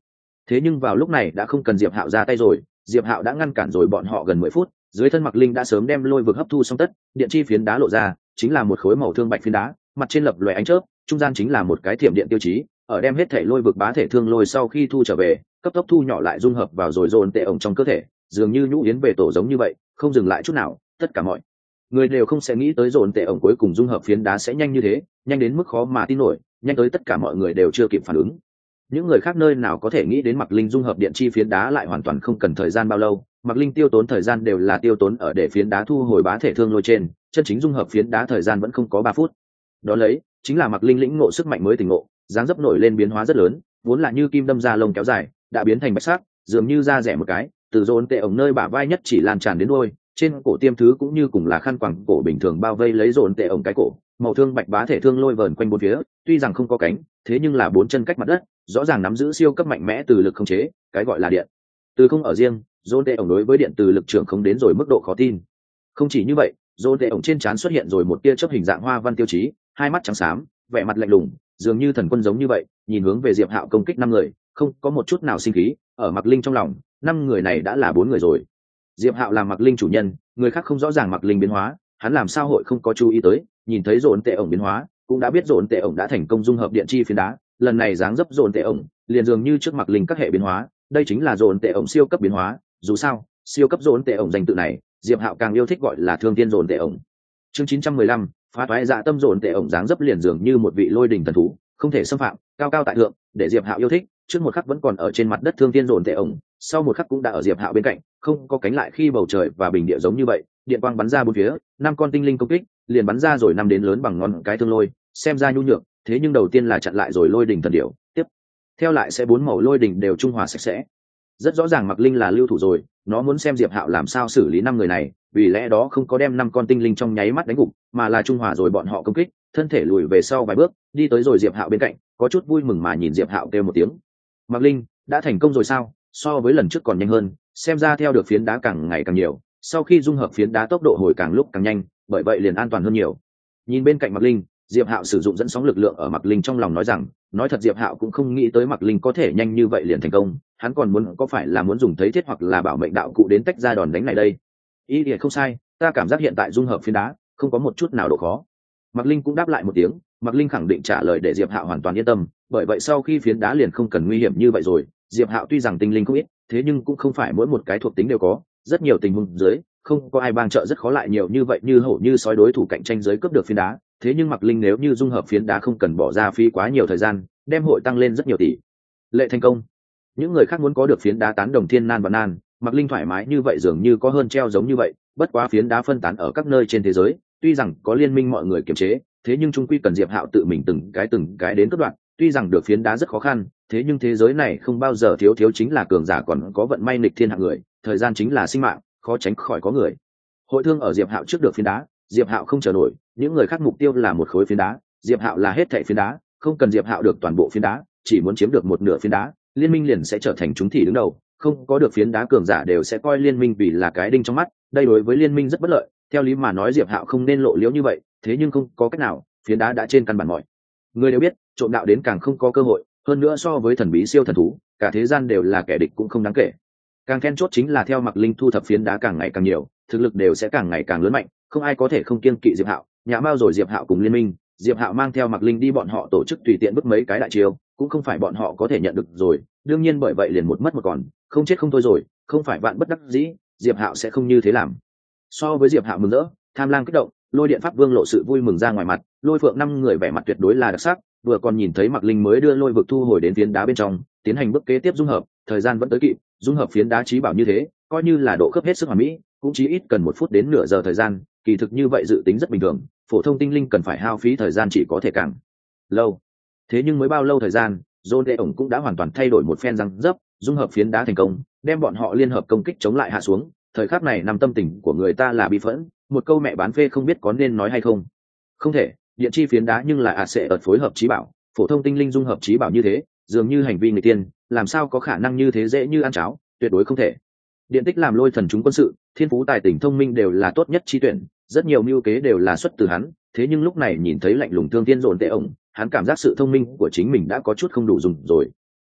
thế nhưng vào lúc này đã không cần diệp hạo ra tay rồi, diệp hạo đã ngăn cản rồi bọn họ gần mười phút. Dưới thân Mặc Linh đã sớm đem lôi vực hấp thu xong tất, điện chi phiến đá lộ ra chính là một khối màu thương bạch phiến đá, mặt trên lập loè ánh chớp, trung gian chính là một cái thiểm điện tiêu chí. Ở đem hết thể lôi vực bá thể thương lôi sau khi thu trở về, cấp tốc thu nhỏ lại dung hợp vào rồi dồn tệ ổng trong cơ thể, dường như nhũ yến về tổ giống như vậy, không dừng lại chút nào. Tất cả mọi người đều không sẽ nghĩ tới dồn tệ ổng cuối cùng dung hợp phiến đá sẽ nhanh như thế, nhanh đến mức khó mà tin nổi, nhanh tới tất cả mọi người đều chưa kịp phản ứng. Những người khác nơi nào có thể nghĩ đến Mặc Linh dung hợp điện chi phiến đá lại hoàn toàn không cần thời gian bao lâu. Mặc Linh tiêu tốn thời gian đều là tiêu tốn ở để phiến đá thu hồi bá thể thương lôi trên, chân chính dung hợp phiến đá thời gian vẫn không có ba phút. Đó lấy chính là Mặc Linh lĩnh ngộ sức mạnh mới tỉnh ngộ, dáng dấp nổi lên biến hóa rất lớn, vốn là như kim đâm ra lông kéo dài, đã biến thành bạch sắc, dường như da rẻ một cái, từ rốn tệ ổng nơi bả vai nhất chỉ lan tràn đến đuôi, trên cổ tiêm thứ cũng như cùng là khăn quàng cổ bình thường bao vây lấy rốn tệ ổng cái cổ, màu thương bạch bá thể thương lôi vờn quanh bốn phía, tuy rằng không có cánh, thế nhưng là bốn chân cách mặt đất, rõ ràng nắm giữ siêu cấp mạnh mẽ từ lực khống chế, cái gọi là điện từ không ở riêng, rốn tệ ổng đối với điện từ lực trưởng không đến rồi mức độ khó tin. Không chỉ như vậy, rốn tệ ổng trên trán xuất hiện rồi một tia chớp hình dạng hoa văn tiêu chí, hai mắt trắng xám, vẻ mặt lạnh lùng, dường như thần quân giống như vậy, nhìn hướng về diệp hạo công kích năm người, không có một chút nào sinh khí. Ở Mặc Linh trong lòng, năm người này đã là bốn người rồi. Diệp hạo làm Mặc Linh chủ nhân, người khác không rõ ràng Mặc Linh biến hóa, hắn làm sao hội không có chú ý tới, nhìn thấy rốn tệ ổng biến hóa, cũng đã biết rốn tệ ổng đã thành công dung hợp điện chi phiến đá. Lần này dáng dấp rốn tệ ổng liền dường như trước Mặc Linh các hệ biến hóa, đây chính là rốn tệ ổng siêu cấp biến hóa. Dù sao, siêu cấp rốn tệ ổng danh tự này, diệp hạo càng yêu thích gọi là thương tiên rốn tệ ổng. Chương chín trăm mười lăm, phá toái dạ tâm rốn tệ ổng dáng dấp liền dường như một vị lôi đỉnh thần thú, không thể xâm phạm, cao cao tại thượng, để diệp hạo yêu thích. Trước một khắc vẫn còn ở trên mặt đất thương tiên rốn tệ ổng, sau một khắc cũng đã ở diệp hạo bên cạnh, không có cánh lại khi bầu trời và bình địa giống như vậy, điện quang bắn ra bốn phía, năm con tinh linh công kích liền bắn ra rồi năm đến lớn bằng ngón cái thương lôi, xem ra nhu nhược, thế nhưng đầu tiên là chặn lại rồi lôi đỉnh thần điểu, tiếp theo lại sẽ bốn màu lôi đỉnh đều trung hòa sạch sẽ. Rất rõ ràng Mặc Linh là lưu thủ rồi, nó muốn xem diệp hạo làm sao xử lý năm người này, vì lẽ đó không có đem năm con tinh linh trong nháy mắt đánh gục, mà là trung hòa rồi bọn họ công kích, thân thể lùi về sau vài bước, đi tới rồi diệp hạo bên cạnh, có chút vui mừng mà nhìn diệp hạo kêu một tiếng. Mặc Linh đã thành công rồi sao? So với lần trước còn nhanh hơn, xem ra theo được phiến đá càng ngày càng nhiều, sau khi dung hợp phiến đá tốc độ hồi càng lúc càng nhanh, bởi vậy liền an toàn hơn nhiều. Nhìn bên cạnh Mặc Linh, diệp hạo sử dụng dẫn sóng lực lượng ở Mặc Linh trong lòng nói rằng, nói thật diệp hạo cũng không nghĩ tới Mặc Linh có thể nhanh như vậy liền thành công, hắn còn muốn có phải là muốn dùng thấy thiết hoặc là bảo mệnh đạo cụ đến tách ra đòn đánh này đây. Ý thì không sai, ta cảm giác hiện tại dung hợp phiến đá không có một chút nào độ khó. Mặc Linh cũng đáp lại một tiếng. Mặc Linh khẳng định trả lời để diệp hạo hoàn toàn yên tâm, bởi vậy sau khi phiến đá liền không cần nguy hiểm như vậy rồi. Diệp hạo tuy rằng tinh linh không ít, thế nhưng cũng không phải mỗi một cái thuộc tính đều có, rất nhiều tình huống dưới không có ai bang trợ rất khó lại nhiều như vậy như hổ như sói đối thủ cạnh tranh giới cướp được phiến đá. Thế nhưng Mặc Linh nếu như dung hợp phiến đá không cần bỏ ra phí quá nhiều thời gian, đem hội tăng lên rất nhiều tỷ lệ thành công. Những người khác muốn có được phiến đá tán đồng thiên nan và nan, Mặc Linh thoải mái như vậy dường như có hơn treo giống như vậy. Bất quá phiến đá phân tán ở các nơi trên thế giới, tuy rằng có liên minh mọi người kiểm chế, thế nhưng trung quy cần diệp hạo tự mình từng cái từng cái đến cất đoạn. Tuy rằng được phiến đá rất khó khăn, thế nhưng thế giới này không bao giờ thiếu thiếu chính là cường giả còn có vận may nghịch thiên hạng người, thời gian chính là sinh mạng, khó tránh khỏi có người hội thương ở diệp hạo trước được phiến đá. Diệp hạo không chờ nổi, những người khác mục tiêu là một khối phiến đá, diệp hạo là hết thảy phiến đá, không cần diệp hạo được toàn bộ phiến đá, chỉ muốn chiếm được một nửa phiến đá, liên minh liền sẽ trở thành chúng thị đứng đầu, không có được phiến đá cường giả đều sẽ coi liên minh vì là cái đinh trong mắt, đây đối với liên minh rất bất lợi. Theo lý mà nói diệp hạo không nên lộ liễu như vậy, thế nhưng không có cách nào, phiến đá đã trên căn bản mọi người đều biết, trộm đạo đến càng không có cơ hội, hơn nữa so với thần bí siêu thần thú, cả thế gian đều là kẻ địch cũng không đáng kể. Càng then chốt chính là theo Mặc Linh thu thập phiến đá càng ngày càng nhiều, thực lực đều sẽ càng ngày càng lớn mạnh, không ai có thể không kiêng kỵ diệp hạo. Nhã Mao rồi diệp hạo cùng liên minh, diệp hạo mang theo Mặc Linh đi bọn họ tổ chức tùy tiện bức mấy cái đại chiêu, cũng không phải bọn họ có thể nhận được rồi, đương nhiên bởi vậy liền một mất một còn, không chết không thôi rồi, không phải vạn bất đắc dĩ, diệp hạo sẽ không như thế làm. So với diệp hạo mừng rỡ, Tham Lang kích động, Lôi Điện Pháp Vương lộ sự vui mừng ra ngoài mặt, Lôi Phượng năm người vẻ mặt tuyệt đối là đặc sắc, vừa còn nhìn thấy Mặc Linh mới đưa lôi vực thu hồi đến phiến đá bên trong, tiến hành bước kế tiếp dung hợp, thời gian vẫn tới kịp, dung hợp phiến đá trí bảo như thế, coi như là độ khớp hết sức hoàn mỹ, cũng chỉ ít cần một phút đến nửa giờ thời gian, kỳ thực như vậy dự tính rất bình thường, phổ thông tinh linh cần phải hao phí thời gian chỉ có thể càng lâu. Thế nhưng mới bao lâu thời gian, John Đệ ổng cũng đã hoàn toàn thay đổi một phen răng dấp, dung hợp phiến đá thành công, đem bọn họ liên hợp công kích chống lại hạ xuống. Thời khắc này nằm tâm tình của người ta là bi phẫn, một câu mẹ bán phê không biết có nên nói hay không. Không thể, điện chi phiến đá nhưng là ạ sẽ ở phối hợp trí bảo, phổ thông tinh linh dung hợp trí bảo như thế, dường như hành vi người tiên, làm sao có khả năng như thế dễ như ăn cháo, tuyệt đối không thể. Điện tích làm lôi thần chúng quân sự, thiên phú tài tình thông minh đều là tốt nhất chi tuyển, rất nhiều mưu kế đều là xuất từ hắn, thế nhưng lúc này nhìn thấy lạnh lùng thương tiên dồn tệ ổng, hắn cảm giác sự thông minh của chính mình đã có chút không đủ dùng rồi.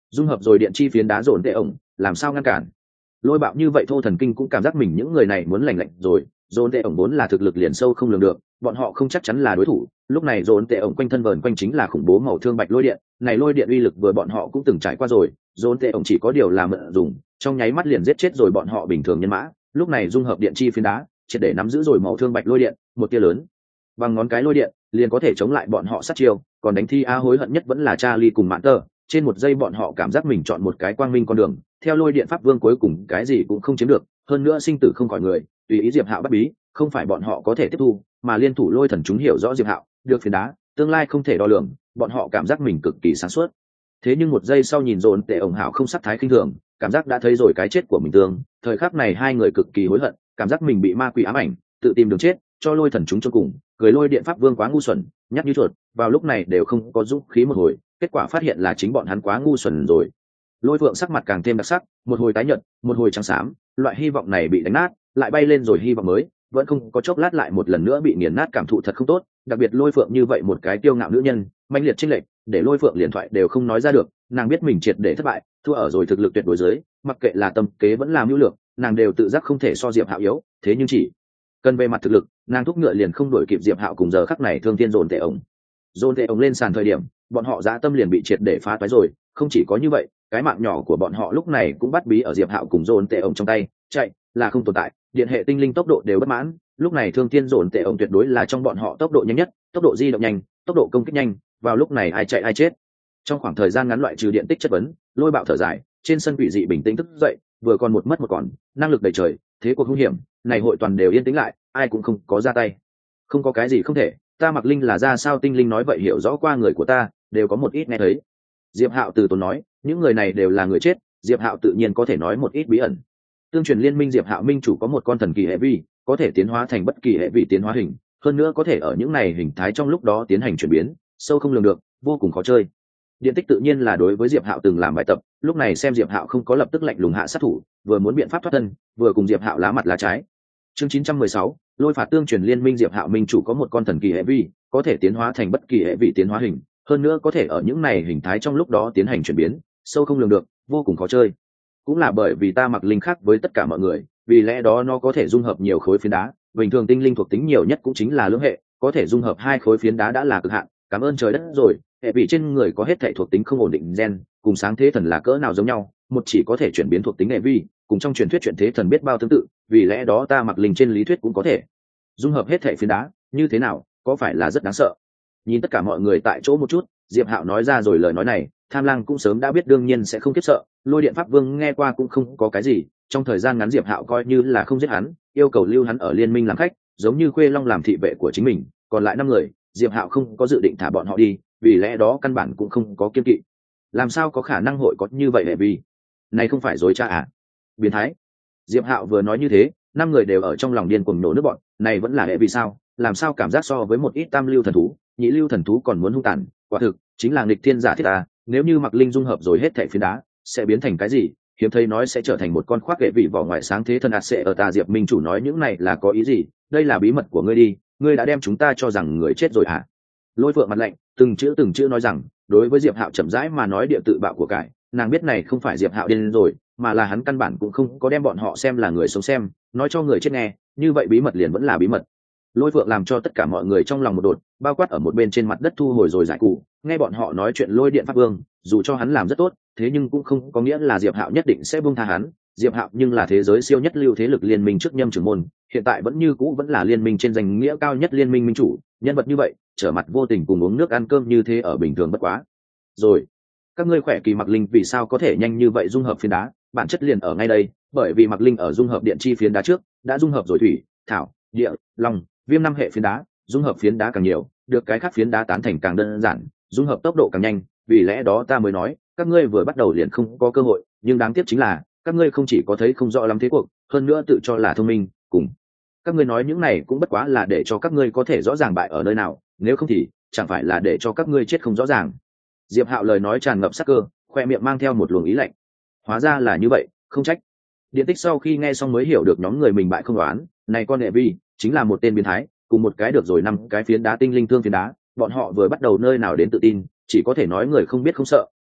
dung hợp rồi điện chi phiến đá dồn tệ ổng, làm sao ngăn cản? Lôi Bạo như vậy thô thần kinh cũng cảm giác mình những người này muốn lành lạnh rồi. Dồn tệ ổng vốn là thực lực liền sâu không lường được, bọn họ không chắc chắn là đối thủ. Lúc này dồn tệ ổng quanh thân vờn quanh chính là khủng bố màu thương bạch lôi điện, này lôi điện uy lực vừa bọn họ cũng từng trải qua rồi. Dồn tệ ổng chỉ có điều là mượn dùng, trong nháy mắt liền giết chết rồi bọn họ bình thường nhân mã. Lúc này dung hợp điện chi phiến đá, triệt để nắm giữ rồi màu thương bạch lôi điện, một tia lớn bằng ngón cái lôi điện liền có thể chống lại bọn họ sát chiêu. Còn đánh thi a hối hận nhất vẫn là Charlie cùng Mạn Tơ, trên một giây bọn họ cảm giác mình chọn một cái quang minh con đường, theo lôi điện pháp vương cuối cùng cái gì cũng không chiếm được, hơn nữa sinh tử không khỏi người, tùy ý Diệp Hạo bắt bí, không phải bọn họ có thể tiếp thu, mà liên thủ lôi thần chúng hiểu rõ Diệp Hạo được phiến đá, tương lai không thể đo lường, bọn họ cảm giác mình cực kỳ sáng suốt. Thế nhưng một giây sau nhìn dồn tệ ổng hảo không sắc thái khinh thường, cảm giác đã thấy rồi cái chết của mình tương, thời khắc này hai người cực kỳ hối hận, cảm giác mình bị ma quỷ ám ảnh, tự tìm đường chết, cho lôi thần chúng cho cùng, cười lôi điện pháp vương quá ngu xuẩn, nhắc như chuột, vào lúc này đều không có dũng khí một hồi, kết quả phát hiện là chính bọn hắn quá ngu xuẩn rồi. Lôi Phượng sắc mặt càng thêm đặc sắc, một hồi tái nhợt, một hồi trắng xám, loại hy vọng này bị đánh nát, lại bay lên rồi hy vọng mới, vẫn không có chốc lát lại một lần nữa bị nghiền nát, cảm thụ thật không tốt, đặc biệt Lôi Phượng như vậy một cái kiêu ngạo nữ nhân, mãnh liệt chênh lệch, để Lôi Phượng liền thoại đều không nói ra được, nàng biết mình triệt để thất bại, thua ở rồi thực lực tuyệt đối dưới, mặc kệ là tâm kế vẫn là mưu lược, nàng đều tự giác không thể so Diệp Hạo yếu, thế nhưng chỉ cần về mặt thực lực, nàng thúc ngựa liền không đuổi kịp Diệp Hạo cùng giờ khắc này thương thiên dồn tệ ổng. Dồn tệ ổng lên sàn thời điểm, bọn họ dã tâm liền bị triệt để phá toái rồi, không chỉ có như vậy, cái mạng nhỏ của bọn họ lúc này cũng bắt bí ở Diệp Hạo cùng dồn tệ ổng trong tay, chạy là không tồn tại, điện hệ tinh linh tốc độ đều bất mãn, lúc này thương thiên dồn tệ ổng tuyệt đối là trong bọn họ tốc độ nhanh nhất, tốc độ di động nhanh, tốc độ công kích nhanh, vào lúc này ai chạy ai chết. Trong khoảng thời gian ngắn loại trừ điện tích chất vấn, Lôi Bạo thở dài, trên sân quỷ dị bình tĩnh thức dậy, vừa còn một mất một còn, năng lực đầy trời, thế cuộc hung hiểm, này hội toàn đều yên tĩnh lại, ai cũng không có ra tay. Không có cái gì không thể, ta Mặc Linh là ra sao tinh linh nói vậy hiểu rõ qua người của ta, đều có một ít nghe thấy. Diệp Hạo từ tốn nói, những người này đều là người chết, Diệp Hạo tự nhiên có thể nói một ít bí ẩn. Tương truyền liên minh Diệp Hạo minh chủ có một con thần kỳ hệ vi, có thể tiến hóa thành bất kỳ hệ vị tiến hóa hình, hơn nữa có thể ở những này hình thái trong lúc đó tiến hành chuyển biến, sâu không lường được, vô cùng khó chơi. Điện tích tự nhiên là đối với Diệp Hạo từng làm bài tập, lúc này xem Diệp Hạo không có lập tức lạnh lùng hạ sát thủ, vừa muốn biện pháp thoát thân, vừa cùng Diệp Hạo lá mặt lá trái. Chương chín trăm mười sáu, Lôi phạt tương truyền liên minh Diệp Hạo minh chủ có một con thần kỳ hệ vi, có thể tiến hóa thành bất kỳ hệ vị tiến hóa hình, hơn nữa có thể ở những này hình thái trong lúc đó tiến hành chuyển biến, sâu không lường được, vô cùng khó chơi. Cũng là bởi vì ta Mặc Linh khác với tất cả mọi người, vì lẽ đó nó có thể dung hợp nhiều khối phiến đá, bình thường tinh linh thuộc tính nhiều nhất cũng chính là lưỡng hệ, có thể dung hợp hai khối phiến đá đã là cực hạn, cảm ơn trời đất rồi, hệ vị trên người có hết thảy thuộc tính không ổn định gen, cùng sáng thế thần là cỡ nào giống nhau, một chỉ có thể chuyển biến thuộc tính hệ vi, cùng trong truyền thuyết chuyện thế thần biết bao tương tự, vì lẽ đó ta Mặc Linh trên lý thuyết cũng có thể dung hợp hết thảy phiến đá, như thế nào, có phải là rất đáng sợ? Nhìn tất cả mọi người tại chỗ một chút, Diệp Hạo nói ra rồi lời nói này, Tham Lang cũng sớm đã biết đương nhiên sẽ không kiếp sợ, Lôi Điện Pháp Vương nghe qua cũng không có cái gì, trong thời gian ngắn Diệp Hạo coi như là không giết hắn, yêu cầu lưu hắn ở liên minh làm khách, giống như Khuê Long làm thị vệ của chính mình, còn lại năm người, Diệp Hạo không có dự định thả bọn họ đi, vì lẽ đó căn bản cũng không có kiên kỵ. Làm sao có khả năng hội có như vậy hệ vì? Này không phải dối cha à? Biến thái. Diệp Hạo vừa nói như thế, năm người đều ở trong lòng điên cuồng nổ nước bọn, này vẫn là hệ vì sao? Làm sao cảm giác so với một ít tam lưu thần thú, nhị lưu thần thú còn muốn hung tàn, quả thực chính là nghịch thiên giả thiết à, nếu như Mặc Linh dung hợp rồi hết thảy phiến đá, sẽ biến thành cái gì? Hiếm thấy nói sẽ trở thành một con khoác hệ vị vỏ ngoài sáng thế thần ạt sẽ ở ta Diệp Minh chủ nói những này là có ý gì? Đây là bí mật của ngươi đi, ngươi đã đem chúng ta cho rằng người chết rồi hả? Lôi Phượng mặt lạnh, từng chữ từng chữ nói rằng, đối với Diệp Hạo chậm rãi mà nói địa tự bạo của cải, nàng biết này không phải Diệp Hạo điên rồi, mà là hắn căn bản cũng không có đem bọn họ xem là người sống xem, nói cho người chết nghe, như vậy bí mật liền vẫn là bí mật. Lôi Phượng làm cho tất cả mọi người trong lòng một đột, bao quát ở một bên trên mặt đất thu hồi rồi giải cụ, nghe bọn họ nói chuyện Lôi Điện Pháp Vương, dù cho hắn làm rất tốt, thế nhưng cũng không có nghĩa là Diệp Hạo nhất định sẽ buông tha hắn. Diệp Hạo nhưng là thế giới siêu nhất lưu thế lực liên minh trước nhâm trưởng môn, hiện tại vẫn như cũ vẫn là liên minh trên danh nghĩa cao nhất liên minh minh chủ, nhân vật như vậy, trở mặt vô tình cùng uống nước ăn cơm như thế ở bình thường bất quá. Rồi, các ngươi khỏe kỳ Mặc Linh vì sao có thể nhanh như vậy dung hợp phiến đá, bản chất liền ở ngay đây, bởi vì Mặc Linh ở dung hợp điện chi phiến đá trước, đã dung hợp rồi thủy, thảo, địa, long, viêm năm hệ phiến đá, dung hợp phiến đá càng nhiều, được cái khác phiến đá tán thành càng đơn giản, dung hợp tốc độ càng nhanh, vì lẽ đó ta mới nói, các ngươi vừa bắt đầu liền không có cơ hội, nhưng đáng tiếc chính là, các ngươi không chỉ có thấy không rõ lắm thế cuộc, hơn nữa tự cho là thông minh, cùng các ngươi nói những này cũng bất quá là để cho các ngươi có thể rõ ràng bại ở nơi nào, nếu không thì chẳng phải là để cho các ngươi chết không rõ ràng. Diệp Hạo lời nói tràn ngập sắc cơ, khoe miệng mang theo một luồng ý lạnh. Hóa ra là như vậy, không trách. Điện tích sau khi nghe xong mới hiểu được nhóm người mình bại không đoán, này con hệ vi chính là một tên biến thái, cùng một cái được rồi năm cái phiến đá tinh linh thương phiến đá, bọn họ vừa bắt đầu nơi nào đến tự tin, chỉ có thể nói người không biết không sợ,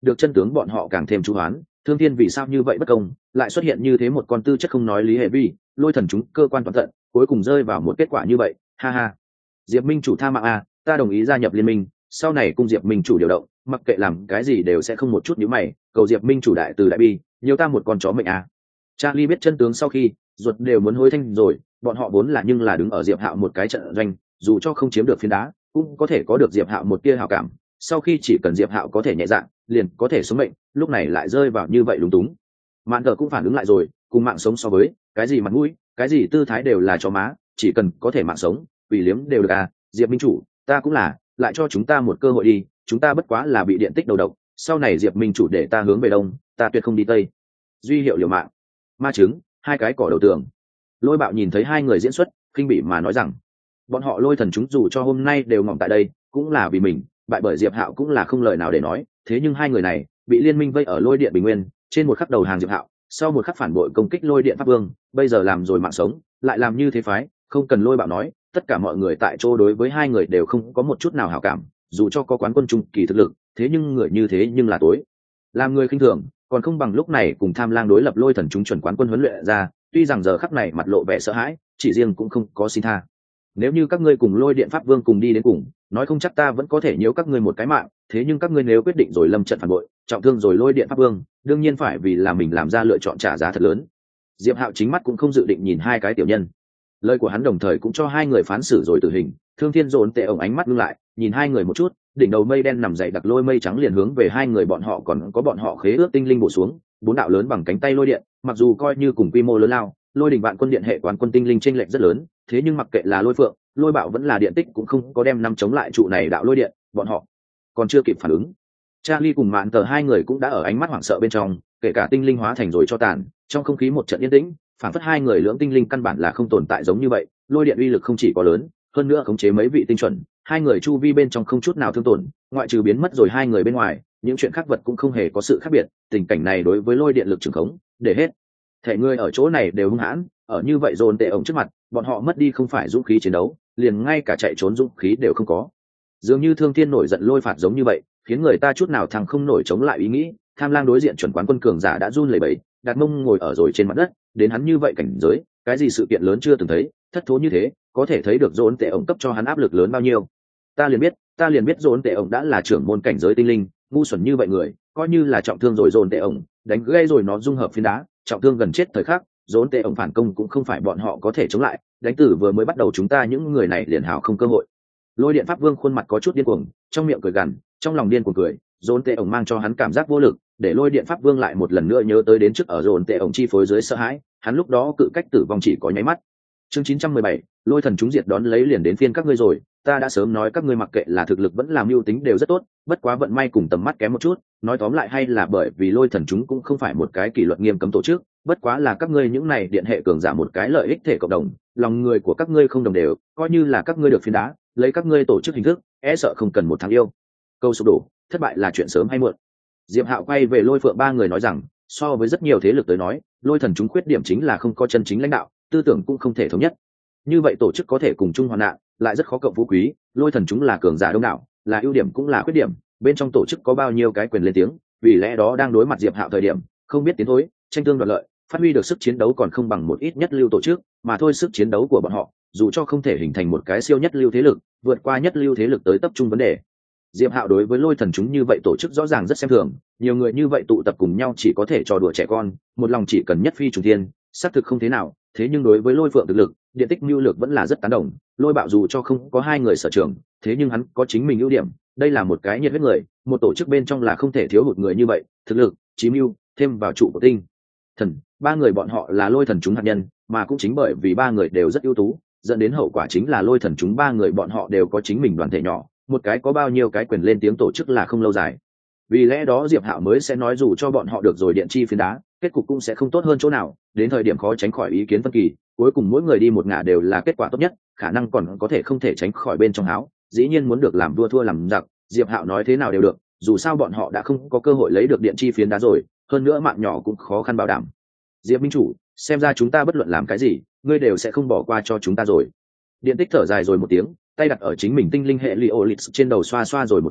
được chân tướng bọn họ càng thêm chú hoán. Thương Thiên vì sao như vậy bất công, lại xuất hiện như thế một con tư chất không nói lý hệ vi, lôi thần chúng cơ quan toàn tận, cuối cùng rơi vào một kết quả như vậy, ha ha. Diệp Minh chủ tha mạng a, ta đồng ý gia nhập liên minh, sau này cung Diệp Minh chủ điều động, mặc kệ làm cái gì đều sẽ không một chút nhíu mày, cầu Diệp Minh chủ đại từ đại bi, nhiều ta một con chó mệnh a. Charlie biết chân tướng sau khi, ruột đều muốn hối thanh rồi, bọn họ vốn là nhưng là đứng ở Diệp Hạo một cái trận doanh, dù cho không chiếm được phiến đá, cũng có thể có được Diệp Hạo một tia hảo cảm, sau khi chỉ cần Diệp Hạo có thể nhẹ dạ, liền có thể sống mệnh, lúc này lại rơi vào như vậy lúng túng. Mạn Cờ cũng phản ứng lại rồi, cùng mạng sống so với, cái gì mặt mũi, cái gì tư thái đều là chó má, chỉ cần có thể mạng sống, ủy liếm đều được à. Diệp Minh chủ, ta cũng là, lại cho chúng ta một cơ hội đi, chúng ta bất quá là bị điện tích đầu độc, sau này Diệp Minh chủ để ta hướng về đông, ta tuyệt không đi tây. Duy hiệu liều mạng. Ma trứng, hai cái cỏ đầu tường. Lôi Bạo nhìn thấy hai người diễn xuất, khinh bỉ mà nói rằng, bọn họ Lôi thần chúng dù cho hôm nay đều ngỏm tại đây, cũng là vì mình, bại bởi Diệp Hạo cũng là không lời nào để nói, thế nhưng hai người này bị liên minh vây ở Lôi Điện Bình Nguyên, trên một khắc đầu hàng Diệp Hạo, sau một khắc phản bội công kích Lôi Điện Pháp Vương, bây giờ làm rồi mạng sống, lại làm như thế phái, không cần Lôi Bạo nói, tất cả mọi người tại chỗ đối với hai người đều không có một chút nào hảo cảm, dù cho có quán quân trung kỳ thực lực, thế nhưng người như thế nhưng là tối, làm người khinh thường, còn không bằng lúc này cùng Tham Lang đối lập Lôi thần chúng chuẩn quán quân huấn luyện ra, tuy rằng giờ khắc này mặt lộ vẻ sợ hãi, chỉ riêng cũng không có xin tha. Nếu như các ngươi cùng Lôi Điện Pháp Vương cùng đi đến cùng, nói không chắc ta vẫn có thể nhiễu các ngươi một cái mạng, thế nhưng các ngươi nếu quyết định rồi lâm trận phản bội, trọng thương rồi Lôi Điện Pháp Vương, đương nhiên phải vì là mình làm ra lựa chọn trả giá thật lớn. Diệp Hạo chính mắt cũng không dự định nhìn hai cái tiểu nhân, lời của hắn đồng thời cũng cho hai người phán xử rồi tử hình. Thương Thiên dồn tệ ổng ánh mắt ngưng lại, nhìn hai người một chút, đỉnh đầu mây đen nằm dày đặc lôi mây trắng liền hướng về hai người bọn họ, còn có bọn họ khế ước tinh linh bổ xuống, bốn đạo lớn bằng cánh tay lôi điện, mặc dù coi như cùng quy mô lớn lao, Lôi Đình Vạn Quân Điện hệ quán quân tinh linh chênh lệch rất lớn, thế nhưng mặc kệ là Lôi Phượng, Lôi Bạo vẫn là điện tích cũng không có đem năm chống lại trụ này đạo lôi điện, bọn họ còn chưa kịp phản ứng. Charlie cùng Mạn Tờ hai người cũng đã ở ánh mắt hoảng sợ bên trong, kể cả tinh linh hóa thành rồi cho tàn, trong không khí một trận yên tĩnh, phản phất hai người lưỡng tinh linh căn bản là không tồn tại giống như vậy. Lôi điện uy lực không chỉ có lớn, hơn nữa khống chế mấy vị tinh chuẩn, hai người chu vi bên trong không chút nào thương tổn, ngoại trừ biến mất rồi hai người bên ngoài, những chuyện khác vật cũng không hề có sự khác biệt. Tình cảnh này đối với lôi điện lực trường khống, để hết thể người ở chỗ này đều hung hãn, ở như vậy dồn tệ ổng trước mặt, bọn họ mất đi không phải dũng khí chiến đấu, liền ngay cả chạy trốn dũng khí đều không có. Dường như Thương Thiên nổi giận lôi phạt giống như vậy, khiến người ta chút nào thằng không nổi chống lại ý nghĩ. Tham Lang đối diện chuẩn quán quân cường giả đã run lẩy bẩy, đặt mông ngồi ở rồi trên mặt đất, đến hắn như vậy cảnh giới, cái gì sự kiện lớn chưa từng thấy, thất thố như thế, có thể thấy được dồn tệ ổng cấp cho hắn áp lực lớn bao nhiêu. Ta liền biết, ta liền biết dồn tệ ổng đã là trưởng môn cảnh giới tinh linh, ngu xuẩn như vậy người, coi như là trọng thương rồi dồn tệ ổng, đánh gây rồi nó dung hợp phiến đá, trọng thương gần chết thời khắc, dồn tệ ổng phản công cũng không phải bọn họ có thể chống lại, đánh tử vừa mới bắt đầu chúng ta những người này liền hảo không cơ hội. Lôi điện pháp vương khuôn mặt có chút điên cuồng, trong miệng cười gằn, trong lòng điên cuồng cười, dồn tệ ổng mang cho hắn cảm giác vô lực, để lôi điện pháp vương lại một lần nữa nhớ tới đến trước ở dồn tệ ổng chi phối dưới sợ hãi, hắn lúc đó cự cách tử vong chỉ có nháy mắt. Chương chín trăm mười bảy, lôi thần chúng diệt đón lấy liền đến phiên các ngươi rồi, ta đã sớm nói các ngươi mặc kệ là thực lực vẫn làm mưu tính đều rất tốt, bất quá vận may cùng tầm mắt kém một chút, nói tóm lại hay là bởi vì lôi thần chúng cũng không phải một cái kỷ luật nghiêm cấm tổ chức, bất quá là các ngươi những này điện hệ cường giả một cái lợi ích thể cộng đồng, lòng người của các ngươi không đồng đều, coi như là các ngươi được phiến đá, lấy các ngươi tổ chức hình thức, e sợ không cần một tháng yêu câu sụp đổ, thất bại là chuyện sớm hay muộn. Diệp Hạo quay về Lôi Phượng ba người nói rằng, so với rất nhiều thế lực tới nói, lôi thần chúng khuyết điểm chính là không có chân chính lãnh đạo, tư tưởng cũng không thể thống nhất. Như vậy tổ chức có thể cùng chung hoạn nạn, lại rất khó cộng phú quý. Lôi thần chúng là cường giả đông đảo, là ưu điểm cũng là khuyết điểm. Bên trong tổ chức có bao nhiêu cái quyền lên tiếng, vì lẽ đó đang đối mặt Diệp Hạo thời điểm, không biết tiến thối, tranh tương đoạt lợi, phát huy được sức chiến đấu còn không bằng một ít nhất lưu tổ chức, mà thôi sức chiến đấu của bọn họ, dù cho không thể hình thành một cái siêu nhất lưu thế lực, vượt qua nhất lưu thế lực tới tập trung vấn đề. Diệp Hạo đối với lôi thần chúng như vậy tổ chức rõ ràng rất xem thường, nhiều người như vậy tụ tập cùng nhau chỉ có thể trò đùa trẻ con, một lòng chỉ cần nhất phi trùng thiên, xác thực không thế nào. Thế nhưng đối với Lôi Phượng thực lực, điện tích mưu lược vẫn là rất tán đồng. Lôi Bạo dù cho không có hai người sở trường, thế nhưng hắn có chính mình ưu điểm, đây là một cái nhiệt huyết người, một tổ chức bên trong là không thể thiếu hụt người như vậy, thực lực, chí mưu, thêm vào trụ của tinh thần, ba người bọn họ là lôi thần chúng hạt nhân, mà cũng chính bởi vì ba người đều rất ưu tú, dẫn đến hậu quả chính là lôi thần chúng ba người bọn họ đều có chính mình đoàn thể nhỏ, một cái có bao nhiêu cái quyền lên tiếng tổ chức là không lâu dài. Vì lẽ đó Diệp Hạo mới sẽ nói dù cho bọn họ được rồi điện chi phiến đá, kết cục cũng sẽ không tốt hơn chỗ nào, đến thời điểm khó tránh khỏi ý kiến phân kỳ, cuối cùng mỗi người đi một ngả đều là kết quả tốt nhất, khả năng còn có thể không thể tránh khỏi bên trong háo, dĩ nhiên muốn được làm vua thua làm giặc, Diệp Hạo nói thế nào đều được, dù sao bọn họ đã không có cơ hội lấy được điện chi phiến đá rồi, hơn nữa mạng nhỏ cũng khó khăn bảo đảm. Diệp minh chủ, xem ra chúng ta bất luận làm cái gì, ngươi đều sẽ không bỏ qua cho chúng ta rồi. Điện tích thở dài rồi một tiếng, tay đặt ở chính mình tinh linh hệ Liolith trên đầu xoa xoa rồi một phen,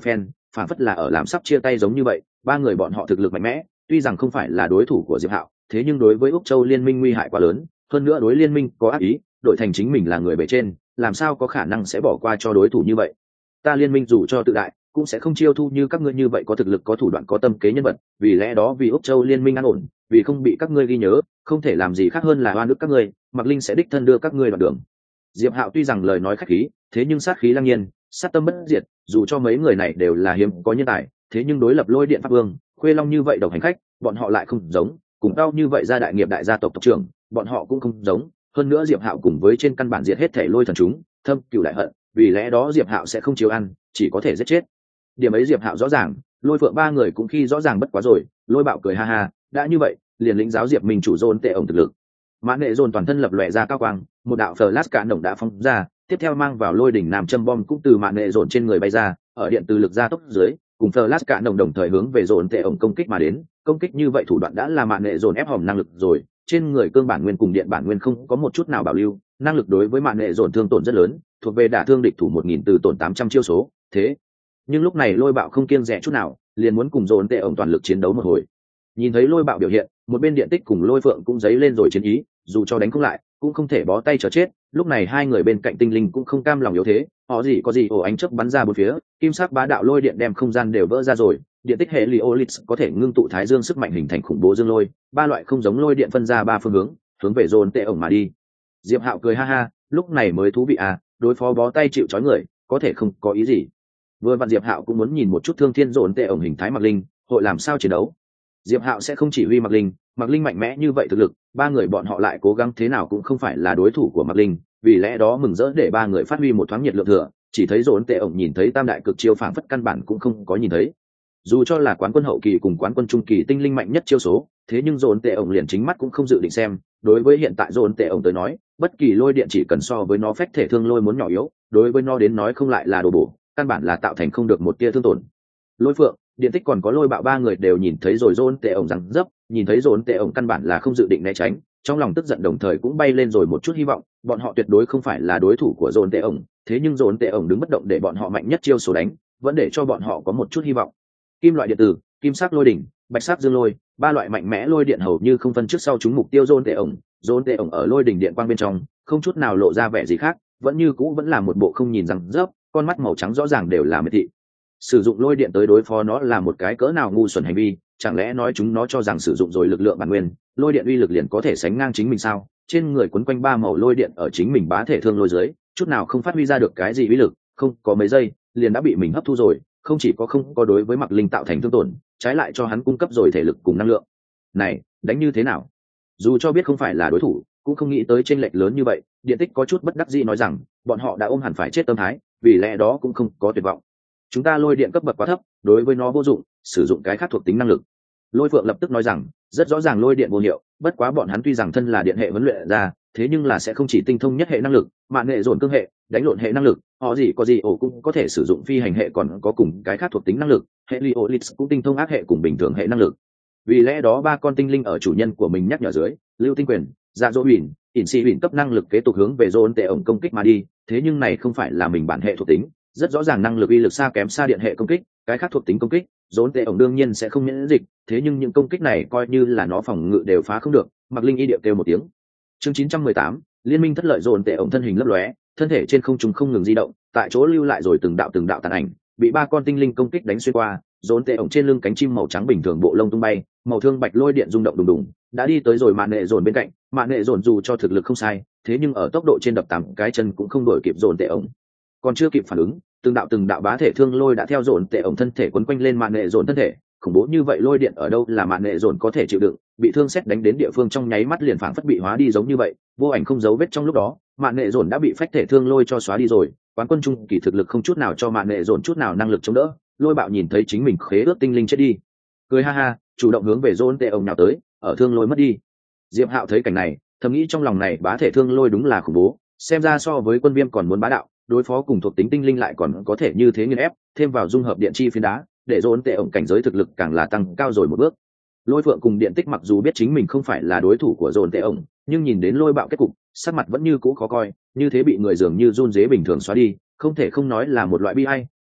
phản phất là ở làm sắp chia tay giống như vậy. Ba người bọn họ thực lực mạnh mẽ, tuy rằng không phải là đối thủ của Diệp Hạo, thế nhưng đối với Úc Châu liên minh nguy hại quá lớn, hơn nữa đối liên minh có ác ý, đội thành chính mình là người bề trên, làm sao có khả năng sẽ bỏ qua cho đối thủ như vậy. Ta liên minh dù cho tự đại, cũng sẽ không chiêu thu như các ngươi như vậy có thực lực có thủ đoạn có tâm kế nhân vật, vì lẽ đó vì Úc Châu liên minh an ổn, vì không bị các ngươi ghi nhớ, không thể làm gì khác hơn là oan ức các ngươi, Mạc Linh sẽ đích thân đưa các ngươi đoạn đường. Diệp Hạo tuy rằng lời nói khách khí, thế nhưng sát khí lăng nhiên, sát tâm bất diệt, dù cho mấy người này đều là hiếm có nhân tài, thế nhưng đối lập Lôi Điện Pháp Vương, Khuê Long như vậy độc hành khách, bọn họ lại không giống, cùng tao như vậy gia đại nghiệp đại gia tộc tộc trưởng, bọn họ cũng không giống, hơn nữa Diệp Hạo cùng với trên căn bản diệt hết thể Lôi thần chúng, thâm cừu đại hận, vì lẽ đó Diệp Hạo sẽ không chiếu ăn, chỉ có thể giết chết. Điểm ấy Diệp Hạo rõ ràng, Lôi Phượng ba người cũng khi rõ ràng bất quá rồi. Lôi Bạo cười ha ha, đã như vậy, liền lĩnh giáo Diệp Minh chủ Dồn Tệ ổng thực lực. Mãn Nệ Dồn toàn thân lập lòe ra cao quang, một đạo flash cả động đã phóng ra, tiếp theo mang vào lôi đỉnh nam châm bom cũng từ Mãn Nệ Dồn trên người bay ra, ở điện từ lực gia tốc dưới, cùng flash cả động đồng thời hướng về Dồn Tệ ổng công kích mà đến. Công kích như vậy thủ đoạn đã là Mãn Nệ Dồn ép hòm năng lực rồi, trên người cương bản nguyên cùng điện bản nguyên không có một chút nào bảo lưu, năng lực đối với Mãn Nệ Dồn thương tổn rất lớn, thuộc về đả thương địch thủ một nghìn từ tổn tám trăm chiêu số, thế nhưng lúc này Lôi Bạo không kiêng dè chút nào, liền muốn cùng Dồn Tệ ổng toàn lực chiến đấu một hồi. Nhìn thấy Lôi Bạo biểu hiện, một bên điện tích cùng Lôi Phượng cũng dấy lên rồi chiến ý, dù cho đánh không lại, cũng không thể bó tay chờ chết. Lúc này hai người bên cạnh tinh linh cũng không cam lòng yếu thế, họ gì có gì ổ ánh chớp bắn ra bốn phía, kim sắc bá đạo lôi điện đem không gian đều vỡ ra rồi, điện tích hệ Heliolith có thể ngưng tụ thái dương sức mạnh hình thành khủng bố dương lôi, ba loại không giống lôi điện phân ra ba phương hướng, hướng về Dồn Tệ ổng mà đi. Diệp Hạo cười ha ha, lúc này mới thú vị à, đối phó bó tay chịu trói người, có thể không có ý gì. Vừa vặn Diệp Hạo cũng muốn nhìn một chút Thương Thiên Dồn Tệ ổng hình thái Mạc Linh, hội làm sao chiến đấu. Diệp Hạo sẽ không chỉ huy Mạc Linh, Mạc Linh mạnh mẽ như vậy thực lực, ba người bọn họ lại cố gắng thế nào cũng không phải là đối thủ của Mạc Linh, vì lẽ đó mừng rỡ để ba người phát huy một thoáng nhiệt lượng thừa, chỉ thấy Dồn Tệ ổng nhìn thấy tam đại cực chiêu phảng phất căn bản cũng không có nhìn thấy. Dù cho là quán quân hậu kỳ cùng quán quân trung kỳ tinh linh mạnh nhất chiêu số, thế nhưng Dồn Tệ ổng liền chính mắt cũng không dự định xem, đối với hiện tại Dồn Tệ ổng tới nói, bất kỳ lôi điện chỉ cần so với nó phách thể thương lôi muốn nhỏ yếu, đối với nó đến nói không lại là đồ bổ, căn bản là tạo thành không được một tia thương tổn. Lôi Phượng, điện tích còn có Lôi Bạo ba người đều nhìn thấy rồi Dồn Tệ ổng rằng dấp, nhìn thấy Dồn Tệ ổng căn bản là không dự định né tránh, trong lòng tức giận đồng thời cũng bay lên rồi một chút hy vọng, bọn họ tuyệt đối không phải là đối thủ của Dồn Tệ ổng, thế nhưng Dồn Tệ ổng đứng bất động để bọn họ mạnh nhất chiêu số đánh, vẫn để cho bọn họ có một chút hy vọng. Kim loại điện tử, kim sắc lôi đỉnh, bạch sắc dương lôi, ba loại mạnh mẽ lôi điện hầu như không phân trước sau chúng mục tiêu Dồn Tệ ổng, Dồn Tệ ổng ở lôi đỉnh điện quang bên trong, không chút nào lộ ra vẻ gì khác, vẫn như cũ vẫn là một bộ không nhìn rằng dấp, con mắt màu trắng rõ ràng đều là miệt thị. Sử dụng lôi điện tới đối phó nó là một cái cỡ nào ngu xuẩn hành vi, chẳng lẽ nói chúng nó cho rằng sử dụng rồi lực lượng bản nguyên, lôi điện uy lực liền có thể sánh ngang chính mình sao? Trên người quấn quanh ba màu lôi điện ở chính mình bá thể thương lôi dưới, chút nào không phát huy ra được cái gì uy lực, không có mấy giây liền đã bị mình hấp thu rồi, không chỉ có không có đối với Mạc Linh tạo thành thương tổn, trái lại cho hắn cung cấp rồi thể lực cùng năng lượng. Này, đánh như thế nào? Dù cho biết không phải là đối thủ, cũng không nghĩ tới chênh lệch lớn như vậy, điện tích có chút bất đắc dĩ nói rằng, bọn họ đã ôm hẳn phải chết tâm thái, vì lẽ đó cũng không có tuyệt vọng. Chúng ta lôi điện cấp bậc quá thấp, đối với nó vô dụng, sử dụng cái khác thuộc tính năng lực. Lôi Phượng lập tức nói rằng, rất rõ ràng lôi điện vô hiệu, bất quá bọn hắn tuy rằng thân là điện hệ huấn luyện ra, thế nhưng là sẽ không chỉ tinh thông nhất hệ năng lực, Mạn Nghệ Dồn cương hệ, đánh lộn hệ năng lực, họ gì có gì ổ cũng có thể sử dụng phi hành hệ còn có cùng cái khác thuộc tính năng lực, hệ Heliolith cũng tinh thông ác hệ cùng bình thường hệ năng lực. Vì lẽ đó ba con tinh linh ở chủ nhân của mình nhắc nhở dưới, Lưu Tinh Quyền, Dạ Dỗ Huyền, ỉn xì huyền cấp năng lực kế tục hướng về Dồn Tệ ổng công kích mà đi, thế nhưng này không phải là mình bản hệ thuộc tính, rất rõ ràng năng lực uy lực xa kém xa điện hệ công kích, cái khác thuộc tính công kích, Dồn Tệ ổng đương nhiên sẽ không miễn dịch, thế nhưng những công kích này coi như là nó phòng ngự đều phá không được. Mạc Linh y điệu kêu một tiếng. Chương chín trăm mười tám, liên minh thất lợi. Dồn Tệ ổng thân hình lấp lóe, thân thể trên không trung không ngừng di động, tại chỗ lưu lại rồi từng đạo từng đạo tàn ảnh, bị ba con tinh linh công kích đánh xuyên qua. Dồn Tệ ổng trên lưng cánh chim màu trắng bình thường bộ lông tung bay, màu thương bạch lôi điện rung động đùng đùng, đã đi tới rồi Mạn Nghệ Dồn bên cạnh. Mạn Nghệ Dồn dù cho thực lực không sai, thế nhưng ở tốc độ trên đập tám cái chân cũng không đuổi kịp Dồn Tệ ổng. Còn chưa kịp phản ứng, từng đạo từng đạo bá thể thương lôi đã theo Dồn Tệ ổng thân thể quấn quanh lên Mạn Nghệ Dồn thân thể, khủng bố như vậy lôi điện ở đâu là Mạn Nghệ Dồn có thể chịu đựng, bị thương xét đánh đến địa phương trong nháy mắt liền phảng phất bị hóa đi giống như vậy, vô ảnh không dấu vết. Trong lúc đó, Mạn Nghệ Dồn đã bị phách thể thương lôi cho xóa đi rồi, quán quân trung kỳ thực lực không chút nào cho Mạn Nghệ Dồn chút nào năng lực chống đỡ. Lôi Bạo nhìn thấy chính mình khế ước tinh linh chết đi, cười ha ha, chủ động hướng về Dồn Tệ ổng nào tới, ở thương lôi mất đi. Diệp Hạo thấy cảnh này, thầm nghĩ trong lòng này bá thể thương lôi đúng là khủng bố, xem ra so với quân viêm còn muốn bá đạo, đối phó cùng thuộc tính tinh linh lại còn có thể như thế nghiền ép, thêm vào dung hợp điện chi phiến đá, để Dồn Tệ ổng cảnh giới thực lực càng là tăng cao rồi một bước. Lôi Phượng cùng điện tích mặc dù biết chính mình không phải là đối thủ của Dồn Tệ ổng, nhưng nhìn đến Lôi Bạo kết cục, sắc mặt vẫn như cũ khó coi, như thế bị người dường như run rế bình thường xóa đi, không thể không nói là một loại bi ai.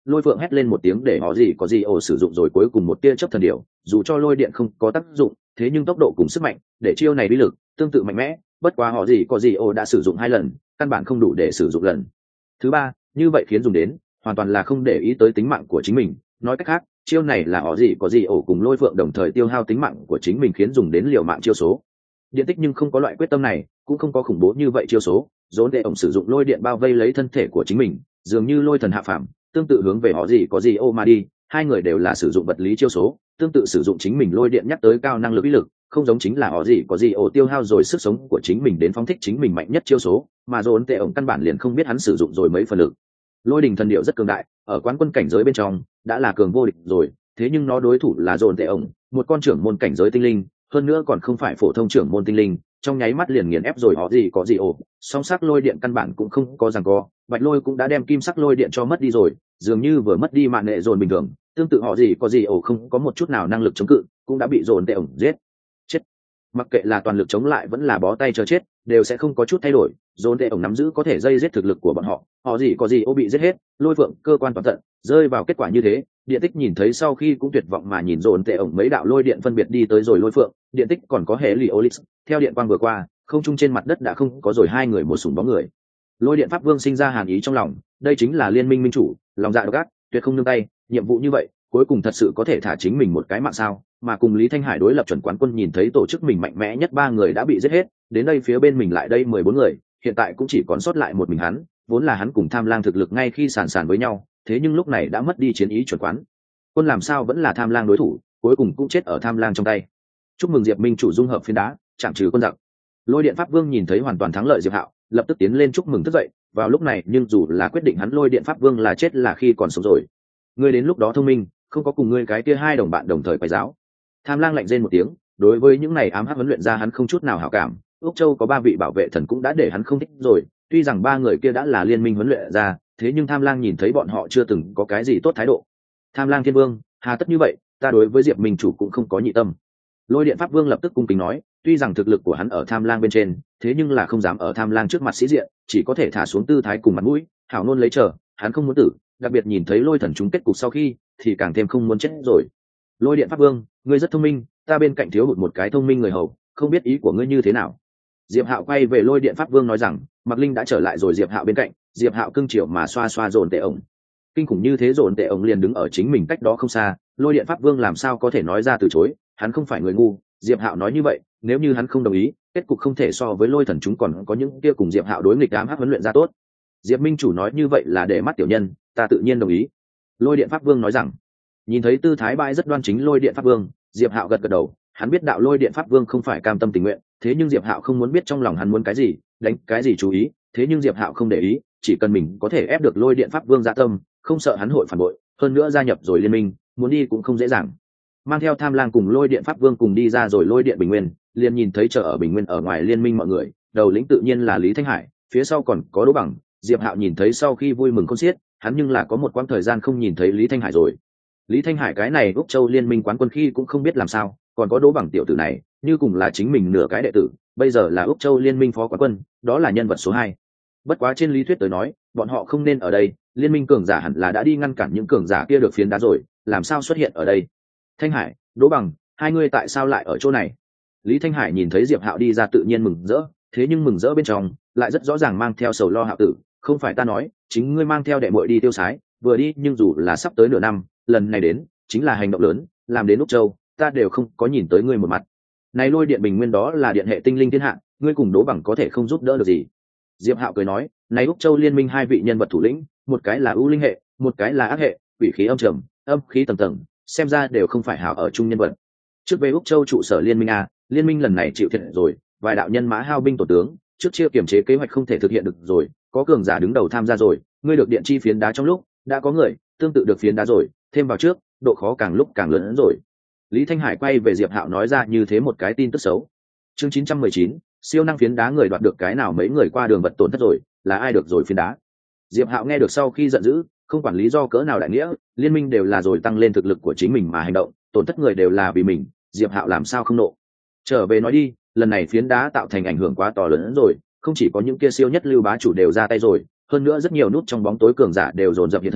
Lôi Phượng hét lên một tiếng để họ gì có gì ổ sử dụng rồi cuối cùng một tia chớp thần điểu, dù cho lôi điện không có tác dụng, thế nhưng tốc độ cùng sức mạnh, để chiêu này uy lực tương tự mạnh mẽ, bất quá họ gì có gì ổ đã sử dụng hai lần, căn bản không đủ để sử dụng lần thứ ba, như vậy khiến dùng đến hoàn toàn là không để ý tới tính mạng của chính mình. Nói cách khác, chiêu này là họ gì có gì ổ cùng Lôi Phượng đồng thời tiêu hao tính mạng của chính mình khiến dùng đến liều mạng chiêu số. Điện tích nhưng không có loại quyết tâm này, cũng không có khủng bố như vậy chiêu số, dồn để ổng sử dụng lôi điện bao vây lấy thân thể của chính mình, dường như lôi thần hạ phàm, tương tự hướng về họ gì có gì ô mà đi. Hai người đều là sử dụng vật lý chiêu số, tương tự sử dụng chính mình lôi điện nhắc tới cao năng lực uy lực, không giống chính là họ gì có gì ô tiêu hao rồi sức sống của chính mình đến phóng thích chính mình mạnh nhất chiêu số, mà dồn tệ ổng căn bản liền không biết hắn sử dụng rồi mấy phần lực. Lôi đình thần điệu rất cường đại, ở quán quân cảnh giới bên trong đã là cường vô địch rồi, thế nhưng nó đối thủ là dồn tệ ổng, một con trưởng môn cảnh giới tinh linh, hơn nữa còn không phải phổ thông trưởng môn tinh linh, trong nháy mắt liền nghiền ép rồi họ gì có gì ổ. Song sắc lôi điện căn bản cũng không có giằng co, bạch lôi cũng đã đem kim sắc lôi điện cho mất đi rồi, dường như vừa mất đi mạng nệ dồn bình thường. Tương tự họ gì có gì ổ không có một chút nào năng lực chống cự, cũng đã bị dồn tệ ổng giết chết. Mặc kệ là toàn lực chống lại vẫn là bó tay chờ chết, đều sẽ không có chút thay đổi. Dồn tệ ổng nắm giữ có thể dây giết thực lực của bọn họ, họ gì có gì ổ bị giết hết, Lôi Phượng cơ quan toàn tận, rơi vào kết quả như thế. Điện tích nhìn thấy sau khi cũng tuyệt vọng mà nhìn dồn tệ ổng mấy đạo lôi điện phân biệt đi tới rồi Lôi Phượng. Điện tích còn có hệ lì Olix, theo điện quang vừa qua, không trung trên mặt đất đã không có rồi hai người một súng bóng người. Lôi điện pháp vương sinh ra hàn ý trong lòng, đây chính là liên minh minh chủ, lòng dạ độc ác, tuyệt không nương tay. Nhiệm vụ như vậy cuối cùng thật sự có thể thả chính mình một cái mạng sao? Mà cùng Lý Thanh Hải đối lập chuẩn quán quân nhìn thấy tổ chức mình mạnh mẽ nhất ba người đã bị giết hết, đến đây phía bên mình lại đây mười bốn người, hiện tại cũng chỉ còn sót lại một mình hắn. Vốn là hắn cùng Tham Lang thực lực ngay khi sàn sàn với nhau, thế nhưng lúc này đã mất đi chiến ý chuẩn quán quân, làm sao vẫn là Tham Lang đối thủ, cuối cùng cũng chết ở Tham Lang trong tay. Chúc mừng Diệp minh chủ dung hợp phiến đá, chạm trừ quân giặc. Lôi điện pháp vương nhìn thấy hoàn toàn thắng lợi Diệp Hạo, lập tức tiến lên chúc mừng thức dậy. Vào lúc này nhưng dù là quyết định hắn lôi điện pháp vương là chết là khi còn sống rồi. Ngươi đến lúc đó thông minh, không có cùng ngươi cái kia hai đồng bạn đồng thời phải giáo. Tham Lang lạnh rên một tiếng, đối với những này ám hắc huấn luyện ra hắn không chút nào hảo cảm. Úc Châu có ba vị bảo vệ thần cũng đã để hắn không thích rồi, tuy rằng ba người kia đã là liên minh huấn luyện ra, thế nhưng Tham Lang nhìn thấy bọn họ chưa từng có cái gì tốt thái độ. Tham Lang thiên vương, hà tất như vậy, ta đối với Diệp minh chủ cũng không có nhị tâm. Lôi điện pháp vương lập tức cung kính nói, tuy rằng thực lực của hắn ở Tham Lang bên trên, thế nhưng là không dám ở Tham Lang trước mặt sĩ diện, chỉ có thể thả xuống tư thái cùng mặt mũi, hảo nôn lấy chờ, hắn không muốn tử, đặc biệt nhìn thấy lôi thần chúng kết cục sau khi, thì càng thêm không muốn chết rồi. Lôi điện pháp vương, ngươi rất thông minh, ta bên cạnh thiếu hụt một cái thông minh người hầu, không biết ý của ngươi như thế nào. Diệp Hạo quay về lôi điện pháp vương nói rằng, Mạc Linh đã trở lại rồi. Diệp Hạo bên cạnh, Diệp Hạo cưng chiều mà xoa xoa dồn tệ ổng. Kinh khủng như thế, dồn tệ ổng liền đứng ở chính mình cách đó không xa, lôi điện pháp vương làm sao có thể nói ra từ chối, hắn không phải người ngu. Diệp Hạo nói như vậy, nếu như hắn không đồng ý, kết cục không thể so với lôi thần chúng còn có những kia cùng Diệp Hạo đối nghịch ám hắc huấn luyện ra tốt. Diệp minh chủ nói như vậy là để mắt tiểu nhân, ta tự nhiên đồng ý. Lôi điện pháp vương nói rằng. Nhìn thấy tư thái bãi rất đoan chính lôi điện pháp vương, Diệp Hạo gật gật đầu, hắn biết đạo lôi điện pháp vương không phải cam tâm tình nguyện, thế nhưng Diệp Hạo không muốn biết trong lòng hắn muốn cái gì, đánh cái gì chú ý, thế nhưng Diệp Hạo không để ý, chỉ cần mình có thể ép được lôi điện pháp vương dạ tâm, không sợ hắn hội phản bội, hơn nữa gia nhập rồi liên minh, muốn đi cũng không dễ dàng. Mang theo Tham Lang cùng lôi điện pháp vương cùng đi ra rồi lôi điện bình nguyên, liền nhìn thấy chờ ở bình nguyên ở ngoài liên minh mọi người, đầu lĩnh tự nhiên là Lý Thanh Hải, phía sau còn có Đỗ Bằng. Diệp Hạo nhìn thấy sau khi vui mừng khôn xiết, hắn nhưng là có một quãng thời gian không nhìn thấy Lý Thanh Hải rồi. Lý Thanh Hải cái này Úc Châu liên minh quán quân khi cũng không biết làm sao, còn có Đỗ Bằng tiểu tử này, như cùng là chính mình nửa cái đệ tử, bây giờ là Úc Châu liên minh phó quán quân, đó là nhân vật số hai. Bất quá trên lý thuyết tới nói, bọn họ không nên ở đây, liên minh cường giả hẳn là đã đi ngăn cản những cường giả kia được phiến đá rồi, làm sao xuất hiện ở đây? Thanh Hải, Đỗ Bằng, hai ngươi tại sao lại ở chỗ này? Lý Thanh Hải nhìn thấy Diệp Hạo đi ra tự nhiên mừng rỡ, thế nhưng mừng rỡ bên trong lại rất rõ ràng mang theo sầu lo. Hạo tử, không phải ta nói, chính ngươi mang theo đệ muội đi tiêu sái, vừa đi nhưng dù là sắp tới nửa năm, lần này đến chính là hành động lớn, làm đến Úc Châu, ta đều không có nhìn tới ngươi một mặt. Này lôi điện bình nguyên đó là điện hệ tinh linh thiên hạ, ngươi cùng Đỗ Bằng có thể không giúp đỡ được gì? Diệp Hạo cười nói, này Úc Châu liên minh hai vị nhân vật thủ lĩnh, một cái là ưu linh hệ, một cái là ác hệ, quỷ khí âm trầm, âm khí tầng tầng, xem ra đều không phải hảo ở chung nhân vật. Trước về Úc Châu trụ sở liên minh a, liên minh lần này chịu thiệt rồi, vài đạo nhân mã hao binh tổ tướng, trước chia kiểm chế kế hoạch không thể thực hiện được rồi, có cường giả đứng đầu tham gia rồi, ngươi được điện chi phiến đá trong lúc, đã có người tương tự được phiến đá rồi, thêm vào trước, độ khó càng lúc càng lớn hơn rồi. Lý Thanh Hải quay về Diệp Hạo nói ra như thế một cái tin tức xấu. Chương chín trăm mười chín, siêu năng phiến đá người đoạt được cái nào mấy người qua đường vật tổn thất rồi, là ai được rồi phiến đá? Diệp Hạo nghe được sau khi giận dữ, không quản lý do cỡ nào đại nghĩa, liên minh đều là rồi tăng lên thực lực của chính mình mà hành động, tổn thất người đều là vì mình, Diệp Hạo làm sao không nộ. Trở về nói đi, lần này phiến đá tạo thành ảnh hưởng quá to lớn hơn rồi, không chỉ có những kia siêu nhất lưu bá chủ đều ra tay rồi, hơn nữa rất nhiều nút trong bóng tối cường giả đều dồn dập hiện thân,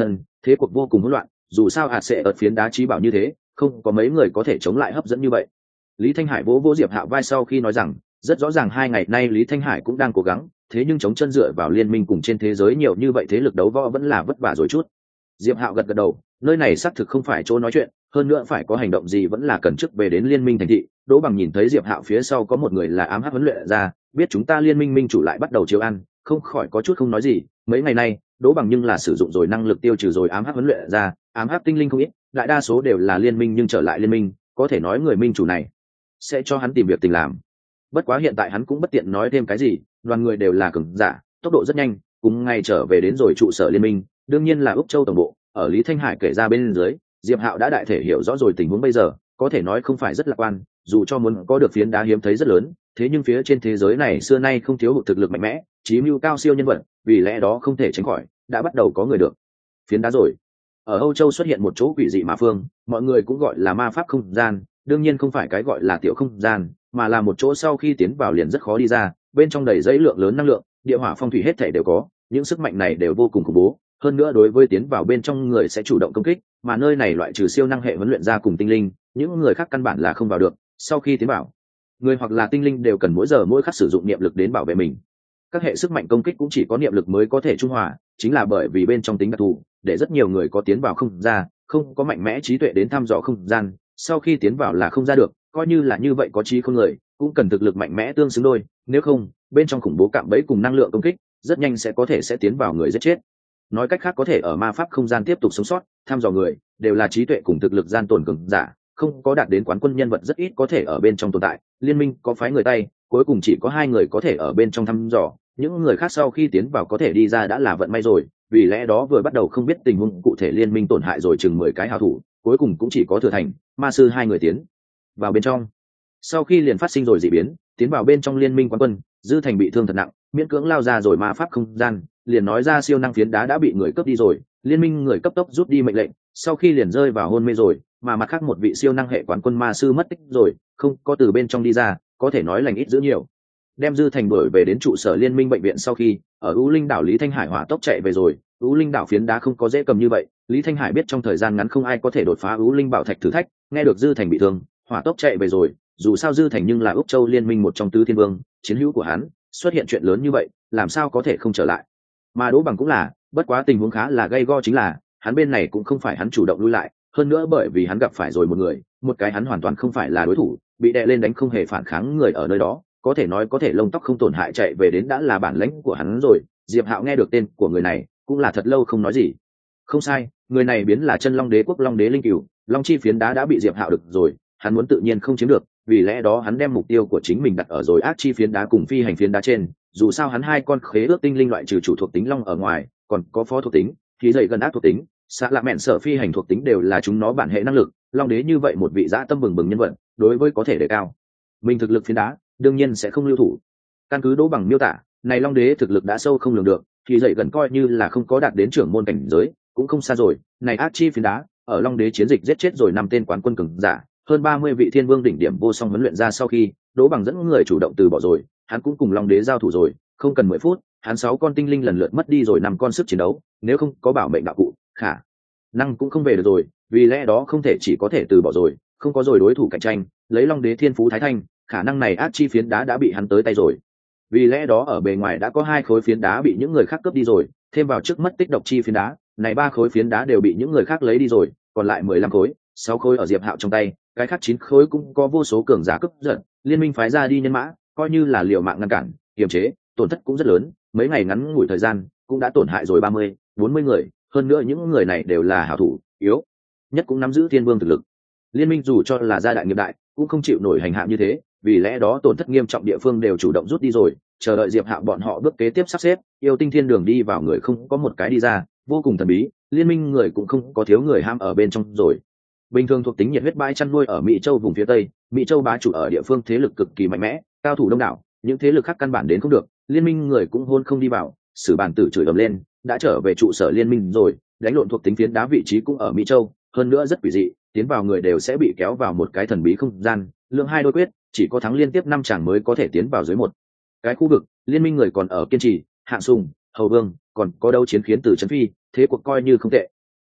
thế cuộc vô cùng hỗn loạn, dù sao hạt sẽ ở phiến đá trí bảo như thế, không có mấy người có thể chống lại hấp dẫn như vậy. Lý Thanh Hải vỗ vỗ Diệp Hạo vai sau khi nói rằng, rất rõ ràng hai ngày nay Lý Thanh Hải cũng đang cố gắng, thế nhưng chống chân dựa vào liên minh cùng trên thế giới nhiều như vậy thế lực đấu võ vẫn là vất vả rồi chút. Diệp Hạo gật gật đầu, nơi này xác thực không phải chỗ nói chuyện, hơn nữa phải có hành động gì vẫn là cần trước về đến liên minh thành thị. Đỗ Bằng nhìn thấy Diệp Hạo phía sau có một người là ám hắc huấn luyện ra, biết chúng ta liên minh minh chủ lại bắt đầu chiếu ăn, không khỏi có chút không nói gì. Mấy ngày nay, Đỗ Bằng nhưng là sử dụng rồi năng lực tiêu trừ rồi ám hắc huấn luyện ra, ám hắc tinh linh không ít, đại đa số đều là liên minh nhưng trở lại liên minh, có thể nói người minh chủ này sẽ cho hắn tìm việc tình làm. Bất quá hiện tại hắn cũng bất tiện nói thêm cái gì, đoàn người đều là cường giả, tốc độ rất nhanh, cùng ngay trở về đến rồi trụ sở liên minh, đương nhiên là Úc Châu tổng bộ. Ở Lý Thanh Hải kể ra bên dưới, Diệp Hạo đã đại thể hiểu rõ rồi tình huống bây giờ, có thể nói không phải rất lạc quan, dù cho muốn có được phiến đá hiếm thấy rất lớn, thế nhưng phía trên thế giới này xưa nay không thiếu hụt thực lực mạnh mẽ, chí mưu cao siêu nhân vật, vì lẽ đó không thể tránh khỏi, đã bắt đầu có người được phiến đá rồi. Ở Âu Châu xuất hiện một chỗ quỷ dị ma phương, mọi người cũng gọi là ma pháp không gian, đương nhiên không phải cái gọi là tiểu không gian, mà là một chỗ sau khi tiến vào liền rất khó đi ra, bên trong đầy dây lượng lớn năng lượng, địa hỏa phong thủy hết thảy đều có, những sức mạnh này đều vô cùng khủng bố, hơn nữa đối với tiến vào bên trong người sẽ chủ động công kích, mà nơi này loại trừ siêu năng hệ huấn luyện ra cùng tinh linh, những người khác căn bản là không vào được. Sau khi tiến vào, người hoặc là tinh linh đều cần mỗi giờ mỗi khắc sử dụng niệm lực đến bảo vệ mình. Các hệ sức mạnh công kích cũng chỉ có niệm lực mới có thể trung hòa, chính là bởi vì bên trong tính đặc thù, để rất nhiều người có tiến vào không ra, không có mạnh mẽ trí tuệ đến thăm dò không gian, sau khi tiến vào là không ra được, coi như là như vậy có trí không người, cũng cần thực lực mạnh mẽ tương xứng đôi, nếu không, bên trong khủng bố cạm bẫy cùng năng lượng công kích, rất nhanh sẽ có thể sẽ tiến vào người giết chết. Nói cách khác có thể ở ma pháp không gian tiếp tục sống sót, thăm dò người, đều là trí tuệ cùng thực lực gian tồn cường giả, không có đạt đến quán quân nhân vật rất ít có thể ở bên trong tồn tại. Liên minh có phái người tay, cuối cùng chỉ có hai người có thể ở bên trong thăm dò, những người khác sau khi tiến vào có thể đi ra đã là vận may rồi, vì lẽ đó vừa bắt đầu không biết tình huống cụ thể liên minh tổn hại rồi chừng mười cái hào thủ, cuối cùng cũng chỉ có Thừa Thành, Ma Sư hai người tiến vào bên trong. Sau khi liền phát sinh rồi dị biến, tiến vào bên trong liên minh quán quân, Dư Thành bị thương thật nặng, miễn cưỡng lao ra rồi ma pháp không gian, liền nói ra siêu năng phiến đá đã bị người cướp đi rồi, liên minh người cấp tốc rút đi mệnh lệnh, sau khi liền rơi vào hôn mê rồi, mà mặt khác một vị siêu năng hệ quán quân Ma Sư mất tích rồi, không có từ bên trong đi ra, có thể nói lành ít dữ nhiều. Đem Dư Thành đuổi về đến trụ sở liên minh bệnh viện sau khi, ở U Linh đảo Lý Thanh Hải hỏa tốc chạy về rồi, U Linh đảo phiến đá không có dễ cầm như vậy, Lý Thanh Hải biết trong thời gian ngắn không ai có thể đột phá U Linh bảo thạch thử thách, nghe được Dư Thành bị thương, hỏa tốc chạy về rồi, dù sao Dư Thành nhưng là Úc Châu liên minh một trong tứ thiên vương, chiến hữu của hắn, xuất hiện chuyện lớn như vậy, làm sao có thể không trở lại. Mà Đỗ Bằng cũng là, bất quá tình huống khá là gay go chính là, hắn bên này cũng không phải hắn chủ động lui lại, hơn nữa bởi vì hắn gặp phải rồi một người, một cái hắn hoàn toàn không phải là đối thủ, bị đè lên đánh không hề phản kháng người ở nơi đó, có thể nói có thể lông tóc không tổn hại chạy về đến đã là bản lãnh của hắn rồi. Diệp Hạo nghe được tên của người này, cũng là thật lâu không nói gì. Không sai, người này biến là chân Long Đế quốc Long Đế linh cửu, Long chi phiến đá đã bị Diệp Hạo được rồi, hắn muốn tự nhiên không chiếm được, vì lẽ đó hắn đem mục tiêu của chính mình đặt ở rồi ác chi phiến đá cùng phi hành phiến đá trên, dù sao hắn hai con khế ước tinh linh loại trừ chủ thuộc tính long ở ngoài, còn có phó thuộc tính, khí dậy gần ác thuộc tính, xạ lạ mẹn sở phi hành thuộc tính đều là chúng nó bản hệ năng lực. Long Đế như vậy một vị dã tâm bừng bừng nhân vật, đối với có thể đề cao mình thực lực phiến đá, đương nhiên sẽ không lưu thủ. Căn cứ Đỗ Bằng miêu tả, này Long Đế thực lực đã sâu không lường được, thì dậy gần coi như là không có đạt đến trưởng môn cảnh giới, cũng không xa rồi. Này ác chi phiến đá, ở Long Đế chiến dịch giết chết rồi năm tên quán quân cường giả, hơn ba mươi vị thiên vương đỉnh điểm vô song huấn luyện ra sau khi, Đỗ Bằng dẫn người chủ động từ bỏ rồi, hắn cũng cùng Long Đế giao thủ rồi, không cần mười phút, hắn sáu con tinh linh lần lượt mất đi rồi năm con sức chiến đấu, nếu không có bảo mệnh đạo cụ, khả năng cũng không về được rồi, vì lẽ đó không thể chỉ có thể từ bỏ rồi, không có rồi đối thủ cạnh tranh, lấy Long Đế thiên phú thái thanh, khả năng này ác chi phiến đá đã bị hắn tới tay rồi. Vì lẽ đó ở bề ngoài đã có hai khối phiến đá bị những người khác cướp đi rồi, thêm vào trước mất tích độc chi phiến đá, này ba khối phiến đá đều bị những người khác lấy đi rồi, còn lại mười lăm khối, sáu khối ở Diệp Hạo trong tay, cái khác chín khối cũng có vô số cường giả cướp giật, liên minh phái ra đi nhân mã, coi như là liều mạng ngăn cản, kiềm chế, tổn thất cũng rất lớn, mấy ngày ngắn ngủi thời gian, cũng đã tổn hại rồi ba mươi, bốn mươi người, hơn nữa những người này đều là hảo thủ, yếu nhất cũng nắm giữ thiên vương thực lực. Liên minh dù cho là gia đại nghiệp đại, cũng không chịu nổi hành hạ như thế, vì lẽ đó tổn thất nghiêm trọng địa phương đều chủ động rút đi rồi, chờ đợi Diệp Hạo bọn họ bước kế tiếp sắp xếp, yêu tinh thiên đường đi vào người không có một cái đi ra, vô cùng thần bí, liên minh người cũng không có thiếu người ham ở bên trong rồi. Bình thường thuộc tính nhiệt huyết bãi chăn nuôi ở Mỹ Châu vùng phía Tây, Mỹ Châu bá chủ ở địa phương thế lực cực kỳ mạnh mẽ, cao thủ đông đảo, những thế lực khác căn bản đến không được, liên minh người cũng hôn không đi vào, sử bản tử chửi ầm lên, đã trở về trụ sở liên minh rồi, đánh lộn thuộc tính phiến đá vị trí cũng ở Mỹ Châu, hơn nữa rất quỷ dị, tiến vào người đều sẽ bị kéo vào một cái thần bí không gian, lượng hai đôi quyết, chỉ có thắng liên tiếp năm chàng mới có thể tiến vào dưới một cái khu vực. Liên minh người còn ở kiên trì, Hạng Sùng, Hầu Vương, còn có đấu chiến khiến từ trấn phi, thế cuộc coi như không tệ.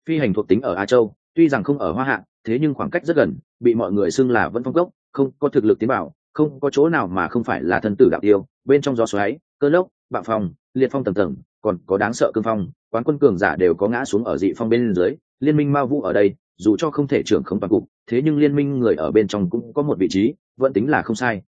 Phi hành thuộc tính ở Á Châu, tuy rằng không ở Hoa Hạ, thế nhưng khoảng cách rất gần, bị mọi người xưng là vẫn phong cốc, không có thực lực tiến bảo, không có chỗ nào mà không phải là thân tử đạo tiêu, bên trong gió xoáy, cơn lốc, bạo phong, liệt phong tầng tầng, còn có đáng sợ cương phong, quán quân cường giả đều có ngã xuống ở dị phong bên dưới, liên minh Mao Vũ ở đây, dù cho không thể trưởng không toàn cục, thế nhưng liên minh người ở bên trong cũng có một vị trí, vẫn tính là không sai.